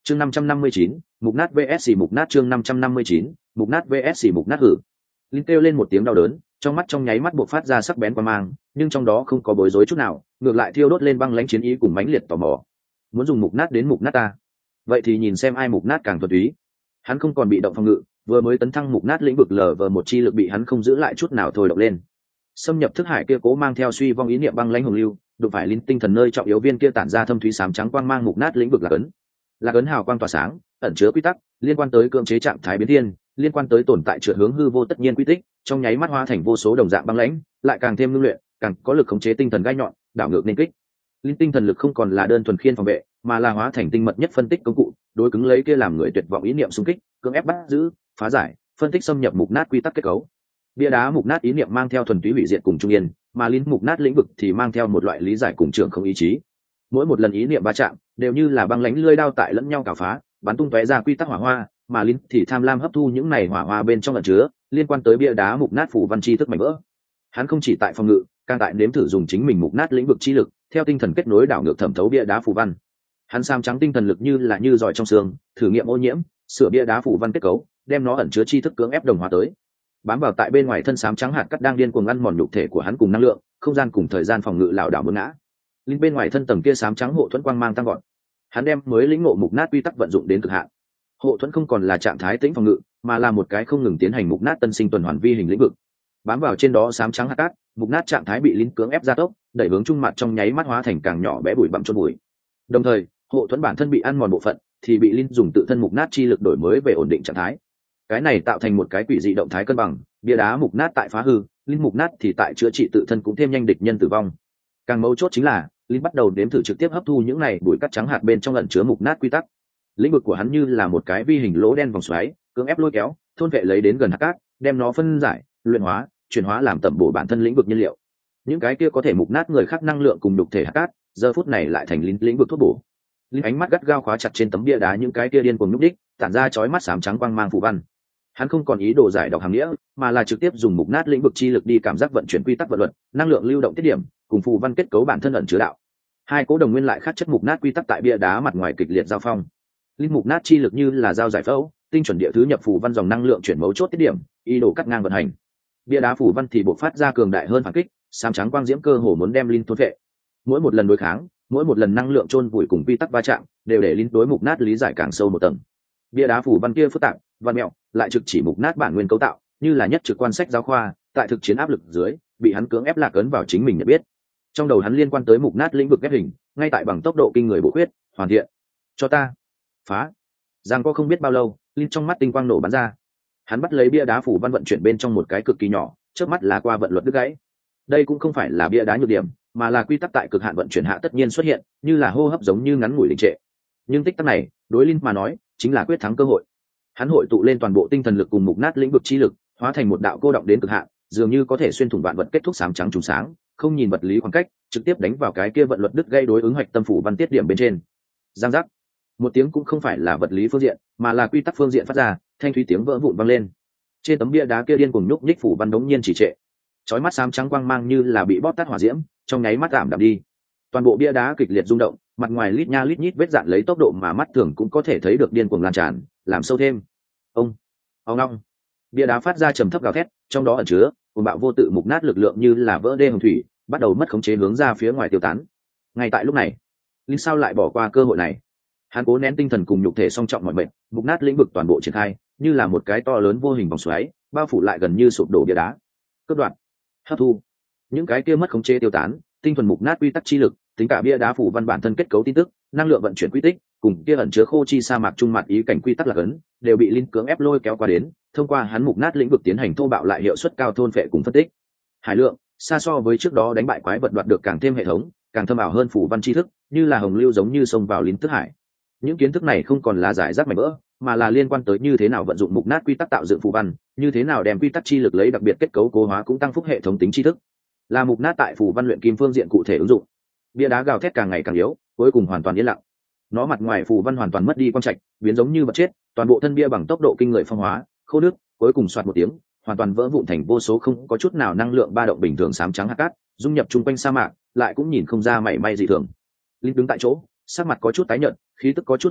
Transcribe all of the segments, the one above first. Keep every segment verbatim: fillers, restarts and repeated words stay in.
chương năm trăm năm mươi chín, mục nát vs mục nát. chương năm trăm năm mươi chín, mục nát vs mục nát. Hử. Linh kêu lên một tiếng đau đớn, trong mắt trong nháy mắt buộc phát ra sắc bén quang mang, nhưng trong đó không có bối rối chút nào, ngược lại thiêu đốt lên băng lãnh chiến ý cùng mãnh liệt tò mò. Muốn dùng mục nát đến mục nát ta, vậy thì nhìn xem ai mục nát càng thuần túy. Hắn không còn bị động phòng ngự, vừa mới tấn thăng mục nát lĩnh vực lờ vờ một chi lực bị hắn không giữ lại chút nào thôi động lên. Xâm nhập thức hải kia cố mang theo suy vong ý niệm băng lãnh hồng lưu, đụng phải linh tinh thần nơi trọng yếu viên kia tản ra thâm thúy xám trắng quang mang mục nát lĩnh vực là cấn. Là cấn hào quang tỏa sáng, ẩn chứa quy tắc liên quan tới cưỡng chế trạng thái biến thiên, liên quan tới tồn tại trượt hướng hư vô tất nhiên quy tích, trong nháy mắt hóa thành vô số đồng dạng băng lãnh, lại càng thêm ngưng luyện, càng có lực khống chế tinh thần gai nhọn, đảo ngược nên kích. Linh tinh thần lực không còn là đơn thuần khiên phòng vệ, mà là hóa thành tinh mật nhất phân tích công cụ, đối cứng lấy kia làm người tuyệt vọng ý niệm xung kích, cưỡng ép bắt giữ, phá giải, phân tích xâm nhập mục nát quy tắc kết cấu. Bia đá mục nát ý niệm mang theo thuần túy hủy diệt cùng trung yên, mà linh mục nát lĩnh vực thì mang theo một loại lý giải cùng trường không ý chí. Mỗi một lần ý niệm va chạm, đều như là băng lãnh lưỡi đao tại lẫn nhau cào phá, bắn tung tóe ra quy tắc hỏa hoa, mà linh thì tham lam hấp thu những này hỏa hoa bên trong ẩn chứa liên quan tới bia đá mục nát phủ văn chi thức mảnh vỡ. Hắn không chỉ tại phòng ngự, càng tại nếm thử dùng chính mình mục nát lĩnh vực chi lực, theo tinh thần kết nối đảo ngược thẩm thấu bia đá phủ văn. Hắn sam trắng tinh thần lực như là như giỏi trong xương, thử nghiệm ô nhiễm, sửa bia đá phủ văn kết cấu, đem nó ẩn chứa chi thức cưỡng ép đồng hóa tới. Bám vào tại bên ngoài thân xám trắng hạt cắt đang điên cuồng ăn mòn nhục thể của hắn cùng năng lượng, không gian cùng thời gian phòng ngự lảo đảo muốn ngã. Linh bên ngoài thân tầng kia xám trắng hộ thuẫn quang mang tăng gọn. Hắn đem mới lĩnh ngộ mục nát quy tắc vận dụng đến cực hạn. Hộ thuẫn không còn là trạng thái tĩnh phòng ngự, mà là một cái không ngừng tiến hành mục nát tân sinh tuần hoàn vi hình lĩnh vực. Bám vào trên đó xám trắng hạt cát, mục nát trạng thái bị linh cưỡng ép gia tốc, đẩy hướng trung mặt trong nháy mắt hóa thành càng nhỏ bé bụi bặm chôn bụi. Đồng thời, hộ thuẫn bản thân bị ăn mòn bộ phận, thì bị linh dùng tự thân mục nát chi lực đổi mới về ổn định trạng thái. Cái này tạo thành một cái quỷ dị động thái cân bằng, bia đá mục nát tại phá hư, linh mục nát thì tại chữa trị tự thân cũng thêm nhanh địch nhân tử vong. Càng mấu chốt chính là linh bắt đầu đếm thử trực tiếp hấp thu những này bụi cắt trắng hạt bên trong ẩn chứa mục nát quy tắc. Lĩnh vực của hắn như là một cái vi hình lỗ đen vòng xoáy, cưỡng ép lôi kéo, thôn vệ lấy đến gần hạt cát, đem nó phân giải, luyện hóa, chuyển hóa làm tẩm bổ bản thân lĩnh vực nhiên liệu. Những cái kia có thể mục nát người khác năng lượng cùng đục thể hạt cát, giờ phút này lại thành lĩnh, lĩnh vực thuốc bổ. Linh ánh mắt gắt gao khóa chặt trên tấm bia đá những cái kia điên cuồng nhúc đích, tản ra chói mắt xám trắng quang mang phù văn. Hắn không còn ý đồ giải đọc hàm nghĩa, mà là trực tiếp dùng mục nát lĩnh vực chi lực đi cảm giác vận chuyển quy tắc vận luật, năng lượng lưu động tiết điểm, cùng phù văn kết cấu bản thân ẩn chứa đạo. Hai cố đồng nguyên lại khắc chất mục nát quy tắc tại bia đá mặt ngoài kịch liệt giao phong. Linh mục nát chi lực như là dao giải phẫu, tinh chuẩn địa thứ nhập phù văn dòng năng lượng chuyển mấu chốt tiết điểm, ý đồ cắt ngang vận hành. Bia đá phù văn thì bộc phát ra cường đại hơn phản kích, xám trắng quang diễm cơ hồ muốn đem linh thôn vệ. Mỗi một lần đối kháng, mỗi một lần năng lượng chôn vùi cùng quy tắc va chạm, đều để linh đối mục nát lý giải càng sâu một tầng. Bia đá phù văn kia phức tạp, văn mẹo, lại trực chỉ mục nát bản nguyên cấu tạo, như là nhất trực quan sách giáo khoa, tại thực chiến áp lực dưới, bị hắn cưỡng ép lạc ấn vào chính mình nhận biết. Trong đầu hắn liên quan tới mục nát lĩnh vực ghép hình, ngay tại bằng tốc độ kinh người bổ khuyết, hoàn thiện. Cho ta phá. Giang có không biết bao lâu, linh trong mắt tinh quang nổ bắn ra. Hắn bắt lấy bia đá phủ văn vận chuyển bên trong một cái cực kỳ nhỏ, trước mắt là qua vận luật đứt gãy. Đây cũng không phải là bia đá nhược điểm, mà là quy tắc tại cực hạn vận chuyển hạ tất nhiên xuất hiện, như là hô hấp giống như ngắn ngủi đình trệ. Nhưng tích tắc này, đối linh mà nói, chính là quyết thắng cơ hội. Hắn hội tụ lên toàn bộ tinh thần lực cùng mục nát lĩnh vực chi lực, hóa thành một đạo cô động đến cực hạn, dường như có thể xuyên thủng vạn vật kết thúc sám trắng trùng sáng, không nhìn vật lý khoảng cách, trực tiếp đánh vào cái kia vận luật đứt gây đối ứng hoạch tâm phủ văn tiết điểm bên trên. Giang giác. Một tiếng cũng không phải là vật lý phương diện, mà là quy tắc phương diện phát ra, thanh thúy tiếng vỡ vụn vang lên. Trên tấm bia đá kia điên cuồng nhúc nhích phủ văn đống nhiên chỉ trệ. Chói mắt xám trắng quang mang như là bị bóp tắt hỏa diễm, trong nháy mắt giảm đạm đi. Toàn bộ bia đá kịch liệt rung động, mặt ngoài lít nha lít nhít vết dạn lấy tốc độ mà mắt thường cũng có thể thấy được điên cuồng lan tràn, làm sâu thêm. Ông, ông long. Bia đá phát ra trầm thấp gào thét, trong đó ẩn chứa cuồng bạo vô tự mục nát lực lượng như là vỡ đê hồng thủy, bắt đầu mất khống chế hướng ra phía ngoài tiêu tán. Ngay tại lúc này, linh sao lại bỏ qua cơ hội này? Hắn cố nén tinh thần cùng nhục thể song trọng mọi mệnh, mục nát lĩnh vực toàn bộ triển khai, như là một cái to lớn vô hình vòng xoáy, bao phủ lại gần như sụp đổ bia đá. Cướp đoạt, hấp thu, những cái kia mất khống chế tiêu tán, tinh thuần mục nát quy tắc chi lực, tính cả bia đá phủ văn bản thân kết cấu tin tức, năng lượng vận chuyển quy tích, cùng kia ẩn chứa khô chi sa mạc trung mặt ý cảnh quy tắc là ấn, đều bị linh cưỡng ép lôi kéo qua đến, thông qua hắn mục nát lĩnh vực tiến hành thô bạo lại hiệu suất cao thôn phệ cùng phân tích. Hải lượng, xa so với trước đó đánh bại quái vật đoạt được càng thêm hệ thống, càng thâm ảo hơn phủ văn tri thức, như là hồng lưu giống như xông vào lín thức hải. Những kiến thức này không còn là giải rác mảnh vỡ, mà là liên quan tới như thế nào vận dụng mục nát quy tắc tạo dựng phù văn, như thế nào đem quy tắc chi lực lấy đặc biệt kết cấu cố hóa cũng tăng phúc hệ thống tính tri thức. Là mục nát tại phù văn luyện kim phương diện cụ thể ứng dụng. Bia đá gào thét càng ngày càng yếu, cuối cùng hoàn toàn yên lặng. Nó mặt ngoài phù văn hoàn toàn mất đi quang trạch, biến giống như vật chết, toàn bộ thân bia bằng tốc độ kinh người phong hóa, khô nước, cuối cùng xoạt một tiếng, hoàn toàn vỡ vụn thành vô số không có chút nào năng lượng ba động bình thường xám trắng hạt cát, dung nhập chung quanh sa mạc, lại cũng nhìn không ra mảy may dị thường. Linh đứng tại chỗ, sắc mặt có chút tái nhợt, khí tức có chút hỗn loạn,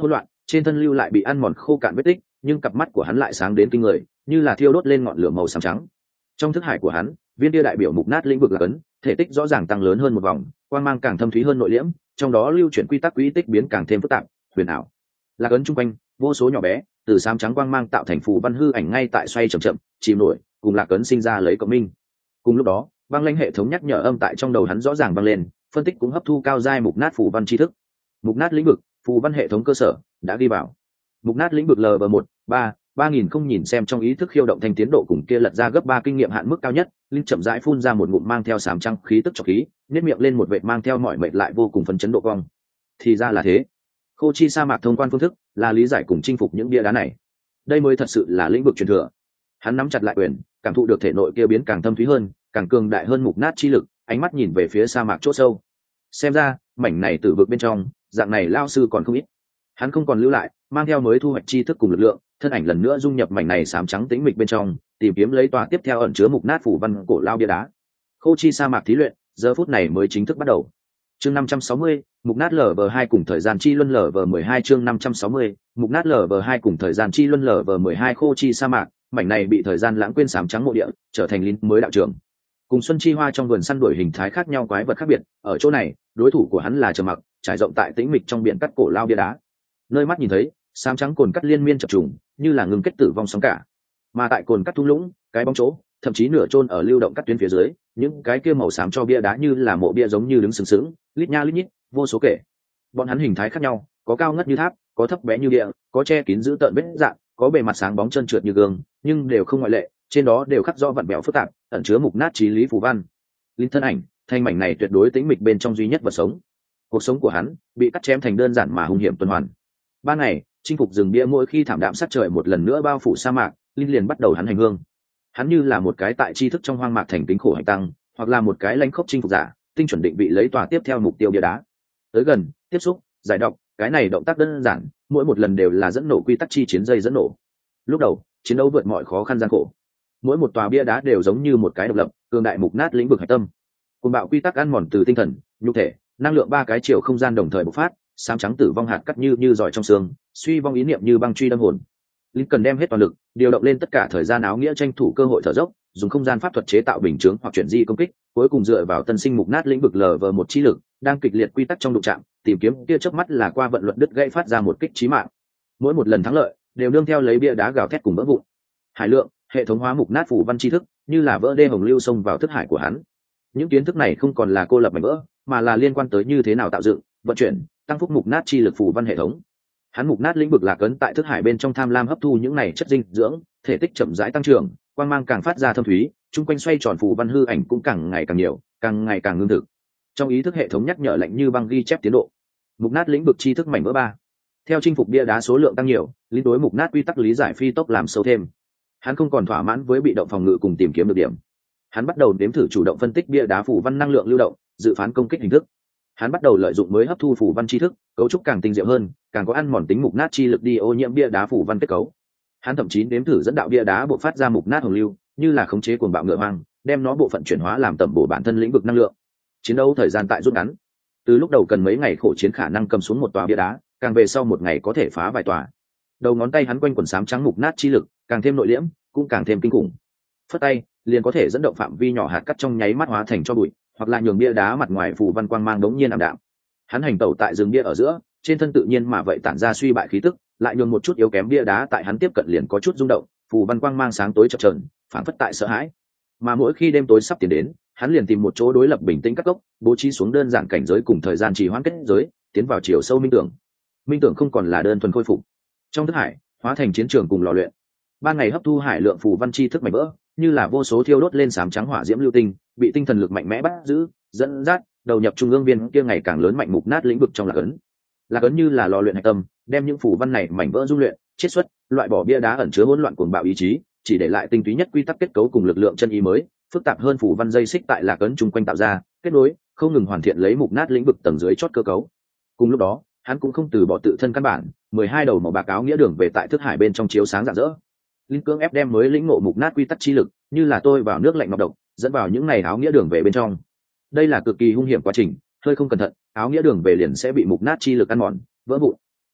trên thân lưu lại bị ăn mòn khô cạn vết tích, nhưng cặp mắt của hắn lại sáng đến kinh người, như là thiêu đốt lên ngọn lửa màu xám trắng. Trong thức hải của hắn, viên kia đại biểu mục nát lĩnh vực là cấn, thể tích rõ ràng tăng lớn hơn một vòng, quang mang càng thâm thúy hơn nội liễm, trong đó lưu chuyển quy tắc quỹ tích biến càng thêm phức tạp, huyền ảo. Là cấn trung quanh, vô số nhỏ bé, từ xám trắng quang mang tạo thành phù văn hư ảnh ngay tại xoay chậm chậm, chìm nổi, cùng lạc cấn sinh ra lấy cộng minh. Cùng lúc đó, băng lãnh hệ thống nhắc nhở âm tại trong đầu hắn rõ ràng vang lên, phân tích cũng hấp thu cao giai mục nát phù văn tri thức. Mục nát lĩnh vực, phù văn hệ thống cơ sở đã ghi vào. Mục nát lĩnh vực L V một ba ba nghìn không nhìn xem trong ý thức khiêu động thành tiến độ cùng kia lật ra gấp ba kinh nghiệm hạn mức cao nhất, linh chậm rãi phun ra một ngụm mang theo sám trăng khí tức trọc khí, nhếch miệng lên một vệt mang theo mọi mệt lại vô cùng phấn chấn độ cong. Thì ra là thế. Khô chi sa mạc thông quan phương thức là lý giải cùng chinh phục những bia đá này. Đây mới thật sự là lĩnh vực truyền thừa. Hắn nắm chặt lại quyền, cảm thụ được thể nội kia biến càng thâm thúy hơn, càng cường đại hơn mục nát chi lực, ánh mắt nhìn về phía sa mạc chỗ sâu. Xem ra, mảnh này tử vực bên trong, dạng này lao sư còn không ít. Hắn không còn lưu lại, mang theo mới thu hoạch tri thức cùng lực lượng, thân ảnh lần nữa dung nhập mảnh này xám trắng tĩnh mịch bên trong, tìm kiếm lấy tòa tiếp theo ẩn chứa mục nát phủ văn cổ lao bia đá. Khô chi sa mạc thí luyện, giờ phút này mới chính thức bắt đầu. Chương năm trăm sáu mươi, mục nát lở vờ hai cùng thời gian chi luân lở vờ mười hai chương năm trăm sáu mươi, mục nát lở vờ hai cùng thời gian chi luân lở vờ mười hai khô chi sa mạc, mảnh này bị thời gian lãng quên xám trắng mộ địa, trở thành linh mới đạo trưởng. Cùng Xuân Chi Hoa trong vườn săn đuổi hình thái khác nhau quái vật khác biệt, ở chỗ này, đối thủ của hắn là Trầm Mặc, trải rộng tại tĩnh mịch trong biển cắt cổ lao bia đá. Nơi mắt nhìn thấy, xám trắng cồn cắt liên miên chập trùng, như là ngừng kết tử vong sóng cả. Mà tại cồn cắt thung lũng, cái bóng chỗ, thậm chí nửa chôn ở lưu động cắt tuyến phía dưới, những cái kia màu xám cho bia đá như là mộ bia giống như đứng sừng sững, lít nha lít nhít, vô số kể. Bọn hắn hình thái khác nhau, có cao ngất như tháp, có thấp bé như địa, có che kín giữ tợn vết dạng, có bề mặt sáng bóng trơn trượt như gương, nhưng đều không ngoại lệ, trên đó đều khắc rõ vặn vẹo phức tạp, ẩn chứa mục nát chí lý phù văn. Linh thân ảnh, thanh mảnh này tuyệt đối tĩnh mịch bên trong duy nhất vật sống. Cuộc sống của hắn bị cắt chém thành đơn giản mà hung hiểm tuần hoàn. Ban ngày, chinh phục rừng bia mỗi khi thảm đạm sát trời một lần nữa bao phủ sa mạc, Linh liền bắt đầu hắn hành hương. Hắn như là một cái tại tri thức trong hoang mạc thành tính khổ hành tăng, hoặc là một cái lãnh khốc chinh phục giả, tinh chuẩn định vị lấy tòa tiếp theo mục tiêu bia đá. Tới gần, tiếp xúc, giải độc, cái này động tác đơn giản, mỗi một lần đều là dẫn nổ quy tắc chi chiến dây dẫn nổ. Lúc đầu, chiến đấu vượt mọi khó khăn gian khổ. Mỗi một tòa bia đá đều giống như một cái độc lập, cường đại mục nát lĩnh vực hạch tâm. Cùng bạo quy tắc ăn mòn từ tinh thần, nhục thể, năng lượng ba cái chiều không gian đồng thời bộc phát, xám trắng tử vong hạt cắt như như giỏi trong xương, suy vong ý niệm như băng truy đâm hồn. Linh cần đem hết toàn lực, điều động lên tất cả thời gian áo nghĩa tranh thủ cơ hội thở dốc, dùng không gian pháp thuật chế tạo bình chướng hoặc chuyển di công kích, cuối cùng dựa vào tân sinh mục nát lĩnh vực lờ vờ một chi lực, đang kịch liệt quy tắc trong đụng chạm, tìm kiếm kia chớp mắt là qua vận luật đứt gãy phát ra một kích chí mạng. Mỗi một lần thắng lợi, đều nương theo lấy bia đá gào thét cùng vỡ vụn. Hải lượng, hệ thống hóa mục nát phủ văn tri thức, như là vỡ đê hồng lưu xông vào thức hải của hắn. Những kiến thức này không còn là cô lập mảnh vỡ, mà là liên quan tới như thế nào tạo dựng, vận chuyển, tăng phúc mục nát chi lực phủ văn hệ thống. Hắn mục nát lĩnh vực lạc ấn tại thức hải bên trong tham lam hấp thu những này chất dinh dưỡng, thể tích chậm rãi tăng trưởng, quang mang càng phát ra thâm thúy, chung quanh xoay tròn phù văn hư ảnh cũng càng ngày càng nhiều, càng ngày càng ngưng thực. Trong ý thức hệ thống nhắc nhở lạnh như băng ghi chép tiến độ. Mục nát lĩnh vực tri thức mảnh vỡ ba. Theo chinh phục bia đá số lượng tăng nhiều, linh đối mục nát quy tắc lý giải phi tốc làm sâu thêm. Hắn không còn thỏa mãn với bị động phòng ngự cùng tìm kiếm được điểm. Hắn bắt đầu đếm thử chủ động phân tích bia đá phù văn năng lượng lưu động, dự phán công kích hình thức. Hắn bắt đầu lợi dụng mới hấp thu phù văn tri thức, cấu trúc càng tinh diệu hơn, càng có ăn mòn tính mục nát chi lực đi ô nhiễm bia đá phù văn kết cấu. Hắn thậm chí đếm thử dẫn đạo bia đá bộ phát ra mục nát hồng lưu, như là khống chế cuồng bạo ngựa hoang, đem nó bộ phận chuyển hóa làm tầm bổ bản thân lĩnh vực năng lượng. Chiến đấu thời gian tại rút ngắn. Từ lúc đầu cần mấy ngày khổ chiến khả năng cầm xuống một tòa bia đá, càng về sau một ngày có thể phá vài tòa. Đầu ngón tay hắn quanh quần xám trắng mục nát chi lực, càng thêm nội liễm, cũng càng thêm kinh khủng. Phất tay, liền có thể dẫn động phạm vi nhỏ hạt cắt trong nháy mắt hóa thành cho bụi, hoặc là nhường bia đá mặt ngoài phù văn quang mang đống nhiên ảm đạm. Hắn hành tẩu tại rừng bia ở giữa, trên thân tự nhiên mà vậy tản ra suy bại khí tức, lại nhường một chút yếu kém bia đá tại hắn tiếp cận liền có chút rung động, phù văn quang mang sáng tối chập chờn, phản phất tại sợ hãi. Mà mỗi khi đêm tối sắp tiến đến, hắn liền tìm một chỗ đối lập bình tĩnh cắt gốc, bố trí xuống đơn giản cảnh giới cùng thời gian trì hoãn kết giới, tiến vào chiều sâu minh tưởng. Minh tưởng không còn là đơn thuần khôi phục. Trong thức hải, hóa thành chiến trường cùng lò luyện. Ban ngày hấp thu hải lượng phù văn chi thức mảnh vỡ, như là vô số thiêu đốt lên sám trắng hỏa diễm lưu tinh, bị tinh thần lực mạnh mẽ bắt giữ, dẫn dắt, đầu nhập trung ương viên kia ngày càng lớn mạnh mục nát lĩnh vực trong lạc ấn. Lạc ấn như là lò luyện hạch tâm, đem những phù văn này mảnh vỡ dung luyện, chiết xuất, loại bỏ bia đá ẩn chứa hỗn loạn cuồng bạo ý chí, chỉ để lại tinh túy nhất quy tắc kết cấu cùng lực lượng chân ý mới, phức tạp hơn phù văn dây xích tại lạc ấn chung quanh tạo ra, kết nối, không ngừng hoàn thiện lấy mục nát lĩnh vực tầng dưới chót cơ cấu. Cùng lúc đó, hắn cũng không từ bỏ tự thân căn bản, mười hai đầu màu bạc áo nghĩa đường về tại thức hải bên trong chiếu sáng rạng rỡ. Linh cưỡng ép đem mới lĩnh ngộ mục nát quy tắc chi lực, như là tôi vào nước lạnh ngọc độc, dẫn vào những này áo nghĩa đường về bên trong. Đây là cực kỳ hung hiểm quá trình, hơi không cẩn thận, áo nghĩa đường về liền sẽ bị mục nát chi lực ăn mòn, vỡ vụn.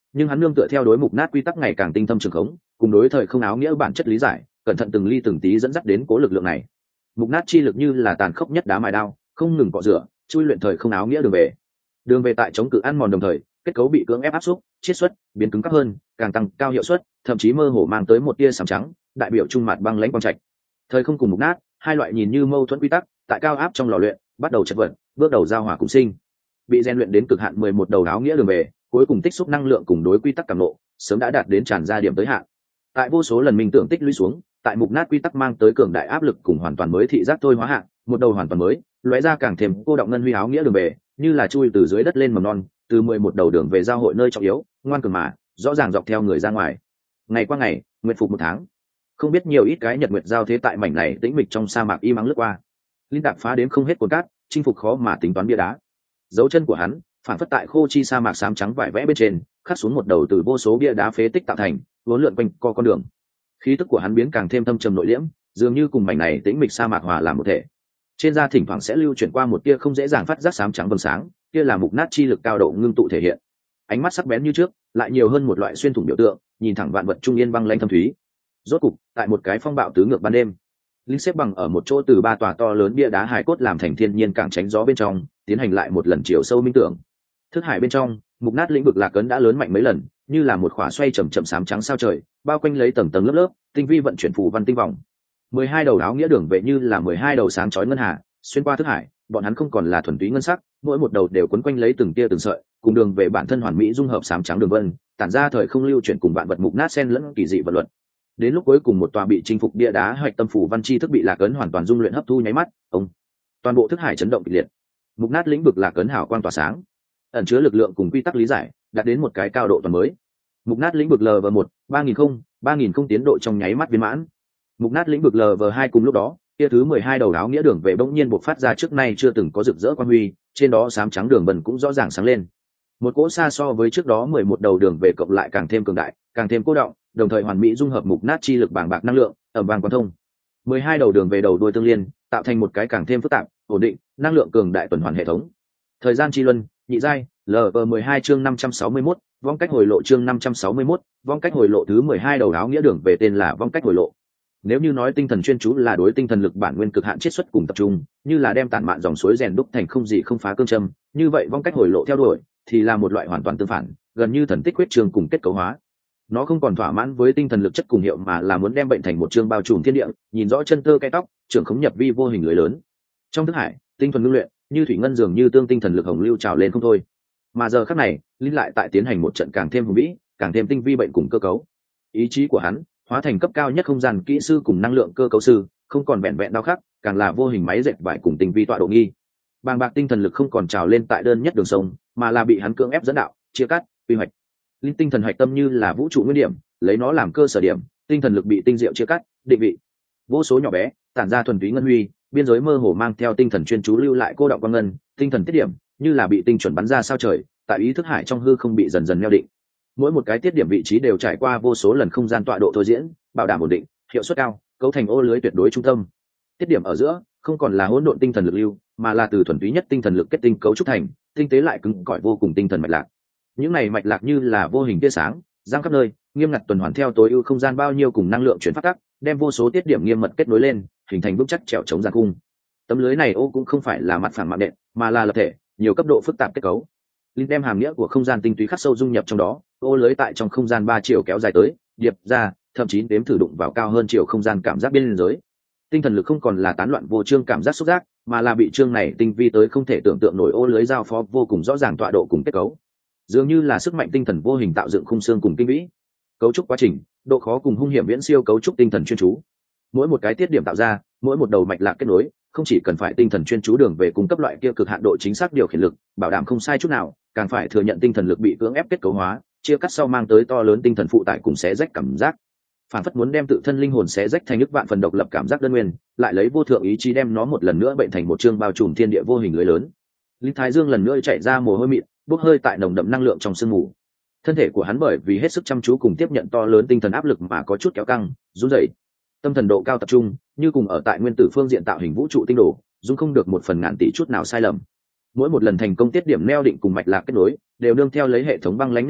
nhưng hắn nương tựa theo đối mục nát quy tắc ngày càng tinh thâm trường khống, cùng đối thời không áo nghĩa bản chất lý giải, cẩn thận từng ly từng tí dẫn dắt đến cố lực lượng này. Mục nát chi lực như là tàn khốc nhất đá mài đao, không ngừng cọ rửa, chui luyện thời không áo nghĩa đường về. Đường về tại chống cự ăn mòn đồng thời, kết cấu bị cưỡng ép áp xúc, chiết xuất, biến cứng cáp hơn, càng tăng cao hiệu suất, thậm chí mơ hồ mang tới một tia sẫm trắng, đại biểu trung mặt băng lãnh quang trạch. Thời không cùng mục nát, hai loại nhìn như mâu thuẫn quy tắc, tại cao áp trong lò luyện, bắt đầu chật vật, bước đầu giao hòa cùng sinh. Bị rèn luyện đến cực hạn mười một đầu áo nghĩa đường về, cuối cùng tích xúc năng lượng cùng đối quy tắc cảm nộ, sớm đã đạt đến tràn ra điểm tới hạn. Tại vô số lần minh tưởng tích lũy xuống, tại mục nát quy tắc mang tới cường đại áp lực cùng hoàn toàn mới thị giác thôi hóa hạn, một đầu hoàn toàn mới, lóe ra càng thêm cô động ngân huy áo nghĩa đường về, như là chui từ dưới đất lên mầm non, từ mười một đầu đường về giao hội nơi trọng yếu, ngoan cường mà, rõ ràng dọc theo người ra ngoài. Ngày qua ngày, nguyệt phục một tháng. Không biết nhiều ít cái nhật nguyệt giao thế tại mảnh này tĩnh mịch trong sa mạc y mắng lướt qua. Linh Tạc phá đến không hết cồn cát, chinh phục khó mà tính toán bia đá. Dấu chân của hắn, phản phất tại khô chi sa mạc xám trắng vải vẽ bên trên, khắc xuống một đầu từ vô số bia đá phế tích tạo thành, uốn lượn quanh co con đường. Khí tức của hắn biến càng thêm thâm trầm nội liễm, dường như cùng mảnh này tĩnh mịch sa mạc hòa làm một thể. Trên da thỉnh thoảng sẽ lưu chuyển qua một tia không dễ dàng phát giác xám trắng vầng sáng, kia là mục nát chi lực cao độ ngưng tụ thể hiện. Ánh mắt sắc bén như trước, lại nhiều hơn một loại xuyên thủng biểu tượng, nhìn thẳng vạn vật trung yên băng lãnh thâm thúy. Rốt cục, tại một cái phong bạo tứ ngược ban đêm, linh xếp bằng ở một chỗ từ ba tòa to lớn bia đá hải cốt làm thành thiên nhiên cảng tránh gió bên trong, tiến hành lại một lần chiều sâu minh tưởng. Thức hải bên trong, mục nát lĩnh vực lạc ấn đã lớn mạnh mấy lần, như là một khỏa xoay chậm chậm sám trắng sao trời, bao quanh lấy tầng tầng lớp lớp, tinh vi vận chuyển phù văn tinh vòng. Mười hai đầu áo nghĩa đường vệ như là mười hai đầu sáng chói ngân hà, xuyên qua thức hải, bọn hắn không còn là thuần túy ngân sắc, mỗi một đầu đều quấn quanh lấy từng tia từng sợi, cùng đường về bản thân hoàn mỹ dung hợp sám trắng đường vân, tản ra thời không lưu chuyển cùng vạn vật mục nát xen lẫn kỳ dị vật luật. Đến lúc cuối cùng một tòa bị chinh phục bia đá hoạch tâm phủ văn chi thức bị lạc ấn hoàn toàn dung luyện hấp thu nháy mắt, ông toàn bộ thức hải chấn động kịch liệt. Mục nát lĩnh vực lạc ấn hào quang tỏa sáng, ẩn chứa lực lượng cùng quy tắc lý giải, đạt đến một cái cao độ toàn mới. Mục nát lĩnh vực lv một ba nghìn không ba nghìn không tiến độ trong nháy mắt viên mãn. Mục nát lĩnh vực lv hai cùng lúc đó, kia thứ mười hai đầu áo nghĩa đường về bỗng nhiên bộc phát ra trước nay chưa từng có rực rỡ quang huy, trên đó xám trắng đường vân cũng rõ ràng sáng lên. Một cỗ xa so với trước đó mười một đầu đường về cộng lại càng thêm cường đại, càng thêm cố động, đồng thời hoàn mỹ dung hợp mục nát chi lực bàng bạc năng lượng, ẩm vàng quan thông. mười hai đầu đường về đầu đuôi tương liên, tạo thành một cái càng thêm phức tạp, ổn định, năng lượng cường đại tuần hoàn hệ thống. Thời gian chi luân, nhị giai, lv mười hai chương năm trăm sáu mươi mốt, vong cách hồi lộ chương năm trăm sáu mươi mốt, vong cách hồi lộ thứ mười hai đầu áo nghĩa đường về tên là vong cách hồi lộ. Nếu như nói tinh thần chuyên chú là đối tinh thần lực bản nguyên cực hạn chiết xuất cùng tập trung, như là đem tản mạn dòng suối rèn đúc thành không gì không phá cương châm, như vậy vong cách hồi lộ theo đuổi thì là một loại hoàn toàn tương phản, gần như thần tích huyết trường cùng kết cấu hóa. Nó không còn thỏa mãn với tinh thần lực chất cùng hiệu mà là muốn đem bệnh thành một chương bao trùm thiên địa, nhìn rõ chân tơ cái tóc, trưởng khống nhập vi vô hình lưới lớn. Trong thức hải, tinh thuần ngưng luyện, như thủy ngân dường như tương tinh thần lực hồng lưu trào lên không thôi. Mà giờ khắc này, linh lại tại tiến hành một trận càng thêm hùng vĩ, càng thêm tinh vi bệnh cùng cơ cấu. Ý chí của hắn hóa thành cấp cao nhất không gian kỹ sư cùng năng lượng cơ cấu sư, không còn vẹn vẹn đau khắc, càng là vô hình máy dệt vải cùng tinh vi tọa độ nghi. Bàng bạc tinh thần lực không còn trào lên tại đơn nhất đường sông, mà là bị hắn cưỡng ép dẫn đạo, chia cắt, quy hoạch. Linh tinh thần hạch tâm như là vũ trụ nguyên điểm, lấy nó làm cơ sở điểm, tinh thần lực bị tinh diệu chia cắt, định vị. Vô số nhỏ bé, tản ra thuần túy ngân huy, biên giới mơ hồ mang theo tinh thần chuyên chú lưu lại cô đọng quang ngân, tinh thần tiết điểm, như là bị tinh chuẩn bắn ra sao trời, tại ý thức hải trong hư không bị dần dần neo định. Mỗi một cái tiết điểm vị trí đều trải qua vô số lần không gian tọa độ thôi diễn, bảo đảm ổn định, hiệu suất cao, cấu thành ô lưới tuyệt đối trung tâm. Tiết điểm ở giữa không còn là hỗn độn tinh thần lực lưu, mà là từ thuần túy nhất tinh thần lực kết tinh cấu trúc thành, tinh tế lại cứng cỏi vô cùng tinh thần mạch lạc. Những này mạch lạc như là vô hình tia sáng, giang khắp nơi, nghiêm ngặt tuần hoàn theo tối ưu không gian bao nhiêu cùng năng lượng chuyển phát tắc, đem vô số tiết điểm nghiêm mật kết nối lên, hình thành vững chắc trèo chống giàn cung. Tấm lưới này ô cũng không phải là mặt phẳng mạng đệm, mà là lập thể, nhiều cấp độ phức tạp kết cấu. Linh đem hàm nghĩa của không gian tinh túy khắc sâu dung nhập trong đó, ô lưới tại trong không gian ba chiều kéo dài tới, điệp ra, thậm chí đếm thử đụng vào cao hơn chiều không gian cảm giác biên giới. Tinh thần lực không còn là tán loạn vô chương cảm giác xúc giác, mà là bị chương này tinh vi tới không thể tưởng tượng nổi ô lưới giao phó vô cùng rõ ràng tọa độ cùng kết cấu. Dường như là sức mạnh tinh thần vô hình tạo dựng khung xương cùng kinh vĩ. Cấu trúc quá trình, độ khó cùng hung hiểm viễn siêu cấu trúc tinh thần chuyên chú. Mỗi một cái tiết điểm tạo ra, mỗi một đầu mạch lạc kết nối, không chỉ cần phải tinh thần chuyên chú đường về cung cấp loại kia cực hạn độ chính xác điều khiển lực, bảo đảm không sai chút nào, càng phải thừa nhận tinh thần lực bị cưỡng ép kết cấu hóa, chia cắt sau mang tới to lớn tinh thần phụ tải cùng xé rách cảm giác. Phản phất muốn đem tự thân linh hồn xé rách thành nước vạn phần độc lập cảm giác đơn nguyên, lại lấy vô thượng ý chí đem nó một lần nữa bệnh thành một chương bao trùm thiên địa vô hình lưới lớn. Linh Thái Dương lần nữa chạy ra mồ hôi mịn, bốc hơi tại nồng đậm năng lượng trong sương mù. Thân thể của hắn bởi vì hết sức chăm chú cùng tiếp nhận to lớn tinh thần áp lực mà có chút kéo căng, run rẩy. Tâm thần độ cao tập trung, như cùng ở tại nguyên tử phương diện tạo hình vũ trụ tinh đồ, dung không được một phần ngàn tỷ chút nào sai lầm. Mỗi một lần thành công tiết điểm neo định cùng mạch lạc kết nối, đều đương theo lấy hệ thống băng lãnh nhắc nhở,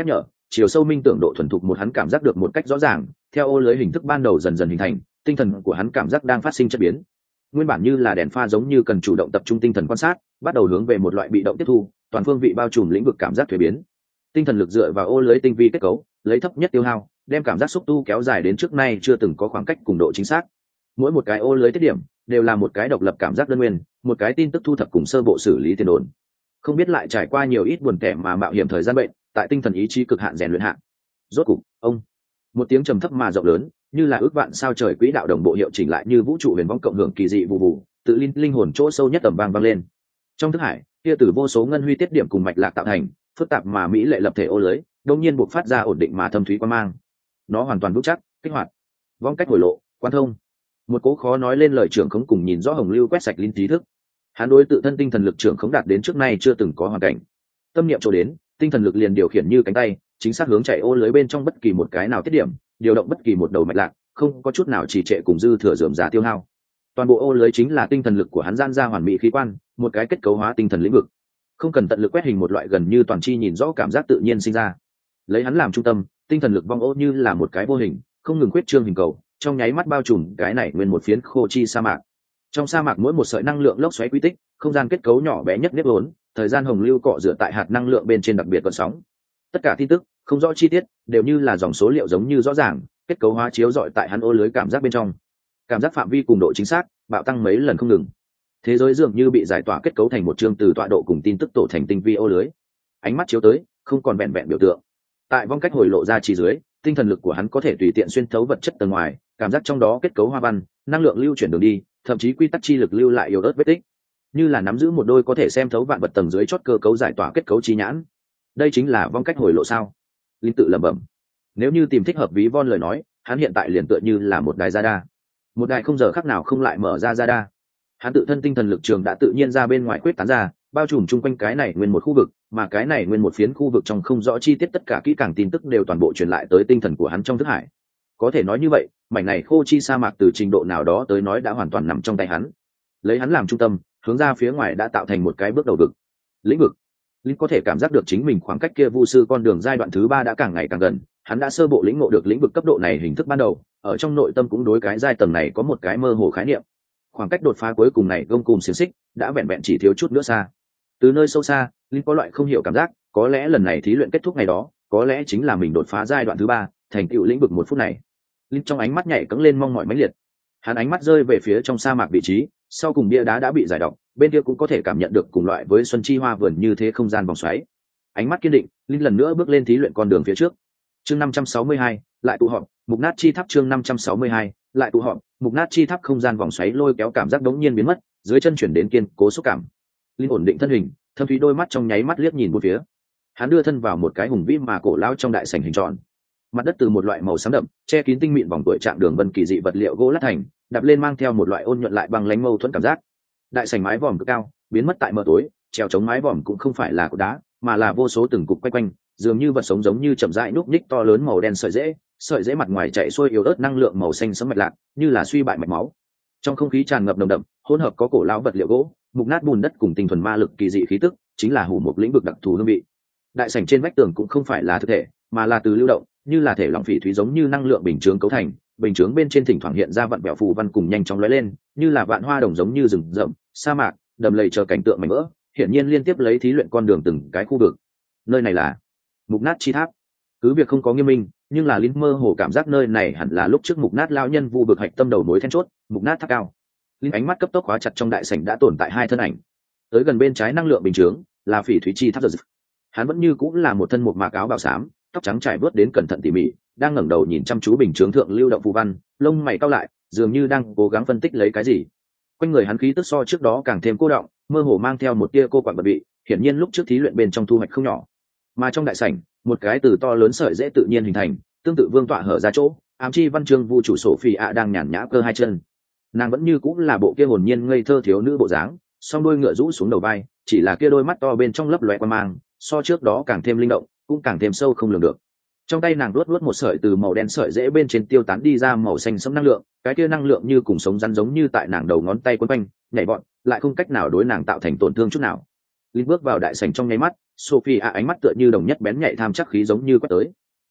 chiều sâu minh tưởng độ thuần thục một hắn cảm giác được một cách rõ ràng. Theo ô lưới hình thức ban đầu dần dần hình thành, tinh thần của hắn cảm giác đang phát sinh chất biến. Nguyên bản như là đèn pha giống như cần chủ động tập trung tinh thần quan sát, bắt đầu hướng về một loại bị động tiếp thu, toàn phương vị bao trùm lĩnh vực cảm giác thuế biến. Tinh thần lực dựa vào ô lưới tinh vi kết cấu, lấy thấp nhất tiêu hao, đem cảm giác xúc tu kéo dài đến trước nay chưa từng có khoảng cách cùng độ chính xác. Mỗi một cái ô lưới tiết điểm đều là một cái độc lập cảm giác đơn nguyên, một cái tin tức thu thập cùng sơ bộ xử lý tiền đồn. Không biết lại trải qua nhiều ít buồn tẻ mà mạo hiểm thời gian bệnh, tại tinh thần ý chí cực hạn rèn luyện hạn. Rốt cục, ông, một tiếng trầm thấp mà rộng lớn, như là ước vạn sao trời quỹ đạo đồng bộ hiệu chỉnh lại như vũ trụ huyền vong cộng hưởng kỳ dị vụ vụ, tự linh linh hồn chỗ sâu nhất tầm vang vang lên. Trong thức hải, kia từ vô số ngân huy tiết điểm cùng mạch lạc tạo thành, phức tạp mà mỹ lệ lập thể ô lưới, đột nhiên buộc phát ra ổn định mà thâm thúy quan mang. Nó hoàn toàn vững chắc, kích hoạt, vong cách hồi lộ, quan thông. Một cố khó nói lên lời trưởng khống cùng nhìn rõ hồng lưu quét sạch linh trí thức. Hắn đối tự thân tinh thần lực trưởng khống đạt đến trước nay chưa từng có hoàn cảnh. Tâm niệm chỗ đến, tinh thần lực liền điều khiển như cánh tay, chính xác hướng chạy ô lưới bên trong bất kỳ một cái nào tiết điểm, điều động bất kỳ một đầu mạch lạc, không có chút nào trì trệ cùng dư thừa rườm rà tiêu hao. Toàn bộ ô lưới chính là tinh thần lực của hắn gian ra hoàn mỹ khí quan, một cái kết cấu hóa tinh thần lĩnh vực. Không cần tận lực quét hình một loại gần như toàn chi nhìn rõ cảm giác tự nhiên sinh ra. Lấy hắn làm trung tâm, tinh thần lực vong ô như là một cái vô hình, không ngừng quyết trương hình cầu, trong nháy mắt bao trùm cái này nguyên một phiến khô chi sa mạc. Trong sa mạc mỗi một sợi năng lượng lốc xoáy quy tích, không gian kết cấu nhỏ bé nhất nếp vốn, thời gian hồng lưu cọ rửa tại hạt năng lượng bên trên đặc biệt cơn sóng. Tất cả tin tức, không rõ chi tiết, đều như là dòng số liệu giống như rõ ràng, kết cấu hóa chiếu rọi tại hắn ô lưới cảm giác bên trong. Cảm giác phạm vi cùng độ chính xác bạo tăng mấy lần không ngừng. Thế giới dường như bị giải tỏa kết cấu thành một chương từ tọa độ cùng tin tức tổ thành tinh vi ô lưới. Ánh mắt chiếu tới, không còn vẹn vẹn biểu tượng. Tại vong cách hồi lộ ra chỉ dưới, tinh thần lực của hắn có thể tùy tiện xuyên thấu vật chất tầng ngoài, cảm giác trong đó kết cấu hoa văn, năng lượng lưu chuyển đường đi, thậm chí quy tắc chi lực lưu lại yếu ớt vết tích, như là nắm giữ một đôi có thể xem thấu vạn vật tầng dưới chót cơ cấu giải tỏa kết cấu chi nhãn. Đây chính là vong cách hồi lộ sao? Linh tự lẩm bẩm. Nếu như tìm thích hợp ví von lời nói, hắn hiện tại liền tựa như là một đài radar, một đài không giờ khắc nào không lại mở ra radar. Hắn tự thân tinh thần lực trường đã tự nhiên ra bên ngoài quyết tán ra, bao trùm chung quanh cái này nguyên một khu vực, mà cái này nguyên một phiến khu vực trong không rõ chi tiết tất cả kỹ càng tin tức đều toàn bộ truyền lại tới tinh thần của hắn trong thức hải. Có thể nói như vậy, mảnh này khô chi sa mạc từ trình độ nào đó tới nói đã hoàn toàn nằm trong tay hắn. Lấy hắn làm trung tâm, hướng ra phía ngoài đã tạo thành một cái bước đầu vực. Lĩnh vực. Linh có thể cảm giác được chính mình khoảng cách kia vu sư con đường giai đoạn thứ ba đã càng ngày càng gần, hắn đã sơ bộ lĩnh ngộ được lĩnh vực cấp độ này hình thức ban đầu, ở trong nội tâm cũng đối cái giai tầng này có một cái mơ hồ khái niệm. Khoảng cách đột phá cuối cùng này gông cùm xiềng xích đã vẹn vẹn chỉ thiếu chút nữa xa. Từ nơi sâu xa, Linh có loại không hiểu cảm giác, có lẽ lần này thí luyện kết thúc ngày đó, có lẽ chính là mình đột phá giai đoạn thứ ba, thành tựu lĩnh vực một phút này. Linh trong ánh mắt nhảy cẫng lên mong mỏi mãnh liệt. Hắn ánh mắt rơi về phía trong sa mạc vị trí, sau cùng bia đá đã bị giải độc, bên kia cũng có thể cảm nhận được cùng loại với xuân chi hoa vườn như thế không gian vòng xoáy. Ánh mắt kiên định, Linh lần nữa bước lên thí luyện con đường phía trước. Chương năm trăm sáu mươi hai, lại tụ họp, mục nát chi tháp chương năm trăm sáu mươi hai, lại tụ họp, mục nát chi tháp không gian vòng xoáy lôi kéo cảm giác đống nhiên biến mất, dưới chân chuyển đến kiên cố xúc cảm. Linh ổn định thân hình, thâm thúy đôi mắt trong nháy mắt liếc nhìn bốn phía. Hắn đưa thân vào một cái hùng vĩ mà cổ lão trong đại sảnh hình tròn. Mặt đất từ một loại màu xám đậm, che kín tinh mịn vòng tuổi trạng đường vân kỳ dị vật liệu gỗ lát thành, đạp lên mang theo một loại ôn nhuận lại bằng lánh mâu thuẫn cảm giác. Đại sảnh mái vòm cực cao, biến mất tại mờ tối, treo chống mái vòm cũng không phải là cột đá, mà là vô số từng cục quay quanh, dường như vật sống giống như chậm rãi núp ních to lớn màu đen sợi rễ, sợi rễ mặt ngoài chạy xuôi yếu ớt năng lượng màu xanh sẫm mạch lạc, như là suy bại mạch máu. Trong không khí tràn ngập nồng đậm, hỗn hợp có cổ lão vật liệu gỗ, mục nát bùn đất cùng tinh thuần ma lực kỳ dị khí tức, chính là hủ một lĩnh vực đặc thù hương vị. Đại sảnh trên vách tường cũng không phải là thực thể, mà là từ lưu động, như là thể lỏng phỉ thúy giống như năng lượng bình chướng cấu thành, bình chướng bên trên thỉnh thoảng hiện ra vặn vẹo phù văn cùng nhanh chóng lóe lên, như là vạn hoa đồng giống như rừng rậm, sa mạc, đầm lầy chờ cảnh tượng mảnh vỡ, hiển nhiên liên tiếp lấy thí luyện con đường từng cái khu vực. Nơi này là mục nát chi tháp. Cứ việc không có nghiêm minh, nhưng là Linh mơ hồ cảm giác nơi này hẳn là lúc trước mục nát lão nhân vu vực hạch tâm đầu mối then chốt, mục nát tháp cao. Linh ánh mắt cấp tốc khóa chặt trong đại sảnh đã tồn tại hai thân ảnh. Tới gần bên trái năng lượng bình chướng là phỉ thúy chi tháp giật. Hắn vẫn như cũng là một thân một mạc áo bào xám, tóc trắng trải vớt đến cẩn thận tỉ mỉ, đang ngẩng đầu nhìn chăm chú bình chướng thượng lưu động phù văn, lông mày cau lại, dường như đang cố gắng phân tích lấy cái gì. Quanh người hắn khí tức so trước đó càng thêm cô đọng, mơ hồ mang theo một tia cô quặn bật bị, hiển nhiên lúc trước thí luyện bên trong thu hoạch không nhỏ. Mà trong đại sảnh, một cái từ to lớn sợi dễ tự nhiên hình thành, tương tự vương tọa hở ra chỗ, ám chi văn chương vu chủ sổ phỉ ạ đang nhàn nhã cơ hai chân. Nàng vẫn như cũng là bộ kia hồn nhiên ngây thơ thiếu nữ bộ dáng, song đôi ngựa rũ xuống đầu vai, chỉ là kia đôi mắt to bên trong lấp lóe quan mang, so trước đó càng thêm linh động, cũng càng thêm sâu không lường được. Trong tay nàng luốt luốt một sợi từ màu đen sợi dễ bên trên tiêu tán đi ra màu xanh sẫm năng lượng, cái kia năng lượng như cùng sống rắn giống như tại nàng đầu ngón tay quấn quanh, nhảy vọt, lại không cách nào đối nàng tạo thành tổn thương chút nào. Linh bước vào đại sảnh trong nháy mắt, Sophia ánh mắt tựa như đồng nhất bén nhạy tham chắc khí giống như quét tới.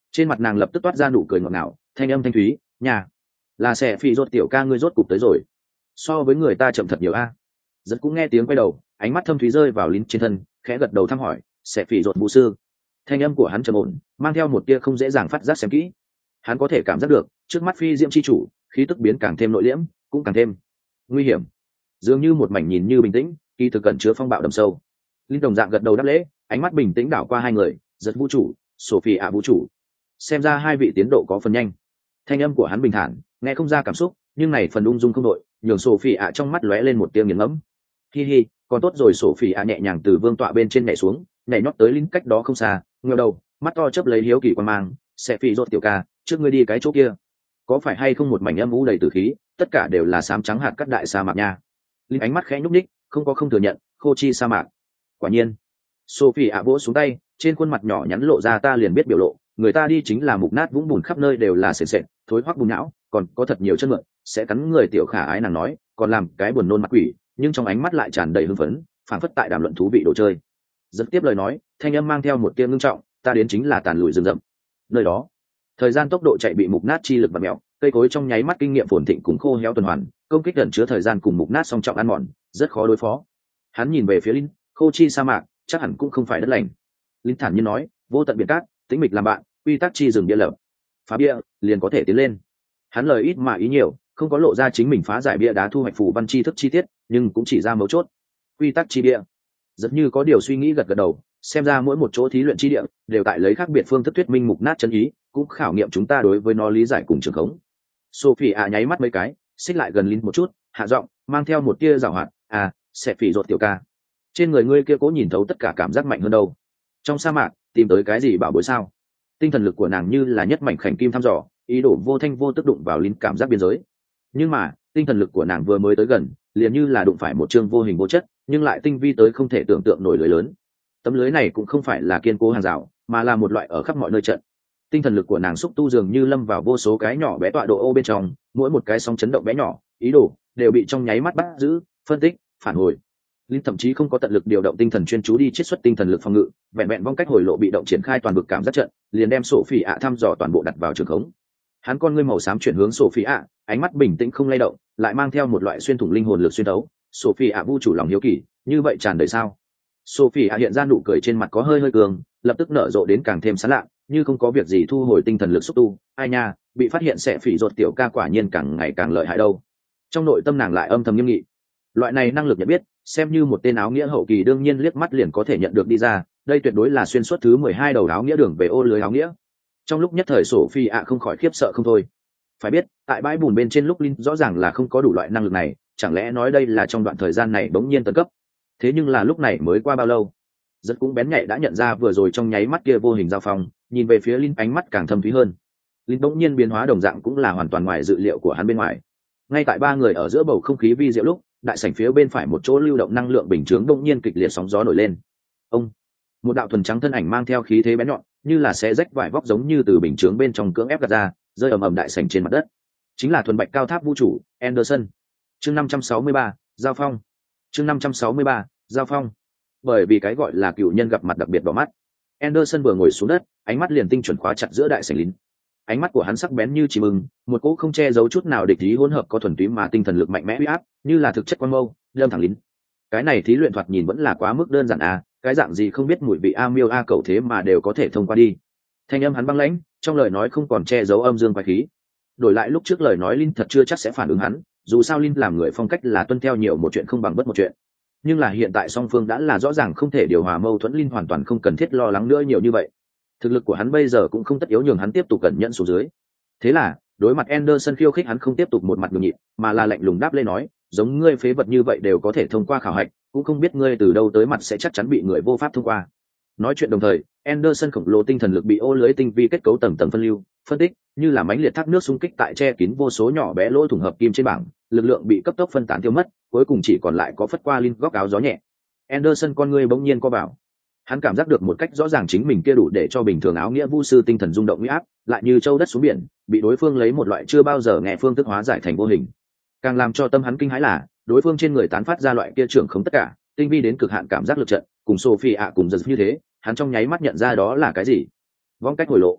Trên mặt nàng lập tức toát ra nụ cười ngọt ngào, thanh âm thanh thúy, nhà là sẽ phi rốt tiểu ca ngươi rốt cục tới rồi, so với người ta chậm thật nhiều a. Giật cũng nghe tiếng quay đầu, ánh mắt thâm thúy rơi vào lính trên thân, khẽ gật đầu thăm hỏi, sẽ phi rốt vũ sư. Thanh âm của hắn trầm ổn, mang theo một tia không dễ dàng phát giác xem kỹ. Hắn có thể cảm giác được trước mắt phi diễm chi chủ khí tức biến càng thêm nội liễm, cũng càng thêm nguy hiểm, dường như một mảnh nhìn như bình tĩnh, kỳ thực cẩn chứa phong bạo đầm sâu. Linh đồng dạng gật đầu đáp lễ, ánh mắt bình tĩnh đảo qua hai người, Giật vũ chủ, Sophie ạ vũ chủ. Xem ra hai vị tiến độ có phần nhanh. Thanh âm của hắn bình thản, nghe không ra cảm xúc, nhưng này phần ung dung không đội, nhường Sophie ạ trong mắt lóe lên một tia nghiền ngẫm. Hi hi, còn tốt rồi. Sophie ạ nhẹ nhàng từ vương tọa bên trên nhảy xuống, nhảy nhót tới Linh cách đó không xa, ngẩng đầu, mắt to chớp lấy hiếu kỳ quan mang, sẽ phi rốt tiểu ca, trước ngươi đi cái chỗ kia, có phải hay không một mảnh âm u đầy tử khí, tất cả đều là xám trắng hạt cát đại sa mạc nha. Linh ánh mắt khẽ nhúc nhích, không có không thừa nhận, khô chi sa mạc. Quả nhiên. Sophie ạ vỗ xuống tay, trên khuôn mặt nhỏ nhắn lộ ra ta liền biết biểu lộ, người ta đi chính là mục nát vũng bùn khắp nơi đều là sền sệt, thối hoắc bùn não, còn có thật nhiều chân mượn, sẽ cắn người. Tiểu khả ái nàng nói, còn làm cái buồn nôn mặt quỷ, nhưng trong ánh mắt lại tràn đầy hưng phấn, phảng phất tại đàm luận thú vị đồ chơi. Dẫn tiếp lời nói, thanh âm mang theo một tia ngưng trọng, ta đến chính là tàn lùi rừng rậm. Nơi đó, thời gian tốc độ chạy bị mục nát chi lực và mèo, cây cối trong nháy mắt kinh nghiệm phồn thịnh cùng khô héo tuần hoàn, công kích gần chứa thời gian cùng mục nát song trọng ăn mòn, rất khó đối phó. Hắn nhìn về phía Linh, khô chi sa mạc, chắc hẳn cũng không phải đất lành. Linh thản nhiên nói, vô tận biển cát, tĩnh mịch làm bạn, quy tắc chi rừng bia lập, phá bia liền có thể tiến lên. Hắn lời ít mà ý nhiều, không có lộ ra chính mình phá giải bia đá thu hoạch phù văn chi thức chi tiết, nhưng cũng chỉ ra mấu chốt. Quy tắc chi bia. Rất như có điều suy nghĩ gật gật đầu, xem ra mỗi một chỗ thí luyện chi địa đều tại lấy khác biệt phương thức thuyết minh mục nát chân ý, cũng khảo nghiệm chúng ta đối với nó lý giải cùng trường khống. Sophie à nháy mắt mấy cái, xích lại gần Linh một chút, hạ giọng, mang theo một tia giảo hoạt, à, sẽ phỉ rột tiểu ca, trên người ngươi kia cố nhìn thấu tất cả cảm giác mạnh hơn đâu. Trong sa mạc tìm tới cái gì bảo bối sao? Tinh thần lực của nàng như là nhất mảnh khảnh kim thăm dò, ý đồ vô thanh vô tức đụng vào Linh cảm giác biên giới. Nhưng mà tinh thần lực của nàng vừa mới tới gần, liền như là đụng phải một chương vô hình vô chất nhưng lại tinh vi tới không thể tưởng tượng nổi lưới lớn. Tấm lưới này cũng không phải là kiên cố hàng rào, mà là một loại ở khắp mọi nơi trận. Tinh thần lực của nàng xúc tu dường như lâm vào vô số cái nhỏ bé tọa độ ô bên trong, mỗi một cái sóng chấn động bé nhỏ, ý đồ đều bị trong nháy mắt bắt giữ, phân tích, phản hồi. Linh thậm chí không có tận lực điều động tinh thần chuyên chú đi chiết xuất tinh thần lực phòng ngự, vẹn vẹn vong cách hồi lộ bị động triển khai toàn vực cảm giác trận, liền đem Sophie ạ thăm dò toàn bộ đặt vào trường khống. Hắn con ngươi màu xám chuyển hướng Sophie ạ, ánh mắt bình tĩnh không lay động, lại mang theo một loại xuyên thủng linh hồn lực xuyên tấu. Sophie ạ vu chủ lòng hiếu kỳ, như vậy tràn đầy sao? Sophie ạ hiện ra nụ cười trên mặt có hơi hơi cường, lập tức nở rộ đến càng thêm sán lạ, như không có việc gì thu hồi tinh thần lực xúc tu. Ai nha, bị phát hiện sẽ phỉ rột tiểu ca quả nhiên càng ngày càng lợi hại đâu. Trong nội tâm nàng lại âm thầm nghiêm nghị. Loại này năng lực nhận biết, xem như một tên áo nghĩa hậu kỳ đương nhiên liếc mắt liền có thể nhận được đi ra, đây tuyệt đối là xuyên suốt thứ mười hai đầu áo nghĩa đường về ô lưới áo nghĩa. Trong lúc nhất thời Sophie ạ không khỏi khiếp sợ không thôi. Phải biết, tại bãi bùn bên trên lúc Linh rõ ràng là không có đủ loại năng lực này, chẳng lẽ nói đây là trong đoạn thời gian này bỗng nhiên tấn cấp? Thế nhưng là lúc này mới qua bao lâu? Rất cũng bén nhạy đã nhận ra vừa rồi trong nháy mắt kia vô hình giao phong, nhìn về phía Linh ánh mắt càng thâm thúy hơn. Linh bỗng nhiên biến hóa đồng dạng cũng là hoàn toàn ngoài dự liệu của hắn bên ngoài. Ngay tại ba người ở giữa bầu không khí vi diệu lúc, đại sảnh phía bên phải một chỗ lưu động năng lượng bình chướng bỗng nhiên kịch liệt sóng gió nổi lên. Ông, một đạo thuần trắng thân ảnh mang theo khí thế bén nhọn, như là xé rách vải vóc giống như từ bình chướng bên trong cưỡng ép gạt ra, rơi ầm ầm đại sảnh trên mặt đất. Chính là thuần bạch cao tháp vũ trụ Anderson. Chương năm trăm sáu mươi ba, giao phong. Chương năm trăm sáu mươi ba, giao phong. Bởi vì cái gọi là cựu nhân gặp mặt đặc biệt đỏ mắt, Anderson vừa ngồi xuống đất, ánh mắt liền tinh chuẩn khóa chặt giữa đại sảnh lính. Ánh mắt của hắn sắc bén như chim ưng, một cỗ không che giấu chút nào địch ý hỗn hợp có thuần túy mà tinh thần lực mạnh mẽ uy áp, như là thực chất quan mâu, đâm thẳng lính. Cái này thí luyện thoạt nhìn vẫn là quá mức đơn giản à, cái dạng gì không biết mùi vị a miêu a cầu thế mà đều có thể thông qua đi. Thanh âm hắn băng lãnh, trong lời nói không còn che giấu âm dương quái khí. Đổi lại lúc trước lời nói Linh thật chưa chắc sẽ phản ứng hắn, dù sao Linh làm người phong cách là tuân theo nhiều một chuyện không bằng bất một chuyện. Nhưng là hiện tại song phương đã là rõ ràng không thể điều hòa mâu thuẫn, Linh hoàn toàn không cần thiết lo lắng nữa nhiều như vậy. Thực lực của hắn bây giờ cũng không tất yếu nhường hắn tiếp tục cẩn nhẫn xuống dưới. Thế là, đối mặt Anderson khiêu khích hắn không tiếp tục một mặt nhường nhịn, mà là lạnh lùng đáp lên nói, giống ngươi phế vật như vậy đều có thể thông qua khảo hạch, cũng không biết ngươi từ đâu tới mặt sẽ chắc chắn bị người vô pháp thông qua. Nói chuyện đồng thời, Anderson khổng lồ tinh thần lực bị ô lưới tinh vi kết cấu tầng tầng phân lưu, phân tích, như là mãnh liệt thác nước xung kích tại che kín vô số nhỏ bé lỗ thủng hợp kim trên bảng, lực lượng bị cấp tốc phân tán tiêu mất, cuối cùng chỉ còn lại có phất qua Linh góc áo gió nhẹ. Anderson con ngươi bỗng nhiên co vào. Hắn cảm giác được một cách rõ ràng chính mình kia đủ để cho bình thường áo nghĩa vu sư tinh thần rung động uy áp, lại như châu đất xuống biển, bị đối phương lấy một loại chưa bao giờ nghe phương thức hóa giải thành vô hình. Càng làm cho tâm hắn kinh hãi là, đối phương trên người tán phát ra loại kia trưởng không tất cả, tinh vi đến cực hạn cảm giác lực trận, cùng Sophie ạ cùng giật như thế, hắn trong nháy mắt nhận ra đó là cái gì. Vong cách hồi lộ.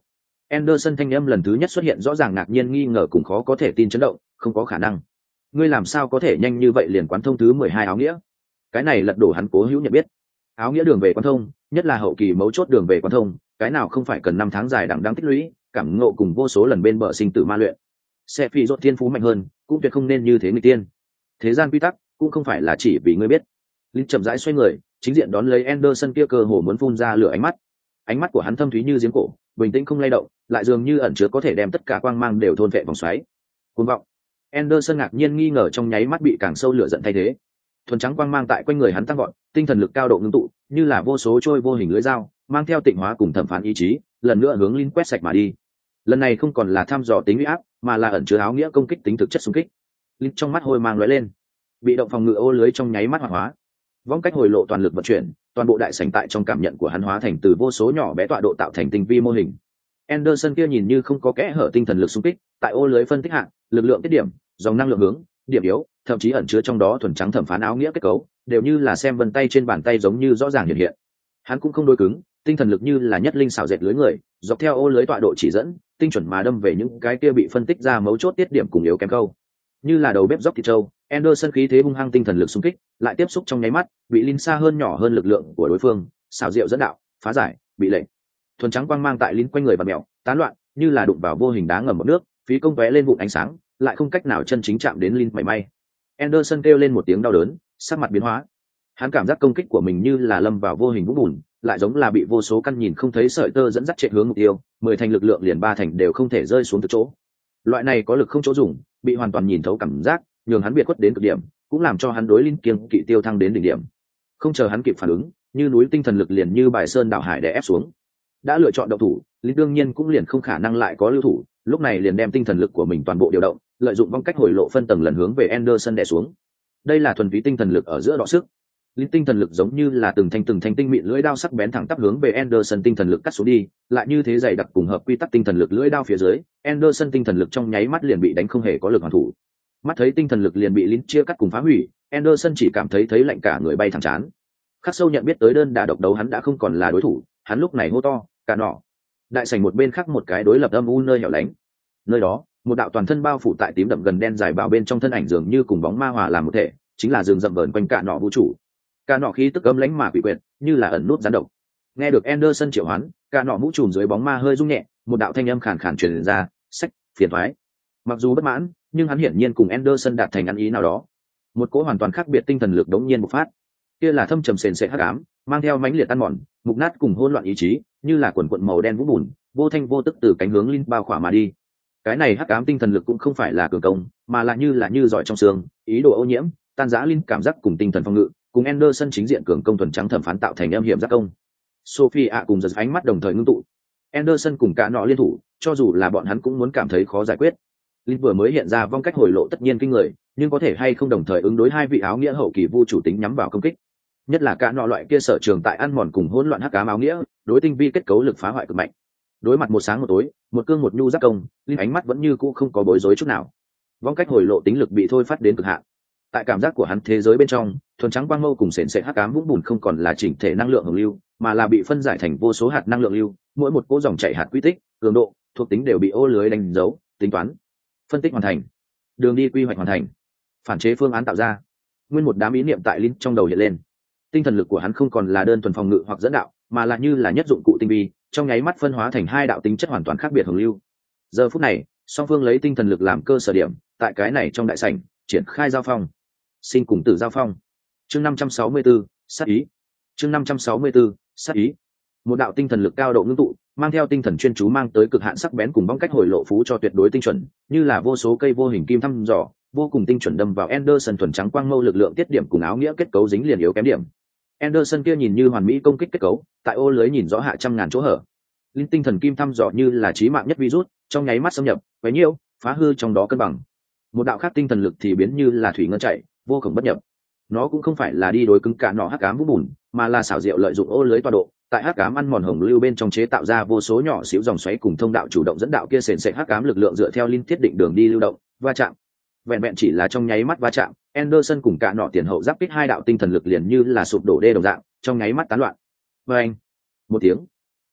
Anderson thanh âm lần thứ nhất xuất hiện rõ ràng ngạc nhiên nghi ngờ cùng khó có thể tin chấn động, không có khả năng. Ngươi làm sao có thể nhanh như vậy liền quán thông thứ mười hai áo nghĩa? Cái này lật đổ hắn cố hữu nhận biết. Áo nghĩa đường về quán thông, nhất là hậu kỳ mấu chốt đường về quán thông, cái nào không phải cần năm tháng dài đằng đẵng tích lũy, cảm ngộ cùng vô số lần bên bờ sinh tử ma luyện. Sẽ phi rốt thiên phú mạnh hơn, cũng tuyệt không nên như thế người tiên. Thế gian quy tắc cũng không phải là chỉ vì ngươi biết. Linh chậm rãi xoay người, chính diện đón lấy Anderson kia cơ hồ muốn phun ra lửa ánh mắt. Ánh mắt của hắn thâm thúy như giếng cổ, bình tĩnh không lay động, lại dường như ẩn chứa có thể đem tất cả quang mang đều thôn vệ vòng xoáy. Cuồng vọng. Anderson ngạc nhiên nghi ngờ trong nháy mắt bị càng sâu lửa giận thay thế. Thuần trắng quang mang tại quanh người hắn tăng vọt, tinh thần lực cao độ ngưng tụ, như là vô số trôi vô hình lưỡi dao, mang theo tịnh hóa cùng thẩm phán ý chí, lần nữa hướng Linh quét sạch mà đi. Lần này không còn là thăm dò tính uy áp, mà là ẩn chứa áo nghĩa công kích tính thực chất xung kích. Linh trong mắt hôi mang lóe lên, bị động phòng ngự ô lưới trong nháy mắt hoạt hóa. Vong cách hồi lộ toàn lực vận chuyển, toàn bộ đại sảnh tại trong cảm nhận của hắn hóa thành từ vô số nhỏ bé tọa độ tạo thành tinh vi mô hình. Anderson kia nhìn như không có kẽ hở tinh thần lực xung kích, tại ô lưới phân tích hạng, lực lượng tiết điểm, dòng năng lượng hướng, điểm yếu, thậm chí ẩn chứa trong đó thuần trắng thẩm phán áo nghĩa kết cấu, đều như là xem vân tay trên bàn tay giống như rõ ràng hiện hiện. Hắn cũng không đối cứng, tinh thần lực như là nhất linh xảo dệt lưới người, dọc theo ô lưới tọa độ chỉ dẫn, tinh chuẩn mà đâm về những cái kia bị phân tích ra mấu chốt tiết điểm cùng yếu kém câu. Như là đầu bếp dốc thịt trâu, Anderson khí thế hung hăng tinh thần lực xung kích, lại tiếp xúc trong nháy mắt, bị Linh xa hơn nhỏ hơn lực lượng của đối phương, xảo diệu dẫn đạo, phá giải, bị lệnh. Thuần trắng quang mang tại Linh quanh người bạt mèo, tán loạn, như là đụng vào vô hình đá ngầm một nước, phí công tóe lên vụn ánh sáng, lại không cách nào chân chính chạm đến Linh mảy may. Anderson kêu lên một tiếng đau đớn, sắc mặt biến hóa. Hắn cảm giác công kích của mình như là lâm vào vô hình vũng bùn, lại giống là bị vô số căn nhìn không thấy sợi tơ dẫn dắt chạy hướng mục tiêu, mười thành lực lượng liền ba thành đều không thể rơi xuống từ chỗ. Loại này có lực không chỗ dùng, bị hoàn toàn nhìn thấu cảm giác, nhường hắn biệt khuất đến cực điểm, cũng làm cho hắn đối Linh kiêng kỵ tiêu thăng đến đỉnh điểm. Không chờ hắn kịp phản ứng, như núi tinh thần lực liền như bài sơn đảo hải đè ép xuống. Đã lựa chọn động thủ, Linh đương nhiên cũng liền không khả năng lại có lưu thủ, lúc này liền đem tinh thần lực của mình toàn bộ điều động, lợi dụng vong cách hồi lộ phân tầng lần hướng về Anderson đè xuống. Đây là thuần túy tinh thần lực ở giữa đọ sức. Linh tinh thần lực giống như là từng thanh từng thanh tinh mịn lưỡi đao sắc bén thẳng tắp hướng về Anderson tinh thần lực cắt xuống đi, lại như thế dày đặc cùng hợp quy tắc tinh thần lực lưỡi đao phía dưới, Anderson tinh thần lực trong nháy mắt liền bị đánh không hề có lực hoàn thủ. Mắt thấy tinh thần lực liền bị Linh chia cắt cùng phá hủy, Anderson chỉ cảm thấy thấy lạnh cả người bay thẳng chán. Khắc sâu nhận biết tới đơn đả độc đấu hắn đã không còn là đối thủ, hắn lúc này hô to, cả nọ. Đại sảnh một bên khác một cái đối lập âm u nơi hẻo lánh. Nơi đó, một đạo toàn thân bao phủ tại tím đậm gần đen dài bao bên trong thân ảnh dường như cùng bóng ma hòa làm một thể, chính là rừng rậm vờn quanh cả nọ vũ trụ. Cả nọ khí tức ấm lãnh mà quỷ quyệt, như là ẩn nút gián độc. Nghe được Anderson triệu hoán, cả nọ mũ trùm dưới bóng ma hơi rung nhẹ, một đạo thanh âm khàn khàn truyền ra, "Sách, phiền toái." Mặc dù bất mãn, nhưng hắn hiển nhiên cùng Anderson đạt thành ăn ý nào đó. Một cỗ hoàn toàn khác biệt tinh thần lực đống nhiên bộc phát. Kia là thâm trầm sền sệt hắc ám, mang theo mãnh liệt tan mòn, mục nát cùng hỗn loạn ý chí, như là quần quần màu đen vũ bùn, vô thanh vô tức từ cánh hướng Linh bao khỏa mà đi. Cái này hắc ám tinh thần lực cũng không phải là cường công, mà là như là như giỏi trong xương, ý đồ ô nhiễm, tan rã Linh cảm giác cùng tinh thần phòng ngự, cùng Anderson chính diện cường công thuần trắng thẩm phán tạo thành âm hiểm giác công. Sophie ạ cùng giật ánh mắt đồng thời ngưng tụ. Anderson cùng cả nọ liên thủ, cho dù là bọn hắn cũng muốn cảm thấy khó giải quyết. Linh vừa mới hiện ra vong cách hồi lộ tất nhiên kinh người, nhưng có thể hay không đồng thời ứng đối hai vị áo nghĩa hậu kỳ vu chủ tính nhắm vào công kích. Nhất là cả nọ loại kia sở trường tại ăn mòn cùng hỗn loạn hắc ám áo nghĩa, đối tinh vi kết cấu lực phá hoại cực mạnh. Đối mặt một sáng một tối, một cương một nhu giác công, Linh ánh mắt vẫn như cũ không có bối rối chút nào. Vong cách hồi lộ tính lực bị thôi phát đến cực hạn. Tại cảm giác của hắn thế giới bên trong, thuần trắng quang mâu cùng sền sệt hắc ám vũng bùn không còn là chỉnh thể năng lượng hồng lưu, mà là bị phân giải thành vô số hạt năng lượng lưu, mỗi một cỗ dòng chảy hạt quy tích, cường độ, thuộc tính đều bị ô lưới đánh dấu, tính toán, phân tích hoàn thành, đường đi quy hoạch hoàn thành, phản chế phương án tạo ra. Nguyên một đám ý niệm tại Linh trong đầu hiện lên. Tinh thần lực của hắn không còn là đơn thuần phòng ngự hoặc dẫn đạo, mà là như là nhất dụng cụ tinh vi, trong nháy mắt phân hóa thành hai đạo tính chất hoàn toàn khác biệt hồng lưu. Giờ phút này, song phương lấy tinh thần lực làm cơ sở điểm, tại cái này trong đại sảnh triển khai giao phong. Sinh cùng tử giao phong. Chương năm trăm sáu mươi tư, sát ý. Chương năm trăm sáu mươi tư, sát ý. Một đạo tinh thần lực cao độ ngưng tụ, mang theo tinh thần chuyên chú mang tới cực hạn sắc bén cùng bóng cách hồi lộ phú cho tuyệt đối tinh chuẩn, như là vô số cây vô hình kim thăm dò, vô cùng tinh chuẩn đâm vào Anderson thuần trắng quang mâu lực lượng tiết điểm cùng áo nghĩa kết cấu dính liền yếu kém điểm. Anderson kia nhìn như hoàn mỹ công kích kết cấu, tại ô lưới nhìn rõ hạ trăm ngàn chỗ hở. Linh tinh thần kim thăm dò như là chí mạng nhất virus, trong nháy mắt xâm nhập, quấy nhiễu, phá hư trong đó cân bằng. Một đạo khác tinh thần lực thì biến như là thủy ngân chảy, vô cùng bất nhập. Nó cũng không phải là đi đối cứng cả nọ hắc ám vũ bùn, mà là xảo diệu lợi dụng ô lưới tọa độ, tại hắc ám ăn mòn hồng lưu bên trong chế tạo ra vô số nhỏ xíu dòng xoáy cùng thông đạo chủ động dẫn đạo kia sền sệt hắc ám lực lượng dựa theo Linh thiết định đường đi lưu động, va chạm. Vẹn vẹn chỉ là trong nháy mắt va chạm, Anderson cùng cả nọ tiền hậu giáp kích hai đạo tinh thần lực liền như là sụp đổ đê đồng dạng, trong nháy mắt tán loạn. Và anh, một tiếng,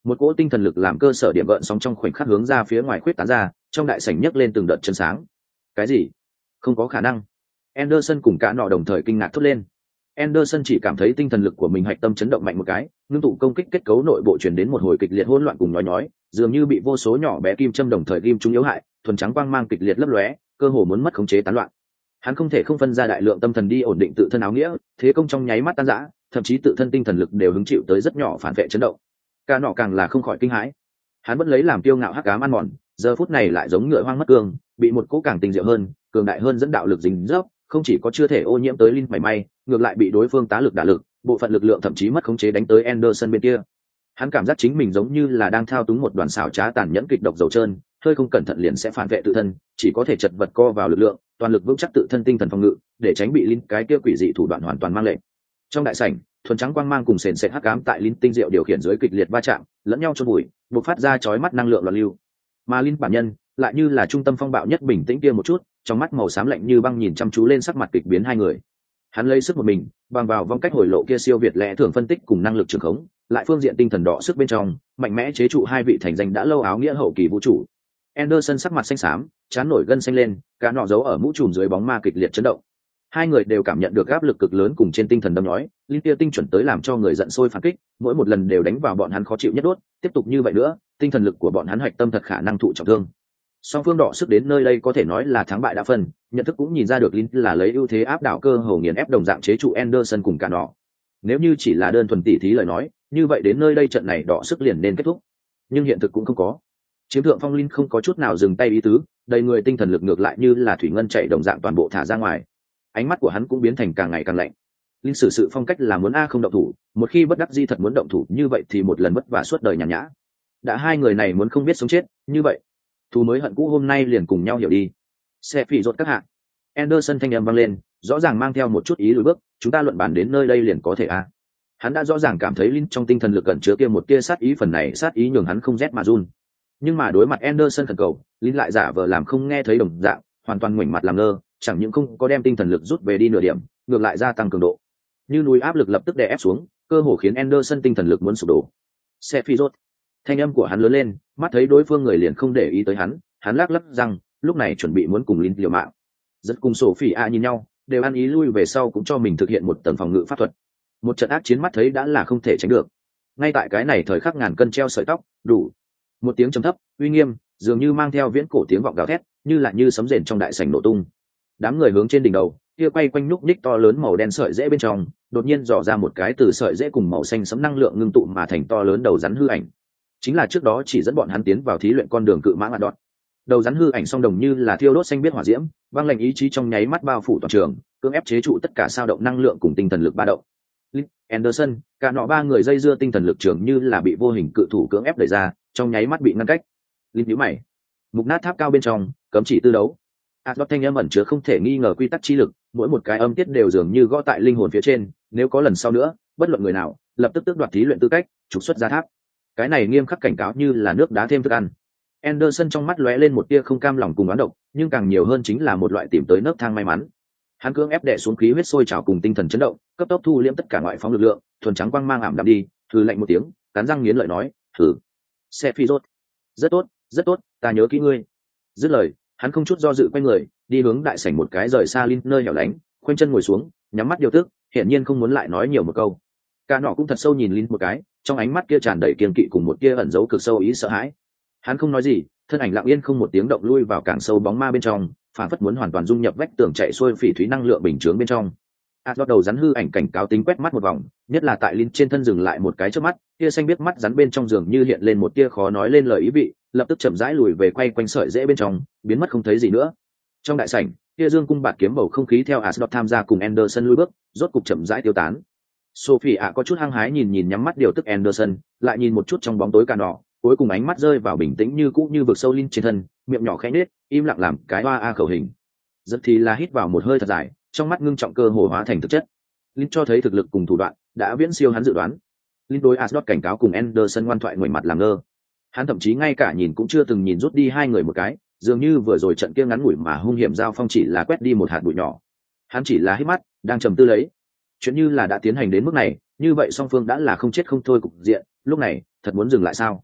Một cỗ tinh thần lực làm cơ sở điểm gợn sóng trong khoảnh khắc hướng ra phía ngoài khuyết tán ra, trong đại sảnh nhấc lên từng đợt chân sáng. Cái gì? Không có khả năng. Anderson cùng cả nọ đồng thời kinh ngạc thốt lên. Anderson chỉ cảm thấy tinh thần lực của mình hạch tâm chấn động mạnh một cái, ngưng tụ công kích kết cấu nội bộ truyền đến một hồi kịch liệt hỗn loạn cùng nhói nhói, dường như bị vô số nhỏ bé kim châm đồng thời ghim trúng yếu hại, thuần trắng quang mang kịch liệt lấp lóe, cơ hồ muốn mất khống chế tán loạn. Hắn không thể không phân ra đại lượng tâm thần đi ổn định tự thân áo nghĩa, thế công trong nháy mắt tan rã, thậm chí tự thân tinh thần lực đều hứng chịu tới rất nhỏ phản vệ chấn động. Cả nọ càng là không khỏi kinh hãi. Hắn vẫn lấy làm kiêu ngạo hắc ám ăn mòn, giờ phút này lại giống ngựa hoang mất cương, bị một cỗ càng tinh diệu hơn, cường đại hơn dẫn đạo lực dính dốc, không chỉ có chưa thể ô nhiễm tới linh mảy may, ngược lại bị đối phương tá lực đả lực, bộ phận lực lượng thậm chí mất khống chế đánh tới Anderson bên kia. Hắn cảm giác chính mình giống như là đang thao túng một đoàn xảo trá tàn nhẫn kịch độc dầu trơn, hơi không cẩn thận liền sẽ phản vệ tự thân, chỉ có thể chật vật co vào lực lượng, toàn lực vững chắc tự thân tinh thần phòng ngự, để tránh bị linh cái kia quỷ dị thủ đoạn hoàn toàn mang lệnh. Trong đại sảnh, thuần trắng quang mang cùng sền sệt hắc ám tại linh tinh diệu điều khiển dưới kịch liệt va chạm, lẫn nhau chôn bụi, bộc phát ra chói mắt năng lượng loạn lưu. Mà linh bản nhân lại như là trung tâm phong bạo nhất bình tĩnh kia một chút, trong mắt màu xám lạnh như băng nhìn chăm chú lên sắc mặt kịch biến hai người. Hắn lấy sức một mình, bằng vào vong cách hồi lộ kia siêu việt lẽ thường phân tích cùng năng lực trường khống, lại phương diện tinh thần đỏ sức bên trong, mạnh mẽ chế trụ hai vị thành danh đã lâu áo nghĩa hậu kỳ vũ trụ. Anderson sắc mặt xanh xám, trán nổi gân xanh lên, cả nọ giấu ở mũ trùm dưới bóng ma kịch liệt chấn động. Hai người đều cảm nhận được áp lực cực lớn cùng trên tinh thần đâm nói, linh tia tinh chuẩn tới làm cho người giận sôi phản kích, mỗi một lần đều đánh vào bọn hắn khó chịu nhất đốt, tiếp tục như vậy nữa, tinh thần lực của bọn hắn hạch tâm thật khả năng thụ trọng thương. Song phương đỏ sức đến nơi đây có thể nói là thắng bại đã phân, nhận thức cũng nhìn ra được linh là lấy ưu thế áp đảo cơ hồ nghiền ép đồng dạng chế trụ Anderson cùng cả nọ. Nếu như chỉ là đơn thuần tỉ thí lời nói, như vậy đến nơi đây trận này đỏ sức liền nên kết thúc. Nhưng hiện thực cũng không có. Chiếm thượng phong linh không có chút nào dừng tay ý tứ, đầy người tinh thần lực ngược lại như là thủy ngân chạy đồng dạng toàn bộ thả ra ngoài. Ánh mắt của hắn cũng biến thành càng ngày càng lạnh. Linh sử sự phong cách là muốn a không động thủ, một khi bất đắc dĩ thật muốn động thủ như vậy thì một lần vất vả suốt đời nhàn nhã. Đã hai người này muốn không biết sống chết, như vậy thù mới hận cũ hôm nay liền cùng nhau hiểu đi. Xe phỉ rốt các hạ. Anderson thanh âm vang lên, rõ ràng mang theo một chút ý lùi bước, chúng ta luận bàn đến nơi đây liền có thể a. Hắn đã rõ ràng cảm thấy linh trong tinh thần lực cẩn chứa kia một tia sát ý, phần này sát ý nhường hắn không rét mà run. Nhưng mà đối mặt Anderson khẩn cầu, linh lại giả vờ làm không nghe thấy đồng dạng, hoàn toàn ngoảnh mặt làm ngơ, chẳng những không có đem tinh thần lực rút về đi nửa điểm, ngược lại gia tăng cường độ. Như núi áp lực lập tức đè ép xuống, cơ hồ khiến Anderson tinh thần lực muốn sụp đổ. Xe phi rốt. Thanh âm của hắn lớn lên, mắt thấy đối phương người liền không để ý tới hắn, hắn lắc lắc răng, lúc này chuẩn bị muốn cùng linh liều mạng. Rất cùng Sophie A nhìn nhau, đều ăn ý lui về sau cũng cho mình thực hiện một tầng phòng ngự pháp thuật. Một trận ác chiến mắt thấy đã là không thể tránh được. Ngay tại cái này thời khắc ngàn cân treo sợi tóc, đủ. Một tiếng trầm thấp, uy nghiêm, dường như mang theo viễn cổ tiếng vọng gào thét, như là như sấm rền trong đại sảnh nổ tung. Đám người hướng trên đỉnh đầu, kia quay quanh nhúc nhích to lớn màu đen sợi rễ bên trong, đột nhiên dò ra một cái từ sợi rễ cùng màu xanh sẫm năng lượng ngưng tụ mà thành to lớn đầu rắn hư ảnh. Chính là trước đó chỉ dẫn bọn hắn tiến vào thí luyện con đường cự mãng Adot. Đầu rắn hư ảnh song đồng như là thiêu đốt xanh biết hỏa diễm, băng lệnh ý chí trong nháy mắt bao phủ toàn trường, cưỡng ép chế trụ tất cả sao động năng lượng cùng tinh thần lực ba động. Link, Anderson, cả nọ ba người dây dưa tinh thần lực trường như là bị vô hình cự thủ cưỡng ép đẩy ra, trong nháy mắt bị ngăn cách. Link nhíu mày. Mục nát tháp cao bên trong, cấm chỉ tư đấu. Adot thanh âm ẩn chứa không thể nghi ngờ quy tắc chi lực, mỗi một cái âm tiết đều dường như gõ tại linh hồn phía trên, nếu có lần sau nữa, bất luận người nào, lập tức tước đoạt thí luyện tư cách, trục xuất ra tháp. Cái này nghiêm khắc cảnh cáo như là nước đá thêm thức ăn. Anderson trong mắt lóe lên một tia không cam lòng cùng oán độc, nhưng càng nhiều hơn chính là một loại tìm tới nấc thang may mắn. Hắn cưỡng ép đè xuống khí huyết sôi trào cùng tinh thần chấn động, cấp tốc thu liễm tất cả ngoại phóng lực lượng, thuần trắng quang mang ảm đạm đi, thử lạnh một tiếng, cắn răng nghiến lợi nói, "Thử." Xe phi rốt. "Rất tốt, rất tốt, ta nhớ kỹ ngươi." Dứt lời, hắn không chút do dự quay người, đi hướng đại sảnh một cái rời xa Linh nơi hẻo lánh, khoanh chân ngồi xuống, nhắm mắt điều tức, hiển nhiên không muốn lại nói nhiều một câu. Cả nọ cũng thật sâu nhìn Linh một cái, trong ánh mắt kia tràn đầy kiên kỵ cùng một tia ẩn giấu cực sâu ý sợ hãi. Hắn không nói gì, thân ảnh lặng yên không một tiếng động lui vào càng sâu bóng ma bên trong, phản phất muốn hoàn toàn dung nhập vách tường chạy xuôi phỉ thúy năng lượng bình chướng bên trong. Adot đầu rắn hư ảnh cảnh cáo tính quét mắt một vòng, nhất là tại Linh trên thân dừng lại một cái chớp mắt, tia xanh biết mắt rắn bên trong giường như hiện lên một tia khó nói lên lời ý vị, lập tức chậm rãi lùi về quay quanh sợi rễ bên trong, biến mất không thấy gì nữa. Trong đại sảnh, tia dương cung bạt kiếm bầu không khí theo Adot tham gia cùng Anderson lui bước, rốt cục chậm rãi tiêu tán. Sophie ạ có chút hăng hái nhìn nhìn nhắm mắt điều tức Anderson, lại nhìn một chút trong bóng tối cà nọ, cuối cùng ánh mắt rơi vào bình tĩnh như cũ như vực sâu Linh trên thân, miệng nhỏ khẽ nết, im lặng làm cái oa a khẩu hình. Rất thì là hít vào một hơi thật dài, trong mắt ngưng trọng cơ hồ hóa thành thực chất. Linh cho thấy thực lực cùng thủ đoạn đã viễn siêu hắn dự đoán. Linh đối Asdod cảnh cáo cùng Anderson ngoan thoại ngoảnh mặt làm ngơ. Hắn thậm chí ngay cả nhìn cũng chưa từng nhìn rút đi hai người một cái, dường như vừa rồi trận kia ngắn ngủi mà hung hiểm giao phong chỉ là quét đi một hạt bụi nhỏ. Hắn chỉ là hít mắt, đang trầm tư lấy. Chuyện như là đã tiến hành đến mức này, như vậy song phương đã là không chết không thôi cục diện, lúc này thật muốn dừng lại sao?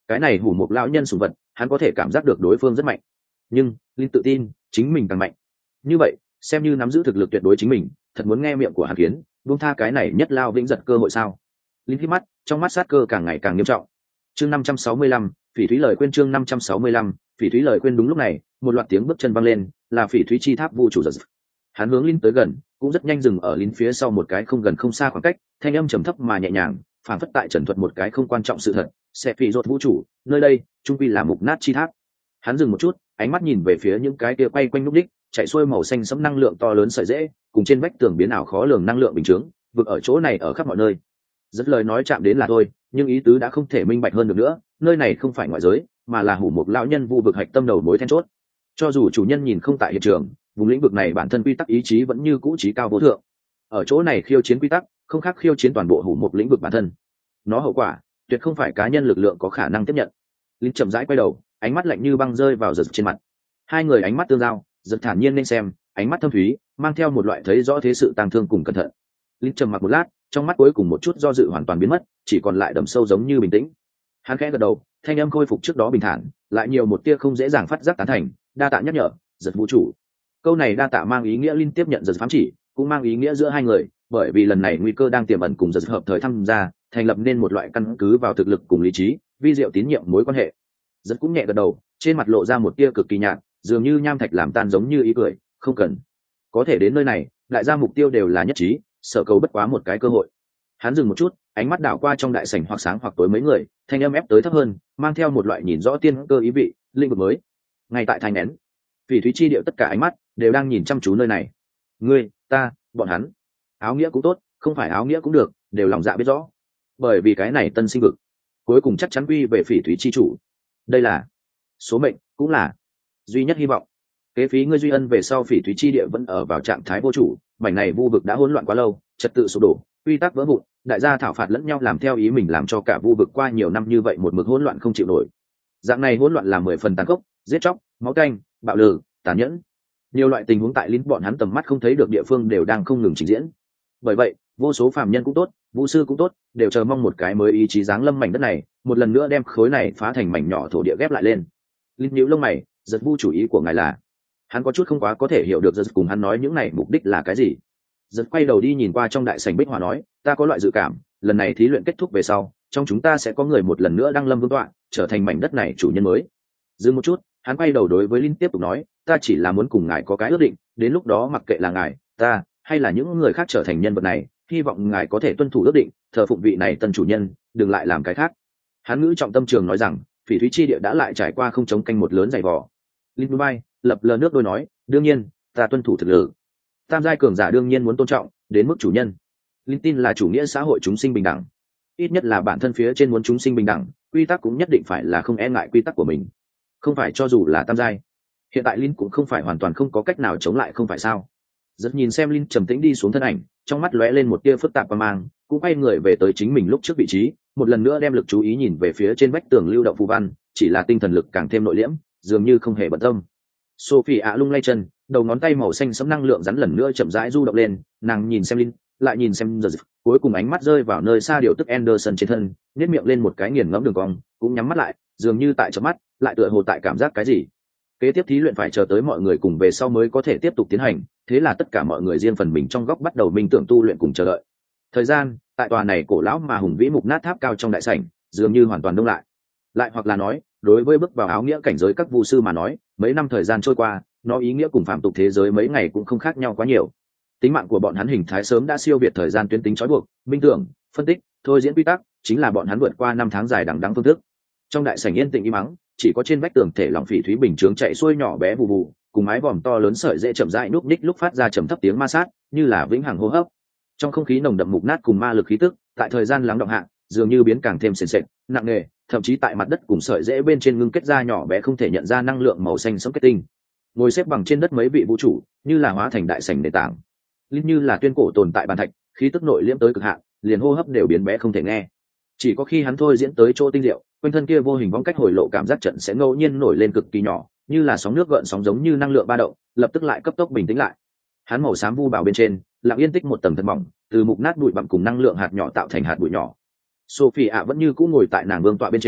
cái này hủ một lão nhân sùng vật hắn có thể cảm giác được đối phương rất mạnh, nhưng linh tự tin chính mình càng mạnh. Như vậy xem như nắm giữ thực lực tuyệt đối chính mình thật muốn nghe miệng của hắn kiến buông tha cái này nhất lao vĩnh giật cơ hội sao? Linh hít mắt, trong mắt sát cơ càng ngày càng nghiêm trọng. Chương năm trăm sáu mươi lăm, Phỉ Thúy lời khuyên. Chương năm trăm sáu mươi lăm, Phỉ Thúy lời khuyên. Đúng lúc này, một loạt tiếng bước chân vang lên, là Phỉ Thúy chi tháp vu chủ giật. Hắn hướng Linh tới gần, cũng rất nhanh dừng ở Linh phía sau một cái không gần không xa khoảng cách, thanh âm trầm thấp mà nhẹ nhàng, phản phất tại trần thuật một cái không quan trọng sự thật. Sẽ phỉ rốt vũ chủ, nơi đây, trung quy là mục nát chi tháp. Hắn dừng một chút, ánh mắt nhìn về phía những cái kia quay quanh lúc đích, chạy xuôi màu xanh sẫm năng lượng to lớn sợi rễ, cùng trên vách tường biến ảo khó lường năng lượng bình chướng, vực ở chỗ này ở khắp mọi nơi. Rất lời nói chạm đến là thôi, nhưng ý tứ đã không thể minh bạch hơn được nữa, nơi này không phải ngoại giới, mà là hủ một lão nhân vu vực hạch tâm đầu mối then chốt. Cho dù chủ nhân nhìn không tại hiện trường, vùng lĩnh vực này bản thân quy tắc ý chí vẫn như cũ chí cao vô thượng. Ở chỗ này khiêu chiến quy tắc, không khác khiêu chiến toàn bộ hủ một lĩnh vực bản thân. Nó hậu quả, tuyệt không phải cá nhân lực lượng có khả năng tiếp nhận. Linh chậm rãi quay đầu, ánh mắt lạnh như băng rơi vào giật trên mặt. Hai người ánh mắt tương giao, giật thản nhiên nên xem, ánh mắt thâm thúy, mang theo một loại thấy rõ thế sự tang thương cùng cẩn thận. Linh trầm mặc một lát, trong mắt cuối cùng một chút do dự hoàn toàn biến mất, chỉ còn lại đầm sâu giống như bình tĩnh. Hắn khẽ gật đầu, thanh âm khôi phục trước đó bình thản, lại nhiều một tia không dễ dàng phát giác tán thành, đa tạ nhắc nhở, giật vũ chủ. Câu này đa tạ mang ý nghĩa Linh tiếp nhận giật phám chỉ, cũng mang ý nghĩa giữa hai người, bởi vì lần này nguy cơ đang tiềm ẩn cùng giật hợp thời tham gia, thành lập nên một loại căn cứ vào thực lực cùng lý trí, vi diệu tín nhiệm mối quan hệ. Giật cũng nhẹ gật đầu, trên mặt lộ ra một tia cực kỳ nhạt, dường như nham thạch làm tan giống như ý cười, không cần. Có thể đến nơi này, đại gia mục tiêu đều là nhất trí, sở cầu bất quá một cái cơ hội. Hắn dừng một chút, ánh mắt đảo qua trong đại sảnh hoặc sáng hoặc tối mấy người, thanh âm ép tới thấp hơn, mang theo một loại nhìn rõ tiên cơ ý vị, lĩnh vực mới. Ngay tại thành nén, Phỉ Thúy chi điệu tất cả ánh mắt đều đang nhìn chăm chú nơi này. Ngươi, ta, bọn hắn, áo nghĩa cũng tốt, không phải áo nghĩa cũng được, đều lòng dạ biết rõ. Bởi vì cái này tân sinh vực, cuối cùng chắc chắn quy về Phỉ Thúy chi chủ. Đây là số mệnh, cũng là duy nhất hy vọng. Kế phí ngươi duy ân về sau, Phỉ Thúy chi địa vẫn ở vào trạng thái vô chủ, mảnh này vu vực đã hỗn loạn quá lâu, trật tự sụp đổ, quy tắc vỡ vụn, đại gia thảo phạt lẫn nhau làm theo ý mình, làm cho cả vu vực qua nhiều năm như vậy một mực hỗn loạn không chịu nổi. Dạng này hỗn loạn là mười phần tàn khốc, giết chóc, máu tanh, bạo lực, tàn nhẫn. Nhiều loại tình huống tại lính bọn hắn tầm mắt không thấy được địa phương đều đang không ngừng trình diễn. Bởi vậy, vô số phàm nhân cũng tốt, vũ sư cũng tốt, đều chờ mong một cái mới ý chí giáng lâm mảnh đất này, một lần nữa đem khối này phá thành mảnh nhỏ thổ địa ghép lại lên. Lính nhíu lông mày, giật vu chủ ý của ngài là? Hắn có chút không quá có thể hiểu được giật cùng hắn nói những này mục đích là cái gì. Giật quay đầu đi nhìn qua trong đại sảnh bích hòa nói, ta có loại dự cảm, lần này thí luyện kết thúc về sau, trong chúng ta sẽ có người một lần nữa đăng lâm vương tọa, trở thành mảnh đất này chủ nhân mới. Dừng một chút, hắn quay đầu đối với Linh tiếp tục nói, ta chỉ là muốn cùng ngài có cái ước định, đến lúc đó mặc kệ là ngài, ta, hay là những người khác trở thành nhân vật này, hy vọng ngài có thể tuân thủ ước định, thờ phụng vị này tân chủ nhân, đừng lại làm cái khác. Hắn ngữ trọng tâm trường nói rằng, Phỉ Thúy chi địa đã lại trải qua không chống canh một lớn dày vò. Linh Dubai lập lờ nước đôi nói, đương nhiên, ta tuân thủ thực lực. Tam giai cường giả đương nhiên muốn tôn trọng, đến mức chủ nhân. Linh tin là chủ nghĩa xã hội chúng sinh bình đẳng, ít nhất là bản thân phía trên muốn chúng sinh bình đẳng, quy tắc cũng nhất định phải là không e ngại quy tắc của mình, không phải cho dù là tam giai. Hiện tại Linh cũng không phải hoàn toàn không có cách nào chống lại, không phải sao? Rất nhìn xem Linh trầm tĩnh đi xuống thân ảnh, trong mắt lóe lên một tia phức tạp và mang, cũng quay người về tới chính mình lúc trước vị trí, một lần nữa đem lực chú ý nhìn về phía trên vách tường lưu động phù văn, chỉ là tinh thần lực càng thêm nội liễm, dường như không hề bận tâm. Sophie ạ lung lay chân, đầu ngón tay màu xanh sẫm năng lượng rắn lần nữa chậm rãi du động lên, nàng nhìn xem Linh, lại nhìn xem Giật, cuối cùng ánh mắt rơi vào nơi xa điều tức Anderson trên thân, nhếch miệng lên một cái nghiền ngẫm đường cong, cũng nhắm mắt lại, dường như tại chớp mắt, lại tựa hồ tại cảm giác cái gì. Kế tiếp thí luyện phải chờ tới mọi người cùng về sau mới có thể tiếp tục tiến hành, thế là tất cả mọi người riêng phần mình trong góc bắt đầu minh tưởng tu luyện cùng chờ đợi. Thời gian tại tòa này cổ lão mà hùng vĩ mục nát tháp cao trong đại sảnh dường như hoàn toàn đông lại. Lại hoặc là nói, đối với bước vào áo nghĩa cảnh giới các vu sư mà nói, mấy năm thời gian trôi qua, nó ý nghĩa cùng phạm tục thế giới mấy ngày cũng không khác nhau quá nhiều. Tính mạng của bọn hắn hình thái sớm đã siêu việt thời gian tuyến tính trói buộc, minh tưởng, phân tích, thôi diễn quy tắc, chính là bọn hắn vượt qua năm tháng dài đằng đẵng phương thức. Trong đại sảnh yên tĩnh im mắng, chỉ có trên vách tường thể lỏng phỉ thúy bình chướng chạy xuôi nhỏ bé vù vù, cùng mái vòm to lớn sợi dễ chậm rãi núp ních lúc phát ra trầm thấp tiếng ma sát, như là vĩnh hằng hô hấp. Trong không khí nồng đậm mục nát cùng ma lực khí tức, tại thời gian lắng đọng hạ, dường như biến càng thêm sền sệt, nặng nề, thậm chí tại mặt đất cùng sợi dễ bên trên ngưng kết ra nhỏ bé không thể nhận ra năng lượng màu xanh sẫm kết tinh. Ngồi xếp bằng trên đất mấy vị vũ trụ, như là hóa thành đại sảnh nền tảng. Linh như là tuyên cổ tồn tại bàn thạch, khí tức nội liễm tới cực hạn, liền hô hấp đều biến bé không thể nghe. Chỉ có khi hắn thôi diễn tới chỗ tinh diệu, quanh thân kia vô hình vong cách hồi lộ cảm giác trận sẽ ngẫu nhiên nổi lên cực kỳ nhỏ, như là sóng nước gợn sóng giống như năng lượng ba động, lập tức lại cấp tốc bình tĩnh lại. Hắn màu xám vu bảo bên trên, lặng yên tích một tầng thật mỏng, từ mục nát bụi bặm cùng năng lượng hạt nhỏ tạo thành hạt bụi nhỏ. Sophie ạ vẫn như cũ ngồi tại nàng vương tọa bên trên,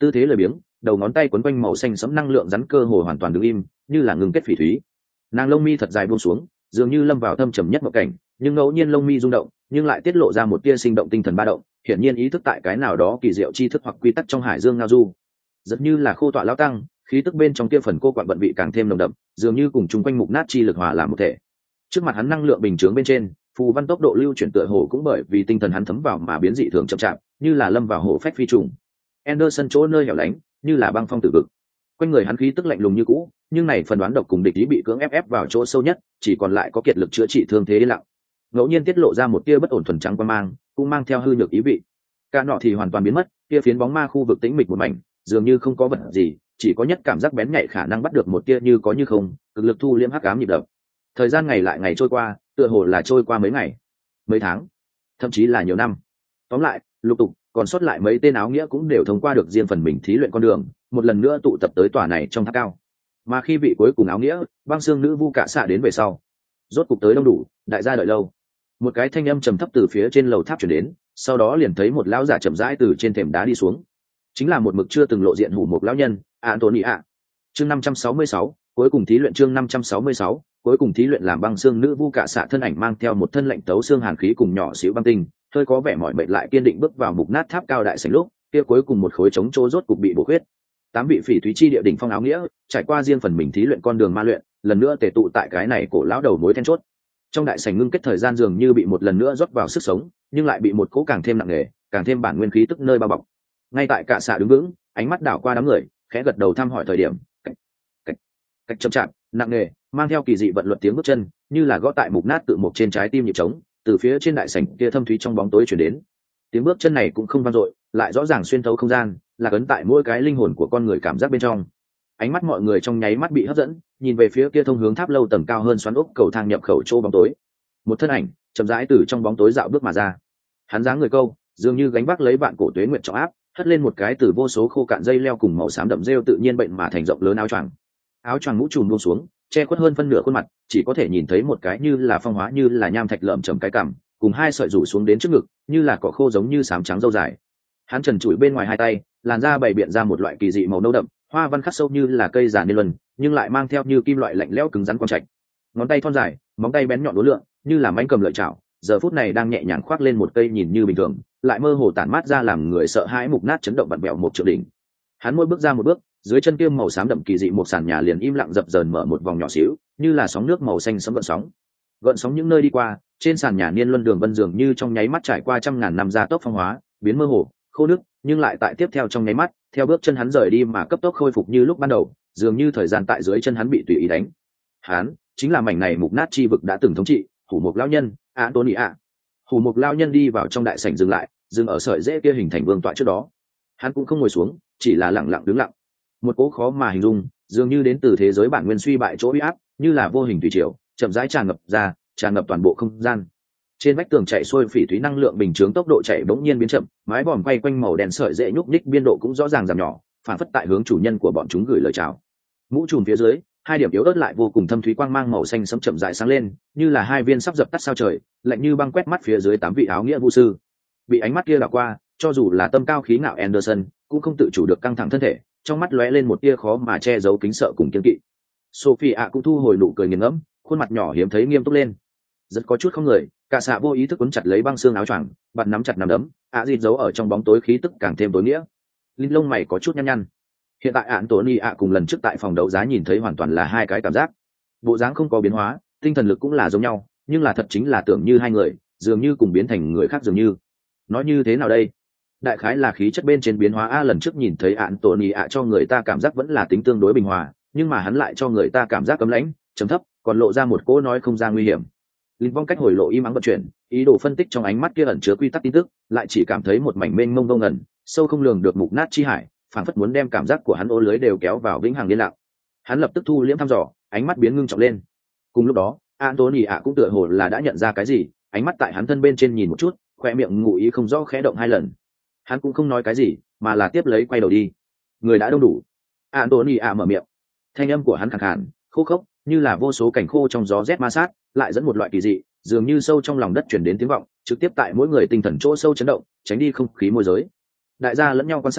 tư thế lười biếng, đầu ngón tay quấn quanh màu xanh sẫm năng lượng rắn cơ hồ hoàn toàn đứng im, như là ngừng kết phỉ thúy. Nàng lông mi thật dài buông xuống, dường như lâm vào thâm trầm nhất một cảnh, nhưng ngẫu nhiên lông mi rung động, nhưng lại tiết lộ ra một tia sinh động tinh thần ba động, hiển nhiên ý thức tại cái nào đó kỳ diệu chi thức hoặc quy tắc trong hải dương ngao du. Rất như là khô tọa lão tăng, khí tức bên trong kia phần cô quặn vận vị càng thêm nồng đậm, dường như cùng chung quanh mục nát chi lực hòa làm một thể. Trước mặt hắn năng lượng bình chướng bên trên, phù văn tốc độ lưu chuyển tựa hồ cũng bởi vì tinh thần hắn thấm vào mà biến dị thường chậm chạp, như là lâm vào hồ phách phi trùng. Anderson chỗ nơi hẻo lánh, như là băng phong tử vực. Quanh người hắn khí tức lạnh lùng như cũ, nhưng này phần đoán độc cùng địch ý bị cưỡng ép ép vào chỗ sâu nhất, chỉ còn lại có kiệt lực chữa trị thương thế yên lặng. Ngẫu nhiên tiết lộ ra một tia bất ổn thuần trắng quan mang, cũng mang theo hư nhược ý vị. Cả nọ thì hoàn toàn biến mất, kia phiến bóng ma khu vực tĩnh mịch một mảnh, dường như không có vật gì, chỉ có nhất cảm giác bén nhạy khả năng bắt được một tia như có như không, cực lực thu liễm hắc ám nhịp đập. Thời gian ngày lại ngày trôi qua, tựa hồ là trôi qua mấy ngày, mấy tháng, thậm chí là nhiều năm. Tóm lại, lục tục còn sót lại mấy tên áo nghĩa cũng đều thông qua được riêng phần mình thí luyện con đường, một lần nữa tụ tập tới tòa này trong tháp cao. Mà khi vị cuối cùng áo nghĩa, băng xương nữ vu cả xạ đến về sau, rốt cục tới đông đủ, đại gia đợi lâu. Một cái thanh âm trầm thấp từ phía trên lầu tháp chuyển đến, sau đó liền thấy một lão giả chậm rãi từ trên thềm đá đi xuống, chính là một mực chưa từng lộ diện hủ một lão nhân, Anthony ạ. Chương năm trăm sáu mươi sáu, cuối cùng thí luyện chương năm trăm sáu mươi sáu, cuối cùng thí luyện làm băng xương nữ vu cả xạ thân ảnh mang theo một thân lạnh tấu xương hàn khí cùng nhỏ xíu băng tinh, hơi có vẻ mỏi mệt lại kiên định bước vào mục nát tháp cao đại sảnh lúc, kia cuối cùng một khối trống trô rốt cục bị bổ khuyết. Tám vị phỉ thúy chi địa đỉnh phong áo nghĩa, trải qua riêng phần mình thí luyện con đường ma luyện, lần nữa tề tụ tại cái này cổ lão đầu mối then chốt. Trong đại sảnh ngưng kết thời gian dường như bị một lần nữa rót vào sức sống, nhưng lại bị một cỗ càng thêm nặng nề, càng thêm bản nguyên khí tức nơi bao bọc. Ngay tại cả xạ đứng vững, ánh mắt đảo qua đám người, khẽ gật đầu thăm hỏi thời điểm, cách cách cách chậm chạp, nặng nề, mang theo kỳ dị vận luật tiếng bước chân, như là gõ tại mục nát tự một trên trái tim nhịp trống, từ phía trên đại sảnh kia thâm thúy trong bóng tối truyền đến. Tiếng bước chân này cũng không vang dội, lại rõ ràng xuyên thấu không gian, là ấn tại mỗi cái linh hồn của con người cảm giác bên trong. Ánh mắt mọi người trong nháy mắt bị hấp dẫn, nhìn về phía kia thông hướng tháp lâu tầng cao hơn xoắn ốc cầu thang nhập khẩu chỗ bóng tối. Một thân ảnh chậm rãi từ trong bóng tối dạo bước mà ra. Hắn dáng người câu, dường như gánh vác lấy vạn cổ tuế nguyện trọng áp, hất lên một cái từ vô số khô cạn dây leo cùng màu xám đậm rêu tự nhiên bệnh mà thành rộng lớn áo choàng. Áo choàng mũ trùm buông xuống, che khuất hơn phân nửa khuôn mặt, chỉ có thể nhìn thấy một cái như là phong hóa như là nham thạch lởm chởm cái cằm, cùng hai sợi rủ xuống đến trước ngực, như là cỏ khô giống như sám trắng râu dài. Hắn trần trụi bên ngoài hai tay, làn da bày biện ra một loại kỳ dị màu nâu đậm, hoa văn khắc sâu như là cây già niên luân, nhưng lại mang theo như kim loại lạnh lẽo cứng rắn quang trạch. Ngón tay thon dài, móng tay bén nhọn uốn lượn, như là mãnh cầm lợi chảo, giờ phút này đang nhẹ nhàng khoác lên một cây nhìn như bình thường, lại mơ hồ tản mát ra làm người sợ hãi mục nát chấn động vặn vẹo một trượng đỉnh. Hắn mỗi bước ra một bước, dưới chân kia màu xám đậm kỳ dị một sàn nhà liền im lặng dập dờn mở một vòng nhỏ xíu, như là sóng nước màu xanh sẫm gợn sóng. Gợn sóng những nơi đi qua, trên sàn nhà niên luân đường vân dường như trong nháy mắt trải qua trăm ngàn năm gia tốc phong hóa, biến mơ hồ, khô nước, nhưng lại tại tiếp theo trong nháy mắt, theo bước chân hắn rời đi mà cấp tốc khôi phục như lúc ban đầu, dường như thời gian tại dưới chân hắn bị tùy ý đánh. Hắn chính là mảnh này mục nát chi vực đã từng thống trị, Hủ Mục lão nhân, Anthony ạ. Hủ Mục lão nhân đi vào trong đại sảnh dừng lại, dừng ở sợi rễ kia hình thành vương tọa trước đó. Hắn cũng không ngồi xuống, chỉ là lặng lặng đứng lặng. Một cỗ khó mà hình dung, dường như đến từ thế giới bản nguyên suy bại chỗ uy áp, như là vô hình thủy triều, chậm rãi tràn ngập ra, tràn ngập toàn bộ không gian. Trên vách tường chạy xuôi phỉ thúy năng lượng bình chướng tốc độ chạy bỗng nhiên biến chậm, mái vòm quay quanh màu đen sợi rễ nhúc nhích biên độ cũng rõ ràng giảm nhỏ, phản phất tại hướng chủ nhân của bọn chúng gửi lời chào. Mũ trùm phía dưới, hai điểm yếu ớt lại vô cùng thâm thúy quang mang màu xanh sẫm chậm rãi sáng lên, như là hai viên sắp dập tắt sao trời, lạnh như băng quét mắt phía dưới tám vị áo nghĩa vu sư. Bị ánh mắt kia đảo qua, cho dù là tâm cao khí ngạo Anderson, cũng không tự chủ được căng thẳng thân thể, trong mắt lóe lên một tia khó mà che giấu kính sợ cùng kiêng kỵ. Sophie ạ cũng thu hồi nụ cười nghiền ngẫm, khuôn mặt nhỏ hiếm thấy nghiêm túc lên. Rất có chút không người, cả xạ vô ý thức cuốn chặt lấy băng xương áo choàng, bạn nắm chặt nắm đấm, ạ dịt giấu ở trong bóng tối khí tức càng thêm tối nghĩa. Linh lông mày có chút nhăn nhăn. Hiện tại ạn Tony ạ cùng lần trước tại phòng đấu giá nhìn thấy hoàn toàn là hai cái cảm giác. Bộ dáng không có biến hóa, tinh thần lực cũng là giống nhau, nhưng là thật chính là tưởng như hai người, dường như cùng biến thành người khác dường như. Nói như thế nào đây? Đại khái là khí chất bên trên biến hóa a, lần trước nhìn thấy ạn Tony ạ cho người ta cảm giác vẫn là tính tương đối bình hòa, nhưng mà hắn lại cho người ta cảm giác cấm lãnh, trầm thấp, còn lộ ra một cỗ nói không ra nguy hiểm. Linh vong cách hồi lộ im ắng vận chuyển, ý đồ phân tích trong ánh mắt kia ẩn chứa quy tắc tin tức, lại chỉ cảm thấy một mảnh mênh mông vô ngần, sâu không lường được mục nát chi hải, phảng phất muốn đem cảm giác của hắn ô lưới đều kéo vào vĩnh hằng liên lạc. Hắn lập tức thu liễm thăm dò, ánh mắt biến ngưng trọng lên. Cùng lúc đó, Anthony ạ cũng tựa hồ là đã nhận ra cái gì, ánh mắt tại hắn thân bên trên nhìn một chút, khoe miệng ngụ ý không rõ khẽ động hai lần. Hắn cũng không nói cái gì, mà là tiếp lấy quay đầu đi. Người đã đông đủ. Anthony ạ mở miệng. Thanh âm của hắn khàn khàn, khô khốc, như là vô số cảnh khô trong gió rét ma sát, lại dẫn một loại kỳ dị, dường như sâu trong lòng đất truyền đến tiếng vọng, trực tiếp tại mỗi người tinh thần chỗ sâu chấn động, tránh đi không khí môi giới. Đại gia lẫn nhau quan sát,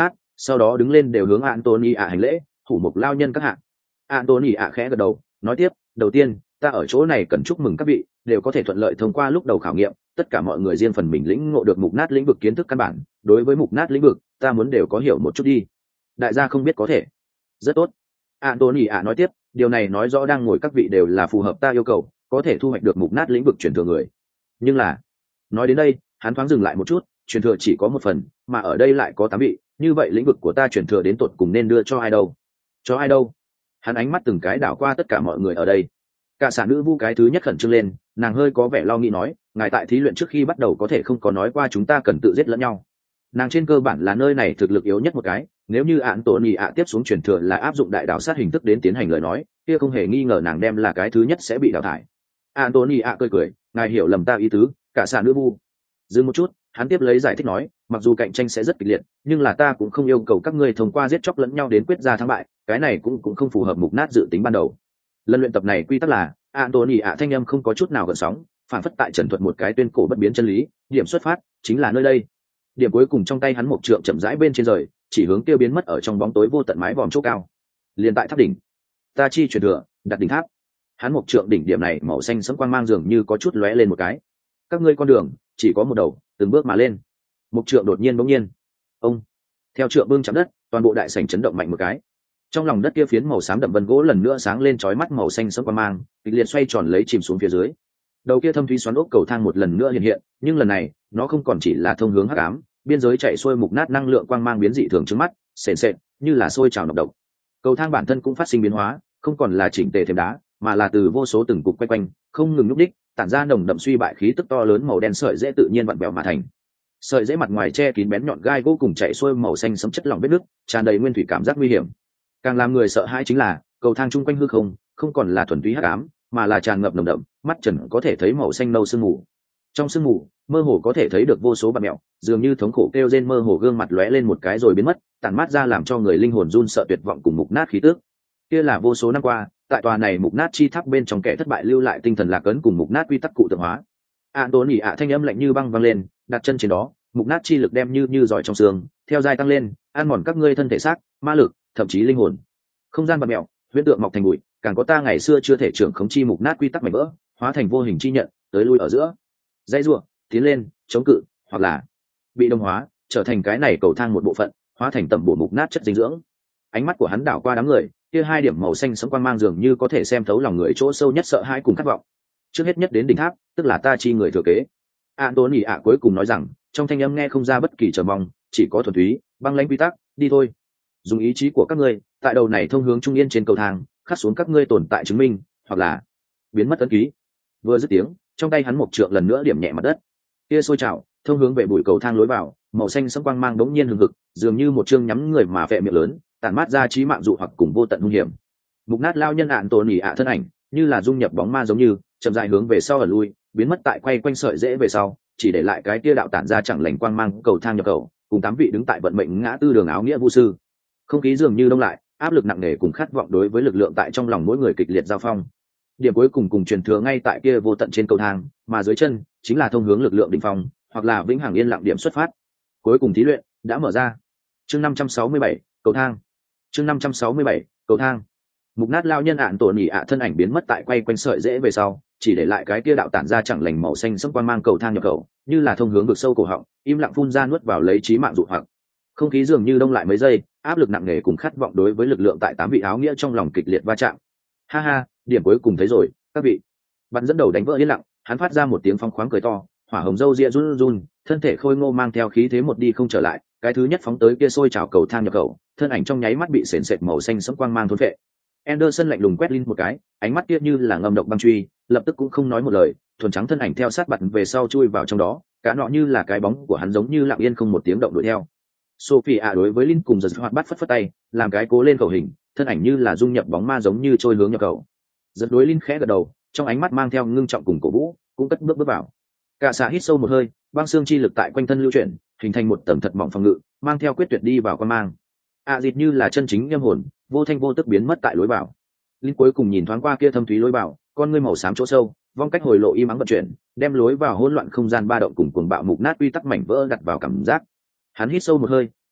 sau đó đứng lên đều hướng Anthony ạ hành lễ, hủ mục lao nhân các hạng. Anthony ạ khẽ gật đầu, nói tiếp, đầu tiên, ta ở chỗ này cần chúc mừng các vị đều có thể thuận lợi thông qua lúc đầu khảo nghiệm, tất cả mọi người riêng phần mình lĩnh ngộ được mục nát lĩnh vực kiến thức căn bản, đối với mục nát lĩnh vực, ta muốn đều có hiểu một chút đi. Đại gia không biết có thể. Rất tốt. Anthony ạ nói tiếp, điều này nói rõ đang ngồi các vị đều là phù hợp ta yêu cầu, có thể thu hoạch được mục nát lĩnh vực truyền thừa người. Nhưng là, nói đến đây, hắn thoáng dừng lại một chút, truyền thừa chỉ có một phần, mà ở đây lại có tám vị, như vậy lĩnh vực của ta truyền thừa đến tột cùng nên đưa cho ai đâu? Cho ai đâu? Hắn ánh mắt từng cái đảo qua tất cả mọi người ở đây. Cả sản nữ vu cái thứ nhất khẩn trương lên, nàng hơi có vẻ lo nghĩ nói, ngài tại thí luyện trước khi bắt đầu có thể không có nói qua chúng ta cần tự giết lẫn nhau. Nàng trên cơ bản là nơi này thực lực yếu nhất một cái, nếu như án tổ nhị ạ tiếp xuống truyền thừa là áp dụng đại đảo sát hình thức đến tiến hành lời nói, kia không hề nghi ngờ nàng đem là cái thứ nhất sẽ bị đào thải. Anthony ạ cười cười, ngài hiểu lầm ta ý tứ, cả sản nữ vu. Dừng một chút, hắn tiếp lấy giải thích nói, mặc dù cạnh tranh sẽ rất kịch liệt, nhưng là ta cũng không yêu cầu các ngươi thông qua giết chóc lẫn nhau đến quyết ra thắng bại, cái này cũng cũng không phù hợp mục nát dự tính ban đầu. Lần luyện tập này quy tắc là, Anthony ạ thanh âm không có chút nào gợn sóng, phản phất tại trần thuật một cái tuyên cổ bất biến chân lý, điểm xuất phát chính là nơi đây. Điểm cuối cùng trong tay hắn một trượng chậm rãi bên trên rời, chỉ hướng tiêu biến mất ở trong bóng tối vô tận mái vòm chỗ cao. Liền tại tháp đỉnh, ta chi truyền thừa, đặt đỉnh tháp. Hắn một trượng đỉnh điểm này màu xanh sẫm quang mang dường như có chút lóe lên một cái. Các ngươi con đường chỉ có một đầu, từng bước mà lên. Một trượng đột nhiên bỗng nhiên, ông theo trượng bưng chạm đất, toàn bộ đại sảnh chấn động mạnh một cái. Trong lòng đất kia phiến màu xám đậm vân gỗ lần nữa sáng lên chói mắt màu xanh sẫm quang mang, kịch liệt xoay tròn lấy chìm xuống phía dưới. Đầu kia thâm thúy xoắn ốc cầu thang một lần nữa hiện hiện, nhưng lần này nó không còn chỉ là thông hướng hắc ám, biên giới chạy xuôi mục nát năng lượng quang mang biến dị thường trước mắt, sền sệt như là sôi trào nọc độc. Cầu thang bản thân cũng phát sinh biến hóa, không còn là chỉnh tề thềm đá, mà là từ vô số từng cục quay quanh, không ngừng nhúc đích, tản ra nồng đậm suy bại khí tức to lớn màu đen sợi dễ tự nhiên vặn vẹo mà thành. Sợi dễ mặt ngoài che kín bén nhọn gai gỗ cùng chạy xuôi màu xanh sẫm chất lỏng vết nước, tràn đầy nguyên thủy cảm giác nguy hiểm. Càng làm người sợ hãi chính là, cầu thang chung quanh hư không, không còn là thuần túy hắc ám, mà là tràn ngập nồng đậm, mắt trần có thể thấy màu xanh nâu sương mù. Trong sương mù, mơ hồ có thể thấy được vô số bạt mẹo, dường như thống khổ kêu rên mơ hồ gương mặt lóe lên một cái rồi biến mất, tản mát ra làm cho người linh hồn run sợ tuyệt vọng cùng mục nát khí tức. Kia là vô số năm qua, tại tòa này mục nát chi tháp bên trong kẻ thất bại lưu lại tinh thần lạc ấn cùng mục nát quy tắc cụ tượng hóa. Anthony ạ thanh âm lạnh như băng vang lên, đặt chân trên đó, mục nát chi lực đem như như giỏi trong xương, theo giai tăng lên, ăn mòn các ngươi thân thể xác, ma lực, thậm chí linh hồn. Không gian bạt mẹo, huyễn tượng mọc thành bụi, càng có ta ngày xưa chưa thể trưởng khống chi mục nát quy tắc mảnh vỡ, hóa thành vô hình chi nhận, tới lui ở giữa. Dãy rủa, tiến lên, chống cự, hoặc là bị đồng hóa, trở thành cái này cầu thang một bộ phận, hóa thành tầm bổ mục nát chất dinh dưỡng. Ánh mắt của hắn đảo qua đám người, kia hai điểm màu xanh sẫm quang mang dường như có thể xem thấu lòng người chỗ sâu nhất sợ hãi cùng khát vọng. Trước hết nhất đến đỉnh tháp, tức là ta chi người thừa kế. Anthony ạ cuối cùng nói rằng, trong thanh âm nghe không ra bất kỳ chờ mong, chỉ có thuần túy, băng lãnh quy tắc, đi thôi. Dùng ý chí của các ngươi, tại đầu này thông hướng trung yên trên cầu thang, khắc xuống các ngươi tồn tại chứng minh, hoặc là biến mất ấn ký. Vừa dứt tiếng, trong tay hắn một trượng lần nữa điểm nhẹ mặt đất. Kia sôi trào, thông hướng về bụi cầu thang lối vào, màu xanh sẫm quang mang đống nhiên hừng hực, dường như một chương nhắm người mà vẽ miệng lớn, tản mát ra chí mạng dụ hoặc cùng vô tận nguy hiểm. Mục nát lao nhân ạn tổn nhỉ ạ thân ảnh, như là dung nhập bóng ma giống như, chậm rãi hướng về sau ở lui, biến mất tại quay quanh sợi dễ về sau, chỉ để lại cái kia đạo tản ra chẳng lành quang mang cầu thang nhập cầu, cùng tám vị đứng tại vận mệnh ngã tư đường áo nghĩa vu sư. Không khí dường như đông lại, áp lực nặng nề cùng khát vọng đối với lực lượng tại trong lòng mỗi người kịch liệt giao phong. Điểm cuối cùng cùng truyền thừa ngay tại kia vô tận trên cầu thang, mà dưới chân chính là thông hướng lực lượng đỉnh phong, hoặc là vĩnh hằng yên lặng điểm xuất phát. Cuối cùng thí luyện đã mở ra. Chương năm trăm sáu mươi bảy, cầu thang. Chương năm trăm sáu mươi bảy, cầu thang. Mục nát lao nhân ạn tổn nhỉ ạ thân ảnh biến mất tại quay quanh sợi dễ về sau, chỉ để lại cái kia đạo tản ra chẳng lành màu xanh sẫm quang mang cầu thang nhập khẩu, như là thông hướng vực sâu cổ họng, im lặng phun ra nuốt vào lấy chí mạng dụ hoặc. Không khí dường như đông lại mấy giây, áp lực nặng nề cùng khát vọng đối với lực lượng tại tám vị áo nghĩa trong lòng kịch liệt va chạm. Ha ha, điểm cuối cùng thấy rồi, các vị. Bạn dẫn đầu đánh vỡ yên lặng, hắn phát ra một tiếng phong khoáng cười to, hỏa hồng râu ria run run, thân thể khôi ngô mang theo khí thế một đi không trở lại, cái thứ nhất phóng tới kia sôi trào cầu thang nhập khẩu, thân ảnh trong nháy mắt bị sền sệt màu xanh sẫm quang mang thôn phệ. Anderson lạnh lùng quét lên một cái, ánh mắt kia như là ngầm độc băng truy, lập tức cũng không nói một lời, thuần trắng thân ảnh theo sát bật về sau chui vào trong đó, cả nọ như là cái bóng của hắn giống như lặng yên không một tiếng động đuổi theo. Sophie ạ đối với Linh cùng giật hoạt bắt phất phất tay, làm cái cố lên khẩu hình, thân ảnh như là dung nhập bóng ma giống như trôi hướng nhập cầu. Giật đối Linh khẽ gật đầu, trong ánh mắt mang theo ngưng trọng cùng cổ vũ, cũng cất bước bước vào. Cả xạ hít sâu một hơi, băng xương chi lực tại quanh thân lưu chuyển, hình thành một tầng thật mỏng phòng ngự, mang theo quyết tuyệt đi vào quan mang. ạ dịt như là chân chính nhâm hồn, vô thanh vô tức biến mất tại lối vào. Linh cuối cùng nhìn thoáng qua kia thâm thúy lối vào, con ngươi màu xám chỗ sâu, vong cách hồi lộ im ắng vận chuyển, đem lối vào hỗn loạn không gian ba động cùng cuồng bạo mục nát uy tắc mảnh vỡ đặt vào cảm giác. Hắn hít sâu một hơi,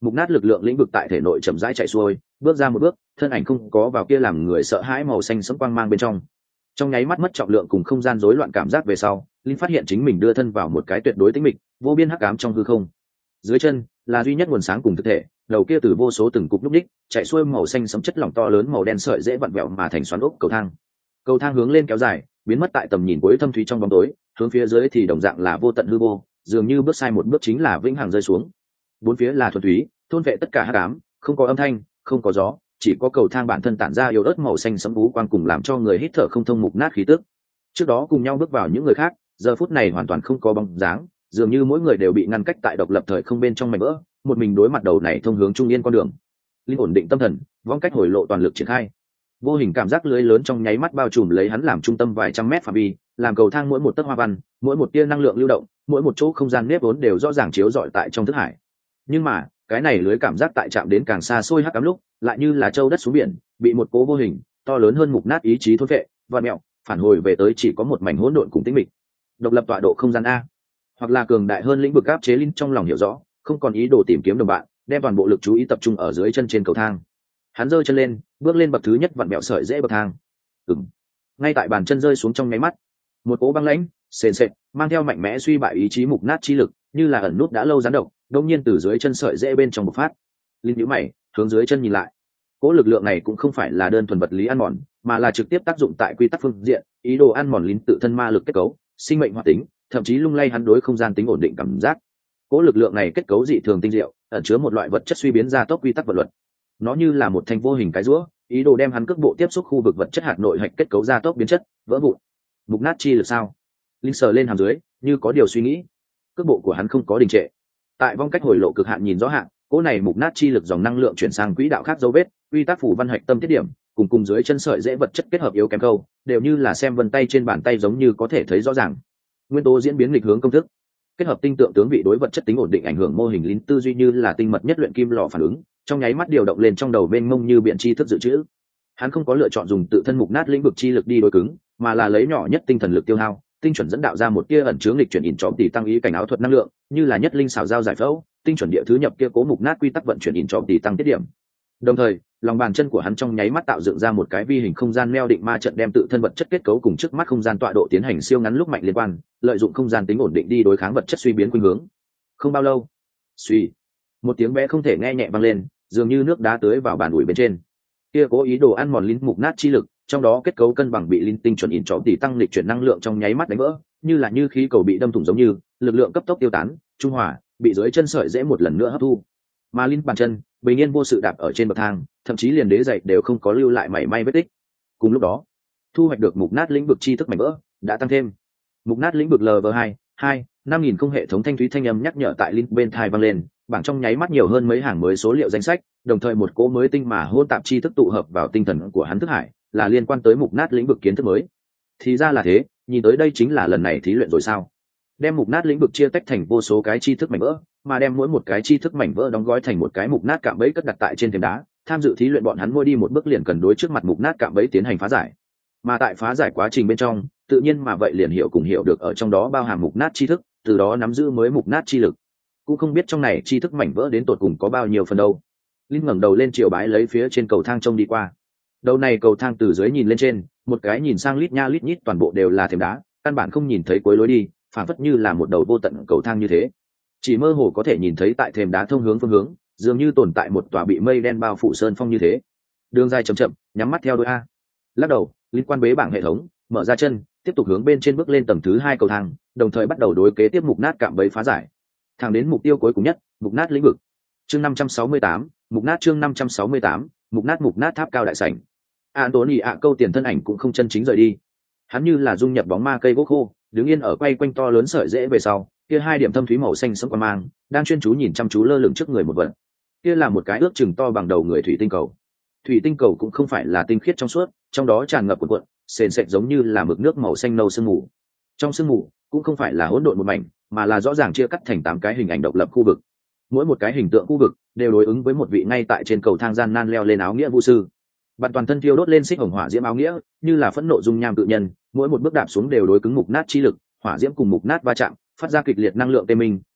mục nát lực lượng lĩnh vực tại thể nội chậm rãi chạy xuôi, bước ra một bước, thân ảnh không có vào kia làm người sợ hãi màu xanh sẫm quang mang bên trong. Trong nháy mắt mất trọng lượng cùng không gian rối loạn cảm giác về sau, linh phát hiện chính mình đưa thân vào một cái tuyệt đối tĩnh mịch, vô biên hắc ám trong hư không. Dưới chân là duy nhất nguồn sáng cùng thực thể, đầu kia từ vô số từng cục núc ních chạy xuôi màu xanh sẫm chất lỏng to lớn màu đen sợi dễ vặn vẹo mà thành xoắn ốc cầu thang. Cầu thang hướng lên kéo dài, biến mất tại tầm nhìn cuối thâm thúy trong bóng tối, hướng phía dưới thì đồng dạng là vô tận hư vô, dường như bước sai một bước chính là vĩnh hằng rơi xuống. Bốn phía là thuần túy, thôn vệ tất cả hắc ám, không có âm thanh, không có gió, chỉ có cầu thang bản thân tản ra yếu ớt màu xanh sẫm vũ quang cùng làm cho người hít thở không thông mục nát khí tức. Trước đó cùng nhau bước vào những người khác, giờ phút này hoàn toàn không có bóng dáng, dường như mỗi người đều bị ngăn cách tại độc lập thời không bên trong mảnh vỡ, một mình đối mặt đầu này thông hướng trung yên con đường. Linh ổn định tâm thần, vong cách hồi lộ toàn lực triển khai. Vô hình cảm giác lưới lớn trong nháy mắt bao trùm lấy hắn làm trung tâm vài trăm mét phạm vi, làm cầu thang mỗi một tấc hoa văn, mỗi một tia năng lượng lưu động, mỗi một chỗ không gian nếp vốn đều rõ ràng chiếu rọi tại trong thức hải. Nhưng mà, cái này lưới cảm giác tại chạm đến càng xa xôi hắc ám lúc, lại như là châu đất xuống biển, bị một cố vô hình to lớn hơn mục nát ý chí thôn phệ, và mẹo, phản hồi về tới chỉ có một mảnh hỗn độn cùng tĩnh mịch. Độc lập tọa độ không gian a, hoặc là cường đại hơn lĩnh vực áp chế linh trong lòng hiểu rõ, không còn ý đồ tìm kiếm đồng bạn, đem toàn bộ lực chú ý tập trung ở dưới chân trên cầu thang. Hắn giơ chân lên, bước lên bậc thứ nhất vặn bẹo sợi dễ bậc thang. Ừm. Ngay tại bàn chân rơi xuống trong nháy mắt, một cỗ băng lãnh, sền sệt, mang theo mạnh mẽ suy bại ý chí mục nát chi lực, như là ẩn nút đã lâu gián độc, đột nhiên từ dưới chân sợi dễ bên trong bộc phát. Linh nhíu mày, hướng dưới chân nhìn lại. Cỗ lực lượng này cũng không phải là đơn thuần vật lý ăn mòn, mà là trực tiếp tác dụng tại quy tắc phương diện, ý đồ ăn mòn linh tự thân ma lực kết cấu, sinh mệnh hoạt tính, thậm chí lung lay hắn đối không gian tính ổn định cảm giác. Cỗ lực lượng này kết cấu dị thường tinh diệu, ẩn chứa một loại vật chất suy biến ra tốc quy tắc vật luật. Nó như là một thanh vô hình cái rũa, ý đồ đem hắn cước bộ tiếp xúc khu vực vật chất hạt nội hạch kết cấu ra tốc biến chất, vỡ vụn. Mục nát chi lực sao? Linh sờ lên hàm dưới, như có điều suy nghĩ. Cước bộ của hắn không có đình trệ. Tại vong cách hồi lộ cực hạn nhìn rõ hạn, cỗ này mục nát chi lực dòng năng lượng chuyển sang quỹ đạo khác dấu vết, quy tắc phủ văn hạch tâm tiết điểm, cùng cùng dưới chân sợi dễ vật chất kết hợp yếu kém câu, đều như là xem vân tay trên bàn tay giống như có thể thấy rõ ràng. Nguyên tố diễn biến nghịch hướng công thức, kết hợp tinh tượng tướng vị đối vật chất tính ổn định ảnh hưởng mô hình lín tư duy như là tinh mật nhất luyện kim lò phản ứng, trong nháy mắt điều động lên trong đầu mênh mông như biện tri thức dự trữ. Hắn không có lựa chọn dùng tự thân mục nát lĩnh vực chi lực đi đối cứng, mà là lấy nhỏ nhất tinh thần lực tiêu hao, tinh chuẩn dẫn đạo ra một tia ẩn chứa nghịch chuyển ỉn trọm tỷ tăng ý cảnh áo thuật năng lượng, như là nhất linh xảo giao giải phẫu, tinh chuẩn địa thứ nhập kia cố mục nát quy tắc vận chuyển ỉn trọm tỷ tăng tiết điểm. Đồng thời, lòng bàn chân của hắn trong nháy mắt tạo dựng ra một cái vi hình không gian neo định ma trận, đem tự thân vật chất kết cấu cùng trước mắt không gian tọa độ tiến hành siêu ngắn lúc mạnh liên quan, lợi dụng không gian tính ổn định đi đối kháng vật chất suy biến khuynh hướng. Không bao lâu, suy, một tiếng bé không thể nghe nhẹ vang lên, dường như nước đá tưới vào bàn ủi bên trên. Kia cố ý đồ ăn mòn linh mục nát chi lực, trong đó kết cấu cân bằng bị linh tinh chuẩn ỉn trọm tỷ tăng lịch chuyển năng lượng trong nháy mắt đánh vỡ, như là như khí cầu bị đâm thủng giống như, lực lượng cấp tốc tiêu tán, trung hòa, bị dưới chân sợi dễ một lần nữa hấp thu. Mà linh bàn chân bình yên vô sự đạp ở trên bậc thang, thậm chí liền đế giày đều không có lưu lại mảy may vết tích. Cùng lúc đó, thu hoạch được mục nát lĩnh vực chi thức mảnh vỡ đã tăng thêm. Mục nát lĩnh vực lv hai hai năm nghìn không hệ thống thanh thúy thanh âm nhắc nhở tại link bên thai vang lên, bảng trong nháy mắt nhiều hơn mấy hàng mới số liệu danh sách, đồng thời một cỗ mới tinh mà hôn tạp chi thức tụ hợp vào tinh thần của hắn thức hải, là liên quan tới mục nát lĩnh vực kiến thức mới. Thì ra là thế, nhìn tới đây chính là lần này thí luyện rồi sao? Đem mục nát lĩnh vực chia tách thành vô số cái chi thức mảnh vỡ, mà đem mỗi một cái chi thức mảnh vỡ đóng gói thành một cái mục nát cạm bẫy cất đặt tại trên thềm đá. Tham dự thí luyện bọn hắn mỗi đi một bước liền cần đối trước mặt mục nát cạm bẫy tiến hành phá giải. Mà tại phá giải quá trình bên trong, tự nhiên mà vậy liền hiểu cùng hiểu được ở trong đó bao hàm mục nát chi thức, từ đó nắm giữ mới mục nát chi lực. Cũng không biết trong này chi thức mảnh vỡ đến tột cùng có bao nhiêu phần đâu. Linh ngẩng đầu lên triều bái lấy phía trên cầu thang trông đi qua. Đầu này cầu thang từ dưới nhìn lên trên, một cái nhìn sang lít nha lít nhít toàn bộ đều là thềm đá, căn bản không nhìn thấy cuối lối đi, phản phất như là một đầu vô tận cầu thang như thế. Chỉ mơ hồ có thể nhìn thấy tại thềm đá thông hướng phương hướng, dường như tồn tại một tòa bị mây đen bao phủ sơn phong như thế. Đường dài chậm chậm, nhắm mắt theo đuôi a. Lắc đầu, liên quan bế bảng hệ thống, mở ra chân, tiếp tục hướng bên trên bước lên tầng thứ hai cầu thang, đồng thời bắt đầu đối kế tiếp mục nát cạm bẫy phá giải. Thẳng đến mục tiêu cuối cùng nhất, mục nát lĩnh vực. Chương năm trăm sáu mươi tám, mục nát chương năm trăm sáu mươi tám, mục nát mục nát tháp cao đại sảnh. Anthony ạ câu tiền thân ảnh cũng không chân chính rời đi. Hắn như là dung nhập bóng ma cây gỗ khô, đứng yên ở quay quanh to lớn sợi rễ về sau, kia hai điểm thâm thúy màu xanh sẫm quang mang, đang chuyên chú nhìn chăm chú lơ lửng trước người một vật. Kia là một cái ước chừng to bằng đầu người thủy tinh cầu. Thủy tinh cầu cũng không phải là tinh khiết trong suốt, trong đó tràn ngập cuộn cuộn, sền sệt giống như là mực nước màu xanh nâu sương mù. Trong sương mù cũng không phải là hỗn độn một mảnh, mà là rõ ràng chia cắt thành tám cái hình ảnh độc lập khu vực. Mỗi một cái hình tượng khu vực đều đối ứng với một vị ngay tại trên cầu thang gian nan leo lên áo nghĩa vũ sư. Bạn toàn thân thiêu đốt lên xích hồng hỏa diễm áo nghĩa, như là phẫn nộ dung nham tự nhân, mỗi một bước đạp xuống đều đối cứng mục nát chi lực, hỏa diễm cùng mục nát va chạm, phát ra kịch liệt năng lượng tê minh,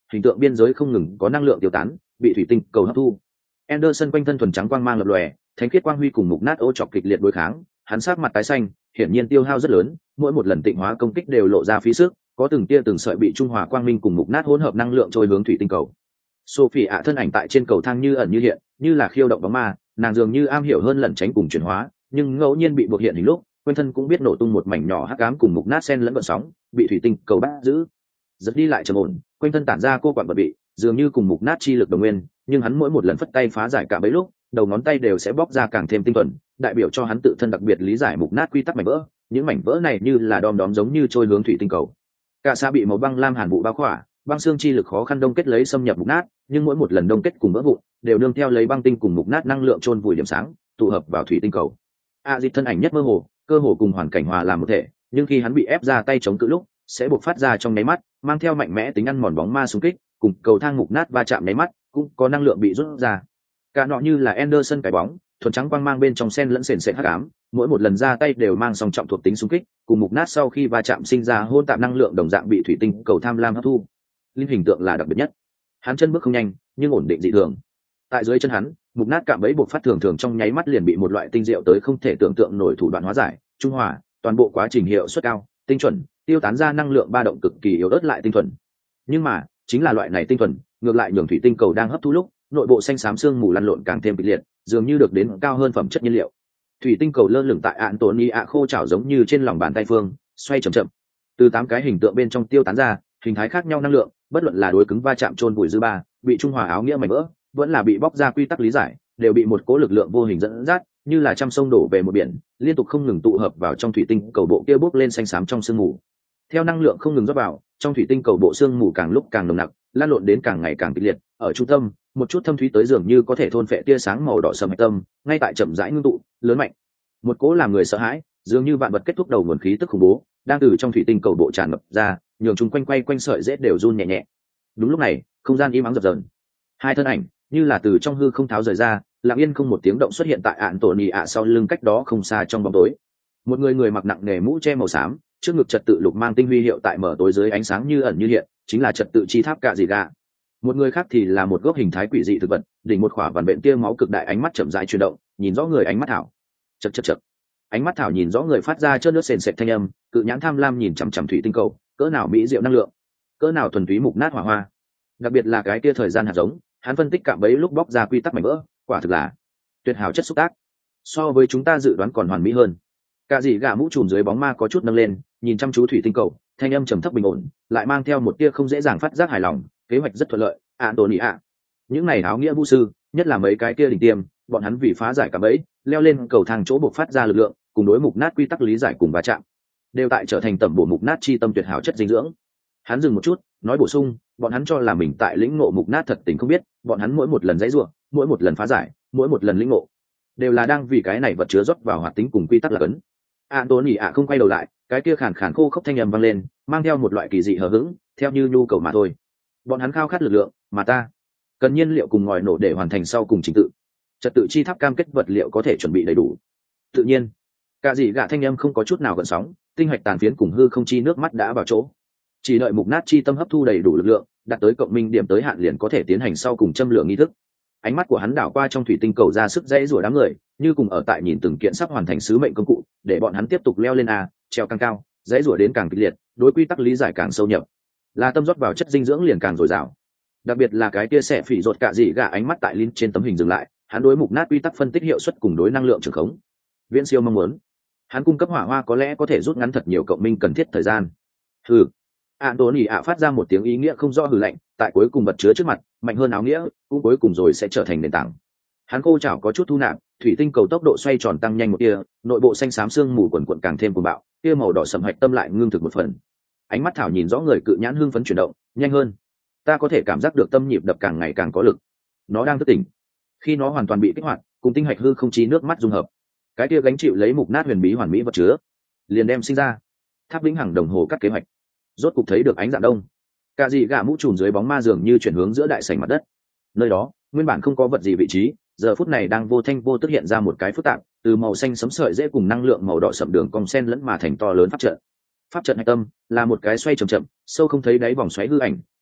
hình tượng biên giới không ngừng có năng lượng tiêu tán, bị thủy tinh cầu hấp thu. Anderson quanh thân thuần trắng quang mang lập lòe, thánh khiết quang huy cùng mục nát ô chọc kịch liệt đối kháng, hắn sát mặt tái xanh, hiển nhiên tiêu hao rất lớn, mỗi một lần tịnh hóa công kích đều lộ ra phí sức, có từng tia từng sợi bị trung hòa quang minh cùng mục nát hỗn hợp năng lượng trôi hướng thủy tinh cầu. Sophie ạ thân ảnh tại trên cầu thang như ẩn như hiện, như là khiêu động bóng ma, nàng dường như am hiểu hơn lẩn tránh cùng chuyển hóa, nhưng ngẫu nhiên bị buộc hiện hình lúc, quanh thân cũng biết nổ tung một mảnh nhỏ hắc ám cùng mục nát xen lẫn gợn sóng, bị thủy tinh cầu bắt giữ. Giật đi lại trầm ổn, quanh thân tản ra cô quản vật bị, dường như cùng mục nát chi lực đồng nguyên, nhưng hắn mỗi một lần phất tay phá giải cả bấy lúc, đầu ngón tay đều sẽ bóc ra càng thêm tinh thuần, đại biểu cho hắn tự thân đặc biệt lý giải mục nát quy tắc mảnh vỡ, những mảnh vỡ này như là đom đóm giống như trôi hướng thủy tinh cầu. Cả xa bị màu băng lam hàn vụ bao khỏa, băng xương chi lực khó khăn đông kết lấy xâm nhập mục nát, nhưng mỗi một lần đông kết cùng vỡ vụn, đều nương theo lấy băng tinh cùng mục nát năng lượng chôn vùi điểm sáng, tụ hợp vào thủy tinh cầu. A Dịch thân ảnh nhất mơ hồ, cơ hồ cùng hoàn cảnh hòa làm một thể, nhưng khi hắn bị ép ra tay chống cự lúc, sẽ bộc phát ra trong nháy mắt, mang theo mạnh mẽ tính ăn mòn bóng ma xung kích, cùng cầu thang mục nát va chạm nháy mắt, cũng có năng lượng bị rút ra. Cả nọ như là Anderson cái bóng, thuần trắng quang mang bên trong sen lẫn sền sệt hắc ám, mỗi một lần ra tay đều mang song trọng thuộc tính xung kích, cùng mục nát sau khi va chạm sinh ra hỗn tạp năng lượng đồng dạng bị thủy tinh cầu tham lam hấp thu. Linh hình tượng là đặc biệt nhất. Hắn chân bước không nhanh, nhưng ổn định dị thường. Tại dưới chân hắn, mục nát cạm bẫy buộc phát thường thường trong nháy mắt liền bị một loại tinh diệu tới không thể tưởng tượng nổi thủ đoạn hóa giải, trung hòa, toàn bộ quá trình hiệu suất cao, tinh chuẩn, tiêu tán ra năng lượng ba động cực kỳ yếu ớt lại tinh thuần. Nhưng mà, chính là loại này tinh thuần, ngược lại nhường thủy tinh cầu đang hấp thu lúc, nội bộ xanh xám xương mù lăn lộn càng thêm kịch liệt, dường như được đến cao hơn phẩm chất nhiên liệu. Thủy tinh cầu lơ lửng tại ạn tổn y ạ khô chảo giống như trên lòng bàn tay phương, xoay chậm chậm. Từ tám cái hình tượng bên trong tiêu tán ra, hình thái khác nhau năng lượng, bất luận là đối cứng va chạm chôn bụi dư ba, bị trung hòa áo nghĩa mảnh vỡ, vẫn là bị bóc ra quy tắc lý giải, đều bị một cố lực lượng vô hình dẫn dắt, như là trăm sông đổ về một biển, liên tục không ngừng tụ hợp vào trong thủy tinh cầu bộ kia bốc lên xanh xám trong sương mù. Theo năng lượng không ngừng rót vào, trong thủy tinh cầu bộ sương mù càng lúc càng nồng nặc, lan lộn đến càng ngày càng kịch liệt, ở trung tâm, một chút thâm thúy tới dường như có thể thôn phệ tia sáng màu đỏ sẫm hạch tâm, ngay tại chậm rãi ngưng tụ, lớn mạnh. Một cỗ làm người sợ hãi, dường như vạn vật kết thúc đầu nguồn khí tức khủng bố, đang từ trong thủy tinh cầu bộ tràn ngập ra, nhường chúng quanh quay quanh sợi rễ đều run nhẹ nhẹ. Đúng lúc này, không gian im ắng dập dờn. Hai thân ảnh, như là từ trong hư không tháo rời ra, lặng yên không một tiếng động xuất hiện tại ạn tổ nhị ạ sau lưng cách đó không xa trong bóng tối. Một người người mặc nặng nề mũ che màu xám, trước ngực trật tự lục mang tinh huy hiệu tại mở tối dưới ánh sáng như ẩn như hiện, chính là trật tự chi tháp cạ dị gà. Một người khác thì là một gốc hình thái quỷ dị thực vật, đỉnh một khỏa vằn vện tia máu cực đại, ánh mắt chậm rãi chuyển động, nhìn rõ người ánh mắt thảo. Chậc chậc chậc. Ánh mắt thảo nhìn rõ người phát ra chớp nước sền sệt thanh âm, cự nhãn tham lam nhìn chằm chằm thủy tinh cầu, cỡ nào mỹ diệu năng lượng, cỡ nào thuần túy mục nát hỏa hoa. Đặc biệt là cái kia thời gian hạt giống, hắn phân tích cạm bẫy lúc bóc ra quy tắc mảnh vỡ, quả thực là tuyệt hảo chất xúc tác, so với chúng ta dự đoán còn hoàn mỹ hơn. Cả dị gà mũ trùm dưới bóng ma có chút nâng lên, nhìn chăm chú thủy tinh cầu, thanh âm trầm thấp bình ổn, lại mang theo một tia không dễ dàng phát giác hài lòng, kế hoạch rất thuận lợi. Anthony ạ, những này áo nghĩa vũ sư, nhất là mấy cái kia đỉnh tiêm, bọn hắn vì phá giải cạm bẫy, leo lên cầu thang chỗ buộc phát ra lực lượng, cùng đối mục nát quy tắc lý giải cùng va chạm, đều tại trở thành tẩm bổ mục nát chi tâm tuyệt hảo chất dinh dưỡng. Hắn dừng một chút, nói bổ sung, bọn hắn cho là mình tại lĩnh ngộ mục nát thật tình không biết, bọn hắn mỗi một lần dãy rủa, mỗi một lần phá giải, mỗi một lần lĩnh ngộ, đều là đang vì cái này vật chứa rót vào hoạt tính cùng quy tắc là cấn. Anthony ạ không quay đầu lại, cái kia khàn khàn khô khốc thanh âm vang lên, mang theo một loại kỳ dị hờ hững, theo như nhu cầu mà thôi. Bọn hắn khao khát lực lượng, mà ta cần nhiên liệu cùng ngòi nổ để hoàn thành sau cùng trình tự. Trật tự chi tháp cam kết vật liệu có thể chuẩn bị đầy đủ. Tự nhiên, cả dị gạ thanh âm không có chút nào gợn sóng, tinh hạch tàn phiến cùng hư không chi nước mắt đã vào chỗ. Chỉ đợi mục nát chi tâm hấp thu đầy đủ lực lượng, đạt tới cộng minh điểm tới hạn liền có thể tiến hành sau cùng châm lửa nghi thức. Ánh mắt của hắn đảo qua trong thủy tinh cầu ra sức dãy rủa đám người, như cùng ở tại nhìn từng kiện sắp hoàn thành sứ mệnh công cụ, để bọn hắn tiếp tục leo lên a, treo càng cao, dãy rủa đến càng kịch liệt, đối quy tắc lý giải càng sâu nhập, là tâm rót vào chất dinh dưỡng liền càng dồi dào. Đặc biệt là cái kia xẻ phỉ rột cả dị gà ánh mắt tại Lin trên tấm hình dừng lại, hắn đối mục nát quy tắc phân tích hiệu suất cùng đối năng lượng trường khống, viễn siêu mong muốn. Hắn cung cấp hỏa hoa có lẽ có thể rút ngắn thật nhiều cộng minh cần thiết thời gian. Hừ. Anthony ạ phát ra một tiếng ý nghĩa không rõ hừ lạnh, tại cuối cùng vật chứa trước mặt, mạnh hơn áo nghĩa, cũng cuối cùng rồi sẽ trở thành nền tảng. Hắn khô chảo có chút thu nạp, thủy tinh cầu tốc độ xoay tròn tăng nhanh một tia, nội bộ xanh xám xương mù quần quần càng thêm cuồng bạo, tia màu đỏ sầm hạch tâm lại ngưng thực một phần. Ánh mắt thảo nhìn rõ người cự nhãn hưng phấn chuyển động, nhanh hơn. Ta có thể cảm giác được tâm nhịp đập càng ngày càng có lực. Nó đang thức tỉnh. Khi nó hoàn toàn bị kích hoạt, cùng tinh hạch hư không chí nước mắt dung hợp, cái tia gánh chịu lấy mục nát huyền bí hoàn mỹ vật chứa, liền đem sinh ra. Tháp vĩnh hằng đồng hồ cắt kế hoạch, rốt cục thấy được ánh dạng đông. Cả dị gà mũ trùm dưới bóng ma dường như chuyển hướng giữa đại sảnh mặt đất. Nơi đó, nguyên bản không có vật gì vị trí, giờ phút này đang vô thanh vô tức hiện ra một cái phức tạp, từ màu xanh sẫm sợi dễ cùng năng lượng màu đỏ sậm đường cong sen lẫn mà thành to lớn pháp trận. Pháp trận hạch tâm là một cái xoay chậm chậm, sâu không thấy đáy vòng xoáy hư ảnh,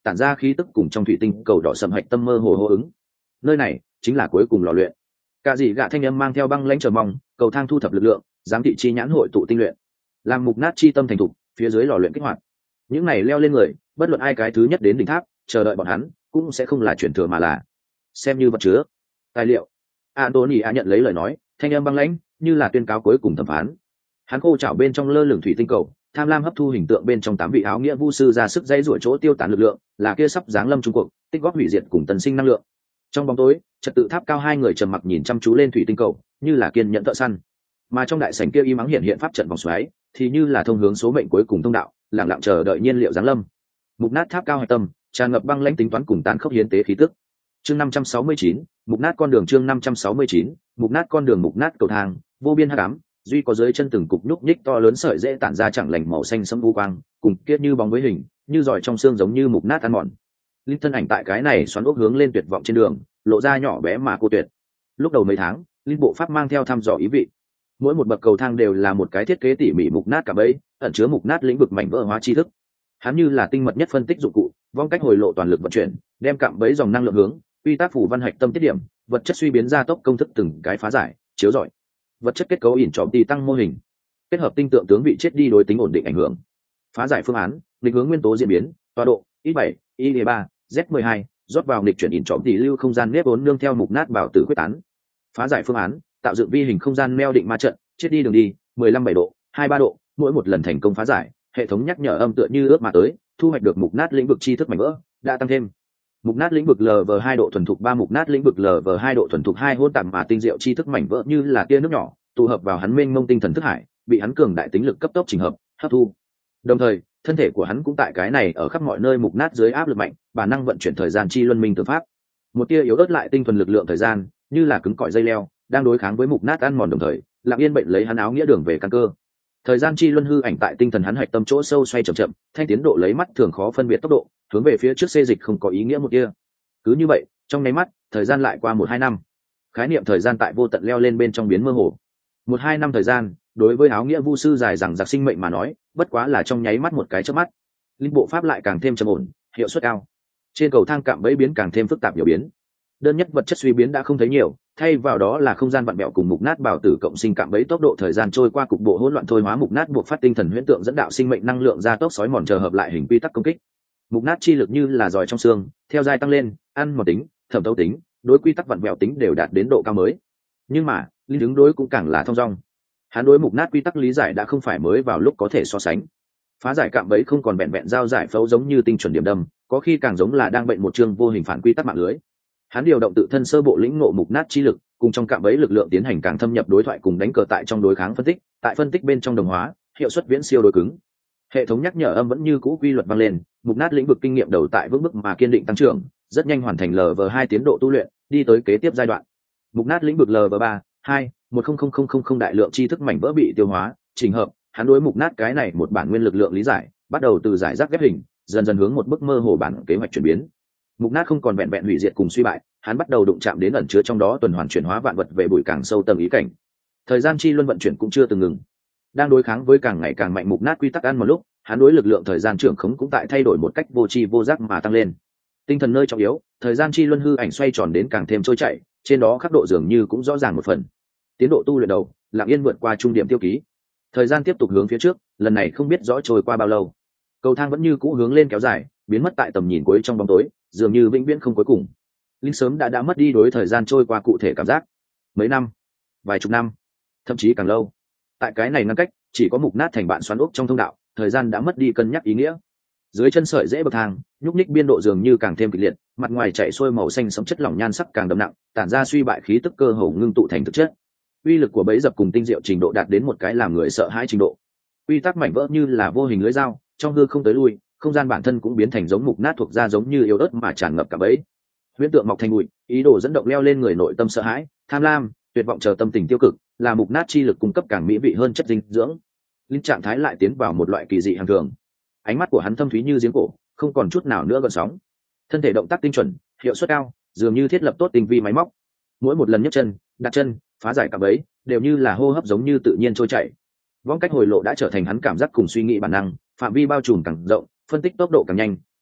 tản ra khí tức cùng trong thủy tinh cầu đỏ sầm hạch tâm mơ hồ hô ứng. Nơi này chính là cuối cùng lò luyện. Cả dị gạ thanh âm mang theo băng lãnh chờ mong, cầu thang thu thập lực lượng, giám thị chi nhãn hội tụ tinh luyện, làm mục nát chi tâm thành thục, phía dưới lò luyện kích hoạt. Những này leo lên người, bất luận ai cái thứ nhất đến đỉnh tháp, chờ đợi bọn hắn, cũng sẽ không là chuyển thừa mà là xem như vật chứa, tài liệu. Anthony a nhận lấy lời nói, thanh âm băng lãnh, như là tuyên cáo cuối cùng thẩm phán. Hắn khô chảo bên trong lơ lửng thủy tinh cầu, tham lam hấp thu hình tượng bên trong tám vị áo nghĩa vu sư ra sức dây rủa chỗ tiêu tán lực lượng, là kia sắp giáng lâm trung cuộc, tích góp hủy diệt cùng tần sinh năng lượng. Trong bóng tối, trật tự tháp cao hai người trầm mặc nhìn chăm chú lên thủy tinh cầu, như là kiên nhẫn thợ săn. Mà trong đại sảnh kia y mắng hiện hiện pháp trận vòng xoáy, thì như là thông hướng số mệnh cuối cùng thông đạo, lặng lặng chờ đợi nhiên liệu giáng lâm. Mục nát tháp cao hạch tâm, tràn ngập băng lãnh tính toán cùng tàn khốc hiến tế khí tức. Chương năm trăm sáu mươi chín, mục nát con đường chương năm trăm sáu mươi chín, mục nát con đường mục nát cầu thang, vô biên hắc ám, duy có dưới chân từng cục nhúc nhích to lớn sợi dễ tản ra chẳng lành màu xanh sẫm u quang, cùng kiết như bóng với hình, như giỏi trong xương giống như mục nát ăn mòn. Linh thân ảnh tại cái này xoắn ốc hướng lên tuyệt vọng trên đường, lộ ra nhỏ bé mà cô tuyệt. Lúc đầu mấy tháng, linh bộ pháp mang theo thăm dò ý vị. Mỗi một bậc cầu thang đều là một cái thiết kế tỉ mỉ mục nát cả bẫy, ẩn chứa mục nát lĩnh vực mảnh vỡ hóa tri thức. Hắn như là tinh mật nhất phân tích dụng cụ, vong cách hồi lộ toàn lực vận chuyển, đem cạm bẫy dòng năng lượng hướng, quy tắc phủ văn hạch tâm tiết điểm, vật chất suy biến ra tốc công thức từng cái phá giải, chiếu rọi. Vật chất kết cấu ỉn trọm tì tăng mô hình, kết hợp tinh tượng tướng vị chết đi đối tính ổn định ảnh hưởng. Phá giải phương án, định hướng nguyên tố diễn biến, tọa độ, i bảy, i ba, z mười hai, rót vào nghịch chuyển ỉn trọm tì lưu không gian nếp vốn nương theo mục nát bảo tử quyết tán. Phá giải phương án, tạo dựng vi hình không gian neo định ma trận, chết đi đường đi, mười lăm bảy độ, hai ba độ, mỗi một lần thành công phá giải, hệ thống nhắc nhở âm tựa như ước mà tới, thu hoạch được mục nát lĩnh vực tri thức mảnh vỡ, đã tăng thêm. Mục nát lĩnh vực lv hai độ thuần thục ba mục nát lĩnh vực lv hai độ thuần thục hai hỗn tạp mà tinh diệu tri thức mảnh vỡ như là tia nước nhỏ, tụ hợp vào hắn mênh mông tinh thần thức hải, bị hắn cường đại tính lực cấp tốc chỉnh hợp, hấp thu. Đồng thời, thân thể của hắn cũng tại cái này ở khắp mọi nơi mục nát dưới áp lực mạnh, bản năng vận chuyển thời gian chi luân minh tự pháp. Một tia yếu ớt lại tinh thuần lực lượng thời gian, như là cứng cỏi dây leo, đang đối kháng với mục nát ăn mòn đồng thời, lặng yên bệnh lấy hắn áo nghĩa đường về căn cơ. Thời gian chi luân hư ảnh tại tinh thần hắn hạch tâm chỗ sâu xoay chậm chậm, thanh tiến độ lấy mắt thường khó phân biệt tốc độ, hướng về phía trước xê dịch không có ý nghĩa một kia. Cứ như vậy, trong nháy mắt, thời gian lại qua một hai năm. Khái niệm thời gian tại vô tận leo lên bên trong biến mơ hồ. Một hai năm thời gian, đối với áo nghĩa vu sư dài rằng giặc sinh mệnh mà nói, bất quá là trong nháy mắt một cái chớp mắt. Linh bộ pháp lại càng thêm trầm ổn, hiệu suất cao. Trên cầu thang cạm bẫy biến càng thêm phức tạp nhiều biến. Đơn nhất vật chất suy biến đã không thấy nhiều, thay vào đó là không gian vặn bẹo cùng mục nát bảo tử cộng sinh cạm bẫy tốc độ thời gian trôi qua cục bộ hỗn loạn thôi hóa mục nát buộc phát tinh thần huyễn tượng dẫn đạo sinh mệnh năng lượng ra tốc sói mòn chờ hợp lại hình quy tắc công kích. Mục nát chi lực như là giỏi trong xương, theo giai tăng lên, ăn mòn tính, thẩm thấu tính, đối quy tắc vặn vẹo tính đều đạt đến độ cao mới. Nhưng mà, linh ứng đối cũng càng là thông dong. Hắn đối mục nát quy tắc lý giải đã không phải mới vào lúc có thể so sánh. Phá giải cạm bẫy không còn vẹn vẹn giao giải phẫu giống như tinh chuẩn điểm đâm, có khi càng giống là đang bệnh một chương vô hình phản quy tắc mạng lưới. Hắn điều động tự thân sơ bộ lĩnh ngộ mục nát chi lực, cùng trong cạm bẫy lực lượng tiến hành càng thâm nhập đối thoại cùng đánh cờ tại trong đối kháng phân tích, tại phân tích bên trong đồng hóa, hiệu suất viễn siêu đối cứng. Hệ thống nhắc nhở âm vẫn như cũ quy luật vang lên, mục nát lĩnh vực kinh nghiệm đầu tại vững bước mà kiên định tăng trưởng, rất nhanh hoàn thành lv hai tiến độ tu luyện, đi tới kế tiếp giai đoạn. Mục nát lĩnh vực lv ba, hai, một không không không không không đại lượng tri thức mảnh vỡ bị tiêu hóa, chỉnh hợp, hắn đối mục nát cái này một bản nguyên lực lượng lý giải, bắt đầu từ giải rác ghép hình, dần dần hướng một bức mơ hồ bản kế hoạch chuyển biến. Mục nát không còn vẹn vẹn hủy diệt cùng suy bại, hắn bắt đầu đụng chạm đến ẩn chứa trong đó tuần hoàn chuyển hóa vạn vật về bụi càng sâu tầng ý cảnh. Thời gian chi luân vận chuyển cũng chưa từng ngừng, đang đối kháng với càng ngày càng mạnh mục nát quy tắc ăn một lúc, hắn đối lực lượng thời gian trưởng khống cũng tại thay đổi một cách vô tri vô giác mà tăng lên. Tinh thần nơi trọng yếu, thời gian chi luân hư ảnh xoay tròn đến càng thêm trôi chảy, trên đó khắc độ dường như cũng rõ ràng một phần. Tiến độ tu luyện đầu, lặng yên vượt qua trung điểm tiêu ký. Thời gian tiếp tục hướng phía trước, lần này không biết rõ trôi qua bao lâu. Cầu thang vẫn như cũ hướng lên kéo dài, biến mất tại tầm nhìn cuối trong bóng tối, dường như vĩnh viễn không cuối cùng. Linh sớm đã đã mất đi đối thời gian trôi qua cụ thể cảm giác. Mấy năm, vài chục năm, thậm chí càng lâu. Tại cái này ngăn cách, chỉ có mục nát thành bạn xoắn ốc trong thông đạo, thời gian đã mất đi cân nhắc ý nghĩa. Dưới chân sợi dễ bậc thang, nhúc nhích biên độ dường như càng thêm kịch liệt, mặt ngoài chảy xuôi màu xanh sẫm chất lỏng nhan sắc càng đậm nặng, tản ra suy bại khí tức cơ hồ ngưng tụ thành thực chất. Uy lực của bẫy dập cùng tinh diệu trình độ đạt đến một cái làm người sợ hãi trình độ. Quy tắc mảnh vỡ như là vô hình lưới dao, trong hư không tới lui, không gian bản thân cũng biến thành giống mục nát thuộc ra giống như yếu ớt mà tràn ngập cả bẫy. Huyễn tượng mọc thành bụi, ý đồ dẫn động leo lên người nội tâm sợ hãi, tham lam, tuyệt vọng chờ tâm tình tiêu cực, là mục nát chi lực cung cấp càng mỹ vị hơn chất dinh dưỡng. Linh trạng thái lại tiến vào một loại kỳ dị hàng thường. Ánh mắt của hắn thâm thúy như giếng cổ, không còn chút nào nữa gợn sóng. Thân thể động tác tinh chuẩn, hiệu suất cao, dường như thiết lập tốt tinh vi máy móc. Mỗi một lần nhấc chân, đặt chân, phá giải cả bẫy, đều như là hô hấp giống như tự nhiên trôi chảy. Vong cách hồi lộ đã trở thành hắn cảm giác cùng suy nghĩ bản năng, phạm vi bao trùm càng rộng, phân tích tốc độ càng nhanh,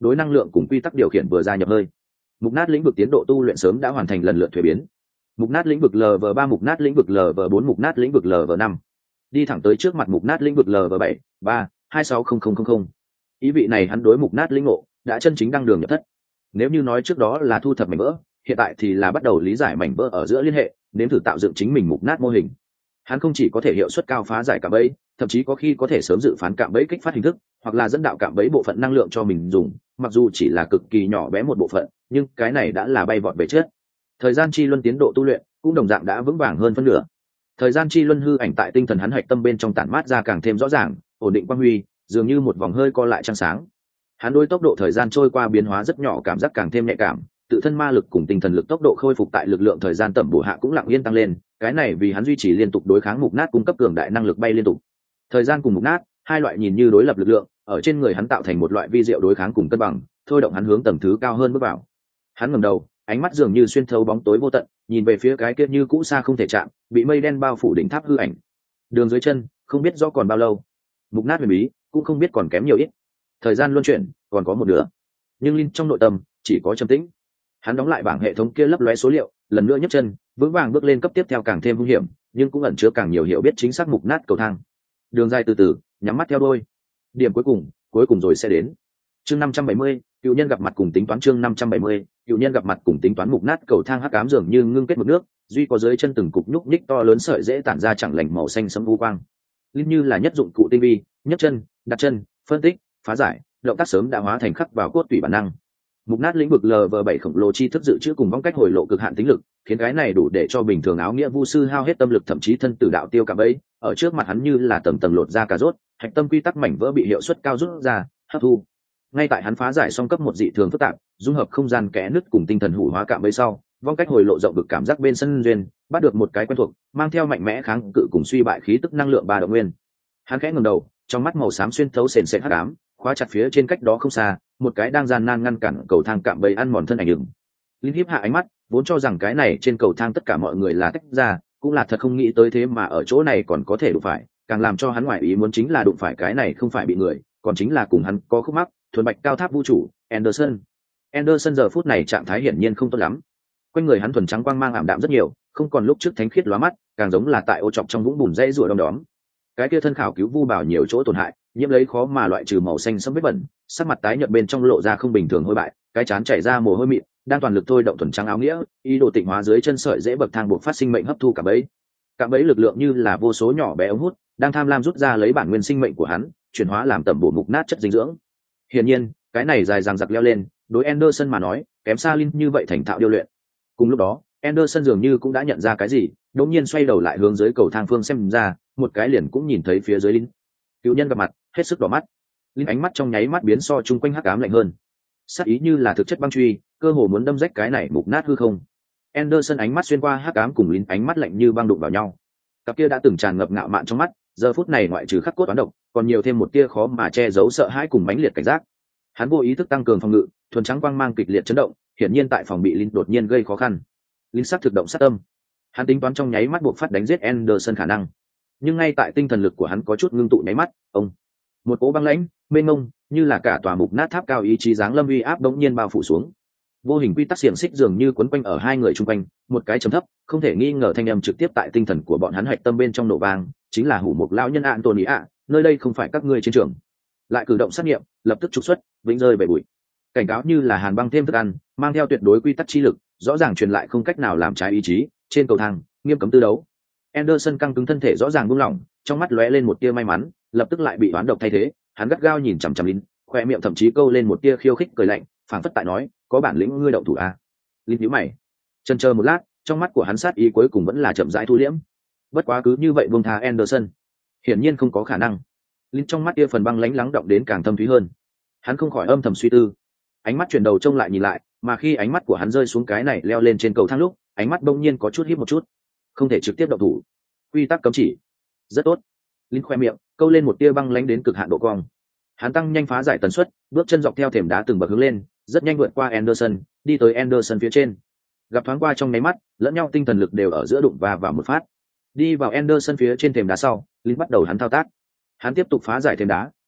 đối năng lượng cùng quy tắc điều khiển vừa ra nhập hơi. Mục nát lĩnh vực tiến độ tu luyện sớm đã hoàn thành lần lượt thuế biến. Mục nát lĩnh vực lv ba, mục nát lĩnh vực lv bốn, mục nát lĩnh vực lv năm, đi thẳng tới trước mặt mục nát lĩnh vực lv bảy, ba, hai sáu không không không không. Ý vị này hắn đối mục nát lĩnh ngộ đã chân chính đăng đường nhập thất. Nếu như nói trước đó là thu thập mảnh vỡ, hiện tại thì là bắt đầu lý giải mảnh vỡ ở giữa liên hệ, nếm thử tạo dựng chính mình mục nát mô hình. Hắn không chỉ có thể hiệu suất cao phá giải cạm bẫy, thậm chí có khi có thể sớm dự phán cạm bẫy kích phát hình thức, hoặc là dẫn đạo cạm bẫy bộ phận năng lượng cho mình dùng, mặc dù chỉ là cực kỳ nhỏ bé một bộ phận, nhưng cái này đã là bay vọt về trước. Thời gian chi luân tiến độ tu luyện cũng đồng dạng đã vững vàng hơn phân nửa. Thời gian chi luân hư ảnh tại tinh thần hắn hạch tâm bên trong tản mát ra càng thêm rõ ràng, ổn định quang huy, dường như một vòng hơi co lại trăng sáng. Hắn đối tốc độ thời gian trôi qua biến hóa rất nhỏ cảm giác càng thêm nhạy cảm, tự thân ma lực cùng tinh thần lực tốc độ khôi phục tại lực lượng thời gian tẩm bổ hạ cũng lặng yên tăng lên, cái này vì hắn duy trì liên tục đối kháng mục nát cung cấp cường đại năng lực bay liên tục. Thời gian cùng mục nát, hai loại nhìn như đối lập lực lượng, ở trên người hắn tạo thành một loại vi diệu đối kháng cùng cân bằng, thôi động hắn hướng tầng thứ cao hơn bước vào. Hắn ngẩng đầu, ánh mắt dường như xuyên thấu bóng tối vô tận, nhìn về phía cái kia như cũ xa không thể chạm, bị mây đen bao phủ đỉnh tháp hư ảnh. Đường dưới chân, không biết rõ còn bao lâu. Mục nát huyền bí, cũng không biết còn kém nhiều ít. Thời gian luân chuyển, còn có một nửa. Nhưng Linh trong nội tâm chỉ có trầm tĩnh. Hắn đóng lại bảng hệ thống kia lấp lóe số liệu, lần nữa nhấc chân, vững vàng bước lên cấp tiếp theo càng thêm hung hiểm, nhưng cũng ẩn chứa càng nhiều hiểu biết chính xác mục nát cầu thang. Đường dài từ từ, nhắm mắt theo đuôi. Điểm cuối cùng, cuối cùng rồi sẽ đến. Chương năm trăm bảy mươi, cựu nhân gặp mặt cùng tính toán. Chương năm trăm bảy mươi, cựu nhân gặp mặt cùng tính toán. Mục nát cầu thang hắc ám dường như ngưng kết một nước, duy có dưới chân từng cục nhúc nhích to lớn sợi dễ tản ra chẳng lành màu xanh sẫm u quang. Linh như là nhất dụng cụ tinh vi, nhấc chân, đặt chân, phân tích, phá giải, động tác sớm đã hóa thành khắc vào cốt tủy bản năng. Mục nát lĩnh vực lv bảy khổng lồ chi thức dự trữ cùng vong cách hồi lộ cực hạn tính lực, khiến cái này đủ để cho bình thường áo nghĩa vu sư hao hết tâm lực, thậm chí thân tử đạo tiêu cả bấy. Ở trước mặt hắn như là tầng tầng lột ra cà rốt, hạch tâm quy tắc mảnh vỡ bị hiệu suất cao rút ra, hấp thu. Ngay tại hắn phá giải xong cấp một dị thường phức tạp, dung hợp không gian kẽ nứt cùng tinh thần hủ hóa cạm bẫy sau, vong cách hồi lộ rộng vực cảm giác bên sân duyên, bắt được một cái quen thuộc, mang theo mạnh mẽ kháng cự cùng suy bại khí tức năng lượng ba động nguyên. Hắn khẽ ngẩng đầu, trong mắt màu xám xuyên thấu sền sệt hắc ám, khóa chặt phía trên cách đó không xa, một cái đang gian nan ngăn cản cầu thang cạm bẫy ăn mòn thân ảnh ứng. Linh híp hạ ánh mắt, vốn cho rằng cái này trên cầu thang tất cả mọi người là tách ra, cũng là thật không nghĩ tới thế mà ở chỗ này còn có thể đụng phải, càng làm cho hắn ngoại ý muốn chính là đụng phải cái này không phải bị người, còn chính là cùng hắn có khúc mắc, thuần bạch cao tháp vũ trụ, Anderson. Anderson giờ phút này trạng thái hiển nhiên không tốt lắm. Quanh người hắn thuần trắng quang mang ảm đạm rất nhiều, không còn lúc trước thánh khiết lóa mắt, càng giống là tại ô trọc trong vũng bùn dây rùa đom đóm. Cái kia thân khảo cứu vu bảo nhiều chỗ tổn hại, nhiễm lấy khó mà loại trừ màu xanh sẫm vết bẩn, sắc mặt tái nhợt bên trong lộ ra không bình thường hôi bại, cái chán chảy ra mồ hôi mịn, đang toàn lực thôi động thuần trắng áo nghĩa, ý đồ tịnh hóa dưới chân sợi dễ bậc thang buộc phát sinh mệnh hấp thu cả bẫy. Cả bẫy lực lượng như là vô số nhỏ bé ống hút, đang tham lam rút ra lấy bản nguyên sinh mệnh của hắn, chuyển hóa làm tẩm bổ mục nát chất dinh dưỡng. Hiển nhiên, cái này dài dằng dặc leo lên, đối Anderson mà nói, kém xa Linh như vậy thành thạo điêu luyện. Cùng lúc đó, Anderson dường như cũng đã nhận ra cái gì, đột nhiên xoay đầu lại hướng dưới cầu thang phương xem ra, một cái liền cũng nhìn thấy phía dưới Linh. Cựu nhân gặp mặt, hết sức đỏ mắt. Linh ánh mắt trong nháy mắt biến so chung quanh hắc ám lạnh hơn. Sát ý như là thực chất băng truy, cơ hồ muốn đâm rách cái này mục nát hư không. Anderson ánh mắt xuyên qua hắc ám cùng Linh ánh mắt lạnh như băng đụng vào nhau. Cặp kia đã từng tràn ngập ngạo mạn trong mắt, giờ phút này ngoại trừ khắc cốt toán độc, còn nhiều thêm một tia khó mà che giấu sợ hãi cùng mãnh liệt cảnh giác. Hắn vô ý thức tăng cường phòng ngự, thuần trắng quang mang kịch liệt chấn động, hiển nhiên tại phòng bị Linh đột nhiên gây khó khăn. Linh sắc thực động sát tâm. Hắn tính toán trong nháy mắt buộc phát đánh giết Anderson khả năng. Nhưng ngay tại tinh thần lực của hắn có chút ngưng tụ nháy mắt, ông một cỗ băng lãnh, mênh mông, như là cả tòa mục nát tháp cao ý chí giáng lâm uy áp đống nhiên bao phủ xuống. Vô hình quy tắc xiềng xích dường như quấn quanh ở hai người chung quanh, một cái trầm thấp, không thể nghi ngờ thanh âm trực tiếp tại tinh thần của bọn hắn hạch tâm bên trong nổ vang, chính là hủ mục lão nhân Anthony ạ, nơi đây không phải các ngươi chiến trường. Lại cử động sát nghiệm, lập tức trục xuất, vĩnh rơi bể bụi. Cảnh cáo như là hàn băng thêm thức ăn, mang theo tuyệt đối quy tắc chi lực, rõ ràng truyền lại không cách nào làm trái ý chí, trên cầu thang, nghiêm cấm tư đấu. Anderson căng cứng thân thể rõ ràng buông lỏng, trong mắt lóe lên một tia may mắn, lập tức lại bị oán độc thay thế, hắn gắt gao nhìn chằm chằm Linh, khoe miệng thậm chí câu lên một tia khiêu khích cười lạnh, phảng phất tại nói, có bản lĩnh ngươi động thủ à? Linh nhíu mày, chần chờ một lát, trong mắt của hắn sát ý cuối cùng vẫn là chậm rãi thu liễm. Bất quá cứ như vậy buông tha Anderson, hiển nhiên không có khả năng. Linh trong mắt tia phần băng lãnh lắng động đến càng thâm thúy hơn. Hắn không khỏi âm thầm suy tư, ánh mắt chuyển đầu trông lại nhìn lại, mà khi ánh mắt của hắn rơi xuống cái này leo lên trên cầu thang lúc, ánh mắt bỗng nhiên có chút híp một chút. Không thể trực tiếp động thủ, quy tắc cấm chỉ. Rất tốt. Linh khoe miệng câu lên một tia băng lãnh đến cực hạn độ cong. Hắn tăng nhanh phá giải tần suất, bước chân dọc theo thềm đá từng bậc hướng lên, rất nhanh vượt qua Anderson, đi tới Anderson phía trên. Gặp thoáng qua trong nháy mắt, lẫn nhau tinh thần lực đều ở giữa đụng và vào một phát. Đi vào Anderson phía trên thềm đá sau, Linh bắt đầu hắn thao tác. Hắn tiếp tục phá giải thềm đá,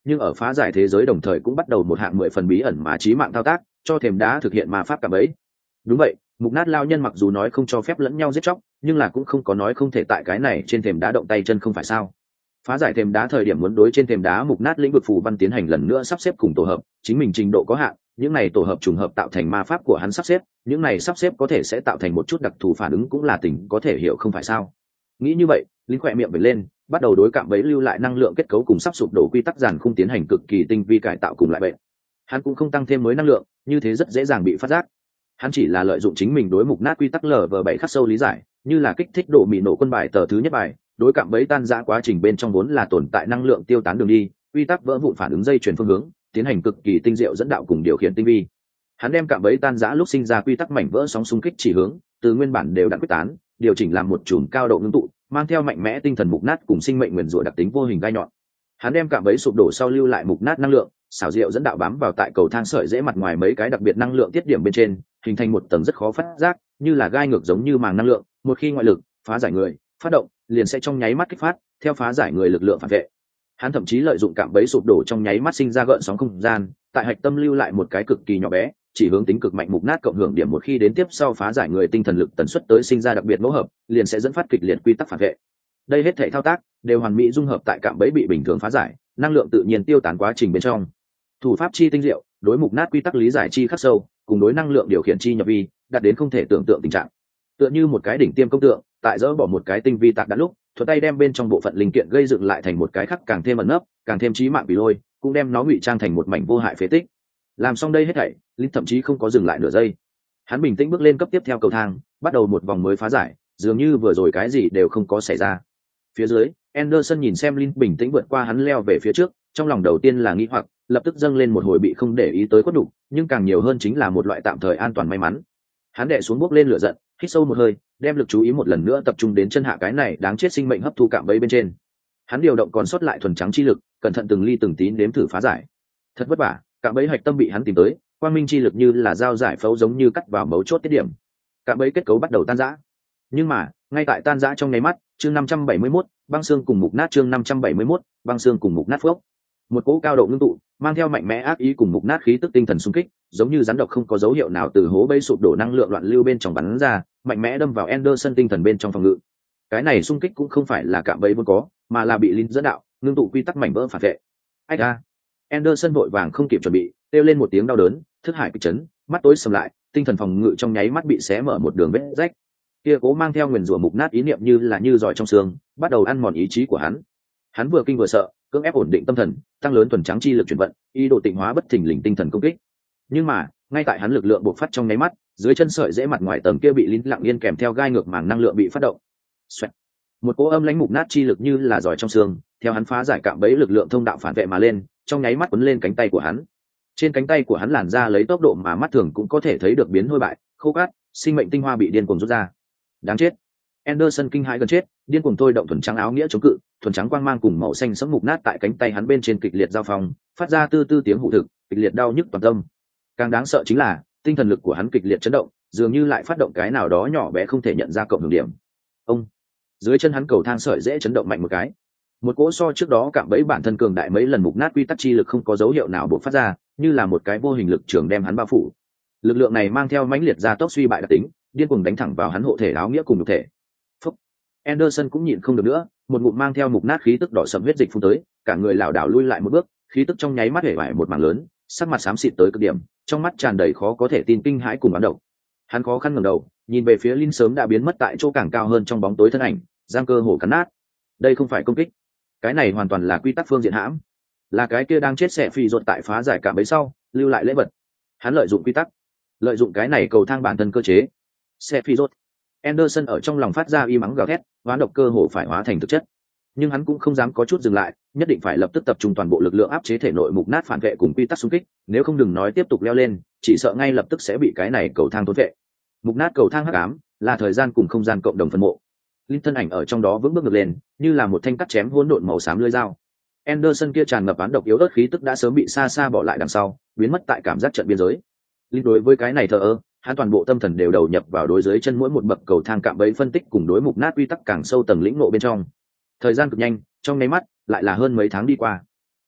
nhưng ở phá giải thế giới đồng thời cũng bắt đầu một hạng mười phần bí ẩn mà chí mạng thao tác cho thềm đá thực hiện ma pháp cả bấy. Đúng vậy, mục nát lao nhân mặc dù nói không cho phép lẫn nhau giết chóc, nhưng là cũng không có nói không thể tại cái này trên thềm đá động tay chân, không phải sao? Phá giải thềm đá thời điểm muốn đối trên thềm đá mục nát lĩnh vực phù văn tiến hành lần nữa sắp xếp cùng tổ hợp, chính mình trình độ có hạn, những này tổ hợp trùng hợp tạo thành ma pháp của hắn sắp xếp, những này sắp xếp có thể sẽ tạo thành một chút đặc thù phản ứng cũng là tình có thể hiểu, không phải sao? Nghĩ như vậy, Linh khỏe miệng vẩy lên, bắt đầu đối cạm bẫy lưu lại năng lượng kết cấu cùng sắp sụp đổ quy tắc giàn khung tiến hành cực kỳ tinh vi cải tạo cùng lại bệnh. Hắn cũng không tăng thêm mới năng lượng, như thế rất dễ dàng bị phát giác. Hắn chỉ là lợi dụng chính mình đối mục nát quy tắc lờ vờ bảy khắc sâu lý giải, như là kích thích độ mị nổ quân bài tờ thứ nhất bài, đối cạm bẫy tan rã quá trình bên trong vốn là tồn tại năng lượng tiêu tán đường đi, quy tắc vỡ vụn phản ứng dây chuyển phương hướng, tiến hành cực kỳ tinh diệu dẫn đạo cùng điều khiển tinh vi. Hắn đem cạm bẫy tan rã lúc sinh ra quy tắc mảnh vỡ sóng xung kích chỉ hướng, từ nguyên bản đều đặn quyết tán, điều chỉnh làm một chùm cao độ ngưng tụ, mang theo mạnh mẽ tinh thần mục nát cùng sinh mệnh nguyên rủa đặc tính vô hình gai nhọn. Hắn đem cạm bẫy sụp đổ sau lưu lại mục nát năng lượng, xảo diệu dẫn đạo bám vào tại cầu thang sợi dễ mặt ngoài mấy cái đặc biệt năng lượng tiết điểm bên trên, hình thành một tầng rất khó phát giác, như là gai ngược giống như màng năng lượng, một khi ngoại lực phá giải người phát động, liền sẽ trong nháy mắt kích phát, theo phá giải người lực lượng phản vệ. Hắn thậm chí lợi dụng cạm bẫy sụp đổ trong nháy mắt sinh ra gợn sóng không gian, tại hạch tâm lưu lại một cái cực kỳ nhỏ bé, chỉ hướng tính cực mạnh mục nát cộng hưởng điểm, một khi đến tiếp sau phá giải người tinh thần lực tần suất tới sinh ra đặc biệt mẫu hợp, liền sẽ dẫn phát kịch liệt quy tắc phản vệ. Đây hết thảy thao tác đều hoàn mỹ dung hợp tại cạm bẫy bị bình thường phá giải, năng lượng tự nhiên tiêu tán quá trình bên trong. Thủ pháp chi tinh diệu, đối mục nát quy tắc lý giải chi khắc sâu, cùng đối năng lượng điều khiển chi nhập vi, đạt đến không thể tưởng tượng tình trạng. Tựa như một cái đỉnh tiêm công tượng, tại dỡ bỏ một cái tinh vi tạc đạn lúc, thuận tay đem bên trong bộ phận linh kiện gây dựng lại thành một cái khắc càng thêm ẩn nấp, càng thêm chí mạng bị lôi, cũng đem nó ngụy trang thành một mảnh vô hại phế tích. Làm xong đây hết thảy, Linh thậm chí không có dừng lại nửa giây. Hắn bình tĩnh bước lên cấp tiếp theo cầu thang, bắt đầu một vòng mới phá giải, dường như vừa rồi cái gì đều không có xảy ra. Phía dưới, Anderson nhìn xem Linh bình tĩnh vượt qua hắn leo về phía trước, trong lòng đầu tiên là nghi hoặc, lập tức dâng lên một hồi bị không để ý tới khuất đục, nhưng càng nhiều hơn chính là một loại tạm thời an toàn may mắn. Hắn đè xuống bước lên lửa giận, hít sâu một hơi, đem lực chú ý một lần nữa tập trung đến chân hạ cái này đáng chết sinh mệnh hấp thu cạm bẫy bên trên. Hắn điều động còn sót lại thuần trắng chi lực, cẩn thận từng ly từng tí nếm thử phá giải. Thật vất vả, cạm bẫy hạch tâm bị hắn tìm tới, quang minh chi lực như là dao giải phẫu giống như cắt vào mấu chốt tiết điểm. Cạm bẫy kết cấu bắt đầu tan rã. Nhưng mà, ngay tại tan rã trong nháy mắt, chương năm trăm bảy mươi mốt, băng xương cùng mục nát chương năm trăm bảy mươi mốt, băng xương cùng mục nát phốc. Một cỗ cao độ ngưng tụ, mang theo mạnh mẽ ác ý cùng mục nát khí tức tinh thần xung kích, giống như rắn độc không có dấu hiệu nào từ hố bẫy sụp đổ năng lượng loạn lưu bên trong bắn ra, mạnh mẽ đâm vào Anderson tinh thần bên trong phòng ngự. Cái này xung kích cũng không phải là cạm bẫy vốn có, mà là bị Linh dẫn đạo, ngưng tụ quy tắc mảnh vỡ phản vệ. Ách a! Anderson vội vàng không kịp chuẩn bị, kêu lên một tiếng đau đớn, thức hải kịch chấn, mắt tối sầm lại, tinh thần phòng ngự trong nháy mắt bị xé mở một đường vết rách. Kia cố mang theo nguyền rủa mục nát ý niệm như là như giỏi trong xương, bắt đầu ăn mòn ý chí của hắn. Hắn vừa kinh vừa sợ, cưỡng ép ổn định tâm thần, tăng lớn thuần trắng chi lực chuyển vận, ý đồ tịnh hóa bất thình lình tinh thần công kích. Nhưng mà, ngay tại hắn lực lượng bộc phát trong nháy mắt, dưới chân sợi dễ mặt ngoài tầng kia bị Linh lặng yên kèm theo gai ngược màng năng lượng bị phát động. Xoẹt. Một cỗ âm lãnh mục nát chi lực như là giỏi trong xương, theo hắn phá giải cạm bẫy lực lượng thông đạo phản vệ mà lên, trong nháy mắt quấn lên cánh tay của hắn. Trên cánh tay của hắn làn ra lấy tốc độ mà mắt thường cũng có thể thấy được biến hôi bại, khô cát, sinh mệnh tinh hoa bị điên cuồng rút ra. Đáng chết! Anderson kinh hãi gần chết, điên cuồng thôi động thuần trắng áo nghĩa chống cự, thuần trắng quang mang cùng màu xanh sẫm mục nát tại cánh tay hắn bên trên kịch liệt giao phong, phát ra tư tư tiếng hụ thực, kịch liệt đau nhức toàn tâm. Càng đáng sợ chính là, tinh thần lực của hắn kịch liệt chấn động, dường như lại phát động cái nào đó nhỏ bé không thể nhận ra cộng hưởng điểm. Ông! Dưới chân hắn cầu thang sợi dễ chấn động mạnh một cái. Một cỗ so trước đó cạm bẫy bản thân cường đại mấy lần mục nát quy tắc chi lực không có dấu hiệu nào bộc phát ra, như là một cái vô hình lực trường đem hắn bao phủ. Lực lượng này mang theo mãnh liệt gia tốc suy bại đặc tính, điên cuồng đánh thẳng vào hắn hộ thể áo nghĩa cùng nhục thể. Phúc. Anderson cũng nhịn không được nữa, một ngụm mang theo mục nát khí tức đỏ sẫm huyết dịch phun tới, cả người lảo đảo lui lại một bước, khí tức trong nháy mắt hể vải một mảng lớn, sắc mặt xám xịt tới cực điểm, trong mắt tràn đầy khó có thể tin kinh hãi cùng oán độc. Hắn khó khăn ngẩng đầu, nhìn về phía Linh sớm đã biến mất tại chỗ càng cao hơn trong bóng tối thân ảnh, giang cơ hổ cắn nát. Đây không phải công kích, cái này hoàn toàn là quy tắc phương diện hãm, là cái kia đang chết xẻ phi ruột tại phá giải cạm bẫy sau lưu lại lễ vật. Hắn lợi dụng quy tắc, lợi dụng cái này cầu thang bản thân cơ chế. Xẻ phi ruột. Anderson ở trong lòng phát ra y mắng gào thét, oán độc cơ hồ phải hóa thành thực chất. Nhưng hắn cũng không dám có chút dừng lại, nhất định phải lập tức tập trung toàn bộ lực lượng áp chế thể nội mục nát phản vệ cùng quy tắc xung kích, nếu không đừng nói tiếp tục leo lên, chỉ sợ ngay lập tức sẽ bị cái này cầu thang thôn vệ. Mục nát cầu thang hắc ám, là thời gian cùng không gian cộng đồng phân mộ. Linh thân ảnh ở trong đó vững bước ngược lên, như là một thanh cắt chém hỗn độn màu xám lưỡi dao. Anderson kia tràn ngập án độc yếu ớt khí tức đã sớm bị xa xa bỏ lại đằng sau, biến mất tại cảm giác trận biên giới. Linh đối với cái này thờ ơ, hắn toàn bộ tâm thần đều đầu nhập vào đối dưới chân mỗi một bậc cầu thang cạm bẫy phân tích cùng đối mục nát quy tắc càng sâu tầng lĩnh ngộ bên trong. Thời gian cực nhanh, trong nháy mắt lại là hơn mấy tháng đi qua.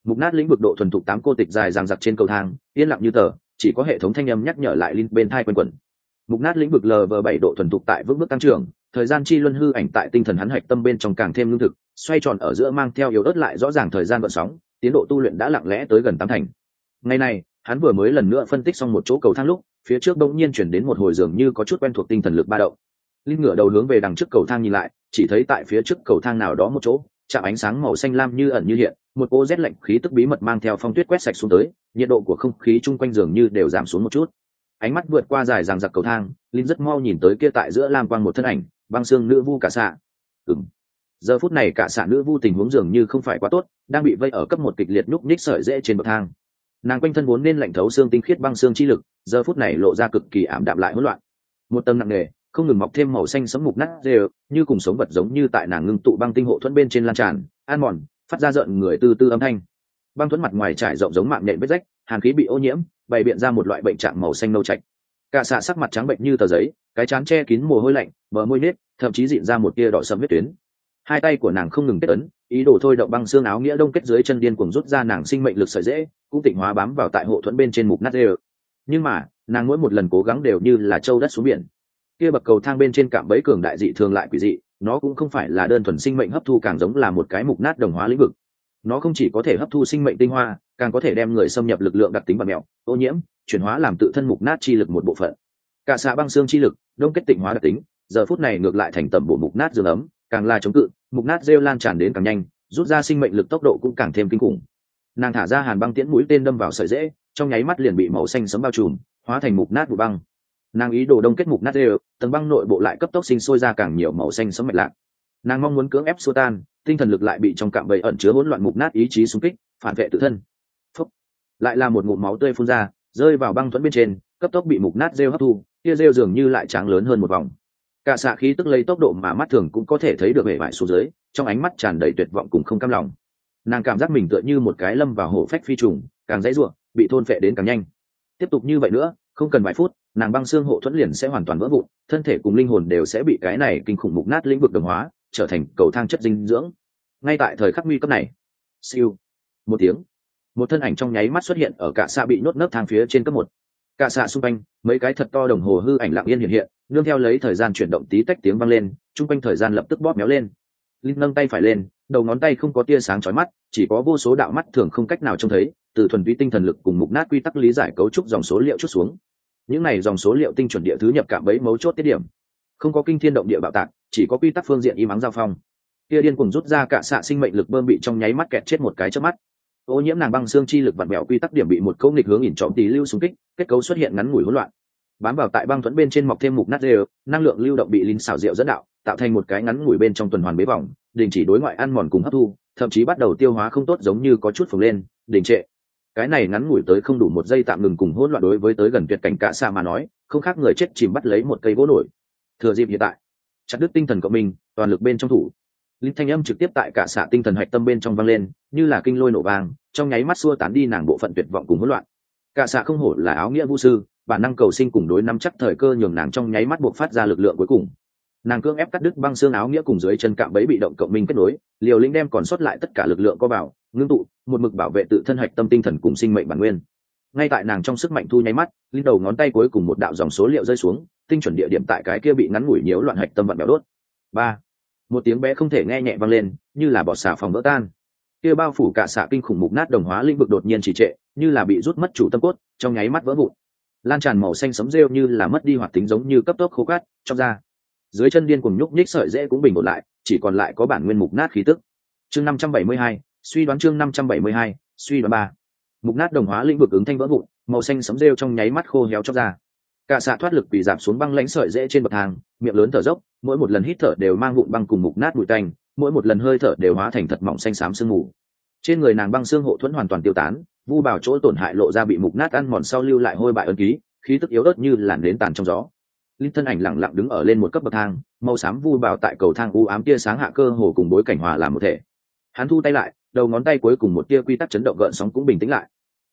Mục nát lĩnh vực độ thuần thục tám cô tịch dài dằng dặc trên cầu thang, yên lặng như tờ, chỉ có hệ thống thanh âm nhắc nhở lại linh bên thai quanh quẩn. Mục nát lĩnh vực lv bảy độ thuần thục tại vững bước tăng trưởng, thời gian chi luân hư ảnh tại tinh thần hắn hạch tâm bên trong càng thêm lương thực, xoay tròn ở giữa mang theo yếu ớt lại rõ ràng thời gian vận sóng, tiến độ tu luyện đã lặng lẽ tới gần tám thành. Ngày này, hắn vừa mới lần nữa phân tích xong một chỗ cầu thang lúc, phía trước bỗng nhiên chuyển đến một hồi dường như có chút quen thuộc tinh thần lực ba động. Linh ngửa đầu hướng về đằng trước cầu thang nhìn lại, chỉ thấy tại phía trước cầu thang nào đó một chỗ, chạm ánh sáng màu xanh lam như ẩn như hiện, một cô rét lạnh khí tức bí mật mang theo phong tuyết quét sạch xuống tới, nhiệt độ của không khí chung quanh dường như đều giảm xuống một chút. Ánh mắt vượt qua dài dằng dặc cầu thang, Linh rất mau nhìn tới kia tại giữa lam quang một thân ảnh, băng xương nữ vu cả xạ. Ừm. Giờ phút này cả xạ nữ vu tình huống dường như không phải quá tốt, đang bị vây ở cấp một kịch liệt nhúc nhích sợi rễ trên bậc thang. Nàng quanh thân vốn nên lạnh thấu xương tinh khiết băng xương chi lực, giờ phút này lộ ra cực kỳ ảm đạm lại hỗn loạn. Một tầng nặng nề, không ngừng mọc thêm màu xanh sẫm mục nát đều, như cùng sống vật giống như tại nàng ngưng tụ băng tinh hộ thuẫn bên trên lan tràn, an mòn, phát ra rợn người từ từ âm thanh. Băng thuẫn mặt ngoài trải rộng giống mạng nhện vết rách, hàn khí bị ô nhiễm, bày biện ra một loại bệnh trạng màu xanh nâu chạch. Cả xạ sắc mặt trắng bệnh như tờ giấy, cái trán che kín mồ hôi lạnh, bờ môi nết, thậm chí dịn ra một tia đỏ sẫm huyết tuyến. Hai tay của nàng không ngừng kết ấn, ý đồ thôi động băng xương áo nghĩa đông kết dưới chân điên cuồng rút ra nàng sinh mệnh lực sợi dễ, cũng tịnh hóa bám vào tại hộ thuẫn bên trên mục nát đều. Nhưng mà, nàng mỗi một lần cố gắng đều như là trâu đất xuống biển. Kia bậc cầu thang bên trên cạm bẫy cường đại dị thường lại quỷ dị, nó cũng không phải là đơn thuần sinh mệnh hấp thu, càng giống là một cái mục nát đồng hóa lĩnh vực. Nó không chỉ có thể hấp thu sinh mệnh tinh hoa, càng có thể đem người xâm nhập lực lượng đặc tính bẩn mèo, ô nhiễm, chuyển hóa làm tự thân mục nát chi lực một bộ phận. Cả xạ băng xương chi lực, đông kết tịnh hóa đặc tính, giờ phút này ngược lại thành tẩm bổ mục nát dương ấm, càng là chống cự, mục nát rêu lan tràn đến càng nhanh, rút ra sinh mệnh lực tốc độ cũng càng thêm kinh khủng. Nàng thả ra hàn băng tiễn mũi tên đâm vào sợi rễ, trong nháy mắt liền bị màu xanh sẫm bao trùm, hóa thành mục nát vụ băng. Nàng ý đồ đông kết mục nát đều, tầng băng nội bộ lại cấp tốc sinh sôi ra càng nhiều màu xanh sẫm mạch lạc. Nàng mong muốn cưỡng ép xua tan, tinh thần lực lại bị trong cạm bẫy ẩn chứa hỗn loạn mục nát ý chí xung kích, phản vệ tự thân. Phốc. Lại là một ngụm máu tươi phun ra, rơi vào băng thuẫn bên trên, cấp tốc bị mục nát rêu hấp thu, kia rêu dường như lại tráng lớn hơn một vòng. Cả xạ khí tức lấy tốc độ mà mắt thường cũng có thể thấy được bề bại xuống dưới, trong ánh mắt tràn đầy tuyệt vọng cùng không cam lòng. Nàng cảm giác mình tựa như một cái lâm vào hổ phách phi trùng, càng dãy rủa, bị thôn phệ đến càng nhanh. Tiếp tục như vậy nữa, không cần vài phút, nàng băng xương hộ thuẫn liền sẽ hoàn toàn vỡ vụn, thân thể cùng linh hồn đều sẽ bị cái này kinh khủng mục nát lĩnh vực đồng hóa, trở thành cầu thang chất dinh dưỡng. Ngay tại thời khắc nguy cấp này, siêu, một tiếng, một thân ảnh trong nháy mắt xuất hiện ở cả xạ bị nhốt nấp thang phía trên cấp một. Cả xạ xung quanh, mấy cái thật to đồng hồ hư ảnh lặng yên hiện hiện, nương theo lấy thời gian chuyển động tí tách tiếng vang lên, chung quanh thời gian lập tức bóp méo lên. Linh nâng tay phải lên, đầu ngón tay không có tia sáng chói mắt, chỉ có vô số đạo mắt thường không cách nào trông thấy, từ thuần túy tinh thần lực cùng mục nát quy tắc lý giải cấu trúc dòng số liệu chút xuống. Những này dòng số liệu tinh chuẩn địa thứ nhập cạm bẫy mấu chốt tiết điểm, không có kinh thiên động địa bạo tạc, chỉ có quy tắc phương diện im ắng giao phong. Kia điên cuồng rút ra cả xạ sinh mệnh lực bơm bị trong nháy mắt kẹt chết một cái chớp mắt. Ô nhiễm nàng băng xương chi lực vặn bẹo quy tắc điểm bị một câu nghịch hướng ỉn trọng tỷ lưu xung kích, kết cấu xuất hiện ngắn ngủi hỗn loạn. Bám vào tại băng thuẫn bên trên mọc thêm mục nát đều, năng lượng lưu động bị linh xảo diệu dẫn đạo, tạo thành một cái ngắn ngủi bên trong tuần hoàn bế vòng, đình chỉ đối ngoại ăn mòn cùng hấp thu, thậm chí bắt đầu tiêu hóa không tốt giống như có chút phồng lên, đình trệ. Cái này ngắn ngủi tới không đủ một giây tạm ngừng cùng hỗn loạn đối với tới gần tuyệt cảnh cả xa mà nói, không khác người chết chìm bắt lấy một cây gỗ nổi. Thừa dịp hiện tại, chặt đứt tinh thần của mình, toàn lực bên trong thủ. Linh thanh âm trực tiếp tại cả xạ tinh thần hạch tâm bên trong vang lên, như là kinh lôi nổ vang, trong nháy mắt xua tán đi nàng bộ phận tuyệt vọng cùng hỗn loạn. Cả xạ không hổ là áo nghĩa vũ sư, bản năng cầu sinh cùng đối nắm chắc thời cơ nhường nàng trong nháy mắt buộc phát ra lực lượng cuối cùng. Nàng cưỡng ép cắt đứt băng xương áo nghĩa cùng dưới chân cạm bẫy bị động cộng minh kết nối, liều lĩnh đem còn sót lại tất cả lực lượng co vào, ngưng tụ, một mực bảo vệ tự thân hạch tâm tinh thần cùng sinh mệnh bản nguyên. Ngay tại nàng trong sức mạnh thu nháy mắt, linh đầu ngón tay cuối cùng một đạo dòng số liệu rơi xuống, tinh chuẩn địa điểm tại cái kia bị ngắn ngủi nhiễu loạn hạch tâm vặn bèo đốt. Ba, một tiếng bé không thể nghe nhẹ vang lên, như là bọt xà phòng vỡ tan. Kia bao phủ cả xạ kinh khủng mục nát đồng hóa lĩnh vực đột nhiên trì trệ, như là bị rút mất chủ tâm cốt, trong nháy mắt vỡ vụn. Lan tràn màu xanh sẫm rêu như là mất đi hoạt tính giống như cấp tốc khô cát trong da. Dưới chân điên cuồng nhúc nhích sợi rễ cũng bình ổn lại, chỉ còn lại có bản nguyên mục nát khí tức. Chương năm trăm bảy mươi hai, suy đoán chương năm trăm bảy mươi hai, suy đoán ba. Mục nát đồng hóa lĩnh vực ứng thanh vỡ vụn, màu xanh sẫm rêu trong nháy mắt khô héo trong da. Cả xạ thoát lực bị giảm xuống băng lãnh sợi rễ trên bậc thang, miệng lớn thở dốc, mỗi một lần hít thở đều mang vụn băng cùng mục nát bụi tanh, mỗi một lần hơi thở đều hóa thành thật mỏng xanh xám sương mù. Trên người nàng băng xương hộ thuẫn hoàn toàn tiêu tán, vu bảo chỗ tổn hại lộ ra bị mục nát ăn mòn sau lưu lại hôi bại ấn ký, khí tức yếu ớt như làn nến tàn trong gió. Linh thân ảnh lặng lặng đứng ở lên một cấp bậc thang, màu xám vu bảo tại cầu thang u ám tia sáng hạ cơ hồ cùng bối cảnh hòa làm một thể. Hắn thu tay lại, đầu ngón tay cuối cùng một tia quy tắc chấn động gợn sóng cũng bình tĩnh lại.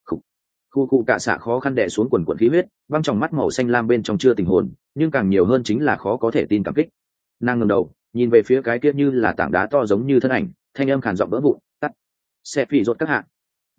Khu khu cả xạ khó khăn đè xuống quần quần khí huyết, băng trong mắt màu xanh lam bên trong chưa tình hồn, nhưng càng nhiều hơn chính là khó có thể tin cảm kích. Nàng ngẩng đầu, nhìn về phía cái kia như là tảng đá to giống như thân ảnh, thanh âm khàn giọng vỡ vụn, tắt. Xe phỉ rốt các hạ.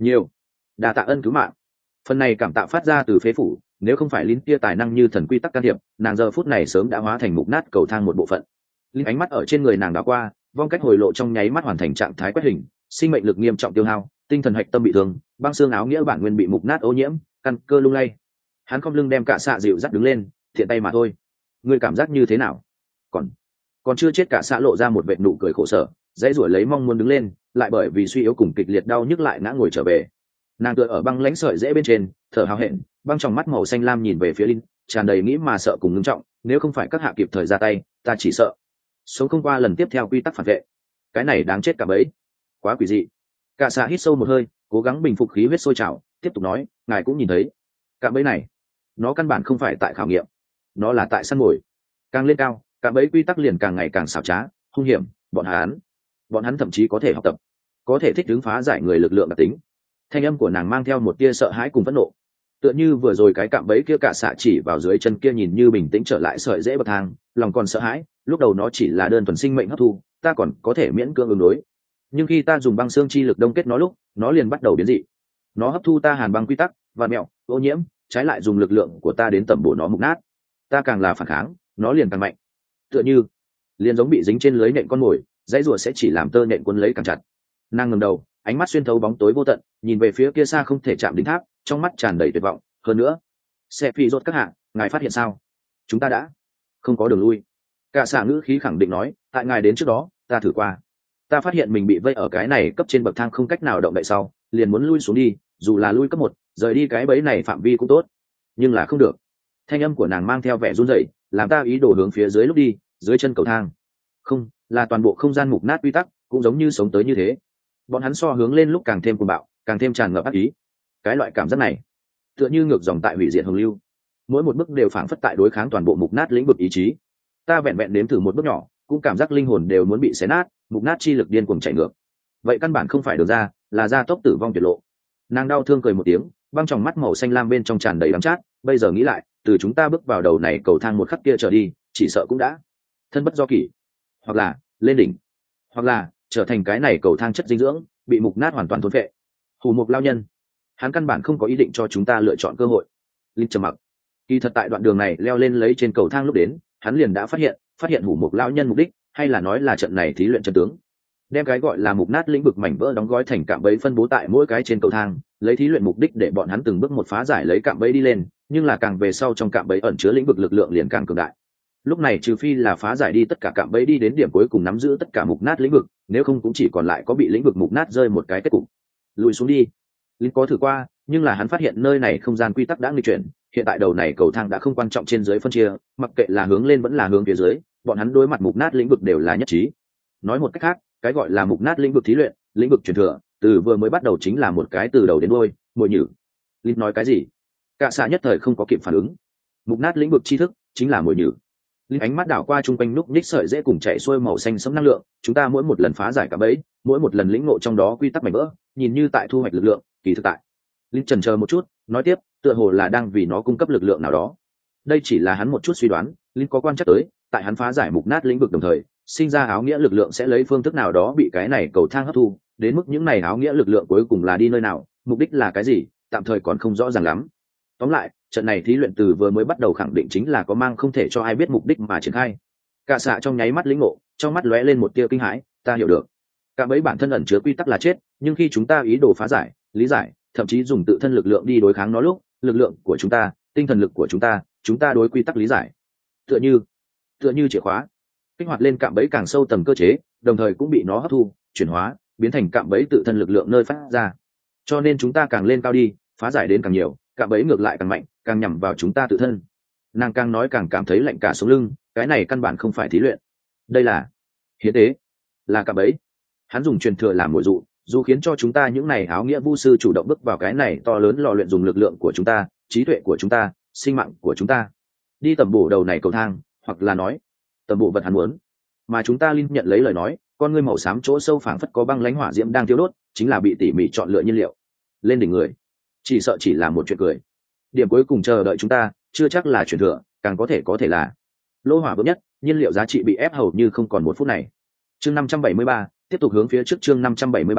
nhiều. Đa tạ ân cứu mạng. Phần này cảm tạ phát ra từ phế phủ, nếu không phải Linh kia tài năng như thần quy tắc can thiệp, nàng giờ phút này sớm đã hóa thành mục nát cầu thang một bộ phận. Linh ánh mắt ở trên người nàng đã qua, vong cách hồi lộ trong nháy mắt hoàn thành trạng thái quét hình, sinh mệnh lực nghiêm trọng tiêu hao, tinh thần hạch tâm bị thương, băng xương áo nghĩa bản nguyên bị mục nát ô nhiễm, căn cơ lung lay. Hắn không lưng đem cả xạ dịu dắt đứng lên, thiện tay mà thôi. Ngươi cảm giác như thế nào? Còn còn chưa chết, cả xạ lộ ra một vệt nụ cười khổ sở, dãy ruổi lấy mong muốn đứng lên, lại bởi vì suy yếu cùng kịch liệt đau nhức lại ngã ngồi trở về. Nàng tựa ở băng lãnh sợi rễ bên trên, thở hào hẹn, băng trong mắt màu xanh lam nhìn về phía Linh, tràn đầy nghĩ mà sợ cùng ngưng trọng. Nếu không phải các hạ kịp thời ra tay, ta chỉ sợ sống không qua lần tiếp theo quy tắc phản vệ. Cái này đáng chết cả bấy, quá quỷ dị. Cả xạ hít sâu một hơi, cố gắng bình phục khí huyết sôi trào, tiếp tục nói, ngài cũng nhìn thấy, cả bấy này, nó căn bản không phải tại khảo nghiệm, nó là tại săn mồi. Càng lên cao, cả bấy quy tắc liền càng ngày càng xảo trá, hung hiểm. Bọn hắn, bọn hắn thậm chí có thể học tập, có thể thích ứng phá giải người lực lượng đặc tính. Thanh âm của nàng mang theo một tia sợ hãi cùng phẫn nộ, tựa như vừa rồi cái cạm bẫy kia cả xạ chỉ vào dưới chân kia nhìn như bình tĩnh trở lại sợi dễ bậc thang, lòng còn sợ hãi. Lúc đầu nó chỉ là đơn thuần sinh mệnh hấp thu, ta còn có thể miễn cưỡng ứng đối, nhưng khi ta dùng băng xương chi lực đông kết nó lúc, nó liền bắt đầu biến dị. Nó hấp thu ta hàn băng quy tắc và mẹo ô nhiễm, trái lại dùng lực lượng của ta đến tẩm bổ nó mục nát. Ta càng là phản kháng, nó liền càng mạnh, tựa như liền giống bị dính trên lưới nện con mồi, dãy rùa sẽ chỉ làm tơ nện quân lấy càng chặt. Nàng ngẩng đầu, ánh mắt xuyên thấu bóng tối vô tận, nhìn về phía kia xa không thể chạm đỉnh tháp, trong mắt tràn đầy tuyệt vọng. Hơn nữa, sẽ phi rốt các hạ, ngài phát hiện sao? Chúng ta đã không có đường lui. Cả xạ ngữ khí khẳng định nói, tại ngài đến trước đó, ta thử qua, ta phát hiện mình bị vây ở cái này cấp trên bậc thang không cách nào động đậy, sau liền muốn lui xuống đi, dù là lui cấp một, rời đi cái bẫy này phạm vi cũng tốt, nhưng là không được. Thanh âm của nàng mang theo vẻ run rẩy, làm ta ý đồ hướng phía dưới lúc đi, dưới chân cầu thang không là toàn bộ không gian mục nát quy tắc, cũng giống như sống tới như thế. Bọn hắn so hướng lên lúc càng thêm cuồng bạo, càng thêm tràn ngập ác ý. Cái loại cảm giác này tựa như ngược dòng tại hủy diệt hồng lưu, mỗi một bước đều phảng phất tại đối kháng toàn bộ mục nát lĩnh vực ý chí. Ta vẹn vẹn đếm thử một bước nhỏ, cũng cảm giác linh hồn đều muốn bị xé nát, mục nát chi lực điên cuồng chạy ngược. Vậy căn bản không phải đường ra, là ra tốc tử vong tuyệt lộ. Nàng đau thương cười một tiếng, băng trong mắt màu xanh lam bên trong tràn đầy đắng chát. Bây giờ nghĩ lại, từ chúng ta bước vào đầu này cầu thang một khắc kia trở đi, chỉ sợ cũng đã thân bất do kỷ, hoặc là lên đỉnh, hoặc là trở thành cái này cầu thang chất dinh dưỡng, bị mục nát hoàn toàn thôn phệ. Hủ Mục lao nhân, hắn căn bản không có ý định cho chúng ta lựa chọn cơ hội. Linh trầm mặc. Kỳ thật tại đoạn đường này leo lên lấy trên cầu thang lúc đến, hắn liền đã phát hiện, phát hiện Hủ Mục lao nhân mục đích, hay là nói là trận này thí luyện chân tướng. Đem cái gọi là mục nát lĩnh vực mảnh vỡ đóng gói thành cạm bẫy phân bố tại mỗi cái trên cầu thang, lấy thí luyện mục đích để bọn hắn từng bước một phá giải lấy cạm bẫy đi lên, nhưng là càng về sau trong cạm bẫy ẩn chứa lĩnh vực lực lượng liền càng cường đại. Lúc này trừ phi là phá giải đi tất cả cạm bẫy đi đến điểm cuối cùng nắm giữ tất cả mục nát lĩnh vực, nếu không cũng chỉ còn lại có bị lĩnh vực mục nát rơi một cái kết cục. Lùi xuống đi. Linh có thử qua, nhưng là hắn phát hiện nơi này không gian quy tắc đã nghịch chuyển, hiện tại đầu này cầu thang đã không quan trọng trên dưới phân chia, mặc kệ là hướng lên vẫn là hướng phía dưới, bọn hắn đối mặt mục nát lĩnh vực đều là nhất trí. Nói một cách khác, cái gọi là mục nát lĩnh vực thí luyện, lĩnh vực truyền thừa, từ vừa mới bắt đầu chính là một cái từ đầu đến đuôi mồi nhử. Linh nói cái gì? Cả xạ nhất thời không có kịp phản ứng. Mục nát lĩnh vực tri thức chính là mồi nhử. Linh ánh mắt đảo qua chung quanh núc nhích sợi dễ cùng chạy xuôi màu xanh sẫm năng lượng, chúng ta mỗi một lần phá giải cả bẫy, mỗi một lần lĩnh ngộ trong đó quy tắc mảnh vỡ, nhìn như tại thu hoạch lực lượng, kỳ thực tại. Linh chần chờ một chút, nói tiếp, tựa hồ là đang vì nó cung cấp lực lượng nào đó. Đây chỉ là hắn một chút suy đoán, Linh có quan chắc tới, tại hắn phá giải mục nát lĩnh vực đồng thời, sinh ra áo nghĩa lực lượng sẽ lấy phương thức nào đó bị cái này cầu thang hấp thu, đến mức những này áo nghĩa lực lượng cuối cùng là đi nơi nào, mục đích là cái gì, tạm thời còn không rõ ràng lắm. Tóm lại, trận này thí luyện từ vừa mới bắt đầu khẳng định chính là có mang không thể cho ai biết mục đích mà triển khai. Cả xạ trong nháy mắt lĩnh ngộ, trong mắt lóe lên một tia kinh hãi, ta hiểu được. Cả bấy bản thân ẩn chứa quy tắc là chết, nhưng khi chúng ta ý đồ phá giải, lý giải, thậm chí dùng tự thân lực lượng đi đối kháng nó lúc, lực lượng của chúng ta, tinh thần lực của chúng ta, chúng ta đối quy tắc lý giải, tựa như, tựa như chìa khóa, kích hoạt lên cạm bẫy càng sâu tầng cơ chế, đồng thời cũng bị nó hấp thu, chuyển hóa, biến thành cạm bẫy tự thân lực lượng nơi phát ra. Cho nên chúng ta càng lên cao đi, phá giải đến càng nhiều, cạm bẫy ngược lại càng mạnh, càng nhằm vào chúng ta tự thân. Nàng càng nói càng cảm thấy lạnh cả sống lưng, cái này căn bản không phải thí luyện, đây là hiến tế, là cạm bẫy. Hắn dùng truyền thừa làm mồi dụ, dù khiến cho chúng ta những này áo nghĩa vu sư chủ động bước vào cái này to lớn lò luyện, dùng lực lượng của chúng ta, trí tuệ của chúng ta, sinh mạng của chúng ta, đi tầm bổ đầu này cầu thang, hoặc là nói tầm bộ vật hắn muốn. Mà chúng ta linh nhận lấy lời nói, con ngươi màu xám chỗ sâu phảng phất có băng lãnh hỏa diễm đang thiêu đốt, chính là bị tỉ mỉ chọn lựa nhiên liệu. Lên đỉnh người, chỉ sợ chỉ là một chuyện cười. Điểm cuối cùng chờ đợi chúng ta, chưa chắc là truyền thừa, càng có thể có thể là lô hỏa vững nhất, nhiên liệu giá trị bị ép hầu như không còn một phút này. Chương năm trăm bảy mươi ba, tiếp tục hướng phía trước. Chương năm trăm bảy mươi ba,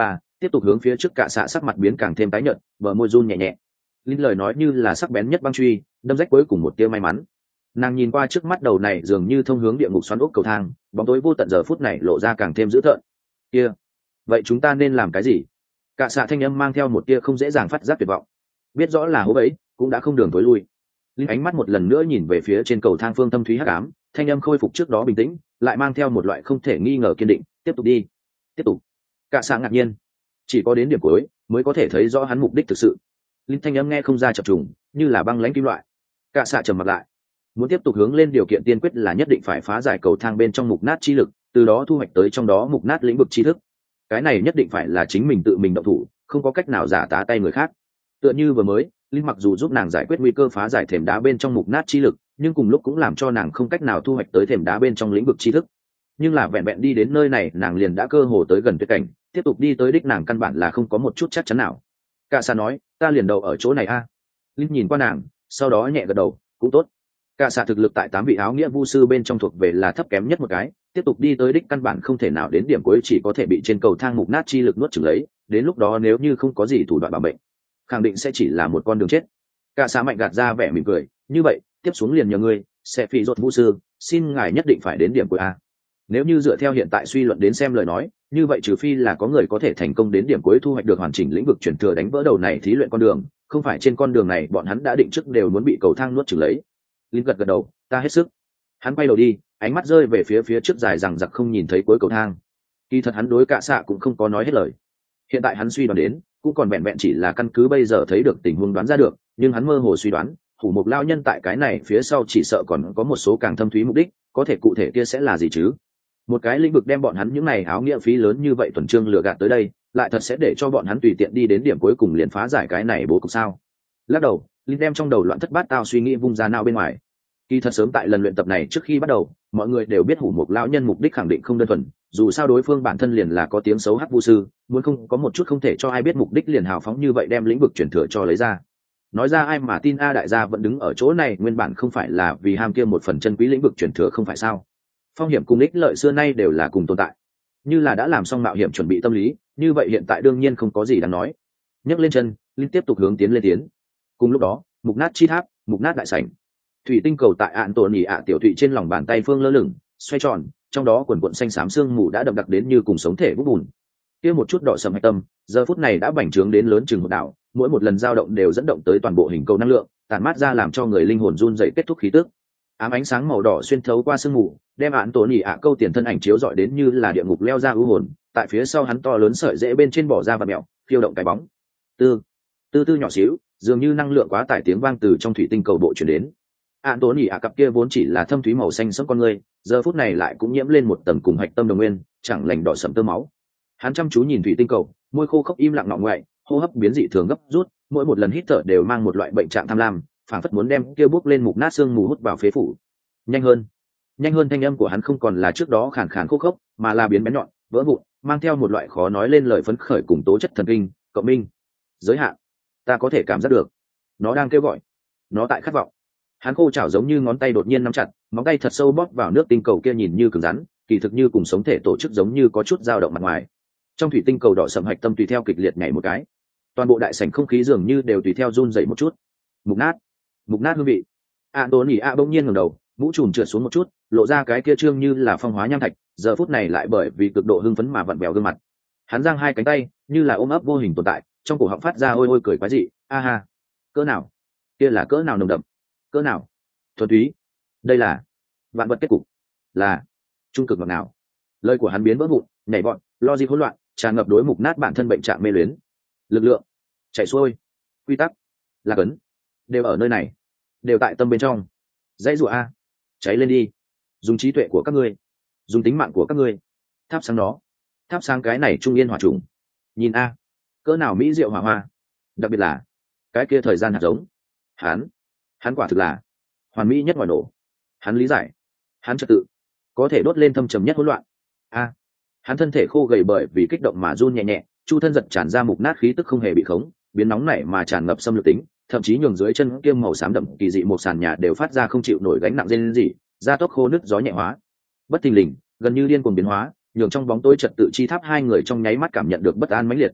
tiếp tục hướng phía trước. Cả xạ sắc mặt biến càng thêm tái nhợt, bờ môi run nhẹ nhẹ. Linh lời nói như là sắc bén nhất băng truy, đâm rách cuối cùng một tia may mắn. Nàng nhìn qua trước mắt đầu này dường như thông hướng địa ngục xoắn ốc cầu thang, bóng tối vô tận giờ phút này lộ ra càng thêm dữ tợn. Kia, vậy chúng ta nên làm cái gì? Cả xạ thanh âm mang theo một tia không dễ dàng phát giác tuyệt vọng. Biết rõ là hố bẫy, cũng đã không đường tối lui. Linh ánh mắt một lần nữa nhìn về phía trên cầu thang phương thâm thúy hắc ám, thanh âm khôi phục trước đó bình tĩnh, lại mang theo một loại không thể nghi ngờ kiên định. Tiếp tục đi, tiếp tục. Cả xạ ngạc nhiên, chỉ có đến điểm cuối mới có thể thấy rõ hắn mục đích thực sự. Linh thanh âm nghe không ra chập trùng, như là băng lãnh kim loại. Cả xạ trầm mặt lại. Muốn tiếp tục hướng lên, điều kiện tiên quyết là nhất định phải phá giải cầu thang bên trong mục nát chi lực, từ đó thu hoạch tới trong đó mục nát lĩnh vực tri thức. Cái này nhất định phải là chính mình tự mình động thủ, không có cách nào giả tá tay người khác. Tựa như vừa mới, Linh mặc dù giúp nàng giải quyết nguy cơ phá giải thềm đá bên trong mục nát chi lực, nhưng cùng lúc cũng làm cho nàng không cách nào thu hoạch tới thềm đá bên trong lĩnh vực tri thức. Nhưng là vẹn vẹn đi đến nơi này, nàng liền đã cơ hồ tới gần tuyệt cảnh, tiếp tục đi tới đích nàng căn bản là không có một chút chắc chắn nào. Cả xạ nói, ta liền đầu ở chỗ này a. À. Linh nhìn qua nàng, sau đó nhẹ gật đầu, cũng tốt. Cả xạ thực lực tại tám vị áo nghĩa vu sư bên trong thuộc về là thấp kém nhất một cái, tiếp tục đi tới đích căn bản không thể nào đến điểm cuối, chỉ có thể bị trên cầu thang mục nát chi lực nuốt chửng lấy, đến lúc đó nếu như không có gì thủ đoạn bảo mệnh, khẳng định sẽ chỉ là một con đường chết. Cả xạ mạnh gạt ra vẻ mỉm cười, như vậy, tiếp xuống liền nhờ ngươi, sẽ phi rốt vu sư, xin ngài nhất định phải đến điểm cuối a. Nếu như dựa theo hiện tại suy luận đến xem lời nói, như vậy trừ phi là có người có thể thành công đến điểm cuối thu hoạch được hoàn chỉnh lĩnh vực chuyển thừa, đánh vỡ đầu này thí luyện con đường, không phải trên con đường này bọn hắn đã định trước đều muốn bị cầu thang nuốt chửng lấy. Linh gật gật đầu, ta hết sức. Hắn quay đầu đi, ánh mắt rơi về phía phía trước dài rằng giặc không nhìn thấy cuối cầu thang. Kỳ thật hắn đối Cả xạ cũng không có nói hết lời. Hiện tại hắn suy đoán đến, cũng còn vẹn vẹn chỉ là căn cứ bây giờ thấy được tình huống đoán ra được, nhưng hắn mơ hồ suy đoán, Hủ Mục lao nhân tại cái này phía sau chỉ sợ còn có một số càng thâm thúy mục đích, có thể cụ thể kia sẽ là gì chứ? Một cái lĩnh vực đem bọn hắn những này áo nghĩa phí lớn như vậy tuần trương lừa gạt tới đây, lại thật sẽ để cho bọn hắn tùy tiện đi đến điểm cuối cùng liền phá giải cái này bố cục sao? Lắc đầu, Linh đem trong đầu loạn thất bát tao suy nghĩ vung ra nào bên ngoài. Kỳ thật sớm tại lần luyện tập này trước khi bắt đầu, mọi người đều biết Hủ Mục lão nhân mục đích khẳng định không đơn thuần, dù sao đối phương bản thân liền là có tiếng xấu hắc vu sư, muốn không có một chút không thể cho ai biết mục đích liền hào phóng như vậy đem lĩnh vực chuyển thừa cho lấy ra. Nói ra ai mà tin a, đại gia vẫn đứng ở chỗ này nguyên bản không phải là vì ham kia một phần chân quý lĩnh vực chuyển thừa không phải sao? Phong hiểm cùng ích lợi xưa nay đều là cùng tồn tại. Như là đã làm xong mạo hiểm chuẩn bị tâm lý, như vậy hiện tại đương nhiên không có gì đáng nói. Nhấc lên chân, Linh tiếp tục hướng tiến lên tiến. Cùng lúc đó, mục nát chi tháp, mục nát đại sảnh. Thủy tinh cầu tại ạn tổ nỉ ạ tiểu thụy trên lòng bàn tay phương lơ lửng, xoay tròn, trong đó quần quần xanh xám sương mù đã đậm đặc đến như cùng sống thể bút bùn. Kia một chút đỏ sầm hạch tâm, giờ phút này đã bành trướng đến lớn chừng hột đảo, mỗi một lần dao động đều dẫn động tới toàn bộ hình cầu năng lượng, tản mát ra làm cho người linh hồn run rẩy kết thúc khí tức. Ám ánh sáng màu đỏ xuyên thấu qua sương mù, đem ạn tổ nỉ ạ câu tiền thân ảnh chiếu rọi đến như là địa ngục leo ra ưu hồn, tại phía sau hắn to lớn sợi rễ bên trên bỏ ra và mèo, phiêu động cái bóng. Tư, tư tư nhỏ xíu, dường như năng lượng quá tải tiếng vang từ trong thủy tinh cầu bộ truyền đến. Ạn tố nỉ ạ cặp kia vốn chỉ là thâm thúy màu xanh sẫm con người, giờ phút này lại cũng nhiễm lên một tầng cùng hạch tâm đồng nguyên, chẳng lành đỏ sẫm tơ máu. Hắn chăm chú nhìn thủy tinh cầu, môi khô khốc im lặng ngọ ngoại, hô hấp biến dị thường gấp rút, mỗi một lần hít thở đều mang một loại bệnh trạng tham lam, phảng phất muốn đem kia bốc lên mục nát xương mù hút vào phế phủ. Nhanh hơn, nhanh hơn, thanh âm của hắn không còn là trước đó khàn khàn khô khốc, mà là biến bén nhọn, vỡ vụn, mang theo một loại khó nói lên lời phấn khởi cùng tố chất thần kinh. Cộng minh, giới hạn, ta có thể cảm giác được, nó đang kêu gọi, nó tại khát vọng. Hắn khô chảo giống như ngón tay đột nhiên nắm chặt, móng tay thật sâu bóp vào nước tinh cầu kia, nhìn như cứng rắn, kỳ thực như cùng sống thể tổ chức, giống như có chút dao động mặt ngoài. Trong thủy tinh cầu đỏ sầm hạch tâm tùy theo kịch liệt nhảy một cái, toàn bộ đại sảnh không khí dường như đều tùy theo run dậy một chút. Mục nát, mục nát hương vị. Anthony a bỗng nhiên ngẩng đầu, mũ trùm trượt xuống một chút, lộ ra cái kia trương như là phong hóa nham thạch, giờ phút này lại bởi vì cực độ hưng phấn mà vặn vẹo gương mặt. Hắn giang hai cánh tay, như là ôm ấp vô hình tồn tại, trong cổ họng phát ra ôi ôi cười quái dị. A ha, cỡ nào, kia là cỡ nào nồng đậm, cỡ nào thuần túy, đây là vạn vật kết cục, là trung cực ngọt nào. Lời của hắn biến vỡ vụn, nhảy vọt, logic hỗn loạn, tràn ngập đối mục nát bản thân bệnh trạng mê luyến. Lực lượng chảy xuôi, quy tắc, lạc ấn, đều ở nơi này, đều tại tâm bên trong. Dãy rủa a, cháy lên đi, dùng trí tuệ của các ngươi, dùng tính mạng của các ngươi, thắp sáng nó, thắp sáng cái này trung yên hỏa trùng. Nhìn a, cỡ nào mỹ diệu hỏa hoa, đặc biệt là cái kia thời gian hạt giống. Hắn, hắn quả thực là hoàn mỹ nhất ngoài nổ. Hắn lý giải, hắn trật tự, có thể đốt lên thâm trầm nhất hỗn loạn. A, hắn thân thể khô gầy bởi vì kích động mà run nhẹ nhẹ, chu thân giật tràn ra mục nát khí tức không hề bị khống, biến nóng nảy mà tràn ngập xâm lược tính, thậm chí nhường dưới chân kiêm màu xám đậm kỳ dị một sàn nhà đều phát ra không chịu nổi gánh nặng rên rỉ, da tóc khô nứt gió nhẹ hóa. Bất thình lình, gần như điên cuồng biến hóa, nhường trong bóng tối trật tự chi tháp hai người trong nháy mắt cảm nhận được bất an mãnh liệt.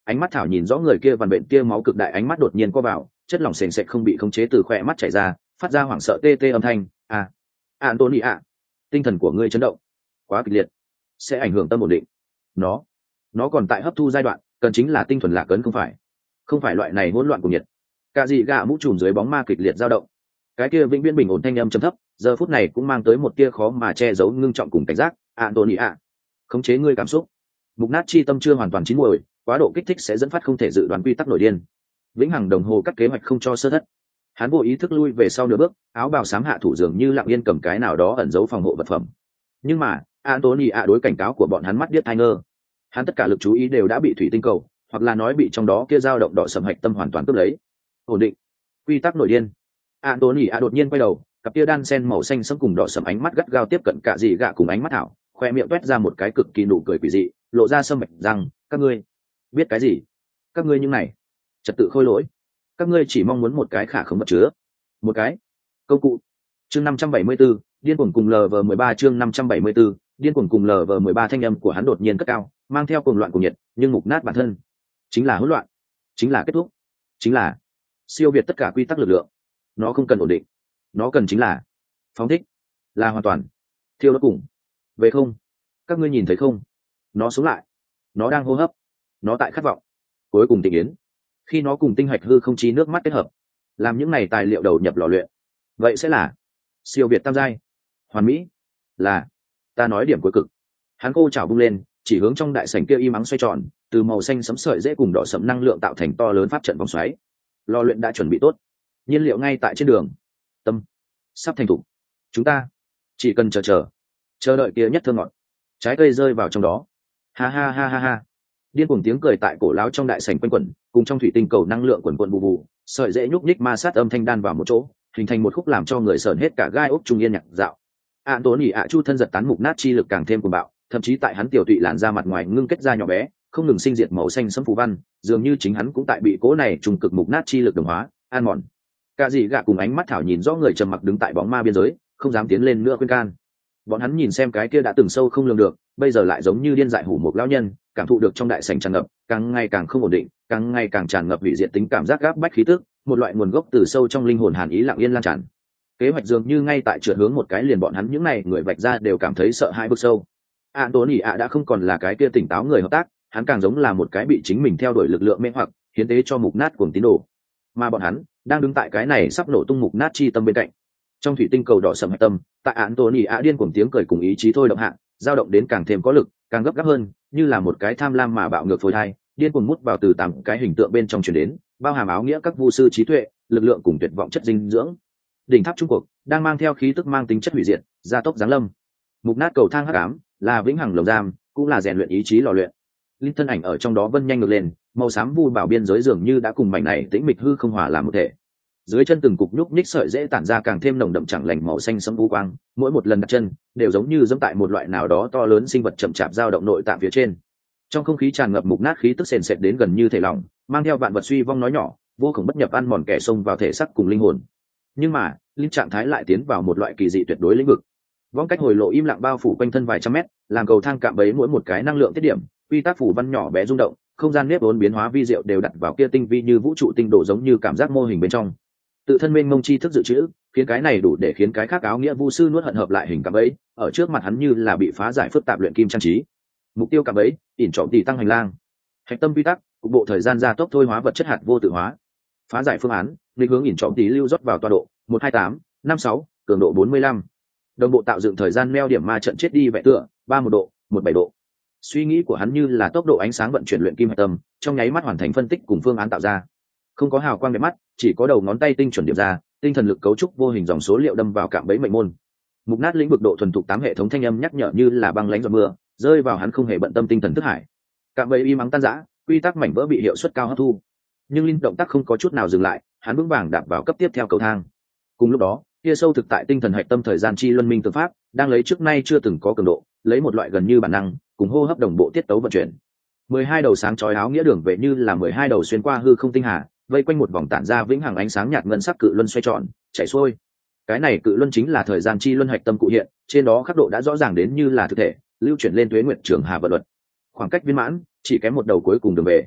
Ánh mắt thảo nhìn rõ người kia vằn bệnh kia máu cực đại, ánh mắt đột nhiên co vào, chất lỏng sền sệt không bị khống chế từ khỏe mắt chảy ra, phát ra hoảng sợ tê tê âm thanh. À, Anthony ạ, tinh thần của ngươi chấn động quá kịch liệt, sẽ ảnh hưởng tâm ổn định. Nó, nó còn tại hấp thu giai đoạn, cần chính là tinh thuần lạc ấn, không phải, không phải loại này hỗn loạn của nhiệt. Cả dị gạ mũ trùm dưới bóng ma kịch liệt dao động, cái kia vĩnh viễn bình ổn thanh âm trầm thấp, giờ phút này cũng mang tới một tia khó mà che giấu ngưng trọng cùng cảnh giác. Anthony ạ, khống chế ngươi cảm xúc. Mục nát chi tâm chưa hoàn toàn chín muồi, quá độ kích thích sẽ dẫn phát không thể dự đoán quy tắc nổi điên. Vĩnh hằng đồng hồ cắt kế hoạch không cho sơ thất. Hắn vô ý thức lui về sau nửa bước, áo bào xám hạ thủ dường như lặng yên cầm cái nào đó ẩn giấu phòng hộ vật phẩm. Nhưng mà Anthony ạ đối cảnh cáo của bọn hắn mắt điếc tai ngơ. Hắn tất cả lực chú ý đều đã bị thủy tinh cầu, hoặc là nói bị trong đó kia dao động đỏ sầm hạch tâm hoàn toàn cướp lấy. Ổn định, quy tắc nổi điên. Anthony ạ đột nhiên quay đầu, cặp tia đan sen màu xanh sẫm cùng đỏ sầm ánh mắt gắt gao tiếp cận cả dị gạ cùng ánh mắt thảo, khoe miệng toét ra một cái cực kỳ nụ cười quỷ dị, lộ ra sâm bạch rằng, các ngươi biết cái gì? Các ngươi như này trật tự khôi lỗi, các ngươi chỉ mong muốn một cái khả không vật chứa, một cái công cụ. Chương năm trăm bảy mươi 574, điên cuồng cùng lv mười ba. Chương năm trăm bảy mươi 574, điên cuồng cùng lv mười ba. Thanh âm của hắn đột nhiên cất cao, mang theo cuồng loạn cùng nhiệt, nhưng mục nát bản thân chính là hỗn loạn, chính là kết thúc, chính là siêu việt tất cả quy tắc lực lượng. Nó không cần ổn định, nó cần chính là phóng thích, là hoàn toàn thiêu đốt cùng về không. Các ngươi nhìn thấy không? Nó sống lại, nó đang hô hấp, nó tại khát vọng cuối cùng tình yến. Khi nó cùng tinh hạch hư không chi nước mắt kết hợp, làm những này tài liệu đầu nhập lò luyện, vậy sẽ là siêu việt tam giai, hoàn mỹ, là ta nói điểm cuối cực. Hắn cô chảo bung lên, chỉ hướng trong đại sảnh kia im ắng xoay tròn, từ màu xanh sẫm sợi dễ cùng đỏ sẫm năng lượng tạo thành to lớn pháp trận vòng xoáy. Lò luyện đã chuẩn bị tốt, nhiên liệu ngay tại trên đường, tâm sắp thành thục. Chúng ta chỉ cần chờ chờ chờ đợi kia nhất thơ ngọt trái cây rơi vào trong đó. Ha ha ha ha ha. Điên cuồng tiếng cười tại cổ lão trong đại sảnh quanh quẩn, cùng trong thủy tinh cầu năng lượng quần quần bù bù, sợi dễ nhúc nhích ma sát âm thanh đan vào một chỗ, hình thành một khúc làm cho người sởn hết cả gai ốc trung yên nhạc dạo. Anthony ạ chu thân giật tán mục nát chi lực càng thêm cuồng bạo, thậm chí tại hắn tiểu tụy làn da mặt ngoài ngưng kết ra nhỏ bé, không ngừng sinh diệt màu xanh sẫm phù văn, dường như chính hắn cũng tại bị cố này trùng cực mục nát chi lực đồng hóa, an mòn. Cả dị gạ cùng ánh mắt thảo nhìn rõ người trầm mặc đứng tại bóng ma biên giới, không dám tiến lên nữa khuyên can. Bọn hắn nhìn xem cái kia đã từng sâu không lường được, bây giờ lại giống như điên dại hủ một lão nhân, cảm thụ được trong đại sảnh tràn ngập, càng ngày càng không ổn định, càng ngày càng tràn ngập hủy diệt tính cảm giác gáp bách khí tức, một loại nguồn gốc từ sâu trong linh hồn hàn ý lặng yên lan tràn. Kế hoạch dường như ngay tại trượt hướng một cái, liền bọn hắn những này người vạch ra đều cảm thấy sợ hãi bước sâu. Anthony ạ đã không còn là cái kia tỉnh táo người hợp tác, hắn càng giống là một cái bị chính mình theo đuổi lực lượng mê hoặc, hiến tế cho mục nát cuồng tín đồ. Mà bọn hắn đang đứng tại cái này sắp nổ tung mục nát chi tâm bên cạnh. Trong thủy tinh cầu đỏ sầm hạch tâm, tại Anthony ạ điên cuồng tiếng cười cùng ý chí thôi động hạ, dao động đến càng thêm có lực, càng gấp gáp hơn, như là một cái tham lam mà bạo ngược phôi thai, điên cuồng mút vào từ tám cái hình tượng bên trong truyền đến, bao hàm áo nghĩa các vu sư trí tuệ, lực lượng cùng tuyệt vọng chất dinh dưỡng. Đỉnh tháp trung cuộc đang mang theo khí tức mang tính chất hủy diệt, gia tốc giáng lâm. Mục nát cầu thang hắc ám, là vĩnh hằng lồng giam, cũng là rèn luyện ý chí lò luyện. Linh thân ảnh ở trong đó vân nhanh ngược lên, màu xám vu bảo biên giới dường như đã cùng mảnh này tĩnh mịch hư không hòa làm một thể. Dưới chân từng cục nhúc nhích sợi dễ tản ra càng thêm nồng đậm chẳng lành màu xanh sẫm vu quang, mỗi một lần đặt chân đều giống như dẫm tại một loại nào đó to lớn sinh vật chậm chạp dao động nội tạng phía trên. Trong không khí tràn ngập mục nát khí tức sền sệt đến gần như thể lỏng, mang theo vạn vật suy vong nói nhỏ, vô cùng bất nhập ăn mòn kẻ xông vào thể xác cùng linh hồn. Nhưng mà linh trạng thái lại tiến vào một loại kỳ dị tuyệt đối lĩnh vực. Vong cách hồi lộ im lặng bao phủ quanh thân vài trăm mét, làm cầu thang cạm bẫy mỗi một cái năng lượng tiết điểm, quy tắc phủ văn nhỏ bé rung động, không gian nếp vốn biến hóa vi diệu đều đặt vào kia tinh vi như vũ trụ tinh độ, giống như cảm giác mô hình bên trong. Tự thân mênh mông chi thức dự trữ, khiến cái này đủ để khiến cái khác áo nghĩa vu sư nuốt hận hợp lại hình cạm bẫy, ở trước mặt hắn như là bị phá giải phức tạp luyện kim trang trí. Mục tiêu cạm bẫy, ỉn trọng tỷ tăng hành lang. Hạch tâm quy tắc, cục bộ thời gian gia tốc thôi hóa vật chất hạt vô tự hóa. Phá giải phương án, định hướng ỉn trọng tỷ lưu rót vào tọa độ một hai tám năm sáu, cường độ bốn mươi lăm. Đồng bộ tạo dựng thời gian meo điểm ma trận chết đi vẽ tựa ba một độ một bảy độ. Suy nghĩ của hắn như là tốc độ ánh sáng vận chuyển luyện kim hạch tâm, trong nháy mắt hoàn thành phân tích cùng phương án tạo ra. Không có hào quang đẹp mắt, chỉ có đầu ngón tay tinh chuẩn điểm ra, tinh thần lực cấu trúc vô hình dòng số liệu đâm vào cạm bẫy mệnh môn. Mục nát lĩnh vực độ thuần thục tám hệ thống thanh âm nhắc nhở như là băng lãnh giọt mưa, rơi vào hắn không hề bận tâm tinh thần thức hải. Cạm bẫy im ắng tan rã, quy tắc mảnh vỡ bị hiệu suất cao hấp thu. Nhưng linh động tác không có chút nào dừng lại, hắn vững vàng đạp vào cấp tiếp theo cầu thang. Cùng lúc đó, kia sâu thực tại tinh thần hạch tâm thời gian chi luân minh tự pháp đang lấy trước nay chưa từng có cường độ, lấy một loại gần như bản năng cùng hô hấp đồng bộ tiết tấu vận chuyển. Mười hai đầu sáng chói áo nghĩa đường về như là mười hai đầu xuyên qua hư không tinh hà, vây quanh một vòng tản ra vĩnh hằng ánh sáng nhạt ngân sắc cự luân xoay tròn chảy xuôi. Cái này cự luân chính là thời gian chi luân hạch tâm cụ hiện, trên đó khắc độ đã rõ ràng đến như là thực thể lưu chuyển lên tuế nguyệt trường hà vận luật. Khoảng cách viên mãn chỉ kém một đầu cuối cùng đường về.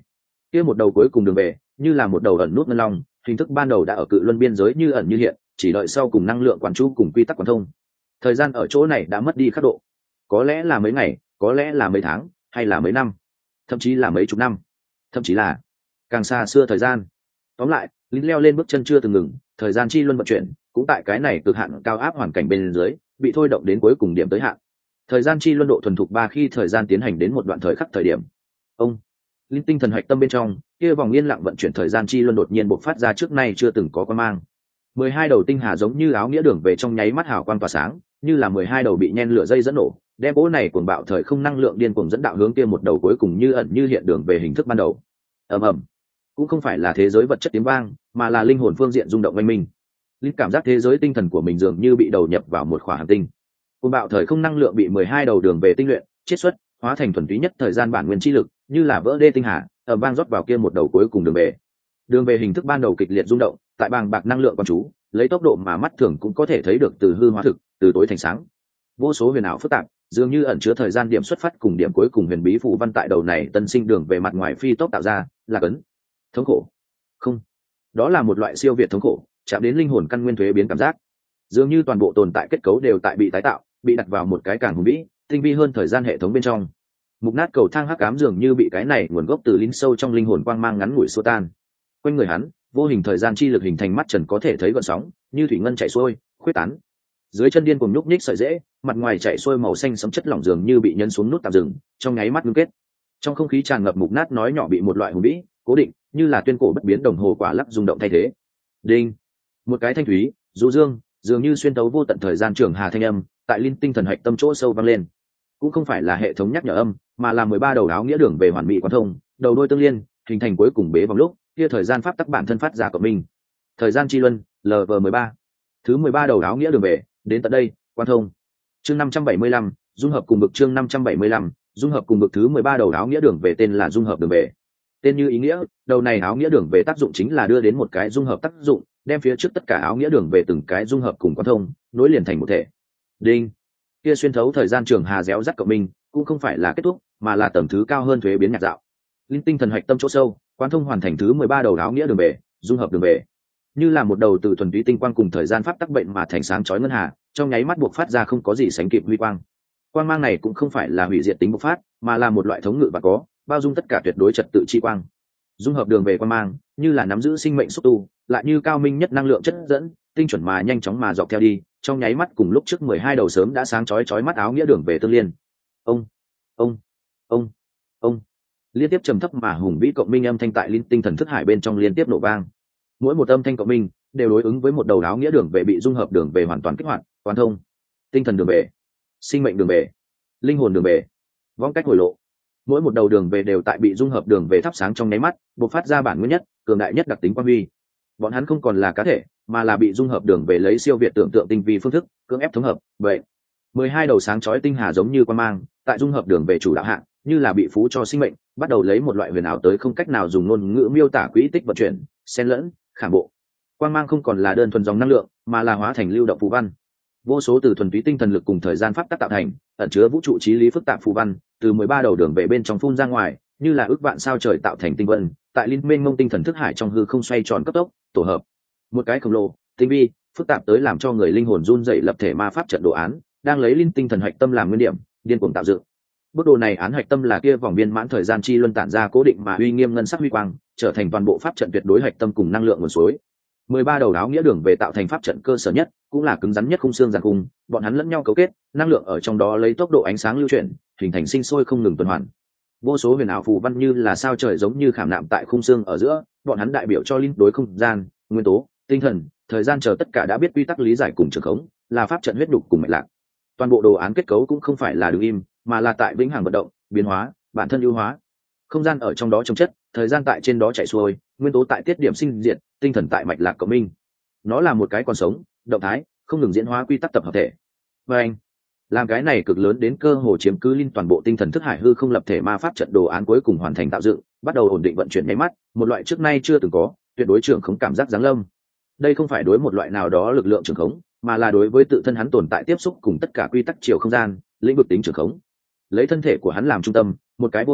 Kia một đầu cuối cùng đường về như là một đầu ẩn nút ngân long, hình thức ban đầu đã ở cự luân biên giới như ẩn như hiện, chỉ đợi sau cùng năng lượng quán chú cùng quy tắc quán thông. Thời gian ở chỗ này đã mất đi khắc độ, có lẽ là mấy ngày, có lẽ là mấy tháng, hay là mấy năm, thậm chí là mấy chục năm, thậm chí là càng xa xưa thời gian. Tóm lại, lính leo lên bước chân chưa từng ngừng, thời gian chi luân vận chuyển cũng tại cái này cực hạn cao áp hoàn cảnh bên dưới bị thôi động đến cuối cùng điểm tới hạn. Thời gian chi luân độ thuần thục ba khi thời gian tiến hành đến một đoạn thời khắc thời điểm, ông linh tinh thần hạch tâm bên trong kia vòng yên lặng vận chuyển thời gian chi luân đột nhiên bộc phát ra trước nay chưa từng có quan mang. Mười hai đầu tinh hà giống như áo nghĩa đường về trong nháy mắt hào quang tỏa sáng, như là mười hai đầu bị nhen lửa dây dẫn nổ, đem cỗ này cuồng bạo thời không năng lượng điên cuồng dẫn đạo hướng kia một đầu cuối cùng như ẩn như hiện đường về hình thức ban đầu. Ầm ầm, cũng không phải là thế giới vật chất tiếng vang, mà là linh hồn phương diện rung động oanh minh. Linh cảm giác thế giới tinh thần của mình dường như bị đầu nhập vào một khỏa hành tinh. Cuồng bạo thời không năng lượng bị mười hai đầu đường về tinh luyện, chiết xuất, hóa thành thuần túy nhất thời gian bản nguyên chi lực, như là vỡ đê tinh hà, ầm vang rót vào kia một đầu cuối cùng đường về. Đường về hình thức ban đầu kịch liệt rung động, tại bàng bạc năng lượng quán chú, lấy tốc độ mà mắt thường cũng có thể thấy được từ hư hóa thực, từ tối thành sáng. Vô số huyền ảo phức tạp, dường như ẩn chứa thời gian điểm xuất phát cùng điểm cuối cùng huyền bí phù văn tại đầu này tân sinh đường về mặt ngoài phi tốc tạo ra, là cấn. Thống khổ. Không, đó là một loại siêu việt thống khổ, chạm đến linh hồn căn nguyên thuế biến cảm giác. Dường như toàn bộ tồn tại kết cấu đều tại bị tái tạo, bị đặt vào một cái càng hùng vĩ, tinh vi hơn thời gian hệ thống bên trong. Mục nát cầu thang hắc ám dường như bị cái này nguồn gốc từ linh sâu trong linh hồn quang mang ngắn ngủi xua tan. Quanh người hắn, vô hình thời gian chi lực hình thành mắt trần có thể thấy gợn sóng, như thủy ngân chảy xuôi, khuyết tán. Dưới chân điên cùng nhúc nhích sợi rễ, mặt ngoài chảy xuôi màu xanh sẫm chất lỏng dường như bị nhấn xuống nút tạm dừng, trong nháy mắt ngưng kết. Trong không khí tràn ngập mục nát nói nhỏ bị một loại hùng vĩ, cố định, như là tuyên cổ bất biến đồng hồ quả lắc rung động thay thế. Đinh, một cái thanh thúy, du dương, dường như xuyên tấu vô tận thời gian trường hà thanh âm, tại linh tinh thần hạch tâm chỗ sâu vang lên. Cũng không phải là hệ thống nhắc nhở âm, mà là mười ba đầu áo nghĩa đường về hoàn mỹ quán thông, đầu đuôi tương liên, hình thành cuối cùng bế vòng lúc, kia thời gian pháp tắc bản thân phát ra của mình. Thời gian chi luân, L V mười ba. Thứ mười ba đầu áo nghĩa đường về, đến tận đây, quán thông. Chương năm trăm bảy mươi lăm, dung hợp cùng bực chương năm trăm bảy mươi lăm, dung hợp cùng bực thứ mười ba đầu áo nghĩa đường về tên là dung hợp đường về. Tên như ý nghĩa, đầu này áo nghĩa đường về tác dụng chính là đưa đến một cái dung hợp tác dụng, đem phía trước tất cả áo nghĩa đường về từng cái dung hợp cùng quán thông, nối liền thành một thể. Đinh, kia xuyên thấu thời gian trường hà réo rắt cộng minh, cũng không phải là kết thúc, mà là tầng thứ cao hơn thuế biến nhạc dạo. Linh tinh thần hạch tâm chỗ sâu, quán thông hoàn thành thứ mười ba đầu áo nghĩa đường về, dung hợp đường về. Như là một đầu từ thuần túy tinh quang cùng thời gian pháp tắc bệnh mà thành sáng chói ngân hà, trong nháy mắt buộc phát ra không có gì sánh kịp huy quang. Quang mang này cũng không phải là hủy diệt tính bộc phát, mà là một loại thống ngự và có, bao dung tất cả tuyệt đối trật tự chi quang. Dung hợp đường về quang mang, như là nắm giữ sinh mệnh xúc tu, lại như cao minh nhất năng lượng chất dẫn, tinh chuẩn mà nhanh chóng mà dọc theo đi, trong nháy mắt cùng lúc trước mười hai đầu sớm đã sáng chói chói mắt áo nghĩa đường về tương liên. Ông, ông, ông, ông. Liên tiếp trầm thấp mà hùng vĩ cộng minh âm thanh tại linh tinh thần thức hải bên trong liên tiếp nổ vang. Mỗi một âm thanh cộng minh đều đối ứng với một đầu áo nghĩa đường về bị dung hợp đường về hoàn toàn kích hoạt, quán thông. Tinh thần đường về, sinh mệnh đường về, linh hồn đường về, vong cách hồi lộ. Mỗi một đầu đường về đều tại bị dung hợp đường về thắp sáng trong nháy mắt, bộc phát ra bản nguyên nhất, cường đại nhất đặc tính quang huy. Bọn hắn không còn là cá thể, mà là bị dung hợp đường về lấy siêu việt tưởng tượng tinh vi phương thức, cưỡng ép thống hợp. Vậy, mười hai đầu sáng chói tinh hà giống như quang mang, tại dung hợp đường về chủ đạo hạng, như là bị phú cho sinh mệnh, bắt đầu lấy một loại huyền ảo tới không cách nào dùng ngôn ngữ miêu tả quỹ tích vận chuyển, xen lẫn, khảm bộ. Quang mang không còn là đơn thuần dòng năng lượng, mà là hóa thành lưu động phù văn. Vô số từ thuần túy tinh thần lực cùng thời gian pháp tắc tạo thành, ẩn chứa vũ trụ trí lý phức tạp phù văn, từ mười ba đầu đường về bên trong phun ra ngoài, như là ước vạn sao trời tạo thành tinh vân, tại liên mênh mông tinh thần thức hải trong hư không xoay tròn cấp tốc, tổ hợp. Một cái khổng lồ, tinh vi, phức tạp tới làm cho người linh hồn run rẩy lập thể ma pháp trận đồ án, đang lấy linh tinh thần hạch tâm làm nguyên điểm, điên cuồng tạo dựng. Bức đồ này án hạch tâm là kia vòng biên mãn thời gian chi luân tản ra cố định mà uy nghiêm ngân sắc huy quang, trở thành toàn bộ pháp trận tuyệt đối hạch tâm cùng năng lượng nguồn suối. Mười ba đầu áo nghĩa đường về tạo thành pháp trận cơ sở nhất, cũng là cứng rắn nhất khung xương giàn khung, bọn hắn lẫn nhau cấu kết, năng lượng ở trong đó lấy tốc độ ánh sáng lưu chuyển, hình thành sinh sôi không ngừng tuần hoàn. Vô số huyền ảo phù văn như là sao trời giống như khảm nạm tại khung xương ở giữa, bọn hắn đại biểu cho linh đối không gian, nguyên tố, tinh thần, thời gian chờ tất cả đã biết quy tắc lý giải cùng trường khống, là pháp trận huyết đục cùng mạch lạc. Toàn bộ đồ án kết cấu cũng không phải là đứng im, mà là tại vĩnh hằng vận động, biến hóa, bản thân ưu hóa. Không gian ở trong đó trồng chất, thời gian tại trên đó chạy xuôi, nguyên tố tại tiết điểm sinh diệt, tinh thần tại mạch lạc cộng minh. Nó là một cái còn sống, động thái, không ngừng diễn hóa quy tắc tập hợp thể. Và anh, làm cái này cực lớn đến cơ hồ chiếm cứ linh toàn bộ tinh thần thức hải hư không lập thể ma pháp trận đồ án cuối cùng hoàn thành tạo dựng, bắt đầu ổn định vận chuyển nháy mắt, một loại trước nay chưa từng có, tuyệt đối trưởng khống cảm giác giáng lâm. Đây không phải đối một loại nào đó lực lượng trưởng khống, mà là đối với tự thân hắn tồn tại tiếp xúc cùng tất cả quy tắc chiều không gian, lĩnh vực tính trưởng khống. Lấy thân thể của hắn làm trung tâm, một cái vô hình,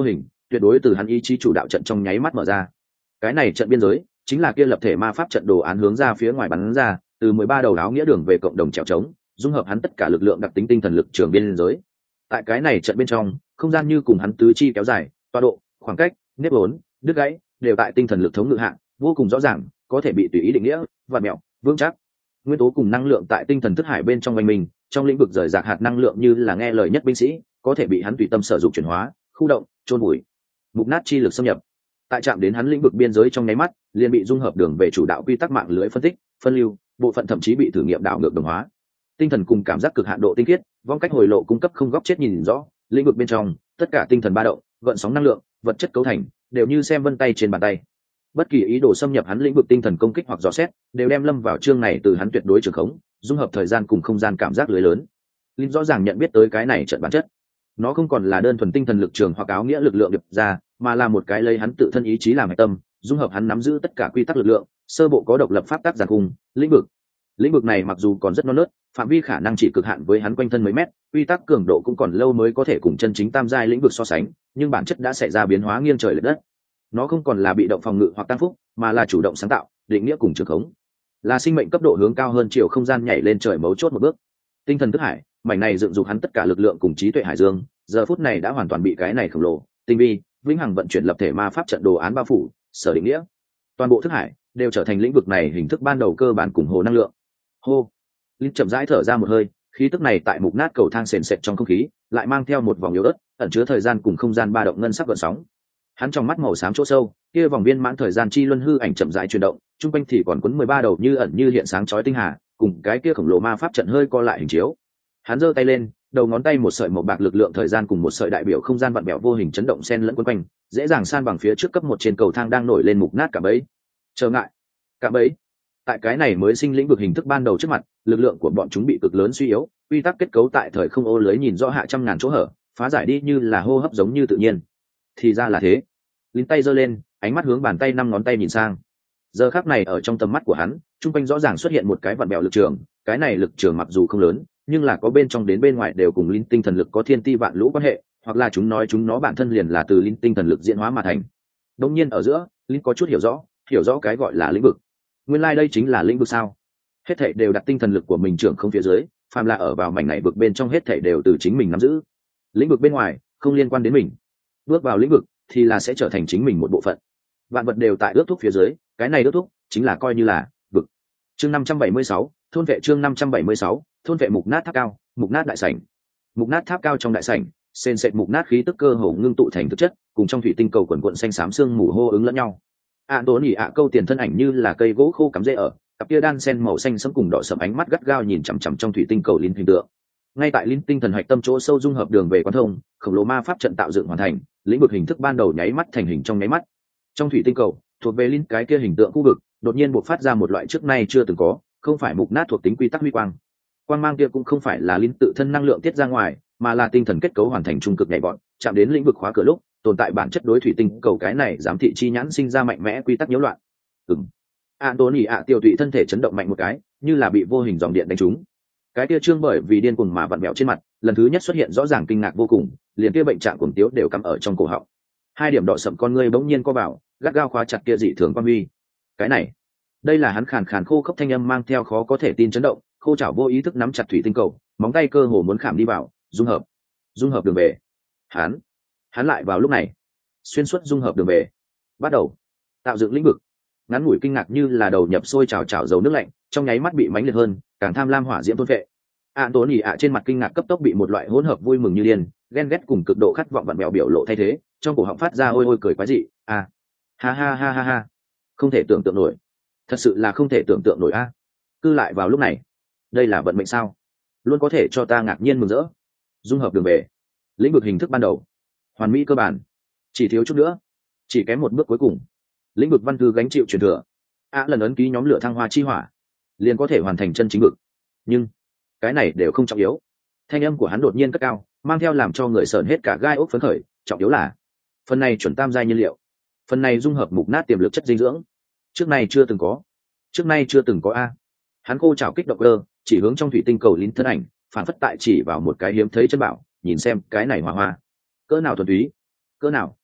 tuyệt đối từ hắn ý chí chủ đạo trận trong nháy mắt mở ra. Cái này trận biên giới chính là kia lập thể ma pháp trận đồ án hướng ra phía ngoài bắn ra, từ mười ba đầu áo nghĩa đường về cộng đồng trèo trống, dung hợp hắn tất cả lực lượng đặc tính tinh thần lực trường biên giới. Tại cái này trận bên trong, không gian như cùng hắn tứ chi kéo dài, tọa độ, khoảng cách, nếp vốn, đứt gãy đều tại tinh thần lực thống ngự hạng, vô cùng rõ ràng, có thể bị tùy ý định nghĩa, vặn mẹo, vững chắc. Nguyên tố cùng năng lượng tại tinh thần thức hải bên trong quanh mình, trong lĩnh vực rời rạc hạt năng lượng như là nghe lời nhất binh sĩ, có thể bị hắn tùy tâm sử dụng chuyển hóa, khu động, chôn bụi. Mục nát chi lực xâm nhập, tại chạm đến hắn lĩnh vực biên giới trong nháy mắt, liền bị dung hợp đường về chủ đạo quy tắc mạng lưới phân tích, phân lưu, bộ phận thậm chí bị thử nghiệm đảo ngược đồng hóa. Tinh thần cùng cảm giác cực hạn độ tinh khiết, vong cách hồi lộ cung cấp không góc chết nhìn rõ, lĩnh vực bên trong, tất cả tinh thần ba động, gợn sóng năng lượng, vật chất cấu thành, đều như xem vân tay trên bàn tay. Bất kỳ ý đồ xâm nhập hắn lĩnh vực tinh thần công kích hoặc dò xét, đều đem lâm vào chương này từ hắn tuyệt đối trường khống, dung hợp thời gian cùng không gian cảm giác lưới lớn. Linh rõ ràng nhận biết tới cái này trận bản chất. Nó không còn là đơn thuần tinh thần lực trường hoặc áo nghĩa lực lượng được ra, mà là một cái lấy hắn tự thân ý chí làm hạch tâm, dung hợp hắn nắm giữ tất cả quy tắc lực lượng, sơ bộ có độc lập pháp tắc giàn khung, lĩnh vực. Lĩnh vực này mặc dù còn rất non nớt, phạm vi khả năng chỉ cực hạn với hắn quanh thân mấy mét, quy tắc cường độ cũng còn lâu mới có thể cùng chân chính tam giai lĩnh vực so sánh, nhưng bản chất đã xảy ra biến hóa nghiêng trời lệch đất. Nó không còn là bị động phòng ngự hoặc tăng phúc, mà là chủ động sáng tạo, định nghĩa cùng trường khống, là sinh mệnh cấp độ hướng cao hơn chiều không gian nhảy lên trời mấu chốt một bước. Tinh thần thức hải, mảnh này dựng dục hắn tất cả lực lượng cùng trí tuệ hải dương, giờ phút này đã hoàn toàn bị cái này khổng lồ, tinh vi, vĩnh hằng vận chuyển lập thể ma pháp trận đồ án bao phủ, sở định nghĩa. Toàn bộ thức hải đều trở thành lĩnh vực này hình thức ban đầu cơ bản cùng hồ năng lượng. Hô, Linh chậm rãi thở ra một hơi, khí tức này tại mục nát cầu thang sền sệt trong không khí, lại mang theo một vòng yếu ớt, ẩn chứa thời gian cùng không gian ba động ngân sắc gợn sóng. Hắn trong mắt màu xám chỗ sâu, kia vòng viên mãn thời gian chi luân hư ảnh chậm rãi chuyển động, trung quanh thì còn cuốn mười ba đầu như ẩn như hiện sáng chói tinh hà, cùng cái kia khổng lồ ma pháp trận hơi co lại hình chiếu. Hắn giơ tay lên, đầu ngón tay một sợi màu bạc lực lượng thời gian cùng một sợi đại biểu không gian vặn vẹo vô hình chấn động xen lẫn quấn quanh, dễ dàng san bằng phía trước cấp một trên cầu thang đang nổi lên mục nát cả bẫy. Chờ ngại, cả bẫy. Tại cái này mới sinh lĩnh vực hình thức ban đầu trước mặt, lực lượng của bọn chúng bị cực lớn suy yếu, quy tắc kết cấu tại thời không ô lưới nhìn rõ hạ trăm ngàn chỗ hở, phá giải đi như là hô hấp giống như tự nhiên. Thì ra là thế. Lín tay giơ lên, ánh mắt hướng bàn tay năm ngón tay nhìn sang. Giờ khắc này ở trong tầm mắt của hắn, trung quanh rõ ràng xuất hiện một cái vặn bẹo lực trường, cái này lực trường mặc dù không lớn, nhưng là có bên trong đến bên ngoài đều cùng linh tinh thần lực có thiên ti vạn lũ quan hệ, hoặc là chúng nói chúng nó bản thân liền là từ linh tinh thần lực diễn hóa mà thành. Đương nhiên ở giữa, linh có chút hiểu rõ, hiểu rõ cái gọi là lĩnh vực. Nguyên lai like đây chính là lĩnh vực sao? Hết thảy đều đặt tinh thần lực của mình trưởng không phía dưới, phàm là ở vào mảnh này vực bên trong hết thảy đều từ chính mình nắm giữ. Lĩnh vực bên ngoài không liên quan đến mình. Bước vào lĩnh vực thì là sẽ trở thành chính mình một bộ phận. Vạn vật đều tại ước thúc phía dưới, cái này ước thúc chính là coi như là vực. Chương năm trăm bảy mươi sáu, thôn vệ chương năm trăm bảy mươi sáu, thôn vệ mục nát tháp cao, mục nát đại sảnh. Mục nát tháp cao trong đại sảnh, sền sệt mục nát khí tức cơ hồ ngưng tụ thành thực chất, cùng trong thủy tinh cầu quần quần xanh xám xương mù hô ứng lẫn nhau. ạ tố nỉ ạ câu tiền thân ảnh như là cây gỗ khô cắm rễ ở, cặp kia đan sen màu xanh sẫm cùng đỏ sẫm ánh mắt gắt gao nhìn chằm chằm trong thủy tinh cầu linh hình tượng. Ngay tại linh tinh thần hạch tâm chỗ sâu dung hợp đường về quán thông, khổng lồ ma pháp trận tạo dựng hoàn thành, lĩnh vực hình thức ban đầu nháy mắt thành hình trong nháy mắt. Trong thủy tinh cầu, thuộc về linh cái kia hình tượng khu vực, đột nhiên bộc phát ra một loại trước nay chưa từng có, không phải mục nát thuộc tính quy tắc huy quang. Quang mang kia cũng không phải là linh tự thân năng lượng tiết ra ngoài, mà là tinh thần kết cấu hoàn thành trung cực nhạy bọn, chạm đến lĩnh vực khóa cửa lúc, tồn tại bản chất đối thủy tinh cầu cái này giám thị chi nhãn sinh ra mạnh mẽ quy tắc nhiễu loạn. Ừm. Anthony ạ tiêu tụy thân thể chấn động mạnh một cái, như là bị vô hình dòng điện đánh trúng. Cái kia trương bởi vì điên cuồng mà vặn vẹo trên mặt, lần thứ nhất xuất hiện rõ ràng kinh ngạc vô cùng, liền kia bệnh trạng cuồng tiếu đều cắm ở trong cổ họng. Hai điểm đỏ sậm con ngươi bỗng nhiên co vào, gắt gao khóa chặt kia dị thường quan huy. Cái này, đây là hắn khàn khàn khô khốc thanh âm mang theo khó có thể tin chấn động, khô chảo vô ý thức nắm chặt thủy tinh cầu, móng tay cơ hồ muốn khảm đi vào, dung hợp, dung hợp đường về. Hắn, hắn lại vào lúc này, xuyên suốt dung hợp đường về, bắt đầu tạo dựng lĩnh vực. Ngắn ngủi kinh ngạc như là đầu nhập sôi trào trào dầu nước lạnh, trong nháy mắt bị mãnh liệt hơn, càng tham lam hỏa diễm thôn vệ. Anthony ạ trên mặt kinh ngạc cấp tốc bị một loại hỗn hợp vui mừng như điên, ghen ghét cùng cực độ khát vọng vặn mèo biểu lộ thay thế, trong cổ họng phát ra ôi ôi cười quái dị, à, ha ha ha ha ha, không thể tưởng tượng nổi, thật sự là không thể tưởng tượng nổi a. À. Cứ lại vào lúc này, đây là vận mệnh sao? Luôn có thể cho ta ngạc nhiên mừng rỡ. Dung hợp đường về, lĩnh vực hình thức ban đầu, hoàn mỹ cơ bản, chỉ thiếu chút nữa, chỉ kém một bước cuối cùng. Lĩnh vực văn thư gánh chịu truyền thừa, ạ lần ấn ký nhóm lửa thăng hoa chi hỏa, liền có thể hoàn thành chân chính vực. Nhưng cái này đều không trọng yếu. Thanh âm của hắn đột nhiên cất cao, mang theo làm cho người sởn hết cả gai ốc phấn khởi. Trọng yếu là phần này chuẩn tam giai nhiên liệu, phần này dung hợp mục nát tiềm lực chất dinh dưỡng, trước nay chưa từng có, trước nay chưa từng có a. Hắn cô chảo kích động cơ, chỉ hướng trong thủy tinh cầu lín thân ảnh, phản phất tại chỉ vào một cái hiếm thấy chân bảo, nhìn xem cái này hoa hoa, cỡ nào thuần túy, cỡ nào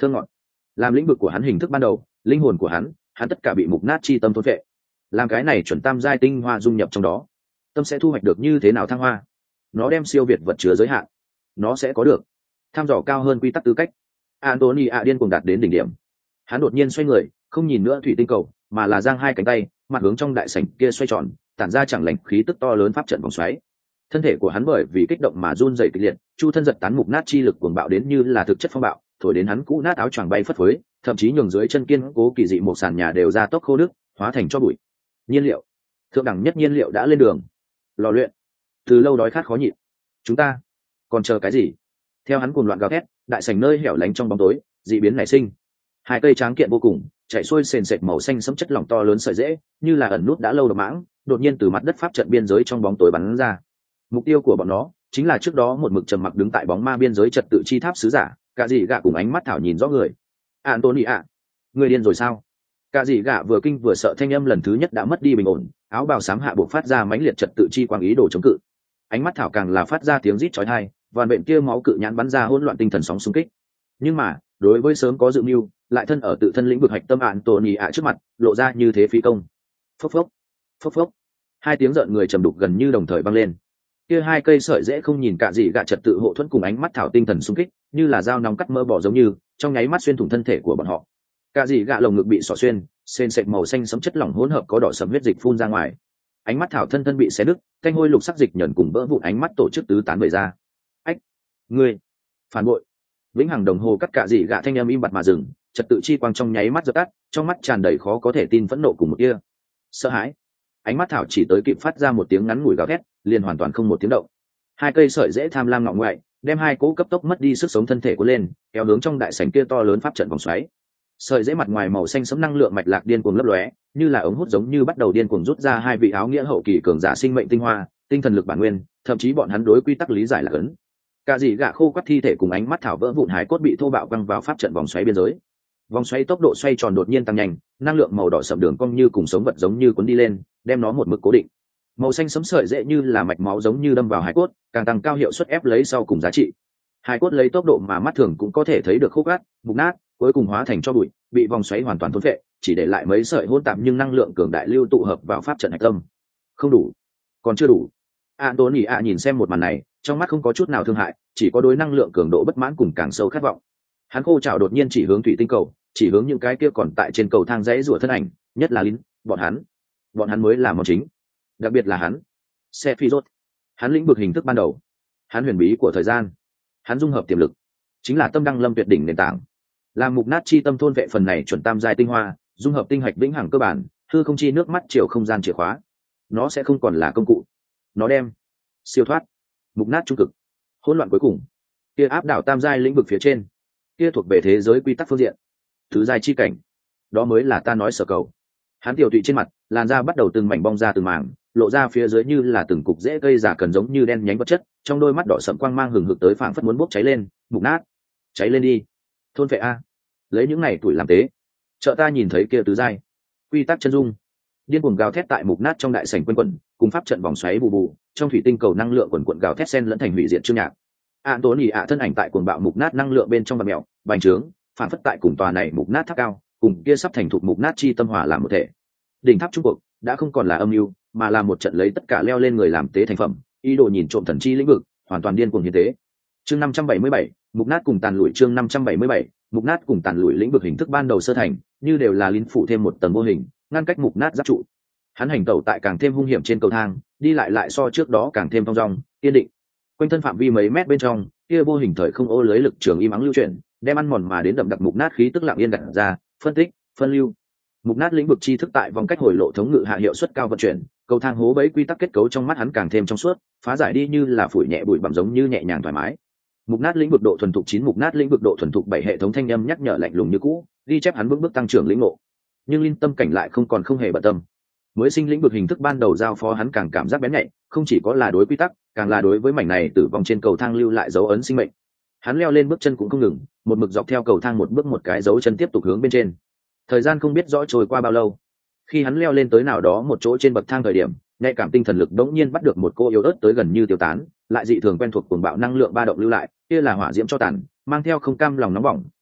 thơ ngọt. Làm lĩnh vực của hắn hình thức ban đầu, linh hồn của hắn hắn tất cả bị mục nát chi tâm thôn vệ. Làm cái này chuẩn tam giai tinh hoa dung nhập trong đó, tâm sẽ thu hoạch được như thế nào thăng hoa? Nó đem siêu việt vật chứa giới hạn, nó sẽ có được tham dò cao hơn quy tắc tư cách. Anthony ạ điên cuồng đạt đến đỉnh điểm. Hắn đột nhiên xoay người, không nhìn nữa thủy tinh cầu, mà là giang hai cánh tay, mặt hướng trong đại sảnh kia xoay tròn, tản ra chẳng lành khí tức to lớn pháp trận vòng xoáy. Thân thể của hắn bởi vì kích động mà run rẩy kịch liệt, chu thân giật tán mục nát chi lực cuồng bạo đến như là thực chất phong bạo, thổi đến hắn cũ nát áo choàng bay phất phới, thậm chí nhường dưới chân kiên cố kỳ dị một sàn nhà đều ra tốc khô nước, hóa thành cho bụi. Nhiên liệu, thượng đẳng nhất nhiên liệu đã lên đường. Lò luyện, từ lâu đói khát khó nhịn. Chúng ta còn chờ cái gì? Theo hắn cuồng loạn gào thét, đại sảnh nơi hẻo lánh trong bóng tối, dị biến nảy sinh. Hai cây tráng kiện vô cùng, chạy xuôi sền sệt màu xanh sẫm chất lỏng to lớn sợi rễ, như là ẩn nút đã lâu độc mãng, đột nhiên từ mặt đất pháp trận biên giới trong bóng tối bắn ra. Mục tiêu của bọn nó chính là trước đó một mực trầm mặc đứng tại bóng ma biên giới trật tự chi tháp sứ giả. Cả dị gạ cùng ánh mắt thảo nhìn rõ người. Anthony ạ, người điên rồi sao? Cả dị gạ vừa kinh vừa sợ, thanh âm lần thứ nhất đã mất đi bình ổn, áo bào xám hạ buộc phát ra mãnh liệt trật tự chi quang ý đồ chống cự. Ánh mắt thảo càng là phát ra tiếng rít chói tai, vằn vện kia máu cự nhãn bắn ra hỗn loạn tinh thần sóng xung kích. Nhưng mà đối với sớm có dự mưu lại thân ở tự thân lĩnh vực hạch tâm Anthony ạ trước mặt, lộ ra như thế phi công. Phốc phốc, phốc phốc, hai tiếng rợn người trầm đục gần như đồng thời vang lên. Kia hai cây sợi dễ không nhìn cả gì gạ trật tự hộ thuẫn cùng ánh mắt thảo tinh thần xung kích, như là dao nóng cắt mỡ bỏ giống như trong nháy mắt xuyên thủng thân thể của bọn họ. Cả gì gạ lồng ngực bị xỏ xuyên, sền sệt màu xanh sẫm chất lỏng hỗn hợp có đỏ sẫm huyết dịch phun ra ngoài. Ánh mắt thảo thân thân bị xé nứt, thanh hôi lục sắc dịch nhẫn cùng vỡ vụn ánh mắt tổ chức tứ tán bời ra. Ách, ngươi phản bội! Vĩnh hằng đồng hồ cắt cả gì gạ thanh âm im bặt mà dừng, trật tự chi quang trong nháy mắt dập tắt, trong mắt tràn đầy khó có thể tin phẫn nộ cùng một kia sợ hãi. Ánh mắt thảo chỉ tới kịp phát ra một tiếng ngắn ngủi gào thét, liền hoàn toàn không một tiếng động. Hai cây sợi dễ tham lam ngọ ngoại, đem hai cỗ cấp tốc mất đi sức sống thân thể của lên, kéo hướng trong đại sảnh kia to lớn pháp trận vòng xoáy. Sợi dễ mặt ngoài màu xanh sẫm năng lượng mạch lạc điên cuồng lấp lóe, như là ống hút giống như bắt đầu điên cuồng rút ra hai vị áo nghĩa hậu kỳ cường giả sinh mệnh tinh hoa, tinh thần lực bản nguyên, thậm chí bọn hắn đối quy tắc lý giải là ấn. Cả dị gạ khô quắt thi thể cùng ánh mắt thảo vỡ vụn hải cốt bị thô bạo văng vào pháp trận vòng xoáy biên giới. Vòng xoáy tốc độ xoay tròn đột nhiên tăng nhanh, năng lượng màu đỏ sẫm đường cong như cùng sống vật giống như cuốn đi lên, đem nó một mực cố định. Màu xanh sẫm sợi dễ như là mạch máu giống như đâm vào hải cốt, càng tăng cao hiệu suất ép lấy sau cùng giá trị. Hải cốt lấy tốc độ mà mắt thường cũng có thể thấy được khô cát, mục nát, cuối cùng hóa thành tro bụi, bị vòng xoáy hoàn toàn thôn phệ, chỉ để lại mấy sợi hỗn tạp nhưng năng lượng cường đại lưu tụ hợp vào pháp trận hạch tâm. Không đủ, còn chưa đủ. Anthony ạ nhìn xem một màn này, trong mắt không có chút nào thương hại, chỉ có đối năng lượng cường độ bất mãn cùng càng sâu khát vọng. Hắn khô trào đột nhiên chỉ hướng thủy tinh cầu, chỉ hướng những cái kia còn tại trên cầu thang dãy rủa thân ảnh, nhất là lính, bọn hắn, bọn hắn mới là món chính. Đặc biệt là hắn, Sephiroth. Hắn lĩnh vực hình thức ban đầu, hắn huyền bí của thời gian, hắn dung hợp tiềm lực, chính là tâm đăng lâm tuyệt đỉnh nền tảng. Làm mục nát chi tâm thôn vệ phần này chuẩn tam giai tinh hoa, dung hợp tinh hạch vĩnh hằng cơ bản, hư không chi nước mắt chiều không gian chìa khóa. Nó sẽ không còn là công cụ, nó đem siêu thoát mục nát trung cực, hỗn loạn cuối cùng, kia áp đảo tam giai lĩnh vực phía trên, kia thuộc về thế giới quy tắc phương diện, thứ giai chi cảnh, đó mới là ta nói sở cầu. Hắn tiểu tụy trên mặt, làn da bắt đầu từng mảnh bong ra từng mảng, lộ ra phía dưới như là từng cục rễ cây giả cần giống như đen nhánh vật chất, trong đôi mắt đỏ sẫm quang mang hừng hực tới phảng phất muốn bốc cháy lên. Mục nát, cháy lên đi, thôn phệ a, lấy những này tuổi làm tế. Trợ ta nhìn thấy kia tứ giai quy tắc chân dung, điên cuồng gào thét tại mục nát trong đại sảnh quân quẩn, cùng pháp trận vòng xoáy bù bù, trong thủy tinh cầu năng lượng quần quần gào thét xen lẫn thành hủy diệt chương nhạc. Anthony ạ thân ảnh tại cuồng bạo mục nát năng lượng bên trong và mèo, bành trướng, phản phất tại cùng tòa này mục nát tháp cao, cùng kia sắp thành thục mục nát chi tâm hòa làm một thể. Đỉnh tháp trung cuộc đã không còn là âm mưu, mà là một trận lấy tất cả leo lên người làm tế thành phẩm, ý đồ nhìn trộm thần chi lĩnh vực, hoàn toàn điên cuồng như thế. Chương năm trăm bảy mươi bảy, mục nát cùng tàn lụi. Chương năm trăm bảy mươi bảy, mục nát cùng tàn lụi. Lĩnh vực hình thức ban đầu sơ thành, như đều là lính phụ thêm một tầng vô hình, ngăn cách mục nát giáp trụ. Hắn hành tẩu tại càng thêm hung hiểm trên cầu thang, đi lại lại so trước đó càng thêm thong dong, kiên định. Quanh thân phạm vi mấy mét bên trong, kia vô hình thời không ô lưới lực trường im ắng lưu chuyển, đem ăn mòn mà đến đậm đặc mục nát khí tức lặng yên đặt ra, phân tích, phân lưu. Mục nát lĩnh vực chi thức tại vòng cách hồi lộ thống ngự hạ hiệu suất cao vận chuyển, cầu thang hố bấy quy tắc kết cấu trong mắt hắn càng thêm trong suốt, phá giải đi như là phủi nhẹ bụi bặm giống như nhẹ nhàng thoải mái. Mục nát lĩnh vực độ thuần thục chín, mục nát lĩnh vực độ thuần thục bảy, hệ thống thanh âm nhắc nhở lạnh lùng như cũ, ghi chép hắn bước bước tăng trưởng lĩnh ngộ. Nhưng linh tâm cảnh lại không còn không hề bận tâm. Mới sinh lĩnh vực hình thức ban đầu giao phó hắn càng cảm giác bén nhạy, không chỉ có là đối quy tắc, càng là đối với mảnh này tử vong trên cầu thang lưu lại dấu ấn sinh mệnh. Hắn leo lên bước chân cũng không ngừng, một mực dọc theo cầu thang một bước một cái dấu chân tiếp tục hướng bên trên. Thời gian không biết rõ trôi qua bao lâu. Khi hắn leo lên tới nào đó một chỗ trên bậc thang thời điểm, nhạy cảm tinh thần lực đống nhiên bắt được một cô yếu ớt tới gần như tiêu tán, lại dị thường quen thuộc cuồng bạo năng lượng ba động lưu lại, kia là hỏa diễm cho tàn, mang theo không cam lòng nóng bỏng,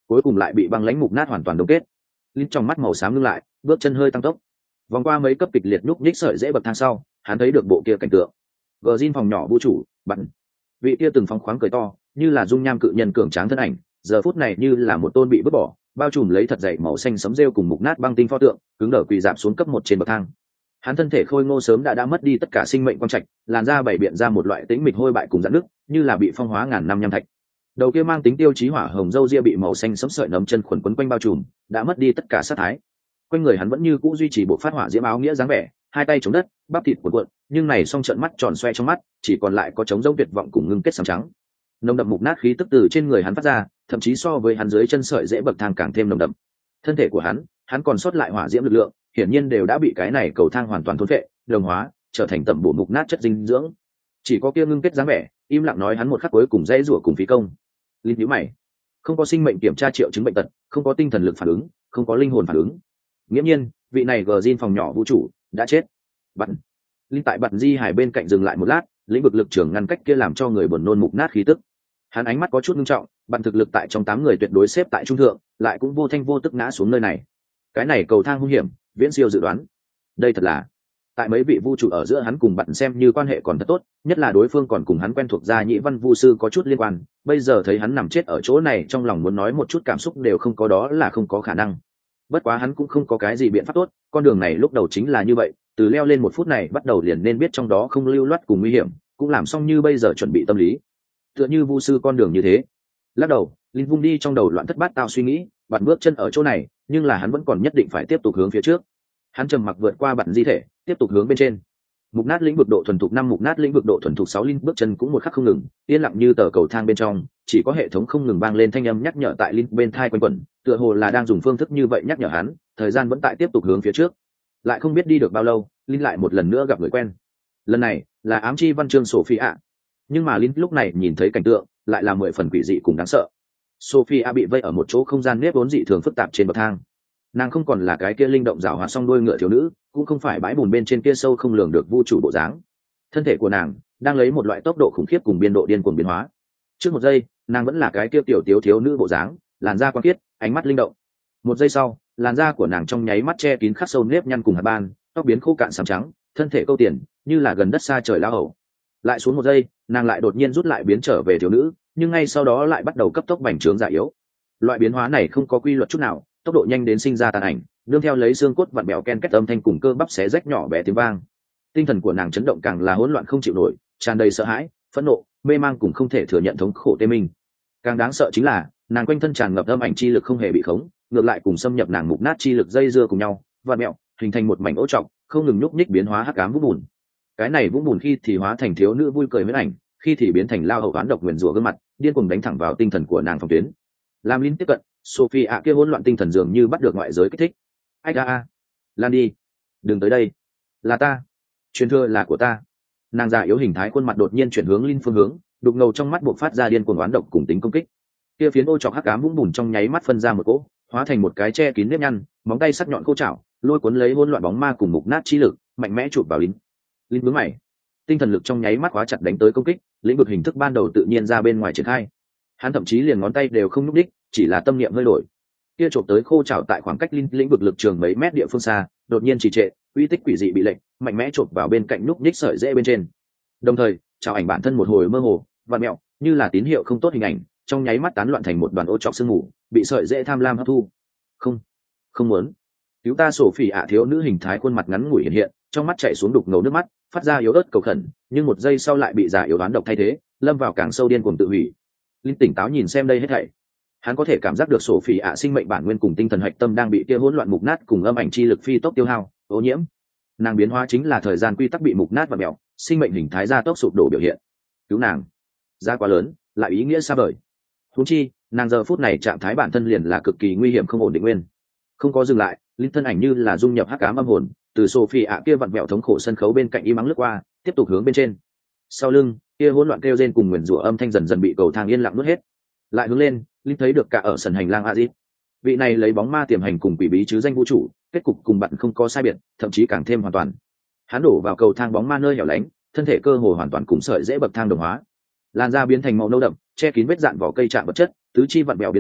cuối cùng lại bị băng lãnh mục nát hoàn toàn đông kết. Linh trong mắt màu xám ngưng lại, bước chân hơi tăng tốc, vòng qua mấy cấp kịch liệt nhúc nhích sợi dễ bậc thang sau, hắn thấy được bộ kia cảnh tượng. Gờ Jin phòng nhỏ vũ trụ, bắn. Vị kia từng phóng khoáng cười to, như là dung nham cự nhân cường tráng thân ảnh, giờ phút này như là một tôn bị vứt bỏ, bao trùm lấy thật dày màu xanh sẫm rêu cùng mục nát băng tinh pho tượng, cứng đờ quỳ rạp xuống cấp một trên bậc thang. Hắn thân thể khôi ngô sớm đã đã mất đi tất cả sinh mệnh quang trạch, làn da bảy biện ra một loại tĩnh mịch hôi bại cùng rạn nứt, như là bị phong hóa ngàn năm nham thạch. Đầu kia mang tính tiêu chí hỏa hồng râu ria bị màu xanh sẫm sợi nấm chân khuẩn quấn quanh bao trùm, đã mất đi tất cả sát thái. Quanh người hắn vẫn như cũ duy trì bộ phát hỏa diễm áo nghĩa dáng vẻ, hai tay chống đất, bắp thịt cuộn cuộn, nhưng này song trợn mắt tròn xoe trong mắt, chỉ còn lại có trống rỗng tuyệt vọng cùng ngưng kết sám trắng. Nồng đậm mục nát khí tức từ trên người hắn phát ra, thậm chí so với hắn dưới chân sợi dễ bậc thang càng thêm nồng đậm. Thân thể của hắn, hắn còn sót lại hỏa diễm lực lượng, hiển nhiên đều đã bị cái này cầu thang hoàn toàn thôn phệ, đồng hóa, trở thành tẩm bổ mục nát chất dinh dưỡng. Chỉ có kia ngưng kết dáng vẻ, im lặng nói hắn một khắc cuối cùng dễ rủa cùng phí công. Linh nhíu mày, không có sinh mệnh kiểm tra triệu chứng bệnh tật, không có tinh thần lực phản ứng, không có linh hồn phản ứng. Nghiễm nhiên, vị này gờ Jin phòng nhỏ vũ trụ đã chết. Bạn Linh tại bạn di hải bên cạnh dừng lại một lát, lĩnh vực lực trưởng ngăn cách kia làm cho người buồn nôn mục nát khí tức. Hắn ánh mắt có chút nghiêm trọng, bạn thực lực tại trong tám người tuyệt đối xếp tại trung thượng, lại cũng vô thanh vô tức ngã xuống nơi này. Cái này cầu thang hung hiểm, viễn siêu dự đoán. Đây thật là tại mấy vị vu trụ ở giữa hắn cùng bạn xem như quan hệ còn thật tốt, nhất là đối phương còn cùng hắn quen thuộc gia nhĩ văn vu sư có chút liên quan, bây giờ thấy hắn nằm chết ở chỗ này, trong lòng muốn nói một chút cảm xúc đều không có, đó là không có khả năng. Bất quá hắn cũng không có cái gì biện pháp tốt, con đường này lúc đầu chính là như vậy, từ leo lên một phút này bắt đầu liền nên biết trong đó không lưu loát cùng nguy hiểm, cũng làm xong như bây giờ chuẩn bị tâm lý, tựa như vu sư con đường như thế. Lắc đầu, Linh vung đi trong đầu loạn thất bát tao suy nghĩ, bạn bước chân ở chỗ này, nhưng là hắn vẫn còn nhất định phải tiếp tục hướng phía trước. Hắn trầm mặc vượt qua bản di thể, tiếp tục hướng bên trên. Mục nát lĩnh vực độ thuần thục năm, mục nát lĩnh vực độ thuần thục sáu. Linh bước chân cũng một khắc không ngừng, yên lặng như tờ cầu thang bên trong, chỉ có hệ thống không ngừng vang lên thanh âm nhắc nhở tại Linh bên thai quanh quẩn, tựa hồ là đang dùng phương thức như vậy nhắc nhở hắn, thời gian vẫn tại tiếp tục hướng phía trước. Lại không biết đi được bao lâu, Linh lại một lần nữa gặp người quen. Lần này là ám chi văn chương Sophia, nhưng mà Linh lúc này nhìn thấy cảnh tượng lại là mười phần quỷ dị cùng đáng sợ. Sophia bị vây ở một chỗ không gian nếp vốn dị thường phức tạp trên bậc thang. Nàng không còn là cái kia linh động rào hoạt song đuôi ngựa thiếu nữ, cũng không phải bãi bùn bên trên kia sâu không lường được vu chủ bộ dáng. Thân thể của nàng đang lấy một loại tốc độ khủng khiếp cùng biên độ điên cuồng biến hóa. Trước một giây, nàng vẫn là cái kia tiểu thiếu thiếu nữ bộ dáng, làn da quang khiết, ánh mắt linh động. Một giây sau, làn da của nàng trong nháy mắt che kín khắc sâu nếp nhăn cùng hạt ban, tóc biến khô cạn sám trắng, thân thể câu tiền, như là gần đất xa trời lao hầu. Lại xuống một giây, nàng lại đột nhiên rút lại biến trở về thiếu nữ, nhưng ngay sau đó lại bắt đầu cấp tốc bành trướng già yếu. Loại biến hóa này không có quy luật chút nào, tốc độ nhanh đến sinh ra tàn ảnh, nương theo lấy xương cốt vặn bèo ken kết âm thanh cùng cơ bắp xé rách nhỏ bé tiếng vang. Tinh thần của nàng chấn động càng là hỗn loạn không chịu nổi, tràn đầy sợ hãi, phẫn nộ, mê mang cùng không thể thừa nhận thống khổ tê minh. Càng đáng sợ chính là, nàng quanh thân tràn ngập âm ảnh chi lực không hề bị khống, ngược lại cùng xâm nhập nàng mục nát chi lực dây dưa cùng nhau, vặn mèo, hình thành một mảnh ố trọng, không ngừng nhúc nhích biến hóa hắc ám vũng bùn. Cái này vũng bùn khi thì hóa thành thiếu nữ vui cười huyễn ảnh, khi thì biến thành lao hậu oán độc nguyền rủa gương mặt, điên cuồng đánh thẳng vào tinh thần của nàng phòng tuyến. Làm Linh tiếp cận, Sophie ạ kia hỗn loạn tinh thần dường như bắt được ngoại giới kích thích. Ách a a, lan đi, đừng tới đây, là ta, truyền thừa là của ta. Nàng già yếu hình thái khuôn mặt đột nhiên chuyển hướng Linh phương hướng, đục ngầu trong mắt buộc phát ra điên cuồng oán độc cùng tính công kích. Kia phiến ô chọc hắc ám vũng bùn trong nháy mắt phân ra một cỗ, hóa thành một cái che kín nếp nhăn, móng tay sắc nhọn khô chảo, lôi cuốn lấy hỗn loạn bóng ma cùng mục nát chi lực, mạnh mẽ chụp vào Linh. Linh nhướng mày, tinh thần lực trong nháy mắt khóa chặt đánh tới công kích, lĩnh vực hình thức ban đầu tự nhiên ra bên ngoài triển khai. Hắn thậm chí liền ngón tay đều không nhúc đích, chỉ là tâm niệm hơi đổi. Kia chộp tới khô chảo tại khoảng cách linh lĩnh vực lực trường mấy mét địa phương xa, đột nhiên trì trệ, uy tích quỷ dị bị lệnh, mạnh mẽ chộp vào bên cạnh núc nhích sợi rễ bên trên. Đồng thời, chảo ảnh bản thân một hồi mơ hồ, vặn mẹo, như là tín hiệu không tốt hình ảnh, trong nháy mắt tán loạn thành một đoàn ô chọc sương mù, bị sợi rễ tham lam hấp thu. Không, không muốn. Cứu ta sổ phỉ ạ thiếu nữ hình thái khuôn mặt ngắn ngủi hiện hiện, trong mắt chảy xuống đục ngầu nước mắt, phát ra yếu ớt cầu khẩn, nhưng một giây sau lại bị giả yếu đoán độc thay thế, lâm vào càng sâu điên cuồng tự hủy. Linh tỉnh táo nhìn xem đây hết thảy, hắn có thể cảm giác được sổ phỉ ạ sinh mệnh bản nguyên cùng tinh thần hạch tâm đang bị kia hỗn loạn mục nát cùng âm ảnh chi lực phi tốc tiêu hao, ô nhiễm. Nàng biến hóa chính là thời gian quy tắc bị mục nát và mèo, sinh mệnh hình thái gia tốc sụp đổ biểu hiện. Cứu nàng, giá quá lớn, lại ý nghĩa xa vời. Huống chi, nàng giờ phút này trạng thái bản thân liền là cực kỳ nguy hiểm không ổn định nguyên. Không có dừng lại, Linh thân ảnh như là dung nhập hắc ám âm hồn, từ Sophie ạ kia vặn vẹo thống khổ sân khấu bên cạnh im ắng lướt qua, tiếp tục hướng bên trên. Sau lưng, kia hỗn loạn kêu rên cùng nguyền rủa âm thanh dần dần bị cầu thang yên lặng nuốt hết. Lại hướng lên, Linh thấy được cả ở sân hành lang Azit. Vị này lấy bóng ma tiềm hành cùng quỷ bí chứ danh vũ trụ, kết cục cùng bạn không có sai biệt, thậm chí càng thêm hoàn toàn. Hắn đổ vào cầu thang bóng ma nơi hẻo lánh, thân thể cơ hồ hoàn toàn cùng sợi dễ bậc thang đồng hóa. Làn da biến thành màu nâu đậm, che kín vết dạn vỏ cây chạm vật chất, tứ chi vặn vẹo biến hình,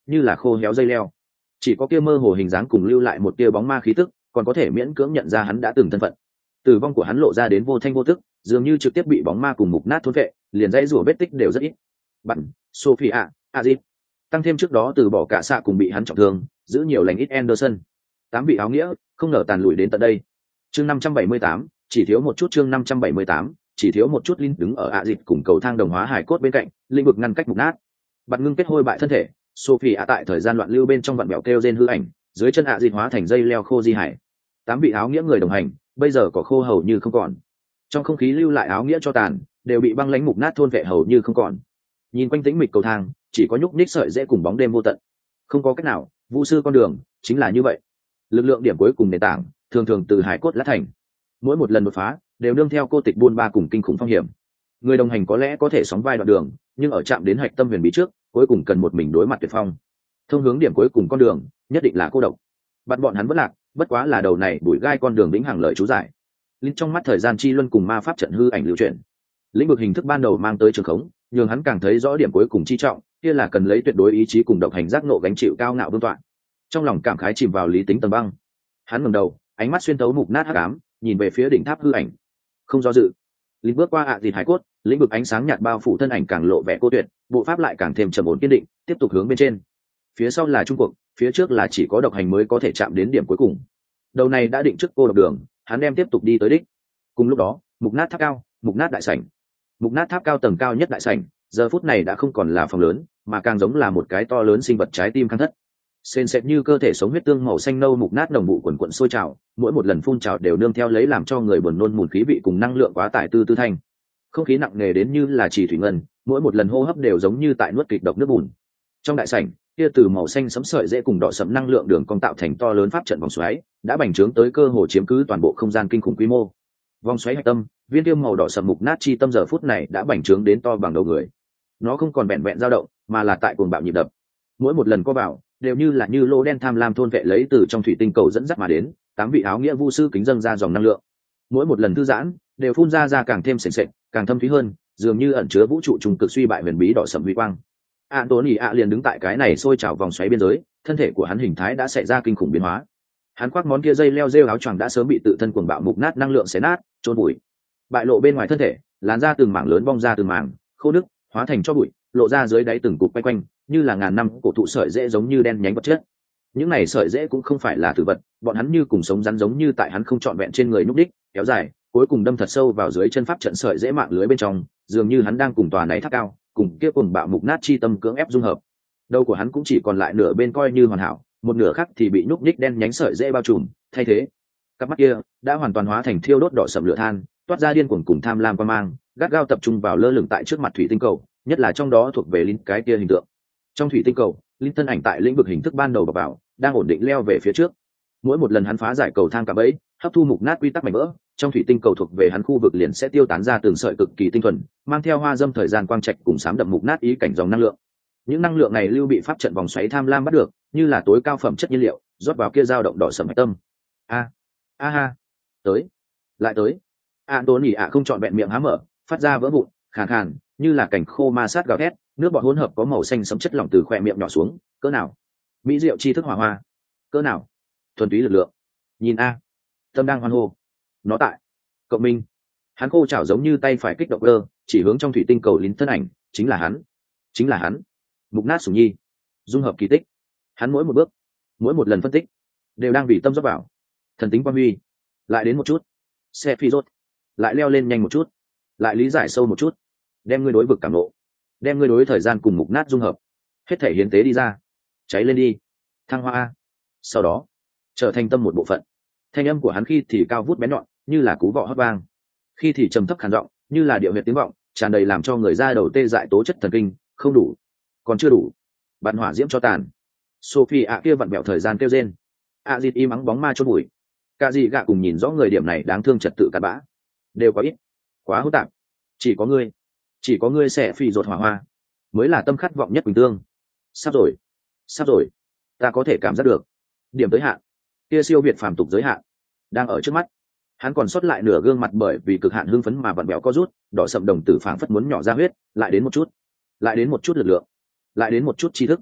như là khô héo dây leo. Chỉ có kia mơ hồ hình dáng cùng lưu lại một tia bóng ma khí tức, còn có thể miễn cưỡng nhận ra hắn đã từng thân phận. Tử vong của hắn lộ ra đến vô thanh vô tức, dường như trực tiếp bị bóng ma cùng mục nát thôn vệ, liền dãy rủa vết tích đều rất ít. Bạn, Sophia, Azit, tăng thêm trước đó từ bỏ cả xạ cùng bị hắn trọng thương, giữ nhiều lành ít Anderson. Tám vị áo nghĩa, không ngờ tàn lùi đến tận đây. Chương năm trăm bảy mươi tám, chỉ thiếu một chút chương năm trăm bảy mươi tám, chỉ thiếu một chút. Linh đứng ở Azit cùng cầu thang đồng hóa hải cốt bên cạnh, lĩnh vực ngăn cách mục nát. Bạn ngưng kết hôi bại thân thể, Sophia tại thời gian loạn lưu bên trong vặn bẹo kêu rên hư ảnh, dưới chân Azit hóa thành dây leo khô di hải. Tám vị áo nghĩa người đồng hành, bây giờ có khô hầu như không còn. Trong không khí lưu lại áo nghĩa cho tàn, đều bị băng lãnh mục nát thôn vệ hầu như không còn. Nhìn quanh tĩnh mịch cầu thang, chỉ có nhúc nhích sợi dễ cùng bóng đêm vô tận. Không có cách nào, vũ sư con đường chính là như vậy. Lực lượng điểm cuối cùng nền tảng, thường thường từ hải cốt lát thành. Mỗi một lần đột phá, đều nương theo cô tịch buôn ba cùng kinh khủng phong hiểm. Người đồng hành có lẽ có thể sóng vai đoạn đường, nhưng ở chạm đến hạch tâm huyền bí trước, cuối cùng cần một mình đối mặt tuyệt phong. Thông hướng điểm cuối cùng con đường, nhất định là cô độc. Bắt bọn hắn vẫn lạc, bất quá là đầu này bụi gai con đường vĩnh hằng lợi chú giải. Linh trong mắt thời gian chi luân cùng ma pháp trận hư ảnh lưu chuyển. Lĩnh vực hình thức ban đầu mang tới trường khống, nhường hắn càng thấy rõ điểm cuối cùng chi trọng, kia là cần lấy tuyệt đối ý chí cùng độc hành giác nộ gánh chịu cao ngạo vương tọa. Trong lòng cảm khái chìm vào lý tính tầng băng, hắn ngẩng đầu, ánh mắt xuyên tấu mục nát hắc ám, nhìn về phía đỉnh tháp hư ảnh, không do dự. Linh bước qua ạ à dịt hải cốt, lĩnh vực ánh sáng nhạt bao phủ thân ảnh càng lộ vẻ cô tuyệt, bộ pháp lại càng thêm trầm ổn kiên định, tiếp tục hướng bên trên. Phía sau là trung cuộc, phía trước là chỉ có độc hành mới có thể chạm đến điểm cuối cùng. Đầu này đã định trước cô độc đường, hắn đem tiếp tục đi tới đích. Cùng lúc đó, mục nát tháp cao, mục nát đại sảnh. Mục nát tháp cao tầng cao nhất đại sảnh, giờ phút này đã không còn là phòng lớn, mà càng giống là một cái to lớn sinh vật trái tim khang thất. Sền sệt như cơ thể sống huyết tương màu xanh nâu mục nát đồng vụ quần quận sôi trào, mỗi một lần phun trào đều nương theo lấy làm cho người buồn nôn mùn khí vị cùng năng lượng quá tải tư tư thanh. Không khí nặng nề đến như là trì thủy ngân, mỗi một lần hô hấp đều giống như tại nuốt kịch độc nước bùn. Trong đại sảnh, kia từ màu xanh sẫm sợi dễ cùng đỏ sẫm năng lượng đường cong tạo thành to lớn pháp trận vòng xoáy, đã bành trướng tới cơ hồ chiếm cứ toàn bộ không gian kinh khủng quy mô. Vòng xoáy hạch tâm, viên tiêu màu đỏ sẫm mục nát chi tâm giờ phút này đã bành trướng đến to bằng đầu người. Nó không còn vẹn vẹn dao động, mà là tại cuồng bạo nhịp đập. Mỗi một lần co vào, đều như là như lô đen tham lam thôn vệ lấy từ trong thủy tinh cầu dẫn dắt mà đến, tám vị áo nghĩa vu sư kính dâng ra dòng năng lượng. Mỗi một lần thư giãn, đều phun ra ra càng thêm sền sệt, càng thâm thúy hơn, dường như ẩn chứa vũ trụ trùng cực suy bại huyền bí đỏ sẫm huy quang. Anthony ạ liền đứng tại cái này sôi trào vòng xoáy biên giới, thân thể của hắn hình thái đã xảy ra kinh khủng biến hóa. Hắn khoác món kia dây leo rêu áo choàng đã sớm bị tự thân cuồng bạo mục nát năng lượng xé nát, trôn bụi. Bại lộ bên ngoài thân thể, làn da từng mảng lớn bong ra từng mảng, khô nứt, hóa thành cho bụi, lộ ra dưới đáy từng cục quay quanh, như là ngàn năm cổ thụ sợi rễ giống như đen nhánh vật chất. Những này sợi rễ cũng không phải là tử vật, bọn hắn như cùng sống rắn giống như tại hắn không trọn vẹn trên người nhúc đích, kéo dài, cuối cùng đâm thật sâu vào dưới chân pháp trận sợi rễ mạng lưới bên trong, dường như hắn đang cùng tòa náy tháp cao, cùng kia cùng bạo mục nát chi tâm cưỡng ép dung hợp. Đầu của hắn cũng chỉ còn lại nửa bên coi như hoàn hảo, một nửa khác thì bị nhúc nhích đen nhánh sợi rễ bao trùm, thay thế. Cặp mắt kia đã hoàn toàn hóa thành thiêu đốt đỏ sẫm lửa than, toát ra điên cuồng cùng tham lam quan mang, gắt gao tập trung vào lơ lửng tại trước mặt thủy tinh cầu, nhất là trong đó thuộc về linh cái kia hình tượng. Trong thủy tinh cầu, linh thân ảnh tại lĩnh vực hình thức ban đầu bọc vào, đang ổn định leo về phía trước. Mỗi một lần hắn phá giải cầu thang cả bẫy, hấp thu mục nát quy tắc mảnh vỡ, trong thủy tinh cầu thuộc về hắn khu vực liền sẽ tiêu tán ra từng sợi cực kỳ tinh thuần, mang theo hoa dâm thời gian quang trạch cùng sám đậm mục nát ý cảnh dòng năng lượng. Những năng lượng này lưu bị pháp trận vòng xoáy tham lam bắt được, như là tối cao phẩm chất nhiên liệu, rót vào kia dao động đỏ sẫm hạch tâm. A, a ha, tới, lại tới. Anthony ạ không chọn vẹn miệng há mở, phát ra vỡ vụn, khàn khàn, như là cảnh khô ma sát gào thét, nước bọt hỗn hợp có màu xanh sẫm chất lỏng từ khóe miệng nhỏ xuống, cỡ nào? Mỹ diệu chi thức hỏa hoa, cỡ nào? Thuần túy lực lượng. Nhìn a, tâm đang hoan hô. Nó tại. Cộng minh. Hắn khô chảo giống như tay phải kích động cơ, chỉ hướng trong thủy tinh cầu lính thân ảnh, chính là hắn, chính là hắn. Mục nát sủng nhi, dung hợp kỳ tích. Hắn mỗi một bước, mỗi một lần phân tích, đều đang vì tâm dốc vào. Thần tính quan huy, lại đến một chút. Xe phi rốt, lại leo lên nhanh một chút, lại lý giải sâu một chút, đem ngươi đối vực cảm lộ, đem ngươi đối thời gian cùng mục nát dung hợp, hết thể hiến tế đi ra, cháy lên đi, thăng hoa. Sau đó trở thành tâm một bộ phận. Thanh âm của hắn khi thì cao vút bén nhọn, như là cú vọ hót vang, khi thì trầm thấp khàn giọng, như là điệu huyệt tiếng vọng, tràn đầy làm cho người ra đầu tê dại tố chất thần kinh. Không đủ, còn chưa đủ. Bạn hỏa diễm cho tàn. Sophie ạ kia vặn bẹo thời gian kêu rên. ạ dịt im ắng bóng ma chôn bụi. Cả gì gạ cùng nhìn rõ người điểm này đáng thương trật tự cặn bã, đều có ít, quá hỗn tạp. Chỉ có ngươi, chỉ có ngươi sẽ phi rột hỏa hoa, mới là tâm khát vọng nhất bình tương. Sắp rồi, sắp rồi, ta có thể cảm giác được điểm tới hạn, kia siêu việt phàm tục giới hạn đang ở trước mắt. Hắn còn sót lại nửa gương mặt bởi vì cực hạn hưng phấn mà vặn bẹo co rút, đỏ sậm đồng tử phảng phất muốn nhỏ ra huyết. Lại đến một chút, lại đến một chút lực lượng, lại đến một chút tri thức.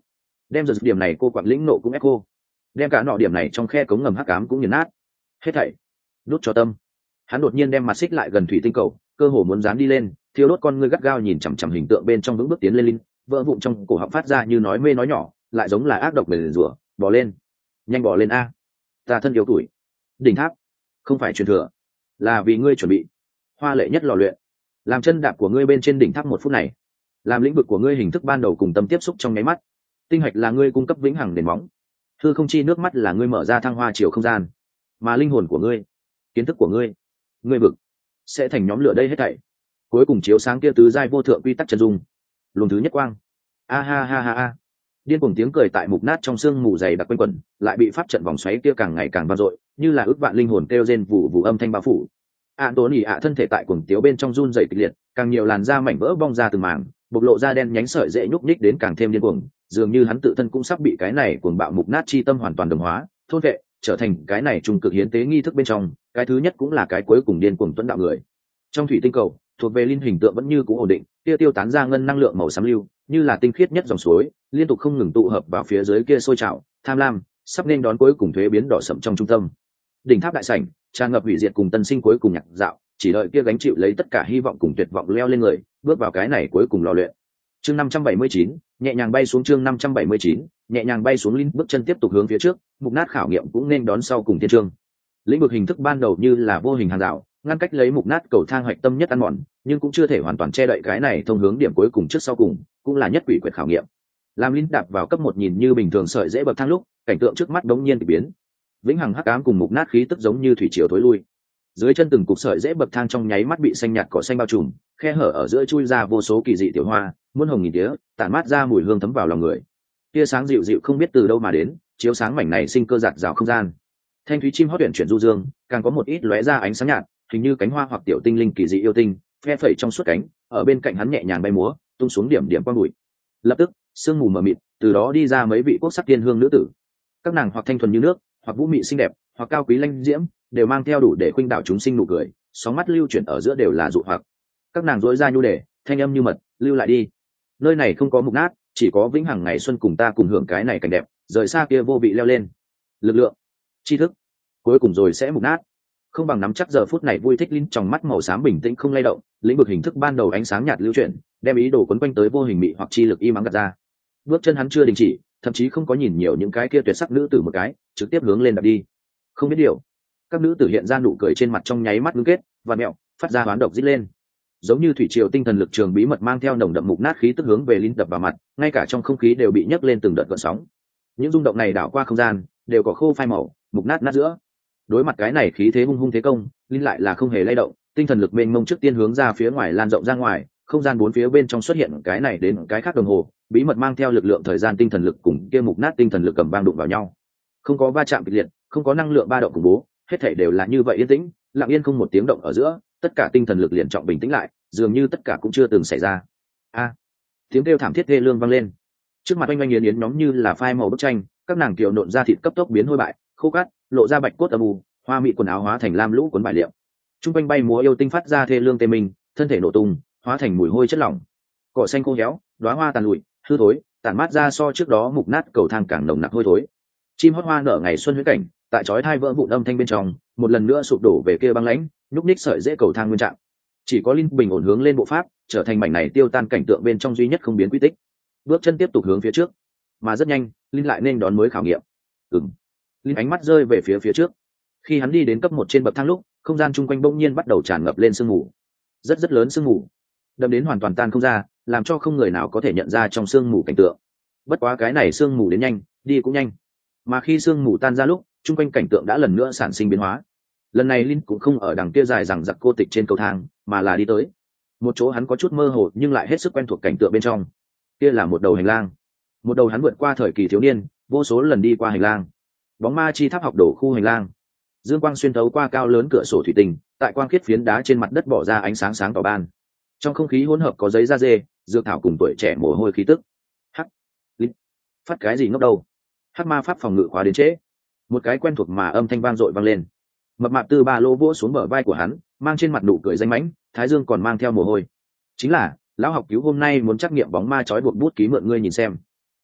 đem giật điểm này cô quản lĩnh nộ cũng ép cô, đem cả nọ điểm này trong khe cống ngầm hắc ám cũng nghiền nát. Hết thảy đốt cho tâm. Hắn đột nhiên đem mặt xích lại gần thủy tinh cầu, cơ hồ muốn dán đi lên, thiêu đốt con ngươi gắt gao nhìn chằm chằm hình tượng bên trong vững bước tiến lên linh, vỡ vụn trong cổ họng phát ra như nói mê nói nhỏ, lại giống là ác độc bền rủa, bò lên, nhanh bò lên a, ta thân yếu tuổi. Đỉnh tháp không phải truyền thừa, là vì ngươi chuẩn bị. Hoa lệ nhất lò luyện, làm chân đạp của ngươi bên trên đỉnh tháp một phút này, làm lĩnh vực của ngươi hình thức ban đầu cùng tâm tiếp xúc trong nháy mắt. Tinh hạch là ngươi cung cấp vĩnh hằng nền móng, hư không chi nước mắt là ngươi mở ra thăng hoa chiều không gian, mà linh hồn của ngươi, kiến thức của ngươi, ngươi vực sẽ thành nhóm lửa đây hết thảy, cuối cùng chiếu sáng kia tứ giai vô thượng quy tắc chân dung, luồng thứ nhất quang. A ha ha ha ha. Điên cuồng tiếng cười tại mục nát trong xương mù dày đặc quanh quẩn, lại bị pháp trận vòng xoáy kia càng ngày càng vang dội, như là ước vạn linh hồn kêu rên vụ vụ âm thanh bao phủ. Anthony ạ thân thể tại cuồng tiếu bên trong run rẩy kịch liệt, càng nhiều làn da mảnh vỡ bong ra từng mảng, bộc lộ ra đen nhánh sợi dễ nhúc nhích đến càng thêm điên cuồng, dường như hắn tự thân cũng sắp bị cái này cuồng bạo mục nát chi tâm hoàn toàn đồng hóa, thôn vệ, trở thành cái này trung cực hiến tế nghi thức bên trong, cái thứ nhất cũng là cái cuối cùng điên cuồng tuấn đạo người. Trong thủy tinh cầu, thuộc về linh hình tượng vẫn như cũ ổn định, tiêu tiêu tán ra ngân năng lượng màu xám lưu, như là tinh khiết nhất dòng suối, liên tục không ngừng tụ hợp vào phía dưới kia sôi trào, tham lam, sắp nên đón cuối cùng thuế biến đỏ sẫm trong trung tâm. Đỉnh tháp đại sảnh, tràn ngập hủy diệt cùng tân sinh cuối cùng nhạc dạo, chỉ đợi kia gánh chịu lấy tất cả hy vọng cùng tuyệt vọng leo lên người, bước vào cái này cuối cùng lò luyện. Chương năm trăm bảy mươi chín, nhẹ nhàng bay xuống. Chương năm trăm bảy mươi chín, nhẹ nhàng bay xuống. Linh bước chân tiếp tục hướng phía trước, mục nát khảo nghiệm cũng nên đón sau cùng thiên chương. Lĩnh vực hình thức ban đầu như là vô hình hàng rào, ngăn cách lấy mục nát cầu thang hoạch tâm nhất ăn mòn, nhưng cũng chưa thể hoàn toàn che đậy cái này thông hướng điểm cuối cùng trước sau cùng, cũng là nhất quỷ quyệt khảo nghiệm. Làm Linh đạp vào cấp một nhìn như bình thường sợi dễ bậc thang lúc, cảnh tượng trước mắt đống nhiên bị biến. Vĩnh hằng hắc ám cùng mục nát khí tức giống như thủy triều thối lui. Dưới chân từng cục sợi dễ bậc thang trong nháy mắt bị xanh nhạt cỏ xanh bao trùm, khe hở ở giữa chui ra vô số kỳ dị tiểu hoa, muôn hồng nghìn tía, tản mát ra mùi hương thấm vào lòng người. Tia sáng dịu dịu không biết từ đâu mà đến, chiếu sáng mảnh này sinh cơ giạt rào không gian. Thanh thúy chim hót tuyển chuyển du dương, càng có một ít lóe ra ánh sáng nhạt, hình như cánh hoa hoặc tiểu tinh linh kỳ dị yêu tinh, phe phẩy trong suốt cánh, ở bên cạnh hắn nhẹ nhàng bay múa, tung xuống điểm điểm quang bụi. Lập tức, sương mù mờ mịt, từ đó đi ra mấy vị quốc sắc tiên hương nữ tử. Các nàng hoặc thanh thuần như nước, hoặc vũ mị xinh đẹp, hoặc cao quý lanh diễm, đều mang theo đủ để khuynh đảo chúng sinh nụ cười, sóng mắt lưu chuyển ở giữa đều là dụ hoặc. Các nàng dối ra nhu đề, thanh âm như mật, lưu lại đi. Nơi này không có mục nát, chỉ có vĩnh hằng ngày xuân cùng ta cùng hưởng cái này cảnh đẹp, rời xa kia vô vị leo lên. Lực lượng, tri thức, cuối cùng rồi sẽ mục nát. Không bằng nắm chắc giờ phút này vui thích linh trong mắt màu xám bình tĩnh không lay động, lĩnh vực hình thức ban đầu ánh sáng nhạt lưu chuyển, đem ý đồ quấn quanh tới vô hình mị hoặc chi lực im ắng gạt ra. Bước chân hắn chưa đình chỉ, thậm chí không có nhìn nhiều những cái kia tuyệt sắc nữ tử một cái, trực tiếp hướng lên đạp đi. Không biết điều, các nữ tử hiện ra nụ cười trên mặt trong nháy mắt ngưng kết và mẹo, phát ra hoán độc rít lên, giống như thủy triều tinh thần lực trường bí mật mang theo nồng đậm mục nát khí tức hướng về linh đập vào mặt, ngay cả trong không khí đều bị nhấc lên từng đợt gợn sóng. Những rung động này đảo qua không gian, đều có khô phai màu, mục nát nát giữa. Đối mặt cái này khí thế hung hung thế công, linh lại là không hề lay động, tinh thần lực mênh mông trước tiên hướng ra phía ngoài lan rộng ra ngoài, không gian bốn phía bên trong xuất hiện cái này đến cái khác đồng hồ, bí mật mang theo lực lượng thời gian tinh thần lực cùng kia mục nát tinh thần lực cầm vang đụng vào nhau. Không có va chạm kịch liệt, không có năng lượng ba động khủng bố, hết thảy đều là như vậy yên tĩnh, lặng yên không một tiếng động ở giữa, tất cả tinh thần lực liền trọng bình tĩnh lại, dường như tất cả cũng chưa từng xảy ra. A! Tiếng kêu thảm thiết thê lương vang lên. Trước mặt oanh oanh yến yến nhóm như là phai màu bức tranh, các nàng kiều nộn ra thịt cấp tốc biến hôi bại, khô cát, lộ ra bạch cốt âm u, hoa mị quần áo hóa thành lam lũ cuốn bài liệm. Trung quanh bay múa yêu tinh phát ra thê lương tê mình, thân thể nổ tung, hóa thành mùi hôi chất lỏng. Cỏ xanh khô héo, đóa hoa tàn lụi, hư thối, tản mát ra so trước đó mục nát cầu thang càng nồng nặc hôi thối. Chim hót hoa nở ngày xuân huyễn cảnh, tại chói thai vỡ vụn âm thanh bên trong, một lần nữa sụp đổ về kia băng lãnh, nhúc ních sợi dễ cầu thang nguyên trạng. Chỉ có linh bình ổn hướng lên bộ pháp, trở thành mảnh này tiêu tan cảnh tượng bên trong duy nhất không biến quy tích. Bước chân tiếp tục hướng phía trước, mà rất nhanh, linh lại nên đón mới khảo nghiệm. Ừm. Linh ánh mắt rơi về phía phía trước. Khi hắn đi đến cấp một trên bậc thang lúc, không gian chung quanh bỗng nhiên bắt đầu tràn ngập lên sương mù, rất rất lớn sương mù, đậm đến hoàn toàn tan không ra, làm cho không người nào có thể nhận ra trong sương mù cảnh tượng. Bất quá cái này sương mù đến nhanh, đi cũng nhanh. Mà khi sương mù tan ra lúc, chung quanh cảnh tượng đã lần nữa sản sinh biến hóa. Lần này Linh cũng không ở đằng kia dài rằng giặc cô tịch trên cầu thang, mà là đi tới một chỗ hắn có chút mơ hồ nhưng lại hết sức quen thuộc cảnh tượng bên trong. Kia là một đầu hành lang, một đầu hắn vượt qua thời kỳ thiếu niên, vô số lần đi qua hành lang. Bóng ma chi tháp học đổ khu hành lang, dương quang xuyên thấu qua cao lớn cửa sổ thủy tinh, tại quang khiết phiến đá trên mặt đất bỏ ra ánh sáng sáng tỏ ban. Trong không khí hỗn hợp có giấy da dê, dược thảo cùng tuổi trẻ mồ hôi khí tức. Hắc, Linh, phát cái gì ngốc đâu? Hắc ma pháp phòng ngự khóa đến trễ. Một cái quen thuộc mà âm thanh vang dội vang lên. Mập mạp từ ba lô vỗ xuống bờ vai của hắn, mang trên mặt nụ cười danh mãnh, thái dương còn mang theo mồ hôi. Chính là lão học cứu hôm nay muốn trắc nghiệm bóng ma trói buộc bút ký mượn ngươi nhìn xem.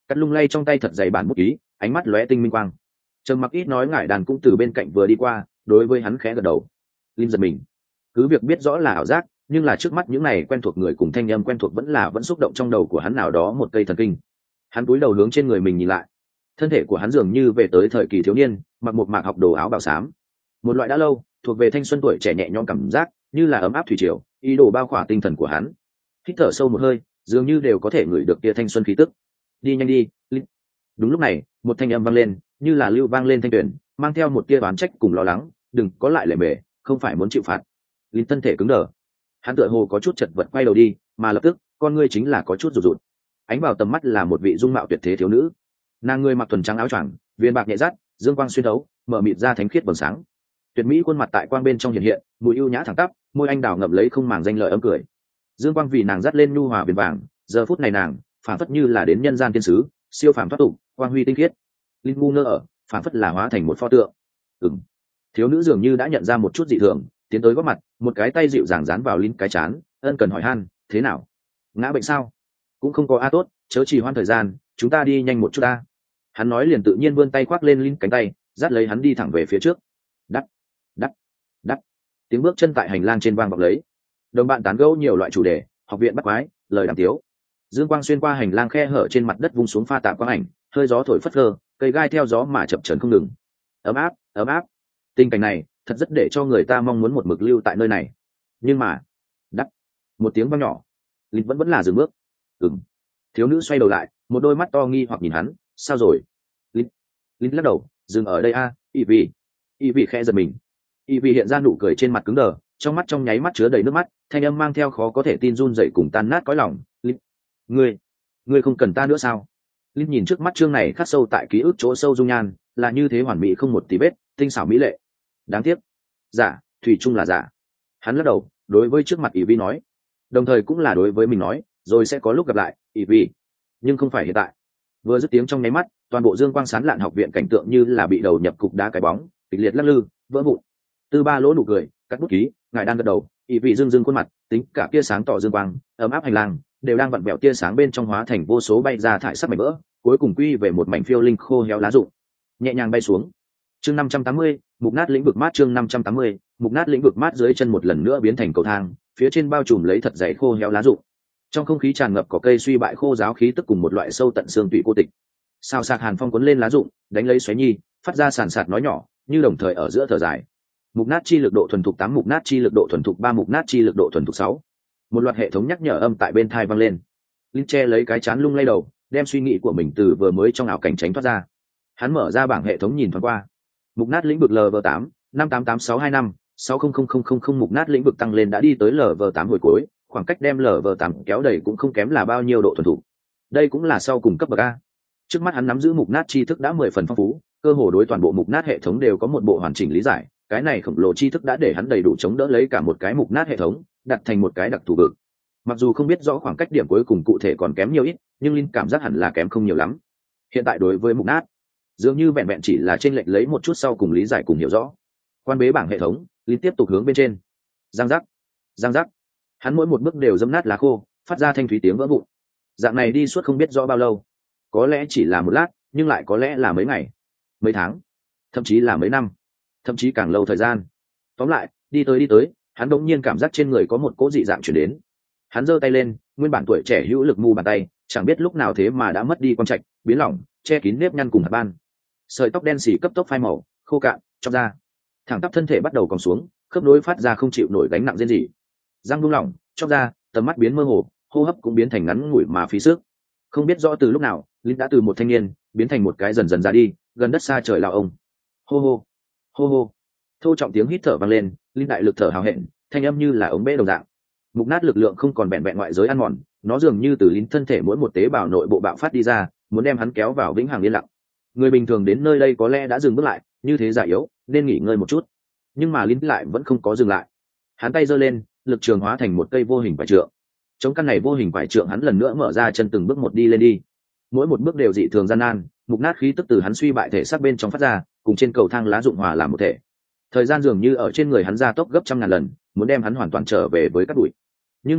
cắt lung lay trong tay thật dày bản bút ký, ánh mắt lóe tinh minh quang. Trầm mặc ít nói ngải đàn cũng từ bên cạnh vừa đi qua, đối với hắn khẽ gật đầu. Linh giật mình, cứ việc biết rõ là ảo giác, nhưng là trước mắt những này quen thuộc người cùng thanh âm quen thuộc vẫn là vẫn xúc động trong đầu của hắn nào đó một cây thần kinh. Hắn cúi đầu hướng trên người mình nhìn lại, thân thể của hắn dường như về tới thời kỳ thiếu niên, mặc một mạc học đồ áo bào xám, một loại đã lâu thuộc về thanh xuân tuổi trẻ nhẹ nhõm cảm giác, như là ấm áp thủy triều, ý đồ bao khỏa tinh thần của hắn. Hít thở sâu một hơi, dường như đều có thể ngửi được kia thanh xuân khí tức. Đi nhanh đi, Linh. Đúng lúc này, một thanh âm vang lên, như là lưu vang lên thanh tuyển, mang theo một tia oán trách cùng lo lắng. Đừng có lại lề mề, không phải muốn chịu phạt. Linh thân thể cứng đờ, hắn tựa hồ có chút chật vật quay đầu đi, mà lập tức con ngươi chính là có chút rụt rụt. Ánh vào tầm mắt là một vị dung mạo tuyệt thế thiếu nữ, nàng người mặc thuần trắng áo choàng, viên bạc nhẹ dắt, dương quang xuyên thấu, mở mịt ra thánh khiết vầng sáng. Tuyệt mỹ khuôn mặt tại quang bên trong hiện hiện, mùi ưu nhã thẳng tắp, môi anh đào ngậm lấy không màng danh lợi ấm cười. Dương quang vì nàng dắt lên nhu hòa viền vàng, giờ phút này nàng phản phất như là đến nhân gian tiên sứ, siêu phàm thoát tục, quang huy tinh khiết. Linh ngu ngơ ở, phản phất là hóa thành một pho tượng. Ừm. Thiếu nữ dường như đã nhận ra một chút dị thường, tiến tới góp mặt, một cái tay dịu dàng dán vào Linh cái chán, ân cần hỏi han, thế nào? Ngã bệnh sao? Cũng không có a tốt, chớ trì hoãn thời gian, chúng ta đi nhanh một chút a. Hắn nói liền tự nhiên vươn tay khoác lên Linh cánh tay, dắt lấy hắn đi thẳng về phía trước. Đắt, đắt, đắt. Tiếng bước chân tại hành lang trên vang vọng lấy. Đồng bạn tán gẫu nhiều loại chủ đề, học viện bắt quái, lời đàm tiếu. Dương quang xuyên qua hành lang khe hở trên mặt đất vung xuống pha tạp quang ảnh, hơi gió thổi phất phơ, cây gai theo gió mà chập chờn không ngừng. Ấm áp, ấm áp. Tình cảnh này thật rất để cho người ta mong muốn một mực lưu tại nơi này. Nhưng mà, đắt. Một tiếng vang nhỏ, Linh vẫn vẫn là dừng bước. Ừm. Thiếu nữ xoay đầu lại, một đôi mắt to nghi hoặc nhìn hắn, sao rồi? Linh, Linh lắc đầu, dừng ở đây a, y vì, y vì khẽ giật mình. Y vì hiện ra nụ cười trên mặt cứng đờ, trong mắt trong nháy mắt chứa đầy nước mắt, thanh âm mang theo khó có thể tin run rẩy cùng tan nát cõi lòng. Linh, ngươi, ngươi không cần ta nữa sao? Linh nhìn trước mắt chương này khắc sâu tại ký ức chỗ sâu dung nhan, là như thế hoàn mỹ không một tí vết, tinh xảo mỹ lệ. Đáng tiếc, giả, thủy chung là giả. Hắn lắc đầu, đối với trước mặt Y vì nói, đồng thời cũng là đối với mình nói, rồi sẽ có lúc gặp lại, Y vì, nhưng không phải hiện tại. Vừa dứt tiếng trong nháy mắt, toàn bộ dương quang sáng lạn học viện cảnh tượng như là bị đầu nhập cục đá cái bóng, kịch liệt lắc lư, vỡ vụn. Tư ba lỗ nụ cười, cắt bút ký, ngài đang gật đầu, Y vị dương dương khuôn mặt, tính cả tia sáng tỏ dương quang, ấm áp hành lang, đều đang vặn vẹo tia sáng bên trong hóa thành vô số bay ra thải sắc mảnh vỡ, cuối cùng quy về một mảnh phiêu linh khô héo lá rụng, nhẹ nhàng bay xuống. Chương năm trăm tám mươi, mục nát lĩnh vực mát. Chương năm trăm tám mươi, mục nát lĩnh vực mát. Dưới chân một lần nữa biến thành cầu thang, phía trên bao trùm lấy thật dày khô héo lá rụng. Trong không khí tràn ngập có cây suy bại khô giáo khí tức cùng một loại sâu tận xương tủy cô tịch. Sao sạc hàn phong cuốn lên lá rụng, đánh lấy xoáy nhi, phát ra sàn sạt nói nhỏ, như đồng thời ở giữa thở dài. Mục nát chi lực độ thuần thục tám, mục nát chi lực độ thuần thục ba, mục nát chi lực độ thuần thục sáu. Một loạt hệ thống nhắc nhở âm tại bên tai vang lên. Linh che lấy cái chán lung lay đầu, đem suy nghĩ của mình từ vừa mới trong ảo cảnh tránh thoát ra. Hắn mở ra bảng hệ thống nhìn thoáng qua. Mục nát lĩnh vực L V tám, năm tám tám sáu hai năm, sáu không không không không không. Mục nát lĩnh vực tăng lên đã đi tới L V tám hồi cuối, khoảng cách đem L V tám kéo đầy cũng không kém là bao nhiêu độ thuần thục. Đây cũng là sau cùng cấp bậc a. Trước mắt hắn nắm giữ mục nát tri thức đã mười phần phong phú, cơ hồ đối toàn bộ mục nát hệ thống đều có một bộ hoàn chỉnh lý giải. Cái này khổng lồ tri thức đã để hắn đầy đủ chống đỡ lấy cả một cái mục nát hệ thống, đặt thành một cái đặc thù vực. Mặc dù không biết rõ khoảng cách điểm cuối cùng cụ thể còn kém nhiều ít, nhưng Linh cảm giác hẳn là kém không nhiều lắm. Hiện tại đối với mục nát, dường như vẹn vẹn chỉ là chênh lệch lấy một chút sau cùng lý giải cùng hiểu rõ. Quan bế bảng hệ thống, Linh tiếp tục hướng bên trên. Giang giác, giang giác. Hắn mỗi một bước đều dẫm nát lá khô, phát ra thanh thúy tiếng vỡ vụn. Dạng này đi suốt không biết rõ bao lâu, có lẽ chỉ là một lát, nhưng lại có lẽ là mấy ngày, mấy tháng, thậm chí là mấy năm, thậm chí càng lâu thời gian. Tóm lại, đi tới đi tới, hắn đột nhiên cảm giác trên người có một cỗ dị dạng chuyển đến. Hắn giơ tay lên, nguyên bản tuổi trẻ hữu lực mu bàn tay, chẳng biết lúc nào thế mà đã mất đi quang trạch, biến lỏng, che kín nếp nhăn cùng hạt ban. Sợi tóc đen xì cấp tốc phai màu, khô cạn, chóc ra. Thẳng tắp thân thể bắt đầu còng xuống, khớp nối phát ra không chịu nổi gánh nặng riêng gì. Răng buông lỏng, chóc ra, tầm mắt biến mơ hồ, hô hấp cũng biến thành ngắn ngủi mà phí sức. Không biết rõ từ lúc nào, Linh đã từ một thanh niên biến thành một cái dần dần ra đi, gần đất xa trời lao ông. Hô hô, hô hô. Thô trọng tiếng hít thở vang lên, Linh đại lực thở hào hẹn, thanh âm như là ống bể đồng dạng. Mục nát lực lượng không còn vẹn vẹn ngoại giới ăn mòn, nó dường như từ Linh thân thể mỗi một tế bào nội bộ bạo phát đi ra, muốn đem hắn kéo vào vĩnh hằng yên lặng. Người bình thường đến nơi đây có lẽ đã dừng bước lại, như thế già yếu, nên nghỉ ngơi một chút. Nhưng mà Linh lại vẫn không có dừng lại. Hắn tay giơ lên, lực trường hóa thành một cây vô hình quải trượng. Chống căn này vô hình quải trượng hắn lần nữa mở ra chân từng bước một đi lên đi. Mỗi một bước đều dị thường gian nan, mục nát khí tức từ hắn suy bại thể xác bên trong phát ra, cùng trên cầu thang lá dụng hòa làm một thể. Thời gian dường như ở trên người hắn gia tốc gấp trăm ngàn lần, muốn đem hắn hoàn toàn trở về với cát bụi. Nhưng mà,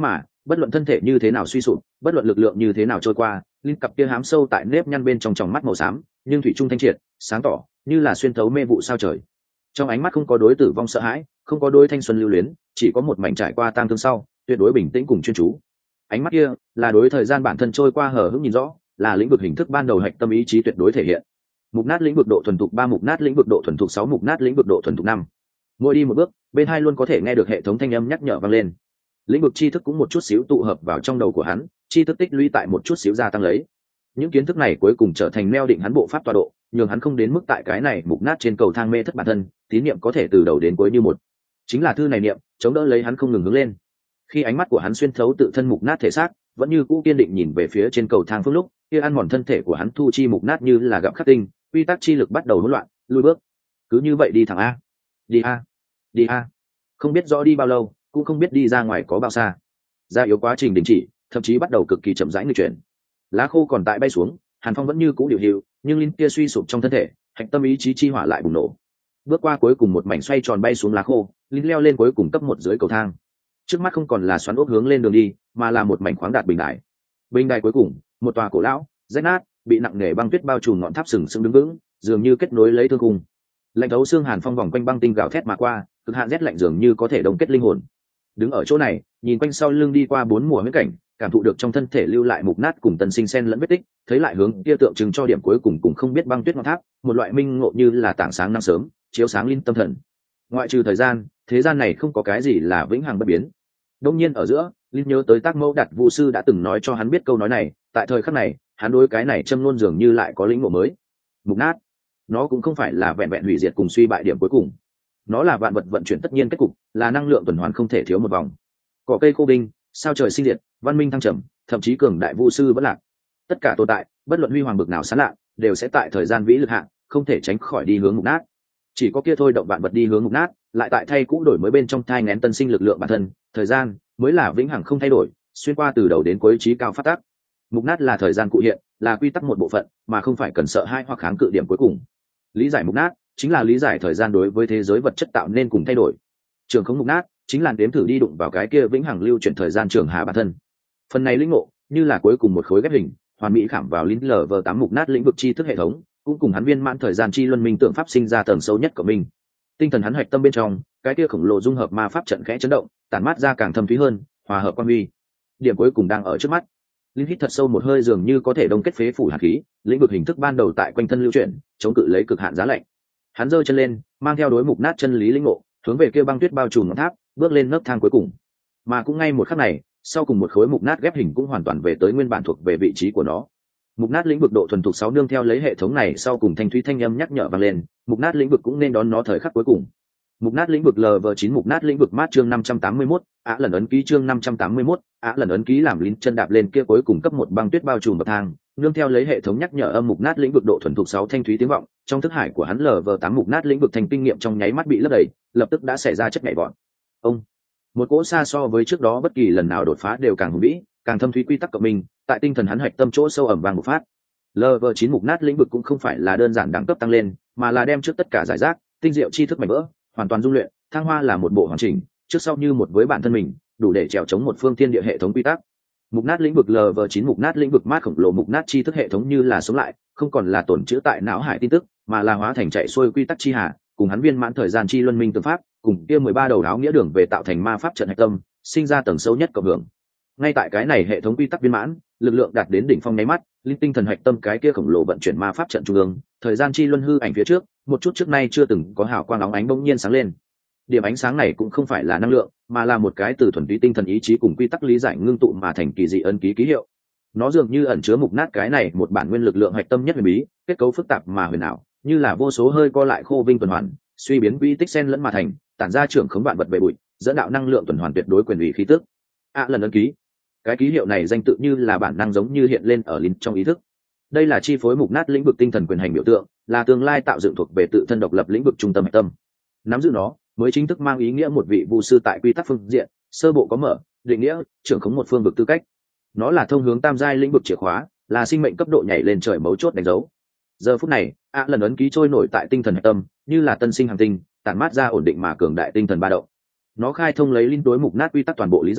bất luận thân thể như thế nào suy sụp, bất luận lực lượng như thế nào trôi qua, linh cặp kia hám sâu tại nếp nhăn bên trong tròng mắt màu xám nhưng thủy trung thanh triệt sáng tỏ, như là xuyên thấu mê vụ sao trời. Trong ánh mắt không có đối tử vong sợ hãi, không có đối thanh xuân lưu luyến, chỉ có một mảnh trải qua tang thương sau tuyệt đối bình tĩnh cùng chuyên chú. Ánh mắt kia là đối thời gian bản thân trôi qua hờ hững nhìn rõ, là lĩnh vực hình thức ban đầu hạch tâm ý chí tuyệt đối thể hiện. Mục nát lĩnh vực độ thuần thục ba, mục nát lĩnh vực độ thuần thục sáu, mục nát lĩnh vực độ thuần thục năm. Mỗi đi một bước, bên hai luôn có thể nghe được hệ thống thanh âm nhắc nhở vang lên. Lĩnh vực tri thức cũng một chút xíu tụ hợp vào trong đầu của hắn, tri thức tích lũy tại một chút xíu gia tăng lấy. Những kiến thức này cuối cùng trở thành neo định hắn bộ pháp tọa độ, nhường hắn không đến mức tại cái này mục nát trên cầu thang mê thất bản thân, tín niệm có thể từ đầu đến cuối như một. Chính là thư này niệm, chống đỡ lấy hắn không ngừng hướng lên. Khi ánh mắt của hắn xuyên thấu tự thân mục nát thể xác, vẫn như cũ kiên định nhìn về phía trên cầu thang phương lúc, kia ăn mòn thân thể của hắn thu chi mục nát như là gặm khắc tinh, quy tắc chi lực bắt đầu hỗn loạn, lùi bước. Cứ như vậy đi thẳng a, đi a, đi a. Không biết rõ đi bao lâu, cũng không biết đi ra ngoài có bao xa. Gia yếu quá trình đình chỉ, thậm chí bắt đầu cực kỳ chậm rãi người chuyển. Lá khô còn tại bay xuống, Hàn Phong vẫn như cũ điều hiệu, nhưng linh kia suy sụp trong thân thể, hạch tâm ý chí chi hỏa lại bùng nổ. Bước qua cuối cùng một mảnh xoay tròn bay xuống lá khô, linh leo lên cuối cùng cấp một dưới cầu thang. Trước mắt không còn là xoắn ốc hướng lên đường đi, mà là một mảnh khoáng đạt bình đài. Bình đài cuối cùng, một tòa cổ lão, rách nát, bị nặng nề băng tuyết bao trùm ngọn tháp sừng sững đứng vững, dường như kết nối lấy thương khung. Lạnh thấu xương Hàn Phong vòng quanh băng tinh gào thét mà qua, cực hạn rét lạnh dường như có thể đông kết linh hồn. Đứng ở chỗ này, nhìn quanh sau lưng đi qua bốn mùa huyễn cảnh, cảm thụ được trong thân thể lưu lại mục nát cùng tần sinh sen lẫn vết tích, thấy lại hướng kia tượng trưng cho điểm cuối cùng cùng không biết băng tuyết ngọn tháp, một loại minh ngộ như là tảng sáng nắng sớm, chiếu sáng linh tâm thần. Ngoại trừ thời gian, thế gian này không có cái gì là vĩnh hằng bất biến. Đông nhiên ở giữa, linh nhớ tới Tác Mẫu Đặt Vu sư đã từng nói cho hắn biết câu nói này, tại thời khắc này, hắn đối cái này châm luôn dường như lại có lĩnh ngộ mới. Mục nát, nó cũng không phải là vẹn vẹn hủy diệt cùng suy bại điểm cuối cùng, nó là vạn vật vận chuyển tất nhiên kết cục, là năng lượng tuần hoàn không thể thiếu một vòng. Cỏ cây khô binh, sao trời sinh liệt, văn minh thăng trầm, thậm chí cường đại vu sư vẫn lạc, tất cả tồn tại, bất luận huy hoàng bực nào sáng lạ, đều sẽ tại thời gian vĩ lực hạn, không thể tránh khỏi đi hướng mục nát. Chỉ có kia thôi động vạn vật đi hướng mục nát, lại tại thay cũ đổi mới bên trong thai nghén tân sinh lực lượng bản thân, thời gian mới là vĩnh hằng không thay đổi, xuyên qua từ đầu đến cuối trí cao phát tác. Mục nát là thời gian cụ hiện, là quy tắc một bộ phận, mà không phải cần sợ hãi hoặc kháng cự điểm cuối cùng. Lý giải mục nát chính là lý giải thời gian đối với thế giới vật chất tạo nên cùng thay đổi. Trường không mục nát chính là đếm thử đi đụng vào cái kia vĩnh hằng lưu chuyển thời gian trường hà bản thân. Phần này lĩnh ngộ như là cuối cùng một khối ghép hình, hoàn mỹ khảm vào lính lv tám mục nát lĩnh vực tri thức hệ thống, cũng cùng hắn viên mãn thời gian chi luân minh tượng pháp sinh ra tầng sâu nhất của mình. Tinh thần hắn hạch tâm bên trong, cái kia khổng lồ dung hợp ma pháp trận khẽ chấn động, tản mát ra càng thâm thúy hơn, hòa hợp quan huy. Điểm cuối cùng đang ở trước mắt. Linh hít thật sâu một hơi, dường như có thể đông kết phế phủ hạt khí, lĩnh vực hình thức ban đầu tại quanh thân lưu chuyển, chống cự lấy cực hạn giá lạnh. Hắn giơ chân lên, mang theo đối mục nát chân lý lĩnh ngộ, hướng về kia băng tuyết bao trùm ngọn tháp, bước lên nấc thang cuối cùng. Mà cũng ngay một khắc này, sau cùng một khối mục nát ghép hình cũng hoàn toàn về tới nguyên bản thuộc về vị trí của nó. Mục nát lĩnh vực độ thuần thục sáu nương theo lấy hệ thống này sau cùng thanh thúy thanh âm nhắc nhở vang lên, mục nát lĩnh vực cũng nên đón nó thời khắc cuối cùng. Mục nát lĩnh vực lv chín, mục nát lĩnh vực mát chương năm trăm tám mươi mốt, á lần ấn ký chương năm trăm tám mươi mốt, á lần ấn ký làm lính chân đạp lên kia cuối cùng cấp một băng tuyết bao trùm bậc thang, nương theo lấy hệ thống nhắc nhở âm mục nát lĩnh vực độ thuần thục sáu thanh thúy tiếng vọng, trong thức hải của hắn lv tám mục nát lĩnh vực thành kinh nghiệm trong nháy mắt bị lấp đầy, lập tức đã xảy ra chất nhảy vọt. Ông, một cỗ xa so với trước đó bất kỳ lần nào đột phá đều càng hùng vĩ, càng thâm thúy quy tắc cộng minh, tại tinh thần hắn hạch tâm chỗ sâu ẩm vàng một phát. lv chín mục nát lĩnh vực cũng không phải là đơn giản đẳng cấp tăng lên, mà là đem trước tất cả giải rác, tinh diệu tri thức mảnh vỡ, hoàn toàn dung luyện, thăng hoa là một bộ hoàn chỉnh, trước sau như một với bản thân mình, đủ để trèo chống một phương thiên địa hệ thống quy tắc. Mục nát lĩnh vực lv chín mục nát lĩnh vực mát khổng lồ mục nát tri thức hệ thống như là sống lại, không còn là tổn chữa tại não hải tin tức, mà là hóa thành chạy xuôi quy tắc chi hà, cùng hắn viên mãn thời gian chi luân minh tương pháp, cùng kia mười ba đầu áo nghĩa đường về tạo thành ma pháp trận hạch tâm, sinh ra tầng sâu nhất cộng hưởng. Ngay tại cái này hệ thống quy tắc viên mãn, lực lượng đạt đến đỉnh phong nháy mắt, linh tinh thần hạch tâm cái kia khổng lồ vận chuyển ma pháp trận trung ương, thời gian chi luân hư ảnh phía trước, một chút trước nay chưa từng có hào quang óng ánh bỗng nhiên sáng lên. Điểm ánh sáng này cũng không phải là năng lượng, mà là một cái từ thuần túy tinh thần ý chí cùng quy tắc lý giải ngưng tụ mà thành kỳ dị ân ký ký hiệu. Nó dường như ẩn chứa mục nát cái này một bản nguyên lực lượng hạch tâm nhất huyền bí, kết cấu phức tạp mà huyền ảo, như là vô số hơi co lại khô vinh tuần hoàn, suy biến quy tích xen lẫn mà thành, tản ra trưởng khống vạn vật về bụi, dẫn đạo năng lượng tuần hoàn tuyệt đối quyền ủy khí tức. À, lần ấn ký. Cái ký hiệu này danh tự như là bản năng giống như hiện lên ở linh trong ý thức. Đây là chi phối mục nát lĩnh vực tinh thần quyền hành biểu tượng, là tương lai tạo dựng thuộc về tự thân độc lập lĩnh vực trung tâm hạch tâm. Nắm giữ nó, mới chính thức mang ý nghĩa một vị vu sư tại quy tắc phương diện, sơ bộ có mở, định nghĩa, trưởng khống một phương vực tư cách. Nó là thông hướng tam giai lĩnh vực chìa khóa, là sinh mệnh cấp độ nhảy lên trời mấu chốt đánh dấu. Giờ phút này, a lần ấn ký trôi nổi tại tinh thần hạch tâm, như là tân sinh hành tinh, tản mát ra ổn định mà cường đại tinh thần ba động. Nó khai thông lấy linh đối mục nát quy tắc toàn bộ lý giải,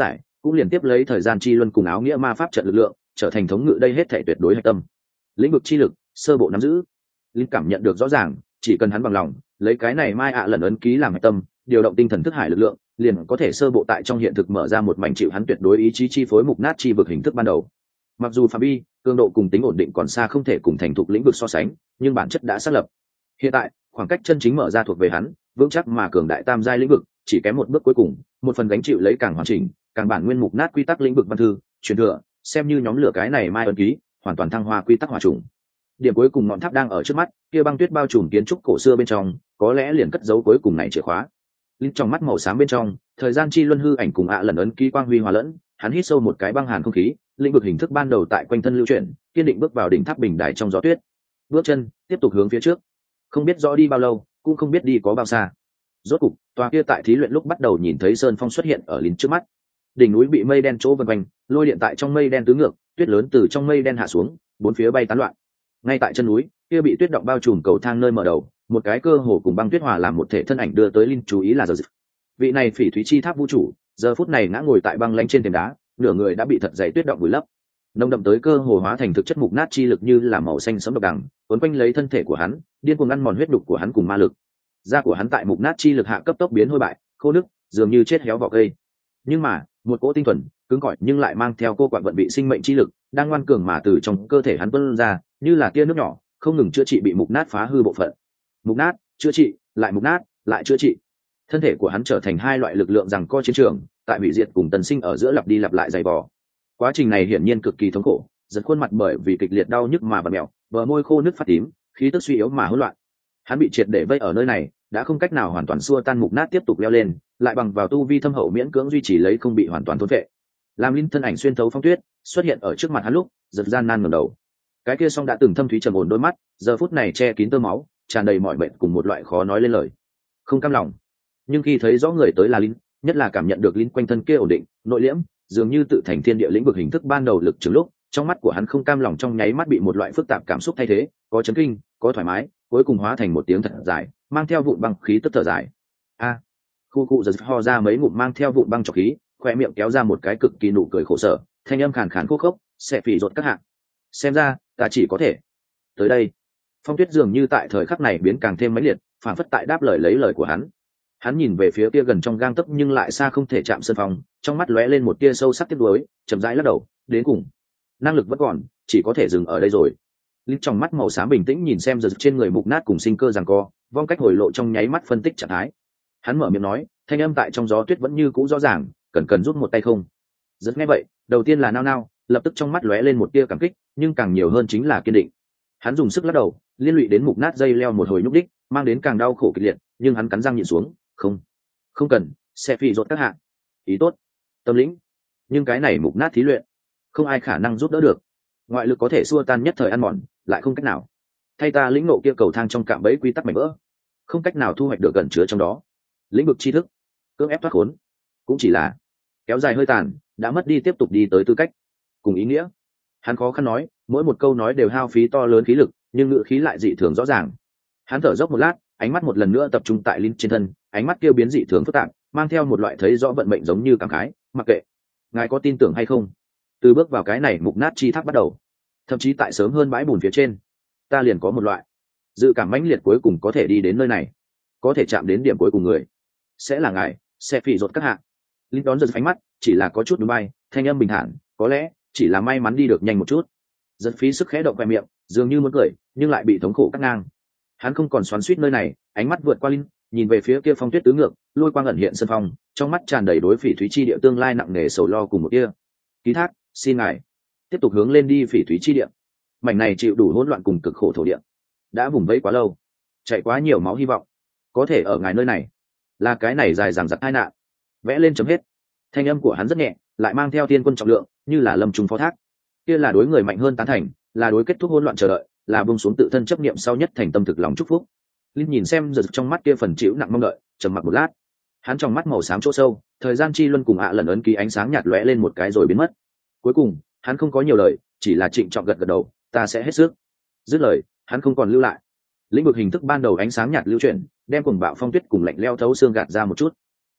cũng liền tiếp lấy thời gian chi luân cùng áo nghĩa ma pháp trận lực lượng trở thành thống ngự đây hết thể tuyệt đối hạch tâm. Lĩnh vực chi lực sơ bộ nắm giữ, linh cảm nhận được rõ ràng, chỉ cần hắn bằng lòng lấy cái này mai ạ lần ấn ký làm hạch tâm, điều động tinh thần thức hải lực lượng, liền có thể sơ bộ tại trong hiện thực mở ra một mảnh chịu hắn tuyệt đối ý chí chi phối mục nát chi vực hình thức ban đầu. Mặc dù phạm vi, cường độ cùng tính ổn định còn xa không thể cùng thành thục lĩnh vực so sánh, nhưng bản chất đã xác lập. Hiện tại, khoảng cách chân chính mở ra thuộc về hắn, vững chắc mà cường đại tam giai lĩnh vực, chỉ kém một bước cuối cùng, một phần gánh chịu lấy càng hoàn chỉnh, càng bản nguyên mục nát quy tắc lĩnh vực văn thư, truyền thừa, xem như nhóm lửa cái này mai ấn ký, hoàn toàn thăng hoa quy tắc hòa trùng. Điểm cuối cùng ngọn tháp đang ở trước mắt, kia băng tuyết bao trùm kiến trúc cổ xưa bên trong, có lẽ liền cất dấu cuối cùng này chìa khóa. Linh trong mắt màu xám bên trong, thời gian chi luân hư ảnh cùng ạ lần ấn ký quang huy hòa lẫn, hắn hít sâu một cái băng hàn không khí, lĩnh vực hình thức ban đầu tại quanh thân lưu chuyển, kiên định bước vào đỉnh tháp bình đài trong gió tuyết. Bước chân tiếp tục hướng phía trước, không biết rõ đi bao lâu, cũng không biết đi có bao xa. Rốt cục, tòa kia tại thí luyện lúc bắt đầu nhìn thấy sơn phong xuất hiện ở lín trước mắt. Đỉnh núi bị mây đen chỗ vần quanh, lôi điện tại trong mây đen tứ ngược, tuyết lớn từ trong mây đen hạ xuống, bốn phía bay tán loạn. Ngay tại chân núi, kia bị tuyết động bao trùm cầu thang nơi mở đầu, một cái cơ hồ cùng băng tuyết hòa làm một thể thân ảnh đưa tới linh chú ý là giờ. Vị này phỉ thúy chi tháp vũ trụ, giờ phút này ngã ngồi tại băng lanh trên thềm đá, nửa người đã bị thật dày tuyết động vùi lấp. Nồng đậm tới cơ hồ hóa thành thực chất mục nát chi lực như là màu xanh sẫm độc đằng, cuốn quanh lấy thân thể của hắn, điên cuồng ăn mòn huyết đục của hắn cùng ma lực. Da của hắn tại mục nát chi lực hạ cấp tốc biến hôi bại, khô nứt, dường như chết héo vỏ cây. Nhưng mà, một cỗ tinh thuần, cứng cỏi nhưng lại mang theo cô quạng vận bị sinh mệnh chi lực, đang ngoan cường mà từ trong cơ thể hắn tuôn ra, như là tia nước nhỏ, không ngừng chữa trị bị mục nát phá hư bộ phận. Mục nát, chữa trị, lại mục nát, lại chữa trị. Thân thể của hắn trở thành hai loại lực lượng giằng co chiến trường, tại hủy diệt cùng tần sinh ở giữa lặp đi lặp lại dày vò. Quá trình này hiển nhiên cực kỳ thống khổ, giật khuôn mặt bởi vì kịch liệt đau nhức mà bật mèo, bờ môi khô nước phát tím, khí tức suy yếu mà hỗn loạn. Hắn bị triệt để vây ở nơi này, đã không cách nào hoàn toàn xua tan mục nát tiếp tục leo lên, lại bằng vào tu vi thâm hậu miễn cưỡng duy trì lấy không bị hoàn toàn thôn phệ. Làm linh thân ảnh xuyên thấu phong tuyết, xuất hiện ở trước mặt hắn lúc, giật gian nan ngẩng đầu. Cái kia song đã từng thâm thúy trầm ổn đôi mắt, giờ phút này che kín tơ máu, tràn đầy mọi bệnh cùng một loại khó nói lên lời. Không cam lòng. Nhưng khi thấy rõ người tới là linh, nhất là cảm nhận được linh quanh thân kia ổn định, nội liễm, dường như tự thành thiên địa lĩnh vực hình thức ban đầu lực trường lúc, trong mắt của hắn không cam lòng trong nháy mắt bị một loại phức tạp cảm xúc thay thế, có chấn kinh, có thoải mái, cuối cùng hóa thành một tiếng thật dài, mang theo vụn băng khí tức thở dài. A, à, khu cụ giật ho ra mấy ngụm mang theo vụn băng trọc khí, khoe miệng kéo ra một cái cực kỳ nụ cười khổ sở, thanh âm khàn khàn khô khốc, sẽ phì rột các hạng. Xem ra, ta chỉ có thể tới đây. Phong tuyết dường như tại thời khắc này biến càng thêm mãnh liệt, phản phất tại đáp lời lấy lời của hắn. Hắn nhìn về phía kia gần trong gang tấc nhưng lại xa không thể chạm sân phòng, trong mắt lóe lên một tia sâu sắc tiếc nuối, chậm rãi lắc đầu, đến cùng, năng lực vẫn còn, chỉ có thể dừng ở đây rồi. Linh trong mắt màu xám bình tĩnh nhìn xem giật trên người mục nát cùng sinh cơ giằng co, vong cách hồi lộ trong nháy mắt phân tích trạng thái. Hắn mở miệng nói, thanh âm tại trong gió tuyết vẫn như cũ rõ ràng, cần cần rút một tay không. Giật nghe vậy, đầu tiên là nao nao, lập tức trong mắt lóe lên một tia cảm kích, nhưng càng nhiều hơn chính là kiên định. Hắn dùng sức lắc đầu, liên lụy đến mục nát dây leo một hồi nhúc đích, mang đến càng đau khổ kịch liệt, nhưng hắn cắn răng nhịn xuống, không, không cần, sẽ phi rốt các hạng. Ý tốt, tâm lĩnh, nhưng cái này mục nát thí luyện, không ai khả năng giúp đỡ được. Ngoại lực có thể xua tan nhất thời ăn mòn, lại không cách nào thay ta lĩnh nộ kia cầu thang trong cạm bẫy quy tắc mảnh vỡ, không cách nào thu hoạch được gần chứa trong đó lĩnh vực tri thức, cưỡng ép thoát khốn, cũng chỉ là kéo dài hơi tàn, đã mất đi tiếp tục đi tới tư cách cùng ý nghĩa. Hắn khó khăn nói, mỗi một câu nói đều hao phí to lớn khí lực, nhưng ngữ khí lại dị thường rõ ràng. Hắn thở dốc một lát, ánh mắt một lần nữa tập trung tại linh trên thân, ánh mắt kia biến dị thường phức tạp, mang theo một loại thấy rõ vận mệnh giống như cảm khái. Mặc kệ ngài có tin tưởng hay không, từ bước vào cái này mục nát chi tháp bắt đầu, thậm chí tại sớm hơn bãi bùn phía trên, ta liền có một loại dự cảm mãnh liệt cuối cùng có thể đi đến nơi này, có thể chạm đến điểm cuối cùng người sẽ là ngài, sẽ phỉ rột các hạng. Linh đón giật ánh mắt, chỉ là có chút núi bay, thanh âm bình thản, có lẽ chỉ là may mắn đi được nhanh một chút. Giật phí sức khẽ động khoe miệng, dường như muốn cười, nhưng lại bị thống khổ cắt ngang. Hắn không còn xoắn xuýt nơi này, ánh mắt vượt qua Linh, nhìn về phía kia phong tuyết tứ ngược, lôi quang ẩn hiện sân phong, trong mắt tràn đầy đối phỉ thúy chi địa tương lai nặng nề sầu lo cùng một kia ký thác. Xin ngài tiếp tục hướng lên đi phỉ thúy chi địa. Mảnh này chịu đủ hỗn loạn cùng cực khổ thổ địa, đã vùng vẫy quá lâu, chạy quá nhiều máu hy vọng, có thể ở ngài nơi này là cái này dài dằng dặc tai nạn vẽ lên chấm hết. Thanh âm của hắn rất nhẹ, lại mang theo thiên quân trọng lượng, như là lâm trùng phó thác. Kia là đối người mạnh hơn tán thành, là đối kết thúc hỗn loạn chờ đợi, là buông xuống tự thân chấp niệm sau nhất thành tâm thực lòng chúc phúc. Linh nhìn xem giật trong mắt kia phần chịu nặng mong đợi, trầm mặc một lát. Hắn trong mắt màu xám chỗ sâu, thời gian chi luân cùng ạ lần ấn ký ánh sáng nhạt lóe lên một cái rồi biến mất. Cuối cùng, hắn không có nhiều lời, chỉ là trịnh trọng gật gật đầu, ta sẽ hết sức. Dứt lời, hắn không còn lưu lại. Lĩnh vực hình thức ban đầu ánh sáng nhạt lưu chuyển, đem cùng bạo phong tuyết cùng lạnh leo thấu xương gạt ra một chút.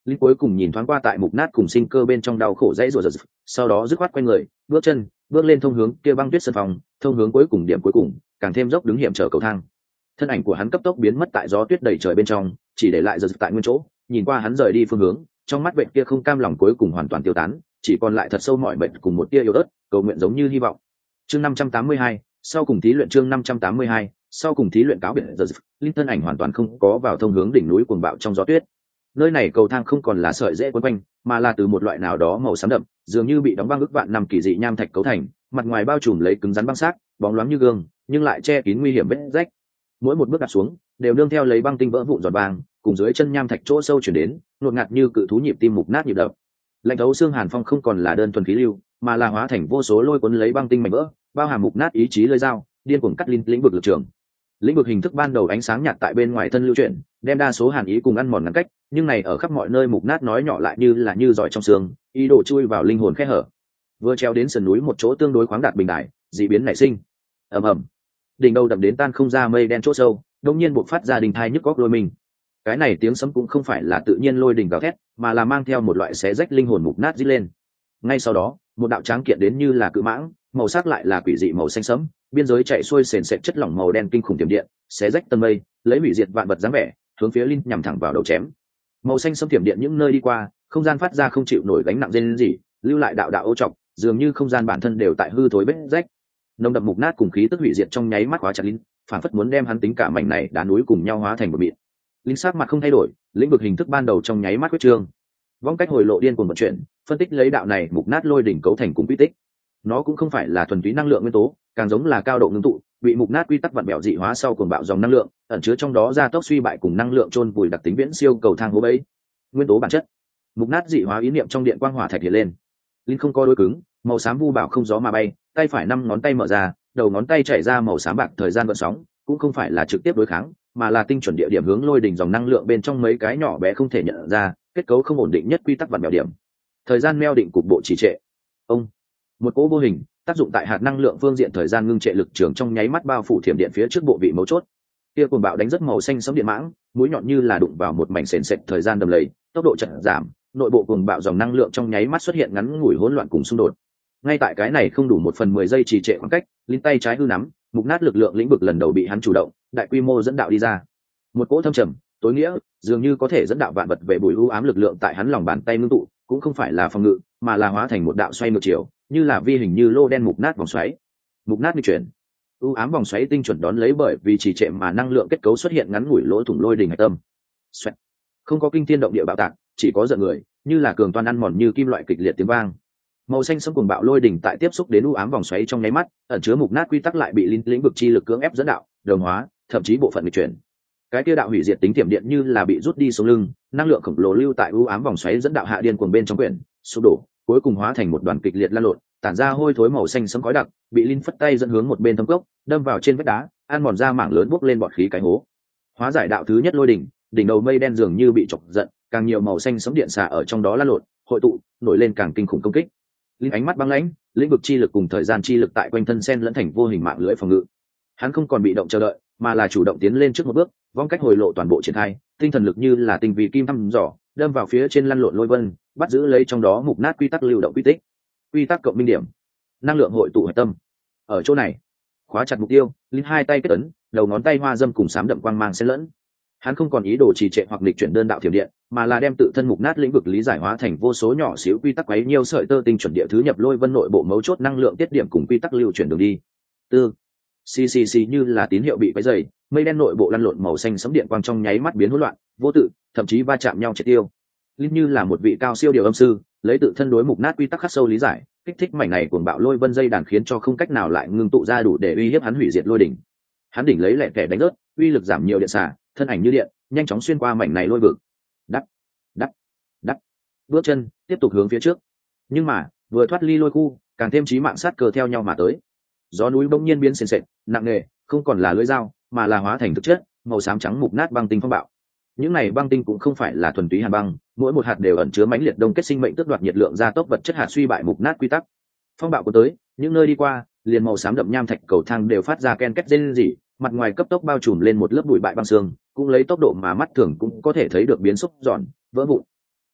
Linh cuối cùng nhìn thoáng qua tại mục nát cùng sinh cơ bên trong đau khổ dãy rủa giật, sau đó dứt khoát quay người, bước chân, bước lên thông hướng kia băng tuyết sân phòng, thông hướng cuối cùng điểm cuối cùng, càng thêm dốc đứng hiểm trở cầu thang. Thân ảnh của hắn cấp tốc biến mất tại gió tuyết đầy trời bên trong, chỉ để lại giật tại nguyên chỗ, nhìn qua hắn rời đi phương hướng, trong mắt vệt kia không cam lòng cuối cùng hoàn toàn tiêu tán, chỉ còn lại thật sâu mỏi mệt cùng một tia yếu ớt, cầu nguyện giống như hy vọng. Chương năm trăm tám mươi hai, sau cùng thí luyện chương năm trăm tám mươi hai, sau cùng thí luyện cáo biệt giật, linh thân ảnh hoàn toàn không có vào thông hướng đỉnh núi cuồng bạo trong gió tuyết. Nơi này cầu thang không còn là sợi dễ quấn quanh, mà là từ một loại nào đó màu xám đậm, dường như bị đóng băng ức vạn năm kỳ dị nham thạch cấu thành, mặt ngoài bao trùm lấy cứng rắn băng xác, bóng loáng như gương, nhưng lại che kín nguy hiểm vết rách. Mỗi một bước đặt xuống, đều nương theo lấy băng tinh vỡ vụn giọt vàng, cùng dưới chân nham thạch chỗ sâu chuyển đến, nuốt ngạt như cự thú nhịp tim mục nát nhịp đập. Lạnh thấu xương hàn phong không còn là đơn thuần khí lưu, mà là hóa thành vô số lôi cuốn lấy băng tinh mảnh vỡ, bao hàm mục nát ý chí lưỡi dao, điên cuồng cắt linh lĩnh vực lực trường. Lĩnh vực hình thức ban đầu ánh sáng nhạt tại bên ngoài thân lưu chuyển, đem đa số hàn ý cùng ăn mòn ngăn cách, nhưng này ở khắp mọi nơi mục nát nói nhỏ lại như là như giỏi trong xương, ý đồ chui vào linh hồn khe hở. Vừa treo đến sườn núi một chỗ tương đối khoáng đạt bình đại, dị biến nảy sinh. Ầm ầm. Đỉnh đầu đập đến tan không ra mây đen chỗ sâu, đột nhiên bộc phát ra đình thai nhức góc lôi mình. Cái này tiếng sấm cũng không phải là tự nhiên lôi đỉnh gào thét, mà là mang theo một loại xé rách linh hồn mục nát rít lên. Ngay sau đó, một đạo tráng kiện đến như là cự mãng, màu sắc lại là quỷ dị màu xanh sẫm, biên giới chạy xuôi sền sệt chất lỏng màu đen kinh khủng tiềm điện, xé rách tầng mây, lấy hủy diệt vạn vật dáng vẻ, hướng phía linh nhằm thẳng vào đầu chém. Màu xanh sẫm tiềm điện những nơi đi qua, không gian phát ra không chịu nổi gánh nặng rên rỉ, lưu lại đạo đạo ô trọc, dường như không gian bản thân đều tại hư thối vết rách. Nồng đậm mục nát cùng khí tức hủy diệt trong nháy mắt khóa chặt linh, phản phất muốn đem hắn tính cả mảnh này đá núi cùng nhau hóa thành một mịn. Linh sắc mặt không thay đổi, lĩnh vực hình thức ban đầu trong nháy mắt quyết trương. Vong cách hồi lộ điên cuồng vận chuyển, phân tích lấy đạo này mục nát lôi đỉnh cấu thành cùng quy tích. Nó cũng không phải là thuần túy năng lượng nguyên tố, càng giống là cao độ ngưng tụ, bị mục nát quy tắc vặn bẹo dị hóa sau cuồng bạo dòng năng lượng, ẩn chứa trong đó gia tốc suy bại cùng năng lượng chôn vùi đặc tính viễn siêu cầu thang hố bẫy. Nguyên tố bản chất, mục nát dị hóa ý niệm trong điện quang hỏa thạch hiện lên. Linh không có đôi cứng, màu xám vu bảo không gió mà bay, tay phải năm ngón tay mở ra, đầu ngón tay chảy ra màu xám bạc thời gian vận sóng, cũng không phải là trực tiếp đối kháng, mà là tinh chuẩn địa điểm hướng lôi đỉnh dòng năng lượng bên trong mấy cái nhỏ bé không thể nhận ra, kết cấu không ổn định nhất quy tắc vặn bẹo điểm. Thời gian meo định cục bộ trì trệ. Ông, một cỗ vô hình tác dụng tại hạt năng lượng phương diện thời gian ngưng trệ lực trường trong nháy mắt bao phủ thiểm điện phía trước bộ vị mấu chốt. Kia cuồng bạo đánh rất màu xanh sẫm điện mãng, mũi nhọn như là đụng vào một mảnh sền sệt thời gian đầm lầy, tốc độ chậm giảm, nội bộ cuồng bạo dòng năng lượng trong nháy mắt xuất hiện ngắn ngủi hỗn loạn cùng xung đột. Ngay tại cái này không đủ một phần mười giây trì trệ khoảng cách, linh tay trái hư nắm, mục nát lực lượng lĩnh vực lần đầu bị hắn chủ động, đại quy mô dẫn đạo đi ra. Một cỗ thâm trầm, tối nghĩa, dường như có thể dẫn đạo vạn vật về bụi u ám lực lượng tại hắn lòng bàn tay ngưng tụ, cũng không phải là phòng ngự, mà là hóa thành một đạo xoay ngược chiều, như là vi hình như lô đen mục nát vòng xoáy. Mục nát di chuyển, u ám vòng xoáy tinh chuẩn đón lấy bởi vì trì trệ mà năng lượng kết cấu xuất hiện ngắn ngủi lỗ thủng lôi đỉnh hạch tâm. Xoẹt. Không có kinh thiên động địa bạo tạc, chỉ có giận người, như là cường toan ăn mòn như kim loại kịch liệt tiếng vang. Màu xanh sẫm cuồng bạo lôi đỉnh tại tiếp xúc đến u ám vòng xoáy trong nháy mắt, ẩn chứa mục nát quy tắc lại bị linh lĩnh vực chi lực cưỡng ép dẫn đạo, đồng hóa, thậm chí bộ phận nghịch chuyển. Cái kia đạo hủy diệt tính tiềm điện như là bị rút đi xuống lưng, năng lượng khổng lồ lưu tại u ám vòng xoáy dẫn đạo hạ điên cuồng bên trong quyển, sụp đổ, cuối cùng hóa thành một đoàn kịch liệt lan lộn, tản ra hôi thối màu xanh sẫm khói đặc, bị linh phất tay dẫn hướng một bên thâm cốc, đâm vào trên vách đá, ăn mòn ra mảng lớn bốc lên bọt khí cái hố. Hóa giải đạo thứ nhất lôi đỉnh, đỉnh đầu mây đen dường như bị chọc giận, càng nhiều màu xanh sẫm điện xả ở trong đó lan lộn, hội tụ, nổi lên càng kinh khủng công kích. Linh ánh mắt băng lãnh, lĩnh vực chi lực cùng thời gian chi lực tại quanh thân sen lẫn thành vô hình mạng lưới phòng ngự. Hắn không còn bị động chờ đợi, mà là chủ động tiến lên trước một bước, vong cách hồi lộ toàn bộ triển khai, tinh thần lực như là tinh vì kim thăm dò, đâm vào phía trên lăn lộn lôi vân, bắt giữ lấy trong đó mục nát quy tắc lưu động quy tích. Quy tắc cộng minh điểm, năng lượng hội tụ hạch tâm. Ở chỗ này, khóa chặt mục tiêu, linh hai tay kết ấn, đầu ngón tay hoa dâm cùng sám đậm quang mang xen lẫn. Hắn không còn ý đồ trì trệ hoặc nghịch chuyển đơn đạo thiểm điện, mà là đem tự thân mục nát lĩnh vực lý giải hóa thành vô số nhỏ xíu quy tắc quấy nhiều sợi tơ tinh chuẩn địa thứ nhập lôi vân nội bộ mấu chốt năng lượng tiết điểm cùng quy tắc lưu chuyển đường đi. Tư, xì xì xì như là tín hiệu bị quấy dày, mây đen nội bộ lăn lộn màu xanh sấm điện quang trong nháy mắt biến hỗn loạn, vô tự, thậm chí va chạm nhau triệt tiêu. Linh như là một vị cao siêu điều âm sư, lấy tự thân đối mục nát quy tắc khắc sâu lý giải, kích thích mảnh này cuồng bạo lôi vân dây đàn khiến cho không cách nào lại ngưng tụ ra đủ để uy hiếp hắn hủy diệt lôi đỉnh. Hắn đỉnh lấy lẻ kẻ đánh rớt, uy lực giảm nhiều điện xả, thân ảnh như điện, nhanh chóng xuyên qua mảnh này lôi vực. Đắp, đắp, đắp. Bước chân tiếp tục hướng phía trước. Nhưng mà, vừa thoát ly lôi khu, càng thêm chí mạng sát cờ theo nhau mà tới. Gió núi bỗng nhiên biến sền sệt, nặng nề, không còn là lưỡi dao, mà là hóa thành thực chất, màu xám trắng mục nát băng tinh phong bạo. Những này băng tinh cũng không phải là thuần túy hàn băng, mỗi một hạt đều ẩn chứa mãnh liệt đông kết sinh mệnh tước đoạt nhiệt lượng gia tốc vật chất hạt suy bại mục nát quy tắc. Phong bạo của tới, những nơi đi qua, liền màu xám đậm nham thạch cầu thang đều phát ra ken két rên rỉ, mặt ngoài cấp tốc bao trùm lên một lớp bụi bại băng xương, cũng lấy tốc độ mà mắt thường cũng có thể thấy được biến xúc giòn, vỡ vụn.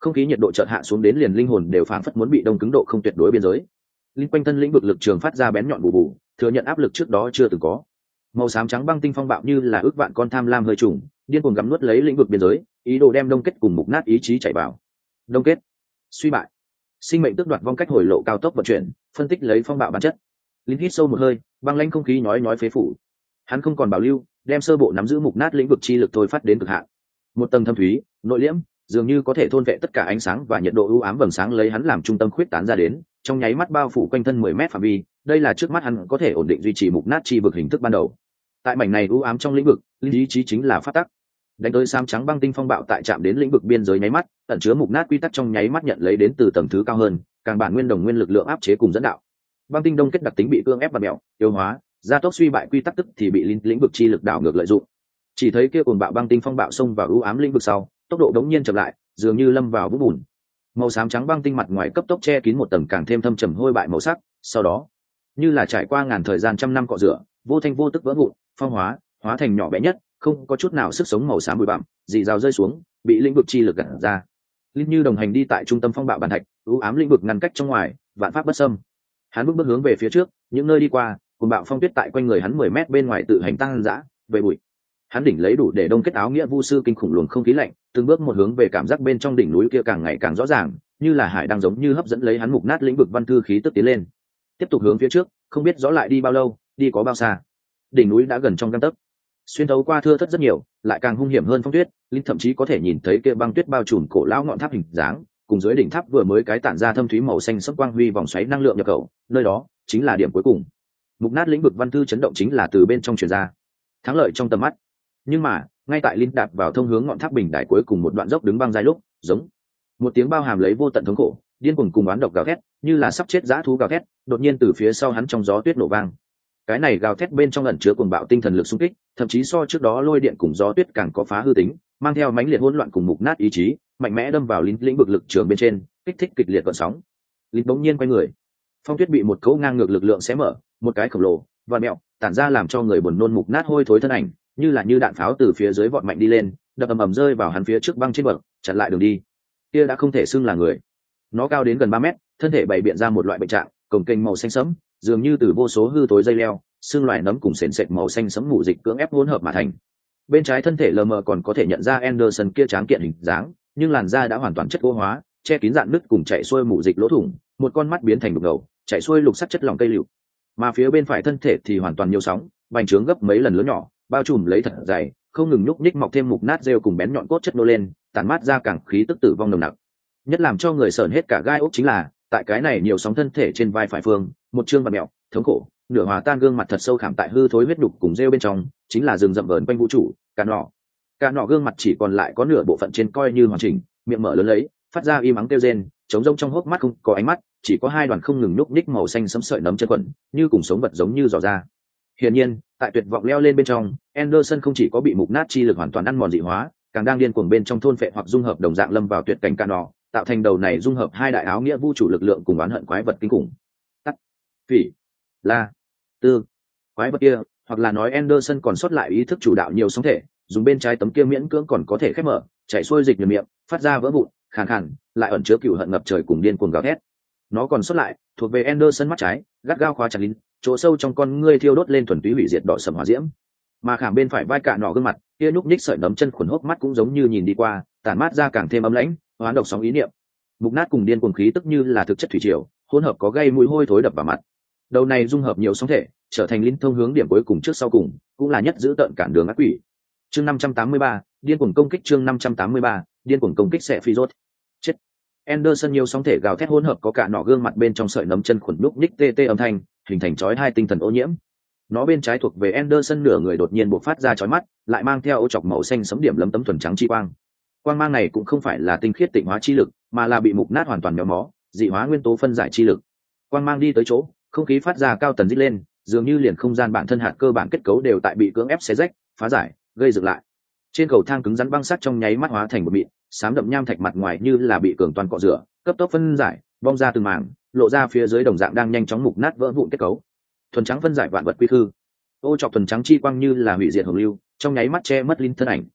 không khí nhiệt độ chợt hạ xuống đến liền linh hồn đều phảng phất muốn bị đông cứng độ không tuyệt đối biên giới. Linh quanh thân lĩnh vực lực trường phát ra bén nhọn bù bù, thừa nhận áp lực trước đó chưa từng có. Màu xám trắng băng tinh phong bạo như là ước vạn con tham lam hơi trùng, điên cuồng gặm nuốt lấy lĩnh vực biên giới, ý đồ đem đông kết cùng mục nát ý chí chảy vào. Đông kết, suy bại, sinh mệnh tước đoạt vong cách hồi lộ cao tốc vận chuyển, phân tích lấy phong bạo bản chất. Linh hít sâu một hơi, băng lãnh không khí nhói nhói phế phủ. Hắn không còn bảo lưu, đem sơ bộ nắm giữ mục nát lĩnh vực chi lực thôi phát đến cực hạn. Một tầng thâm thúy, nội liễm, dường như có thể thôn vệ tất cả ánh sáng và nhiệt độ ưu ám vầng sáng lấy hắn làm trung tâm khuyết tán ra đến, trong nháy mắt bao phủ quanh thân mười mét phạm vi. Đây là trước mắt hắn có thể ổn định duy trì mục nát chi vực hình thức ban đầu. Tại mảnh này ưu ám trong lĩnh vực, linh ý chí chính là phát tắc. Đánh tới xám trắng băng tinh phong bạo tại chạm đến lĩnh vực biên giới nháy mắt, ẩn chứa mục nát quy tắc trong nháy mắt nhận lấy đến từ tầng thứ cao hơn, càng bản nguyên đồng nguyên lực lượng áp chế cùng dẫn đạo. Băng tinh đông kết đặc tính bị cương ép và mèo, yếu hóa, gia tốc suy bại quy tắc tức thì bị lĩnh vực chi lực đảo ngược lợi dụng. Chỉ thấy kia cuồng bạo băng tinh phong bạo xông vào ưu ám lĩnh vực sau, tốc độ đống nhiên chậm lại, dường như lâm vào vũng bùn. Màu xám trắng băng tinh mặt ngoài cấp tốc che kín một tầng càng thêm thâm trầm hôi bại màu sắc, sau đó, như là trải qua ngàn thời gian trăm năm cọ rửa, vô thanh vô tức vỡ vụn, phong hóa, hóa thành nhỏ bé nhất, không có chút nào sức sống màu xám bụi bặm, dị rào rơi xuống, bị lĩnh vực chi lực gạt ra. Linh như đồng hành đi tại trung tâm phong bạo bàn thạch, ưu ám lĩnh vực ngăn cách trong ngoài, vạn pháp bất xâm. Hắn bước bước hướng về phía trước, những nơi đi qua, cuồng bạo phong tuyết tại quanh người hắn mười mét bên ngoài tự hành tăng dã, về bụi. Hắn đỉnh lấy đủ để đông kết áo nghĩa vu sư kinh khủng luồng không khí lạnh, từng bước một hướng về cảm giác bên trong đỉnh núi kia càng ngày càng rõ ràng, như là hải đang giống như hấp dẫn lấy hắn mục nát lĩnh vực văn thư khí tức tiến lên. Tiếp tục hướng phía trước, không biết rõ lại đi bao lâu, đi có bao xa. Đỉnh núi đã gần trong gang tấc, xuyên thấu qua thưa thất rất nhiều, lại càng hung hiểm hơn phong tuyết. Linh thậm chí có thể nhìn thấy kia băng tuyết bao trùm cổ lão ngọn tháp hình dáng, cùng dưới đỉnh tháp vừa mới cái tản ra thâm thúy màu xanh sẫm quang huy vòng xoáy năng lượng nhập khẩu, nơi đó chính là điểm cuối cùng. Mục nát lĩnh vực văn thư chấn động chính là từ bên trong truyền ra, thắng lợi trong tầm mắt. Nhưng mà ngay tại Linh đạp vào thông hướng ngọn tháp bình đài cuối cùng một đoạn dốc đứng băng dài lúc, giống một tiếng bao hàm lấy vô tận thống khổ, điên cuồng cùng oán độc gào thét, như là sắp chết dã thú gào thét, đột nhiên từ phía sau hắn trong gió tuyết nổ vang. Cái này gào thét bên trong ẩn chứa cuồng bạo tinh thần lực xung kích, thậm chí so trước đó lôi điện cùng gió tuyết càng có phá hư tính, mang theo mãnh liệt hỗn loạn cùng mục nát ý chí, mạnh mẽ đâm vào lĩnh vực lực trường bên trên, kích thích kịch liệt gợn sóng. Linh bỗng nhiên quay người, phong tuyết bị một cấu ngang ngược lực lượng xé mở, một cái khổng lồ và mẹo tản ra làm cho người buồn nôn mục nát hôi thối thân ảnh, như là như đạn pháo từ phía dưới vọt mạnh đi lên, đập ầm ầm rơi vào hắn phía trước băng trên bậc, chặn lại đường đi. Kia đã không thể xưng là người, nó cao đến gần ba mét, thân thể bày biện ra một loại bệnh trạng, cồng kềnh màu xanh sẫm, dường như từ vô số hư tối dây leo, xương loài nấm cùng sền sệt màu xanh sẫm mù dịch cưỡng ép hỗn hợp mà thành. Bên trái thân thể lờ mờ còn có thể nhận ra Anderson kia tráng kiện hình dáng, nhưng làn da đã hoàn toàn chất gỗ hóa, che kín dạn nứt cùng chảy xuôi mù dịch lỗ thủng, một con mắt biến thành đục ngầu, chảy xuôi lục sắc chất lỏng cây liệu. Mà phía bên phải thân thể thì hoàn toàn nhiều sóng, bành trướng gấp mấy lần lớn nhỏ, bao trùm lấy thật dày, không ngừng nhúc nhích mọc thêm mục nát rêu cùng bén nhọn cốt chất nô lên, tản mát ra càng khí tức tử vong nồng nặc. Nhất làm cho người sởn hết cả gai ốc chính là, tại cái này nhiều sóng thân thể trên vai phải phương, một trương bạt mẹo, thống khổ, nửa hòa tan gương mặt thật sâu khảm tại hư thối huyết đục cùng rêu bên trong, chính là rừng rậm vờn quanh vũ trụ, cả nọ. Cả nọ gương mặt chỉ còn lại có nửa bộ phận trên coi như hoàn chỉnh, miệng mở lớn lấy, phát ra im ắng kêu rên, trống rỗng trong hốc mắt không có ánh mắt, chỉ có hai đoàn không ngừng nhúc nhích màu xanh sẫm sợi nấm chân quẩn, như cùng sống vật giống như giò da. Hiển nhiên, tại tuyệt vọng leo lên bên trong, Anderson không chỉ có bị mục nát chi lực hoàn toàn ăn mòn dị hóa, càng đang điên cuồng bên trong thôn phệ hoặc dung hợp đồng dạng lâm vào tuyệt cảnh cả nọ, tạo thành đầu này dung hợp hai đại áo nghĩa vũ trụ lực lượng cùng oán hận quái vật kinh khủng. Tắt, phỉ, la, tư, quái vật kia, hoặc là nói Anderson còn sót lại ý thức chủ đạo nhiều sóng thể, dùng bên trái tấm kia miễn cưỡng còn có thể khép mở, chảy xuôi dịch nhờ miệng, phát ra vỡ vụn, khàn khàn, lại ẩn chứa cừu hận ngập trời cùng điên cuồng gào thét. Nó còn sót lại, thuộc về Anderson mắt trái, gắt gao khóa chặt lín, chỗ sâu trong con ngươi thiêu đốt lên thuần túy hủy diệt đỏ sầm hỏa diễm. Mà khảm bên phải vai cạ nọ gương mặt, kia nhúc nhích sợi nấm chân khuẩn hốc mắt cũng giống như nhìn đi qua, tản mát ra càng thêm ấm lãnh, hoán độc sóng ý niệm. Mục nát cùng điên cuồng khí tức như là thực chất thủy triều, hỗn hợp có gây mùi hôi thối đập vào mặt. Đầu này dung hợp nhiều sóng thể, trở thành lín thông hướng điểm cuối cùng trước sau cùng, cũng là nhất giữ tận cản đường ác quỷ. Chương năm trăm tám mươi ba, điên cuồng công kích chương năm trăm tám mươi ba, điên cuồng công kích sẽ phi rốt. Chết. Anderson nhiều sóng thể gào thét hỗn hợp có cả nọ gương mặt bên trong sợi nấm chân khuẩn lúc nhích tê tê âm thanh, hình thành chói hai tinh thần ô nhiễm. Nó bên trái thuộc về Anderson nửa người đột nhiên bộc phát ra chói mắt, lại mang theo ô chọc màu xanh sẫm điểm lấm tấm thuần trắng chi quang. Quang mang này cũng không phải là tinh khiết tịnh hóa chi lực, mà là bị mục nát hoàn toàn méo mó, dị hóa nguyên tố phân giải chi lực. Quang mang đi tới chỗ, không khí phát ra cao tần rít lên, dường như liền không gian bản thân hạt cơ bản kết cấu đều tại bị cưỡng ép xé rách, phá giải, gây dựng lại. Trên cầu thang cứng rắn băng sắt trong nháy mắt hóa thành một mịn, xám đậm nham thạch mặt ngoài như là bị cường toàn cọ rửa, cấp tốc phân giải, bong ra từng mảng, lộ ra phía dưới đồng dạng đang nhanh chóng mục nát vỡ vụn kết cấu. Thuần trắng phân giải vạn vật quy khư. Ô chọc thuần trắng chi quang như là hủy diệt hồng lưu, trong nháy mắt che mất linh thân ảnh.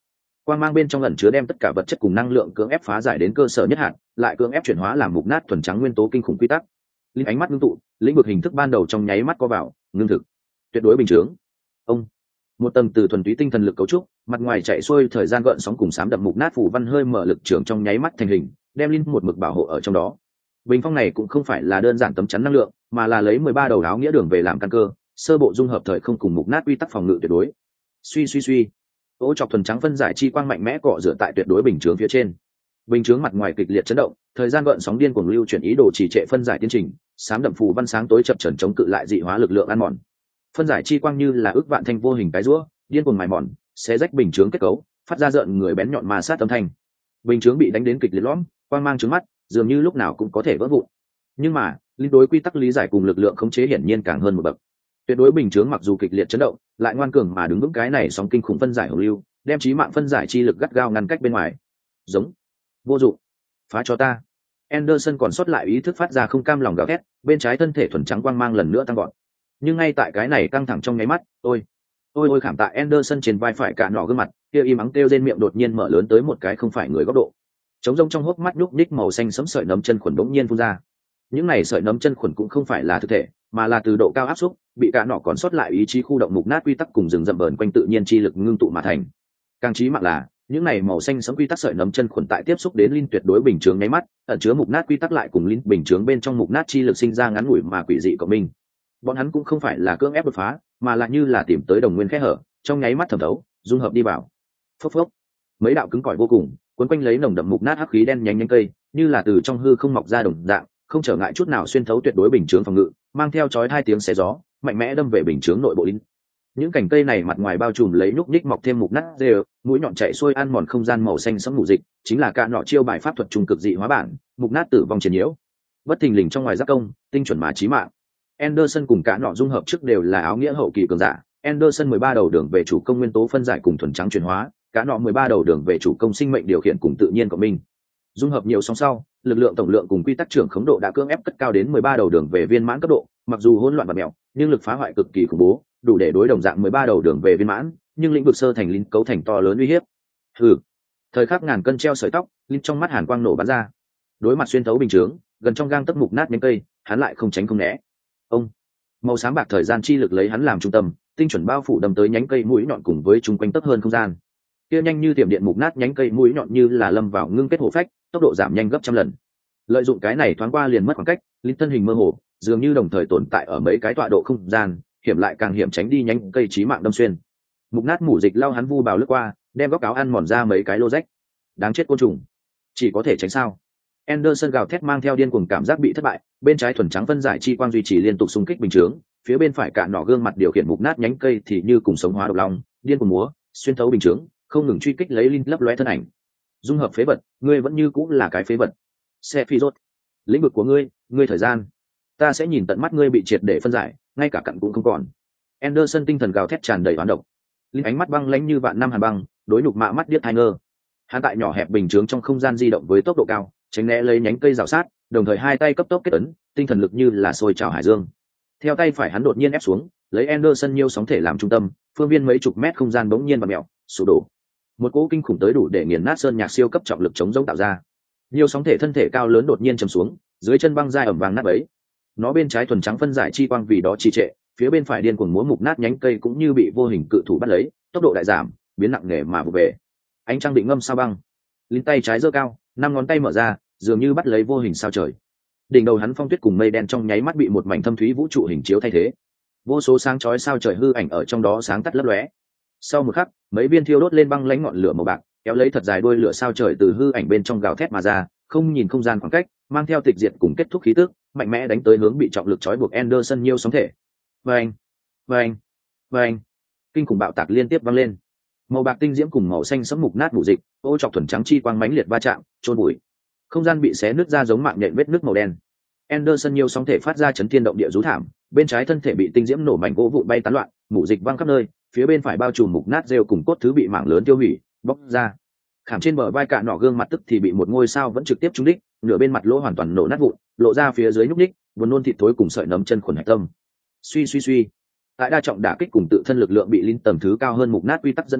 quang mang bên trong ẩn chứa đem tất cả vật chất cùng năng lượng cưỡng ép phá giải đến cơ sở nhất hạn, lại cưỡng ép chuyển hóa làm mục nát thuần trắng nguyên tố kinh khủng quy tắc. Linh ánh mắt ngưng tụ, lĩnh vực hình thức ban đầu trong nháy mắt co vào, ngưng thực, tuyệt đối bình chướng. Ông, một tầng từ thuần túy tinh thần lực cấu trúc, mặt ngoài chạy xuôi thời gian gợn sóng cùng sám đậm mục nát phủ văn hơi mở lực trường trong nháy mắt thành hình, đem linh một mực bảo hộ ở trong đó. Bình phong này cũng không phải là đơn giản tấm chắn năng lượng, mà là lấy mười ba đầu áo nghĩa đường về làm căn cơ, sơ bộ dung hợp thời không cùng mục nát quy tắc phòng ngự tuyệt đối. Suy suy suy, ô chọc thuần trắng phân giải chi quang mạnh mẽ cọ rửa tại tuyệt đối bình chướng phía trên. Bình chướng mặt ngoài kịch liệt chấn động, thời gian gợn sóng điên cuồng lưu chuyển ý đồ trì trệ phân giải tiến trình, sám đậm phù văn sáng tối chập chờn chống cự lại dị hóa lực lượng ăn mòn. Phân giải chi quang như là ước vạn thanh vô hình cái rũa, điên cuồng mài mòn, xé rách bình chướng kết cấu, phát ra rợn người bén nhọn mà sát âm thanh. Bình chướng bị đánh đến kịch liệt lõm, quang mang trướng mắt, dường như lúc nào cũng có thể vỡ vụn. Nhưng mà, linh đối quy tắc lý giải cùng lực lượng khống chế hiển nhiên càng hơn một bậc. Tuyệt đối bình chướng mặc dù kịch liệt chấn động, lại ngoan cường mà đứng vững cái này sóng kinh khủng phân giải hồng lưu, đem chí mạng phân giải chi lực gắt gao ngăn cách bên ngoài. Giống, vô dụng, phá cho ta. Anderson còn sót lại ý thức phát ra không cam lòng gào thét, bên trái thân thể thuần trắng quang mang lần nữa tăng gọn. Nhưng ngay tại cái này căng thẳng trong nháy mắt, ôi, ôi ôi khảm tại Anderson trên vai phải cả nọ gương mặt, kia im ắng kêu trên miệng đột nhiên mở lớn tới một cái không phải người góc độ. Trống rông trong hốc mắt nhúc nhích màu xanh sẫm sợi nấm chân khuẩn đống nhiên phun ra. Những này sợi nấm chân khuẩn cũng không phải là thực thể, mà là từ độ cao áp xúc, bị cả nọ còn sót lại ý chí khu động mục nát quy tắc cùng rừng rậm bờn quanh tự nhiên chi lực ngưng tụ mà thành. Càng chí mạng là, những này màu xanh sẫm quy tắc sợi nấm chân khuẩn tại tiếp xúc đến linh tuyệt đối bình chướng nháy mắt, ẩn chứa mục nát quy tắc lại cùng linh bình chướng bên trong mục nát chi lực sinh ra ngắn ngủi mà quỷ dị của mình. Bọn hắn cũng không phải là cưỡng ép đột phá, mà là như là tìm tới đồng nguyên khe hở, trong nháy mắt thẩm thấu, dung hợp đi vào. Phốc phốc, mấy đạo cứng cỏi vô cùng, cuốn quanh lấy nồng đậm mục nát hắc khí đen nhánh nhánh cây, như là từ trong hư không mọc ra đồng dạng, không trở ngại chút nào xuyên thấu tuyệt đối bình chướng phòng ngự, mang theo chói hai tiếng xé gió, mạnh mẽ đâm về bình chướng nội bộ linh. Những cành cây này mặt ngoài bao trùm lấy nhúc nhích mọc thêm mục nát rêu, mũi nhọn chạy xuôi ăn mòn không gian màu xanh sẫm mù dịch, chính là cả nọ chiêu bài pháp thuật trung cực dị hóa bản, mục nát tử vong chiến nhiễu. Bất thình lình trong ngoài giác công, tinh chuẩn mà chí mạng. Anderson cùng cả nọ dung hợp trước đều là áo nghĩa hậu kỳ cường giả, Anderson mười ba đầu đường về chủ công nguyên tố phân giải cùng thuần trắng chuyển hóa, cả nọ mười ba đầu đường về chủ công sinh mệnh điều khiển cùng tự nhiên của mình. Dung hợp nhiều song sau, lực lượng tổng lượng cùng quy tắc trưởng khống độ đã cưỡng ép cất cao đến mười ba đầu đường về viên mãn cấp độ, mặc dù hỗn loạn và mèo, nhưng lực phá hoại cực kỳ khủng bố, đủ để đối đồng dạng mười ba đầu đường về viên mãn, nhưng lĩnh vực sơ thành linh cấu thành to lớn uy hiếp. Hừ. Thời khắc ngàn cân treo sợi tóc, linh trong mắt hàn quang nổ bắn ra. Đối mặt xuyên thấu bình chướng, gần trong gang tấc mục nát nhánh cây, hắn lại không tránh không né. Ông, màu xám bạc thời gian chi lực lấy hắn làm trung tâm, tinh chuẩn bao phủ đâm tới nhánh cây mũi nhọn cùng với chung quanh tấc hơn không gian. Kia nhanh như tiềm điện mục nát nhánh cây mũi nhọn như là lâm vào ngưng kết hổ phách, tốc độ giảm nhanh gấp trăm lần. Lợi dụng cái này thoáng qua liền mất khoảng cách, linh thân hình mơ hồ, dường như đồng thời tồn tại ở mấy cái tọa độ không gian, hiểm lại càng hiểm tránh đi nhánh cây chí mạng đâm xuyên. Mục nát mủ dịch lao hắn vu bào lướt qua, đem góc áo ăn mòn ra mấy cái lô rách. Đáng chết côn trùng, chỉ có thể tránh sao? Anderson gào thét mang theo điên cuồng cảm giác bị thất bại, bên trái thuần trắng phân giải chi quang duy trì liên tục xung kích bình chướng, phía bên phải cạn nỏ gương mặt điều khiển mục nát nhánh cây thì như cùng sống hóa độc long, điên cuồng múa, xuyên thấu bình chướng, không ngừng truy kích lấy linh lấp lóe thân ảnh. Dung hợp phế vật, ngươi vẫn như cũng là cái phế vật. Sephiroth, lĩnh vực của ngươi, ngươi thời gian, ta sẽ nhìn tận mắt ngươi bị triệt để phân giải, ngay cả cặn cũng không còn. Anderson tinh thần gào thét tràn đầy oán độc, linh ánh mắt băng lãnh như vạn năm hàn băng, đối nhục mạ mắt điếc hai ngơ. Hắn tại nhỏ hẹp bình chướng trong không gian di động với tốc độ cao, tránh né lấy nhánh cây rào sát, đồng thời hai tay cấp tốc kết ấn, tinh thần lực như là sôi trào hải dương. Theo tay phải hắn đột nhiên ép xuống, lấy Anderson nhiêu sóng thể làm trung tâm, phương viên mấy chục mét không gian bỗng nhiên và mèo, sụp đổ. Một cỗ kinh khủng tới đủ để nghiền nát sơn nhạc siêu cấp trọng lực chống giống tạo ra. Nhiều sóng thể thân thể cao lớn đột nhiên chầm xuống, dưới chân băng dai ẩm vàng nát bấy. Nó bên trái thuần trắng phân giải chi quang vì đó trì trệ, phía bên phải điên cuồng múa mục nát nhánh cây cũng như bị vô hình cự thủ bắt lấy, tốc độ đại giảm, biến nặng nề mà vụ về. Ánh trăng định ngâm sao băng, linh tay trái giơ cao, năm ngón tay mở ra, dường như bắt lấy vô hình sao trời. Đỉnh đầu hắn phong tuyết cùng mây đen trong nháy mắt bị một mảnh thâm thúy vũ trụ hình chiếu thay thế. Vô số sáng chói sao trời hư ảnh ở trong đó sáng tắt lấp lóe. Sau một khắc, mấy viên thiêu đốt lên băng lãnh ngọn lửa màu bạc, kéo lấy thật dài đuôi lửa sao trời từ hư ảnh bên trong gào thét mà ra, không nhìn không gian khoảng cách, mang theo tịch diệt cùng kết thúc khí tức, mạnh mẽ đánh tới hướng bị trọng lực trói buộc Anderson nhiêu sóng thể. Vâng, vâng, vâng, kinh khủng bạo tạc liên tiếp vang lên. Màu bạc tinh diễm cùng màu xanh sẫm mục nát mù dịch, ô chọc thuần trắng chi quang mãnh liệt va chạm, trôn bụi. Không gian bị xé nứt ra giống mạng nhện vết nứt màu đen. Anderson nhiều sóng thể phát ra chấn thiên động địa rú thảm, bên trái thân thể bị tinh diễm nổ mảnh gỗ vụn bay tán loạn, mù dịch văng khắp nơi, phía bên phải bao trùm mục nát rêu cùng cốt thứ bị mảng lớn tiêu hủy, bóc ra. Khảm trên bờ vai cạn nọ gương mặt tức thì bị một ngôi sao vẫn trực tiếp trúng đích, nửa bên mặt lỗ hoàn toàn nổ nát vụn, lộ ra phía dưới nhúc nhích, buồn nôn thịt thối cùng sợi nấm chân khuẩn hạch tâm. Suy suy suy. Tại đa trọng đả kích cùng tự thân lực lượng bị linh tầng thứ cao hơn mục nát quy tắc dẫn động hạng,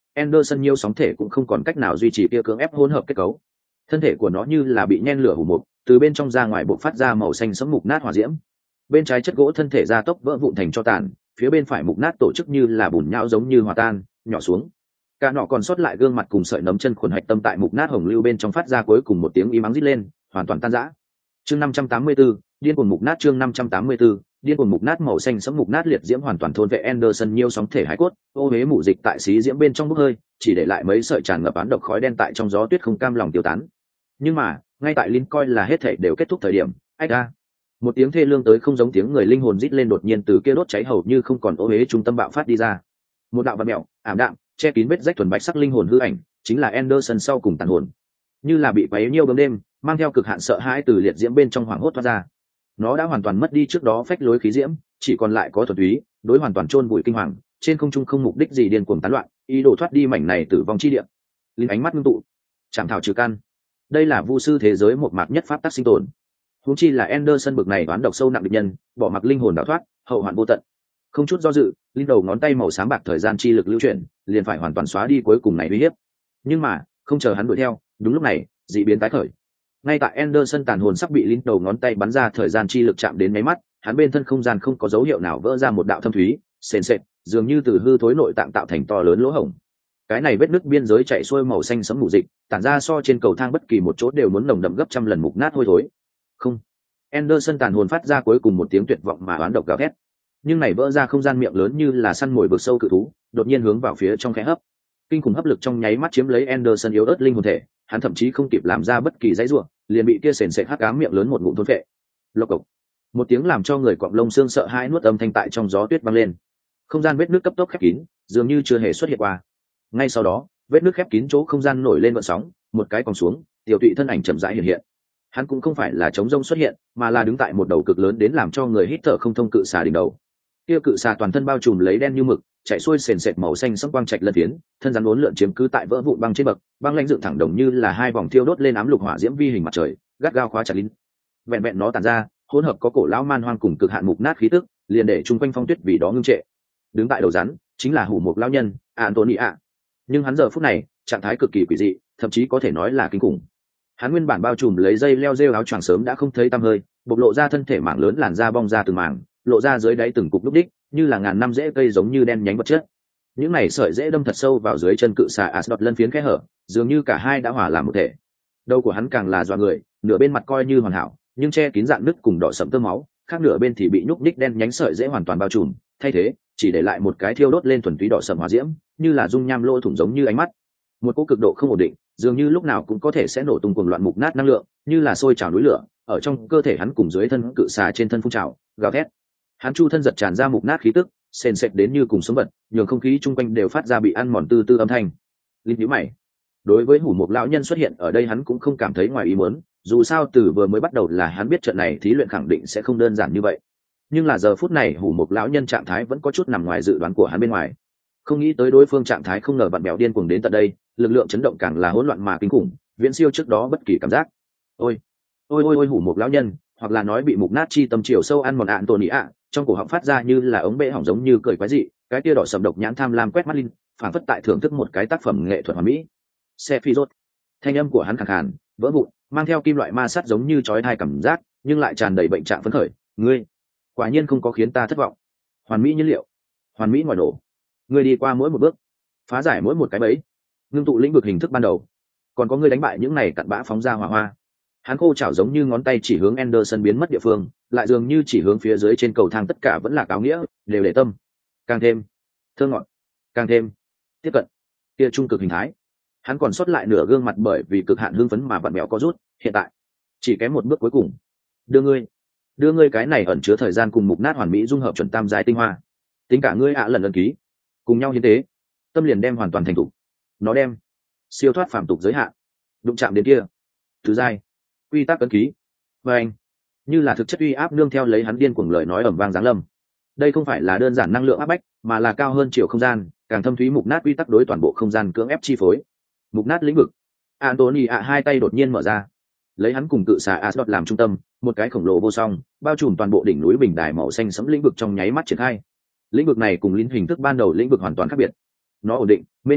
Anderson nhiều sóng thể cũng không còn cách nào duy trì kia cưỡng ép hỗn hợp kết cấu. Thân thể của nó như là bị nhen lửa hủ mục, từ bên trong ra ngoài bộc phát ra màu xanh sẫm mục nát hỏa diễm. Bên trái chất gỗ thân thể ra tốc vỡ vụn thành tro tàn, phía bên phải mục nát tổ chức như là bùn nhão giống như hòa tan, nhỏ xuống. Cả nọ còn sót lại gương mặt cùng sợi nấm chân khuẩn hạch tâm tại mục nát hồng lưu bên trong phát ra cuối cùng một tiếng im ắng rít lên, hoàn toàn tan rã. Chương năm trăm tám mươi tư, điên cuồng mục nát chương năm trăm tám mươi tư, điên cuồng mục nát màu xanh sẫm mục nát liệt diễm hoàn toàn thôn vệ Anderson nhiều sóng thể hải cốt, ô huế mủ dịch tại xí diễm bên trong bốc hơi, chỉ để lại mấy sợi tràn ngập án độc khói đen tại trong gió tuyết không cam lòng tiêu tán. Nhưng mà, ngay tại Linh coi là hết thảy đều kết thúc thời điểm, ách a, một tiếng thê lương tới không giống tiếng người linh hồn rít lên đột nhiên từ kia đốt cháy hầu như không còn ô huế trung tâm bạo phát đi ra. Một đạo vật mèo, ảm đạm, che kín vết rách thuần bạch sắc linh hồn hư ảnh, chính là Anderson sau cùng tàn hồn. Như là bị quấy nhiêu bướm đêm, mang theo cực hạn sợ hãi từ liệt diễm bên trong hoảng hốt thoát ra. Nó đã hoàn toàn mất đi trước đó phách lối khí diễm, chỉ còn lại có thuần túy, đối hoàn toàn chôn bụi kinh hoàng, trên không trung không mục đích gì điên cuồng tán loạn, ý đồ thoát đi mảnh này tử vong chi địa. Linh ánh mắt ngưng tụ, chạm thảo trừ căn. Đây là vu sư thế giới một mạc nhất pháp tắc sinh tồn. Huống chi là Anderson bực này đoán độc sâu nặng địch nhân, bỏ mặc linh hồn đào thoát, hậu hoạn vô tận. Không chút do dự, linh đầu ngón tay màu xám bạc thời gian chi lực lưu chuyển, liền phải hoàn toàn xóa đi cuối cùng này uy hiếp. Nhưng mà, không chờ hắn đuổi theo, đúng lúc này, dị biến tái khởi. Ngay tại Anderson tàn hồn sắp bị linh đầu ngón tay bắn ra thời gian chi lực chạm đến mấy mắt, hắn bên thân không gian không có dấu hiệu nào vỡ ra một đạo thâm thúy, sền sệt, dường như từ hư thối nội tạng tạo thành to lớn lỗ hổng. Cái này vết nứt biên giới chạy xuôi màu xanh sẫm mù dịch, tản ra so trên cầu thang bất kỳ một chỗ đều muốn nồng đậm gấp trăm lần mục nát hôi thối. Không. Anderson tàn hồn phát ra cuối cùng một tiếng tuyệt vọng mà oán độc gào thét. Nhưng này vỡ ra không gian miệng lớn như là săn mồi vực sâu cự thú, đột nhiên hướng vào phía trong khe hấp. Kinh khủng hấp lực trong nháy mắt chiếm lấy Anderson yếu ớt linh hồn thể, hắn thậm chí không kịp làm ra bất kỳ dãy rủa, liền bị kia sền sệt hắc ám miệng lớn một ngụm thôn phệ. Lộc cộc. Một tiếng làm cho người quặng lông xương sợ hãi nuốt âm thanh tại trong gió tuyết vang lên. Không gian vết nước cấp tốc khép kín, dường như chưa hề xuất hiện qua. Ngay sau đó, vết nước khép kín chỗ không gian nổi lên gợn sóng, một cái còng xuống, tiểu tụy thân ảnh chậm rãi hiện hiện. Hắn cũng không phải là trống rông xuất hiện, mà là đứng tại một đầu cực lớn đến làm cho người hít thở không thông cự xà đỉnh đầu. Kia cự xà toàn thân bao trùm lấy đen như mực, chạy xuôi sền sệt màu xanh sẫm quang trạch lân phiến, thân rắn uốn lượn chiếm cứ tại vỡ vụn băng trên bậc, băng lãnh dựng thẳng đồng như là hai vòng thiêu đốt lên ám lục hỏa diễm vi hình mặt trời, gắt gao khóa chặt lín. Vẹn vẹn nó tản ra, hỗn hợp có cổ lão man hoang cùng cực hạn mục nát khí tức, liền để chung quanh phong tuyết vì đó ngưng trệ. Đứng tại đầu rắn, chính là hủ mục lão nhân, Antonia. Nhưng hắn giờ phút này, trạng thái cực kỳ quỷ dị, thậm chí có thể nói là kinh khủng. Hắn nguyên bản bao trùm lấy dây leo rêu áo choàng sớm đã không thấy tăm hơi, bộc lộ ra thân thể mảng lớn làn da bong ra từng mảng, lộ ra dưới đáy từng cục lúc đích, như là ngàn năm rễ cây giống như đen nhánh vật chất. Những này sợi rễ đâm thật sâu vào dưới chân cự xà Asdod lân phiến kẽ hở, dường như cả hai đã hòa làm một thể. Đầu của hắn càng là doa người, nửa bên mặt coi như hoàn hảo, nhưng che kín dạn nứt cùng đỏ sẫm tơ máu, khác nửa bên thì bị nhúc nhích đen nhánh sợi rễ hoàn toàn bao trùm, thay thế chỉ để lại một cái thiêu đốt lên thuần túy đỏ sẫm hỏa diễm, như là dung nham lỗ thủng giống như ánh mắt. Một cỗ cực độ không ổn định, dường như lúc nào cũng có thể sẽ nổ tung cuồng loạn mục nát năng lượng, như là sôi trào núi lửa, ở trong cơ thể hắn cùng dưới thân cự xà trên thân phun trào, gào thét. Hắn chu thân giật tràn ra mục nát khí tức, sền sệt đến như cùng sống vật, nhường không khí chung quanh đều phát ra bị ăn mòn tư tư âm thanh. Linh nhíu mày. Đối với hủ mục lão nhân xuất hiện ở đây hắn cũng không cảm thấy ngoài ý muốn, dù sao từ vừa mới bắt đầu là hắn biết trận này thí luyện khẳng định sẽ không đơn giản như vậy. Nhưng là giờ phút này hủ mục lão nhân trạng thái vẫn có chút nằm ngoài dự đoán của hắn bên ngoài. Không nghĩ tới đối phương trạng thái không ngờ vặn bèo điên cuồng đến tận đây, lực lượng chấn động càng là hỗn loạn mà kinh khủng, viễn siêu trước đó bất kỳ cảm giác. Ôi, ôi ôi ôi hủ mục lão nhân, hoặc là nói bị mục nát chi tâm chiều sâu ăn mòn ạn tổn ý ạ, trong cổ họng phát ra như là ống bệ hỏng giống như cười quái dị, cái tia đỏ sầm độc nhãn tham lam quét mắt linh, phản phất tại thưởng thức một cái tác phẩm nghệ thuật hoàn mỹ. Xe phi rốt, thanh âm của hắn khàn khàn, vỡ vụn, mang theo kim loại ma sát giống như chói tai cảm giác, nhưng lại tràn đầy bệnh trạng phấn khởi. Ngươi, quả nhiên không có khiến ta thất vọng. Hoàn mỹ nhiên liệu, hoàn mỹ ngoài nổ. Ngươi đi qua mỗi một bước, phá giải mỗi một cái bẫy, ngưng tụ lĩnh vực hình thức ban đầu, còn có ngươi đánh bại những này cặn bã phóng ra hỏa hoa. Hắn khô chảo giống như ngón tay chỉ hướng Anderson biến mất địa phương, lại dường như chỉ hướng phía dưới trên cầu thang tất cả vẫn là áo nghĩa, đều để tâm. Càng thêm thơ ngọt, càng thêm tiếp cận kia trung cực hình thái. Hắn còn sót lại nửa gương mặt bởi vì cực hạn hưng phấn mà vặn mèo có rút, hiện tại chỉ kém một bước cuối cùng. Đưa ngươi, đưa ngươi cái này ẩn chứa thời gian cùng mục nát hoàn mỹ dung hợp chuẩn tam giai tinh hoa. Tính cả ngươi ạ lần ấn ký, cùng nhau hiến tế, tâm liền đem hoàn toàn thành thủ. Nó đem siêu thoát phàm tục giới hạn, đụng chạm đến kia thứ giai quy tắc ấn ký và anh như là thực chất uy áp nương theo lấy hắn điên cuồng lời nói ầm vang giáng lâm. Đây không phải là đơn giản năng lượng áp bách, mà là cao hơn chiều không gian, càng thâm thúy mục nát quy tắc đối toàn bộ không gian cưỡng ép chi phối. Mục nát lĩnh vực. Anthony ạ hai tay đột nhiên mở ra, lấy hắn cùng cự xà Asgard làm trung tâm, một cái khổng lồ vô song, bao trùm toàn bộ đỉnh núi bình đài màu xanh sẫm lĩnh vực trong nháy mắt triển khai. Lĩnh vực này cùng linh hình thức ban đầu lĩnh vực hoàn toàn khác biệt. Nó ổn định, mênh mông,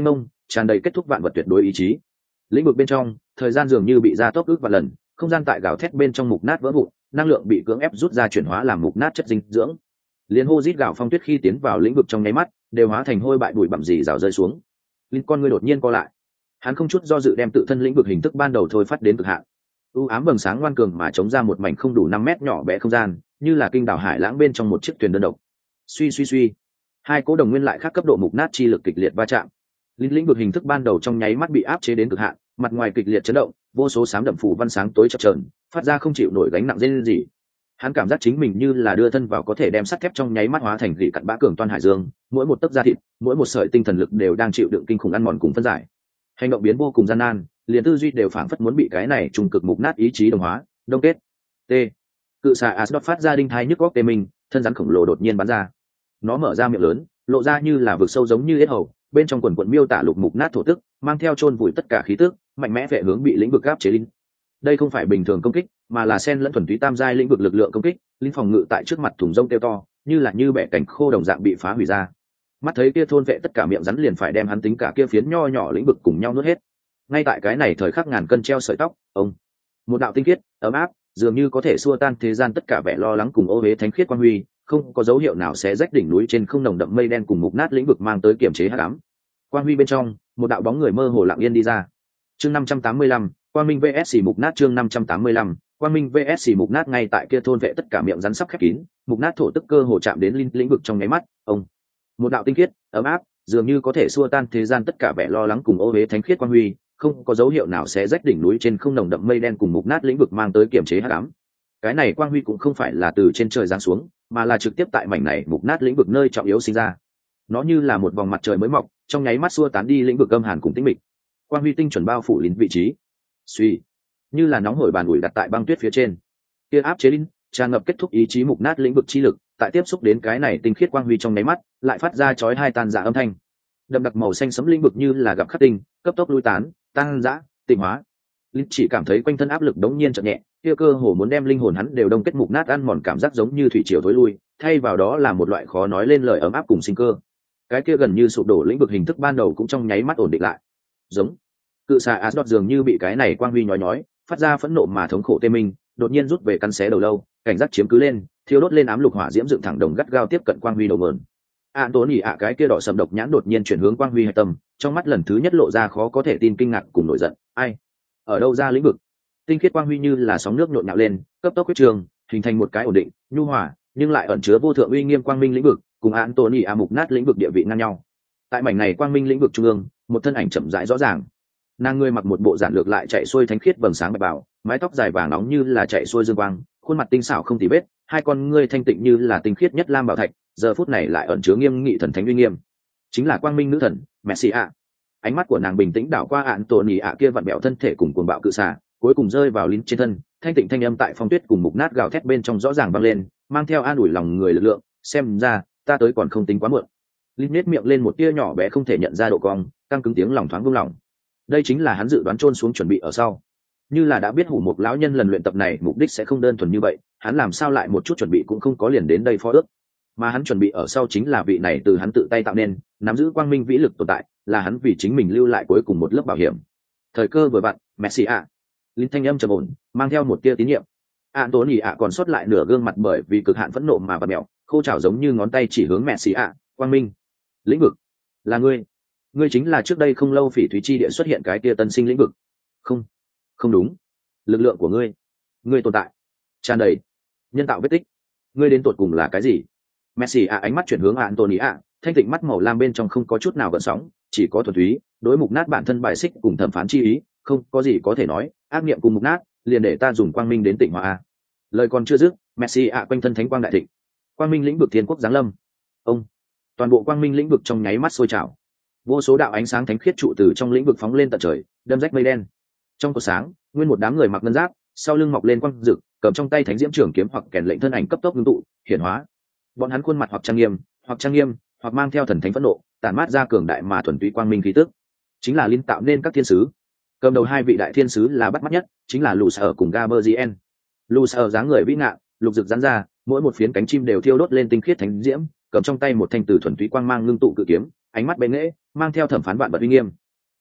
tràn đầy kết thúc vạn vật tuyệt đối ý chí. Lĩnh vực bên trong, thời gian dường như bị gia tốc ước vạn lần, không gian tại gào thét bên trong mục nát vỡ vụn, năng lượng bị cưỡng ép rút ra chuyển hóa làm mục nát chất dinh dưỡng. Liên hô rít gào phong tuyết khi tiến vào lĩnh vực trong nháy mắt, đều hóa thành hôi bại bụi bặm rì rào rơi xuống. Linh con ngươi đột nhiên co lại, hắn không chút do dự đem tự thân lĩnh vực hình thức ban đầu thôi phát đến cực hạn. U ám vầng sáng ngoan cường mà chống ra một mảnh không đủ năm mét nhỏ bé không gian, như là kinh đảo hải lãng bên trong một chiếc thuyền đơn độc. Suy suy suy, hai cố đồng nguyên lại khác cấp độ mục nát chi lực kịch liệt va chạm. Linh lĩnh vực hình thức ban đầu trong nháy mắt bị áp chế đến cực hạn, mặt ngoài kịch liệt chấn động, vô số sám đậm phủ văn sáng tối chập chờn, phát ra không chịu nổi gánh nặng rên rỉ. Hắn cảm giác chính mình như là đưa thân vào có thể đem sắt thép trong nháy mắt hóa thành gỉ cặn bã cường toan hải dương, mỗi một tấc da thịt, mỗi một sợi tinh thần lực đều đang chịu đựng kinh khủng ăn mòn cùng phân giải. Hành động biến vô cùng gian nan, liền tư duy đều phảng phất muốn bị cái này trùng cực mục nát ý chí đồng hóa, đông kết. T. Cự xà Asgard phát ra đinh thai nhức góc tê mình, thân rắn khổng lồ đột nhiên bắn ra. Nó mở ra miệng lớn, lộ ra như là vực sâu giống như yết hầu, bên trong quần quần miêu tả lục mục nát thổ tức, mang theo chôn vùi tất cả khí tức, mạnh mẽ vệ hướng bị lĩnh vực áp chế linh. Đây không phải bình thường công kích, mà là sen lẫn thuần túy tam giai lĩnh vực lực lượng công kích, linh phòng ngự tại trước mặt thùng rông kêu to, như là như bẻ cảnh khô đồng dạng bị phá hủy ra. Mắt thấy kia thôn vệ tất cả miệng rắn liền phải đem hắn tính cả kia phiến nho nhỏ lĩnh vực cùng nhau nuốt hết. Ngay tại cái này thời khắc ngàn cân treo sợi tóc, ông một đạo tinh khiết, ấm áp, dường như có thể xua tan thế gian tất cả vẻ lo lắng cùng ô uế thánh khiết quang huy, không có dấu hiệu nào sẽ rách đỉnh núi trên không nồng đậm mây đen cùng mục nát lĩnh vực mang tới kiểm chế hắc ám. Quang huy bên trong, một đạo bóng người mơ hồ lặng yên đi ra. Chương năm trăm tám mươi lăm, Quang Minh vs xì mục nát. Chương năm trăm tám mươi lăm, Quang Minh vs xì mục nát. Ngay tại kia thôn vệ tất cả miệng rắn sắp khép kín, mục nát thổ tức cơ hồ chạm đến linh lĩnh vực trong nháy mắt, ông một đạo tinh khiết, ấm áp, dường như có thể xua tan thế gian tất cả vẻ lo lắng cùng ô uế thánh khiết quang huy, không có dấu hiệu nào sẽ rách đỉnh núi trên không nồng đậm mây đen cùng mục nát lĩnh vực mang tới kiểm chế hắc ám. Cái này quang huy cũng không phải là từ trên trời giáng xuống, mà là trực tiếp tại mảnh này mục nát lĩnh vực nơi trọng yếu sinh ra. Nó như là một vòng mặt trời mới mọc, trong nháy mắt xua tán đi lĩnh vực âm hàn cùng tĩnh mịch. Quang huy tinh chuẩn bao phủ lính vị trí. Suy, như là nóng hổi bàn ủi đặt tại băng tuyết phía trên. Kia áp chế linh, tràn ngập kết thúc ý chí mục nát lĩnh vực chi lực, tại tiếp xúc đến cái này tinh khiết quang huy trong nháy mắt, lại phát ra chói hai tan rã âm thanh. Đậm đặc màu xanh sẫm lĩnh vực như là gặp khắc tinh, cấp tốc lui tán, tăng dã, tịnh hóa. Linh chỉ cảm thấy quanh thân áp lực đống nhiên chợt nhẹ, kia cơ hồ muốn đem linh hồn hắn đều đông kết mục nát ăn mòn cảm giác giống như thủy triều thối lui, thay vào đó là một loại khó nói lên lời ấm áp cùng sinh cơ. Cái kia gần như sụp đổ lĩnh vực hình thức ban đầu cũng trong nháy mắt ổn định lại. Giống cự xà Asgard dường như bị cái này quang huy nhói nhói, phát ra phẫn nộ mà thống khổ tê minh, đột nhiên rút về căn xé đầu lâu, cảnh giác chiếm cứ lên, thiêu đốt lên ám lục hỏa diễm dựng thẳng đồng gắt gao tiếp cận quang huy đầu mượn. An tốn nhỉ ạ cái kia đỏ sầm độc nhãn đột nhiên chuyển hướng quang huy hạch tâm, trong mắt lần thứ nhất lộ ra khó có thể tin kinh ngạc cùng nổi giận. Ai? Ở đâu ra lĩnh vực? Tinh khiết quang huy như là sóng nước nhộn nhạo lên, cấp tốc huyết trường, hình thành một cái ổn định, nhu hòa, nhưng lại ẩn chứa vô thượng uy nghiêm quang minh lĩnh vực, cùng An tốn nhỉ ạ mục nát lĩnh vực địa vị ngang nhau. Tại mảnh này quang minh lĩnh vực trung ương, một thân ảnh chậm rãi rõ ràng. Nàng người mặc một bộ giản lược lại chạy xuôi thánh khiết vầng sáng bạch bảo, mái tóc dài vàng nóng như là chạy xuôi dương quang, khuôn mặt tinh xảo không tì vết, hai con ngươi thanh tịnh như là tinh khiết nhất lam bảo thạch, giờ phút này lại ẩn chứa nghiêm nghị thần thánh uy nghiêm. Chính là quang minh nữ thần, Messi ạ. Ánh mắt của nàng bình tĩnh đảo qua ạn tổ nhỉ ạ kia vặn bẹo thân thể cùng cuồng bạo cự xà, cuối cùng rơi vào lín trên thân, thanh tịnh thanh âm tại phong tuyết cùng mục nát gào thét bên trong rõ ràng vang lên, mang theo an ủi lòng người lực lượng. Xem ra ta tới còn không tính quá muộn. Lín nét miệng lên một tia nhỏ bé không thể nhận ra độ cong, căng cứng tiếng lòng thoáng buông lỏng. Đây chính là hắn dự đoán chôn xuống chuẩn bị ở sau. Như là đã biết hủ một lão nhân lần luyện tập này mục đích sẽ không đơn thuần như vậy, hắn làm sao lại một chút chuẩn bị cũng không có liền đến đây phó ước. Mà hắn chuẩn bị ở sau chính là vị này từ hắn tự tay tạo nên, nắm giữ quang minh vĩ lực tồn tại, là hắn vì chính mình lưu lại cuối cùng một lớp bảo hiểm. Thời cơ vừa vặn, Messi ạ. Linh thanh âm trầm ổn, mang theo một tia tín nhiệm. Anthony ạ còn sót lại nửa gương mặt bởi vì cực hạn phẫn nộ mà bật mèo, khô trào giống như ngón tay chỉ hướng Messi ạ. Quang minh, lĩnh vực, là ngươi. Ngươi chính là trước đây không lâu phỉ thúy chi địa xuất hiện cái tia tân sinh lĩnh vực. Không, không đúng. Lực lượng của ngươi, ngươi tồn tại, tràn đầy nhân tạo vết tích. Ngươi đến tột cùng là cái gì? Messi ạ ánh mắt chuyển hướng Anthony ạ, thanh tịnh mắt màu lam bên trong không có chút nào gợn sóng, chỉ có thuần túy, đối mục nát bản thân bài xích cùng thẩm phán chi ý, không có gì có thể nói, ác niệm cùng mục nát, liền để ta dùng quang minh đến tịnh hóa a. Lời còn chưa dứt, Messi ạ quanh thân thánh quang đại thịnh, quang minh lĩnh vực thiên quốc giáng lâm. Ông, toàn bộ quang minh lĩnh vực trong nháy mắt sôi trào, vô số đạo ánh sáng thánh khiết trụ từ trong lĩnh vực phóng lên tận trời, đâm rách mây đen. Trong cột sáng, nguyên một đám người mặc ngân giáp, sau lưng mọc lên quang rực, cầm trong tay thánh diễm trường kiếm hoặc kèn lệnh thân ảnh cấp tốc ngưng tụ, hiển hóa. Bọn hắn khuôn mặt hoặc trang nghiêm, hoặc trang nghiêm, hoặc mang theo thần thánh phẫn nộ, tản mát ra cường đại mà thuần túy quang minh khí tức. Chính là linh tạo nên các thiên sứ. Cầm đầu hai vị đại thiên sứ là bắt mắt nhất, chính là Lù Sở cùng Gaberzien. Lù Sở dáng người vĩ ngạn, lục rực rắn ra, mỗi một phiến cánh chim đều thiêu đốt lên tinh khiết thánh diễm, cầm trong tay một thanh từ thuần túy quang mang ngưng tụ cự kiếm, ánh mắt bén nghệ, mang theo thẩm phán vạn vật uy nghiêm.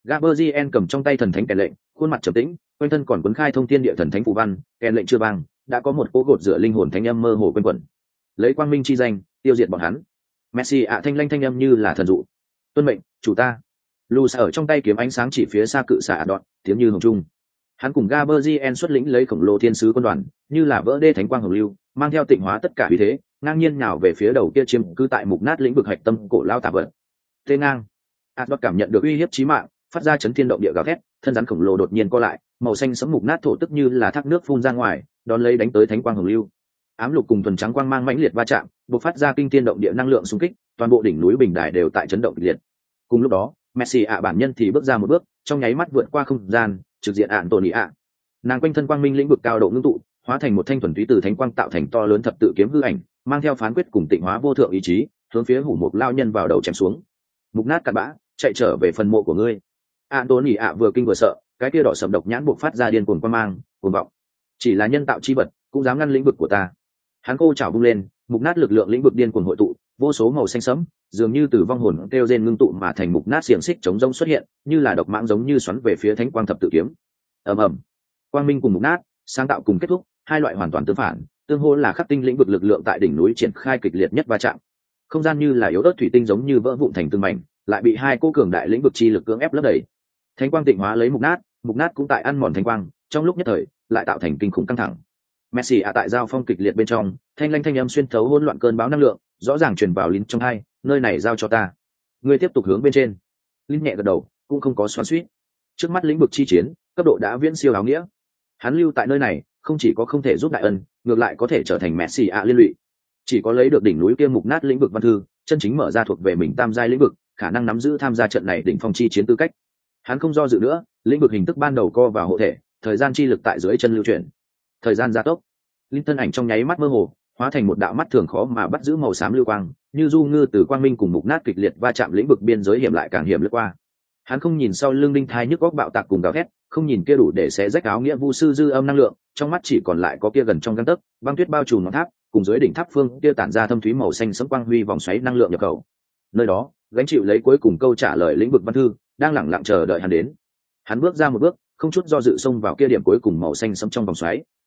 Gaberzien cầm trong tay thần thánh kèn lệnh, khuôn mặt trầm tĩnh, quanh thân còn cuốn khai thông thiên địa thần thánh phù văn, kèn lệnh chưa vang, đã có một cỗ gột rửa linh hồn thánh âm mơ hồ quanh quẩn. Lấy quang minh chi danh, tiêu diệt bọn hắn. Messi ạ thanh lanh thanh âm như là thần dụ. Tuân mệnh, chủ ta. Luz ở trong tay kiếm ánh sáng chỉ phía xa cự xạ đọt, tiếng như hồng trung. Hắn cùng Gaberzien xuất lĩnh lấy khổng lồ thiên sứ quân đoàn, như là vỡ đê thánh quang hồng lưu, mang theo tịnh hóa tất cả uy thế, ngang nhiên nhào về phía đầu kia chiếm cứ tại mục nát lĩnh vực hạch tâm cổ lao tà vật. Tê ngang. Adot cảm nhận được uy hiếp chí mạng, phát ra chấn thiên động địa gào thét, thân rắn khổng lồ đột nhiên co lại, màu xanh sẫm mục nát thổ tức như là thác nước phun ra ngoài, đón lấy đánh tới thánh quang hồng lưu. Ám lục cùng thuần trắng quang mang mãnh liệt va chạm, bộc phát ra kinh thiên động địa năng lượng xung kích, toàn bộ đỉnh núi bình đài đều tại chấn động kịch liệt. Cùng lúc đó, Messi ạ bản nhân thì bước ra một bước, trong nháy mắt vượt qua không gian, trực diện ạn Tony ạ. Nàng quanh thân quang minh lĩnh vực cao độ ngưng tụ, hóa thành một thanh thuần túy từ thánh quang tạo thành to lớn thập tự kiếm hư ảnh, mang theo phán quyết cùng tịnh hóa vô thượng ý chí, hướng phía hủ mục lao nhân vào đầu chém xuống. Mục nát cặn bã, chạy trở về phần mộ của ngươi. Antony ạ vừa kinh vừa sợ, cái kia đỏ sầm độc nhãn buộc phát ra điên cuồng quang mang, cuồng vọng. Chỉ là nhân tạo chi vật, cũng dám ngăn lĩnh vực của ta. Hắn cô chảo bung lên, mục nát lực lượng lĩnh vực điên cuồng hội tụ, vô số màu xanh sẫm, dường như từ vong hồn kêu rên ngưng tụ mà thành mục nát xiềng xích chống rông xuất hiện, như là độc mãng giống như xoắn về phía thánh quang thập tự kiếm. Ầm ầm. Quang minh cùng mục nát, sáng tạo cùng kết thúc, hai loại hoàn toàn tương phản, tương hỗ là khắc tinh lĩnh vực lực lượng tại đỉnh núi triển khai kịch liệt nhất va chạm. Không gian như là yếu ớt thủy tinh giống như vỡ vụn thành từng mảnh, lại bị hai cô cường đại lĩnh vực chi lực cưỡng ép lấp đầy. Thánh quang tịnh hóa lấy mục nát, mục nát cũng tại ăn mòn thánh quang, trong lúc nhất thời lại tạo thành kinh khủng căng thẳng. Messi ạ tại giao phong kịch liệt bên trong, thanh lanh thanh âm xuyên thấu hỗn loạn cơn bão năng lượng, rõ ràng truyền vào lính trong hai, nơi này giao cho ta. Ngươi tiếp tục hướng bên trên. Lính nhẹ gật đầu, cũng không có xoắn xuýt. Trước mắt lĩnh vực chi chiến, cấp độ đã viễn siêu áo nghĩa. Hắn lưu tại nơi này, không chỉ có không thể giúp đại ân, ngược lại có thể trở thành Messi ạ liên lụy. Chỉ có lấy được đỉnh núi kia mục nát lĩnh vực văn thư, chân chính mở ra thuộc về mình tam giai lĩnh vực, khả năng nắm giữ tham gia trận này đỉnh phong chi chiến tư cách. Hắn không do dự nữa, lĩnh vực hình thức ban đầu co vào hộ thể, thời gian chi lực tại dưới chân lưu chuyển. Thời gian gia tốc. Linh thân ảnh trong nháy mắt mơ hồ, hóa thành một đạo mắt thường khó mà bắt giữ màu xám lưu quang, như du ngư từ quang minh cùng mục nát kịch liệt va chạm lĩnh vực biên giới hiểm lại càng hiểm lướt qua. Hắn không nhìn sau lưng đinh thai nhức góc bạo tạc cùng gào thét, không nhìn kia đủ để xé rách áo nghĩa vu sư dư âm năng lượng, trong mắt chỉ còn lại có kia gần trong gang tấc, băng tuyết bao trùm ngọn tháp, cùng dưới đỉnh tháp phương kia tản ra thâm thúy màu xanh sẫm quang huy vòng xoáy năng lượng nhập khẩu. Nơi đó, gánh chịu lấy cuối cùng câu trả lời lĩnh vực văn thư, đang lẳng lặng chờ đợi hắn đến. Hắn bước ra một bước, không chút do dự xông vào kia điểm cuối cùng màu xanh sẫm trong vòng xoáy,